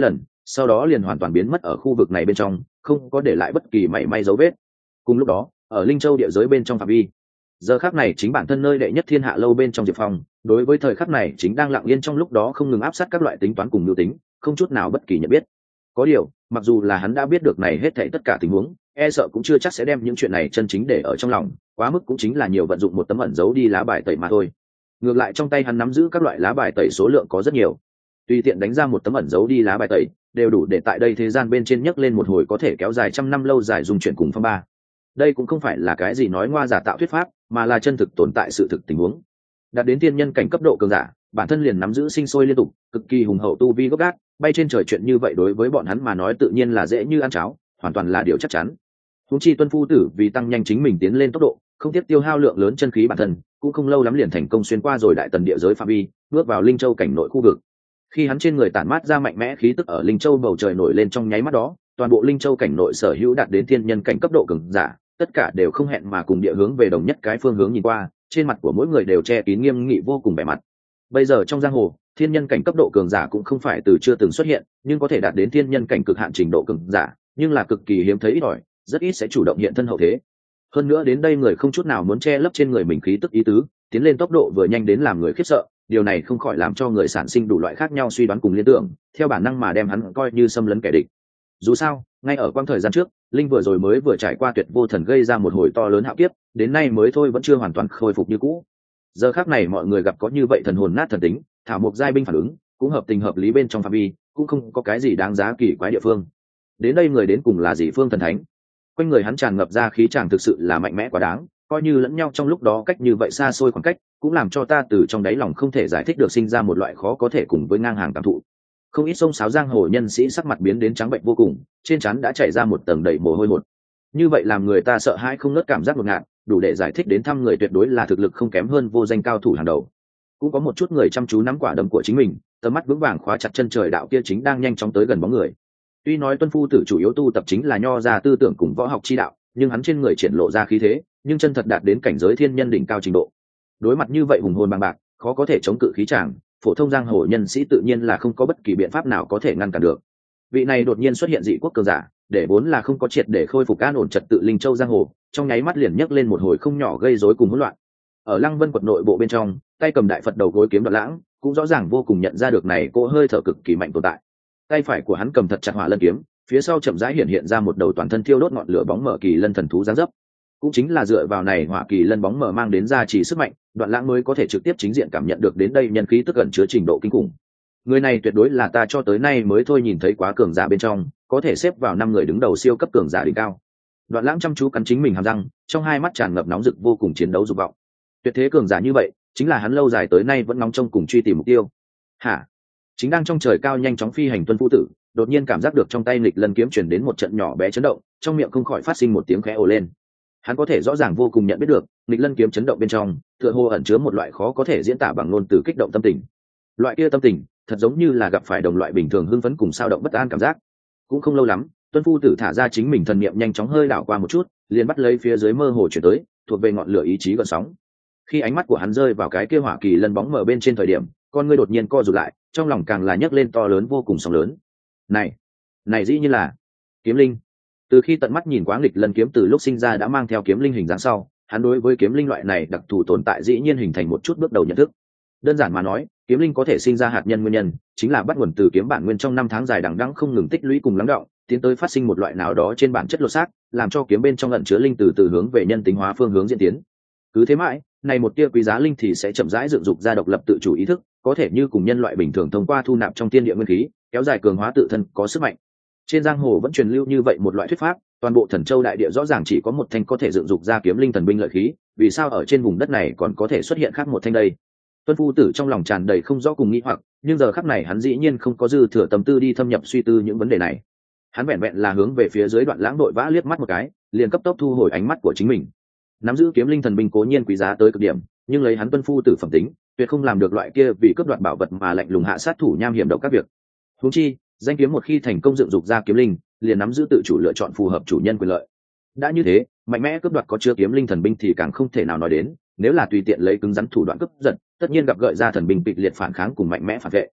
sau đó liền hoàn toàn biến mất ở khu vực này bên trong, không có để lại bất kỳ mảy may dấu vết. Cùng lúc đó, ở Linh Châu địa giới bên trong phạm vi, giờ khắc này chính bản thân nơi đệ nhất thiên hạ lâu bên trong Diệp Phong, đối với thời khắc này chính đang lặng yên trong lúc đó không ngừng áp sát các loại tính toán cùng mưu tính, không chút nào bất kỳ nhận biết. Có điều, mặc dù là hắn đã biết được này hết thảy tất cả tình huống, e sợ cũng chưa chắc sẽ đem những chuyện này chân chính để ở trong lòng, quá mức cũng chính là nhiều vận dụng một tấm ẩn giấu đi lá bài tẩy mà thôi. Ngược lại trong tay hắn nắm giữ các loại lá bài tẩy số lượng có rất nhiều, tùy tiện đánh ra một tấm ẩn giấu đi lá bài tẩy, đều đủ để tại đây thế gian bên trên nhấc lên một hồi có thể kéo dài trăm năm lâu dài dùng chuyện cùng phong ba. Đây cũng không phải là cái gì nói ngoa giả tạo thuyết pháp, mà là chân thực tồn tại sự thực tình huống. Đạt đến tiên nhân cảnh cấp độ cường giả, bản thân liền nắm giữ sinh sôi liên tục, cực kỳ hùng hậu tu vi gốc gác, bay trên trời chuyện như vậy đối với bọn hắn mà nói tự nhiên là dễ như ăn cháo, hoàn toàn là điều chắc chắn. Huống chi Tuân Phu Tử vì tăng nhanh chính mình tiến lên tốc độ, không tiếp tiêu hao lượng lớn chân khí bản thân, cũng không lâu lắm liền thành công xuyên qua rồi đại tần địa giới phạm vi, bước vào Linh Châu cảnh nội khu vực. Khi hắn trên người tản mát ra mạnh mẽ khí tức ở Linh Châu bầu trời nổi lên trong nháy mắt đó, toàn bộ Linh Châu cảnh nội sở hữu đạt đến thiên nhân cảnh cấp độ cường giả, tất cả đều không hẹn mà cùng địa hướng về đồng nhất cái phương hướng nhìn qua, trên mặt của mỗi người đều che kín nghiêm nghị vô cùng vẻ mặt. Bây giờ trong giang hồ, thiên nhân cảnh cấp độ cường giả cũng không phải từ chưa từng xuất hiện, nhưng có thể đạt đến thiên nhân cảnh cực hạn trình độ cường giả, nhưng là cực kỳ hiếm thấy ít ỏi, rất ít sẽ chủ động hiện thân hậu thế. Hơn nữa đến đây người không chút nào muốn che lấp trên người mình khí tức ý tứ, tiến lên tốc độ vừa nhanh đến làm người khiếp sợ, điều này không khỏi làm cho người sản sinh đủ loại khác nhau suy đoán cùng liên tưởng, theo bản năng mà đem hắn coi như xâm lấn kẻ địch. Dù sao, ngay ở quãng thời gian trước, Linh vừa rồi mới vừa trải qua tuyệt vô thần gây ra một hồi to lớn hạo kiếp, đến nay mới thôi vẫn chưa hoàn toàn khôi phục như cũ. Giờ khắc này mọi người gặp có như vậy thần hồn nát thần tính, thảo mộc giai binh phản ứng, cũng hợp tình hợp lý bên trong phạm vi, cũng không có cái gì đáng giá kỳ quái địa phương. Đến đây người đến cùng là dị phương thần thánh. Quanh người hắn tràn ngập ra khí tràng thực sự là mạnh mẽ quá đáng, coi như lẫn nhau trong lúc đó cách như vậy xa xôi khoảng cách, cũng làm cho ta từ trong đáy lòng không thể giải thích được sinh ra một loại khó có thể cùng với ngang hàng cảm thụ. Không ít sông sáo giang hồ nhân sĩ sắc mặt biến đến trắng bệnh vô cùng, trên trán đã chảy ra một tầng đầy mồ hôi hột. Như vậy làm người ta sợ hãi không ngớt cảm giác ngột ngạt, đủ để giải thích đến thăm người tuyệt đối là thực lực không kém hơn vô danh cao thủ hàng đầu. Cũng có một chút người chăm chú nắm quả đấm của chính mình, tầm mắt vững vàng khóa chặt chân trời đạo kia chính đang nhanh chóng tới gần bóng người. Tuy nói Tuân Phu Tử chủ yếu tu tập chính là nho gia tư tưởng cùng võ học chi đạo, nhưng hắn trên người triển lộ ra khí thế, nhưng chân thật đạt đến cảnh giới thiên nhân đỉnh cao trình độ. Đối mặt như vậy hùng hồn bằng bạc, khó có thể chống cự khí tràng, phổ thông giang hồ nhân sĩ tự nhiên là không có bất kỳ biện pháp nào có thể ngăn cản được. Vị này đột nhiên xuất hiện dị quốc cường giả, để vốn là không có triệt để khôi phục an ổn trật tự Linh Châu giang hồ, trong nháy mắt liền nhấc lên một hồi không nhỏ gây rối cùng hỗn loạn. Ở Lăng Vân quật nội bộ bên trong, tay cầm đại Phật đầu gối kiếm Đoạn Lãng, cũng rõ ràng vô cùng nhận ra được này cỗ hơi thở cực kỳ mạnh tồn tại. Tay phải của hắn cầm thật chặt Hỏa Lân kiếm, phía sau chậm rãi hiện hiện ra một đầu toàn thân thiêu đốt ngọn lửa bóng mở kỳ lân thần thú dáng dấp. Cũng chính là dựa vào này Hỏa Kỳ Lân bóng mở mang đến ra chỉ sức mạnh, Đoạn Lãng mới có thể trực tiếp chính diện cảm nhận được đến đây nhân khí tức gần chứa trình độ kinh khủng. Người này tuyệt đối là ta cho tới nay mới thôi nhìn thấy quá cường giả bên trong, có thể xếp vào năm người đứng đầu siêu cấp cường giả đỉnh cao. Đoạn Lãng chăm chú cắn chính mình hàm răng, trong hai mắt tràn ngập nóng rực vô cùng chiến đấu dục vọng. Tuyệt thế cường giả như vậy, chính là hắn lâu dài tới nay vẫn nóng trong cùng truy tìm mục tiêu. Hả? Chính đang trong trời cao nhanh chóng phi hành Tuân Phu Tử, đột nhiên cảm giác được trong tay nghịch lân kiếm truyền đến một trận nhỏ bé chấn động, trong miệng không khỏi phát sinh một tiếng khẽ ồ lên. Hắn có thể rõ ràng vô cùng nhận biết được, nghịch lân kiếm chấn động bên trong, tựa hồ ẩn chứa một loại khó có thể diễn tả bằng ngôn từ kích động tâm tình. Loại kia tâm tình, thật giống như là gặp phải đồng loại bình thường hưng phấn cùng sao động bất an cảm giác. Cũng không lâu lắm, Tuân Phu Tử thả ra chính mình thần niệm nhanh chóng hơi đảo qua một chút, liền bắt lấy phía dưới mơ hồ chuyển tới, thuộc về ngọn lửa ý chí gợn sóng. Khi ánh mắt của hắn rơi vào cái kia Hỏa Kỳ Lân bóng mở bên trên thời điểm, con ngươi đột nhiên co rụt lại, trong lòng càng là nhấc lên to lớn vô cùng sóng lớn. Này, này dĩ nhiên là kiếm linh. Từ khi tận mắt nhìn quá nghịch lân kiếm từ lúc sinh ra đã mang theo kiếm linh hình dáng sau, hắn đối với kiếm linh loại này đặc thù tồn tại dĩ nhiên hình thành một chút bước đầu nhận thức. Đơn giản mà nói, kiếm linh có thể sinh ra hạt nhân nguyên nhân, chính là bắt nguồn từ kiếm bản nguyên trong năm tháng dài đằng đẵng không ngừng tích lũy cùng lắng đọng, tiến tới phát sinh một loại nào đó trên bản chất lột xác, làm cho kiếm bên trong ẩn chứa linh từ từ hướng về nhân tính hóa phương hướng diễn tiến. Cứ thế mãi, này một tia quý giá linh thì sẽ chậm rãi dựng dục ra độc lập tự chủ ý thức, có thể như cùng nhân loại bình thường thông qua thu nạp trong thiên địa nguyên khí, kéo dài cường hóa tự thân có sức mạnh. Trên giang hồ vẫn truyền lưu như vậy một loại thuyết pháp, toàn bộ Thần Châu đại địa rõ ràng chỉ có một thanh có thể dựng dục ra kiếm linh thần binh lợi khí, vì sao ở trên vùng đất này còn có thể xuất hiện khác một thanh đây? Tuân Phu Tử trong lòng tràn đầy không rõ cùng nghi hoặc, nhưng giờ khắc này hắn dĩ nhiên không có dư thừa tâm tư đi thâm nhập suy tư những vấn đề này. Hắn vẹn vẹn là hướng về phía dưới Đoạn Lãng đội vã liếc mắt một cái, liền cấp tốc thu hồi ánh mắt của chính mình. Nắm giữ kiếm linh thần binh cố nhiên quý giá tới cực điểm, nhưng lấy hắn Tuân Phu Tử phẩm tính, tuyệt không làm được loại kia vì cướp đoạt bảo vật mà lạnh lùng hạ sát thủ nham hiểm độc các việc. Huống chi, danh kiếm một khi thành công dựng dục ra kiếm linh, liền nắm giữ tự chủ lựa chọn phù hợp chủ nhân quyền lợi. Đã như thế, mạnh mẽ cướp đoạt có chứa kiếm linh thần binh thì càng không thể nào nói đến, nếu là tùy tiện lấy cứng rắn thủ đoạn cướp giật, tất nhiên gặp gợi ra thần binh kịch liệt phản kháng cùng mạnh mẽ phản vệ.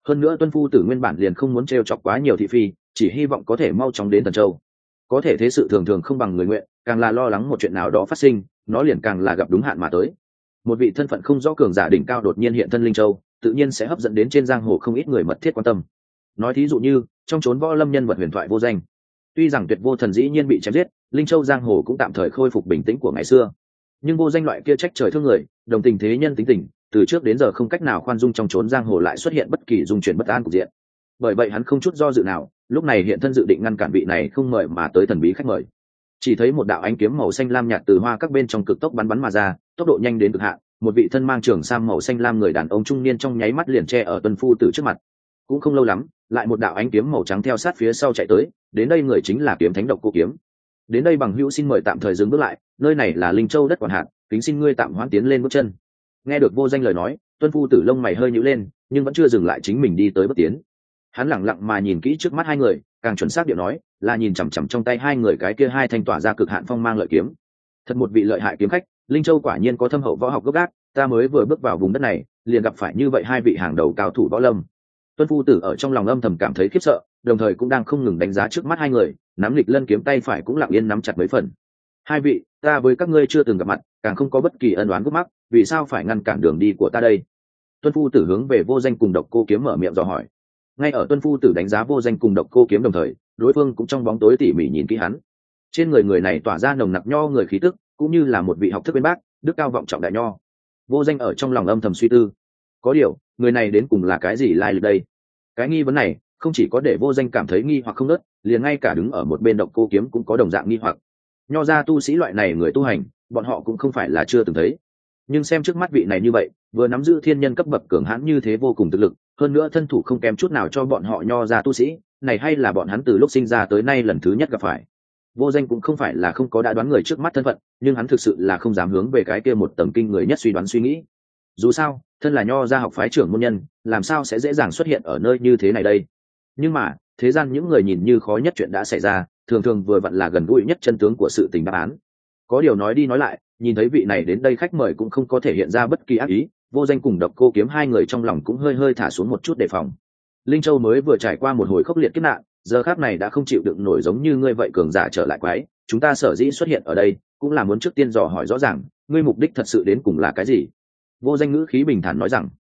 hơn nữa tuân phu tử nguyên bản liền không muốn t chọc quá nhiều thị phi, chỉ hy vọng có thể mau chóng đến Thần Châu. Có thể thế sự thường thường không bằng người nguyện, càng là lo lắng một chuyện nào đó phát sinh, nó liền càng là gặp đúng hạn mà tới. Một vị thân phận không rõ cường giả đỉnh cao đột nhiên hiện thân Linh Châu, tự nhiên sẽ hấp dẫn đến trên giang hồ không ít người mật thiết quan tâm. Nói thí dụ như trong chốn võ lâm nhân vật huyền thoại Vô Danh. Tuy rằng Tuyệt Vô Thần dĩ nhiên bị chém giết, Linh Châu giang hồ cũng tạm thời khôi phục bình tĩnh của ngày xưa, nhưng Vô Danh loại kia trách trời thương người, đồng tình thế nhân tính tình, từ trước đến giờ không cách nào khoan dung, trong chốn giang hồ lại xuất hiện bất kỳ dung chuyển bất an cục diện. Bởi vậy hắn không chút do dự nào, lúc này hiện thân dự định ngăn cản vị này không mời mà tới thần bí khách mời. Chỉ thấy một đạo ánh kiếm màu xanh lam nhạt từ hoa các bên trong cực tốc bắn bắn mà ra, tốc độ nhanh đến cực hạn, một vị thân mang trường sam màu xanh lam người đàn ông trung niên trong nháy mắt liền che ở Tuân Phu Tử trước mặt. Cũng không lâu lắm, lại một đạo ánh kiếm màu trắng theo sát phía sau chạy tới, đến đây người chính là Kiếm Thánh Độc Cô Kiếm. Đến đây bằng hữu xin mời tạm thời dừng bước lại, nơi này là Linh Châu đất quản hạt, kính xin ngươi tạm hoãn tiến lên bước chân. Nghe được Vô Danh lời nói, Tuân Phu Tử lông mày hơi nhíu lên, nhưng vẫn chưa dừng lại chính mình đi tới bước tiến. Hắn lẳng lặng mà nhìn kỹ trước mắt hai người, càng chuẩn xác điệu nói là nhìn chằm chằm trong tay hai người cái kia hai thanh tỏa ra cực hạn phong mang lợi kiếm. Thật một vị lợi hại kiếm khách, Linh Châu quả nhiên có thâm hậu võ học gốc gác, ta mới vừa bước vào vùng đất này liền gặp phải như vậy hai vị hàng đầu cao thủ võ lâm. Tuân Phu Tử ở trong lòng âm thầm cảm thấy khiếp sợ, đồng thời cũng đang không ngừng đánh giá trước mắt hai người, nắm lịch lân kiếm tay phải cũng lặng yên nắm chặt mấy phần. Hai vị, ta với các ngươi chưa từng gặp mặt, càng không có bất kỳ ân oán gút mắc, vì sao phải ngăn cản đường đi của ta đây? Tuân Phu Tử hướng về Vô Danh cùng Độc Cô Kiếm mở miệng dò hỏi. Ngay ở Tuân Phu Tử đánh giá Vô Danh cùng Độc Cô Kiếm đồng thời, đối phương cũng trong bóng tối tỉ mỉ nhìn kỹ hắn. Trên người người này tỏa ra nồng nặc nho người khí tức, cũng như là một vị học thức bên bác, đức cao vọng trọng đại nho. Vô Danh ở trong lòng âm thầm suy tư, có điều người này đến cùng là cái gì lai lịch đây? Cái nghi vấn này không chỉ có để Vô Danh cảm thấy nghi hoặc không nớt, liền ngay cả đứng ở một bên Độc Cô Kiếm cũng có đồng dạng nghi hoặc. Nho ra tu sĩ loại này người tu hành, bọn họ cũng không phải là chưa từng thấy, nhưng xem trước mắt vị này như vậy, vừa nắm giữ thiên nhân cấp bậc cường hãn như thế vô cùng thực lực, hơn nữa thân thủ không kém chút nào cho bọn họ nho ra tu sĩ, này hay là bọn hắn từ lúc sinh ra tới nay lần thứ nhất gặp phải. Vô Danh cũng không phải là không có đã đoán người trước mắt thân phận, nhưng hắn thực sự là không dám hướng về cái kia một tầng kinh người nhất suy đoán suy nghĩ. Dù sao, thân là nho gia học phái trưởng môn nhân, làm sao sẽ dễ dàng xuất hiện ở nơi như thế này đây? Nhưng mà, thế gian những người nhìn như khó nhất chuyện đã xảy ra, thường thường vừa vặn là gần gũi nhất chân tướng của sự tình đáp án. Có điều nói đi nói lại, nhìn thấy vị này đến đây khách mời cũng không có thể hiện ra bất kỳ ác ý, Vô Danh cùng Độc Cô Kiếm hai người trong lòng cũng hơi hơi thả xuống một chút đề phòng. Linh Châu mới vừa trải qua một hồi khốc liệt kiếp nạn, giờ khắc này đã không chịu đựng nổi giống như ngươi vậy cường giả trở lại quái, chúng ta sở dĩ xuất hiện ở đây, cũng là muốn trước tiên dò hỏi rõ ràng, ngươi mục đích thật sự đến cùng là cái gì? Vô Danh ngữ khí bình thản nói rằng,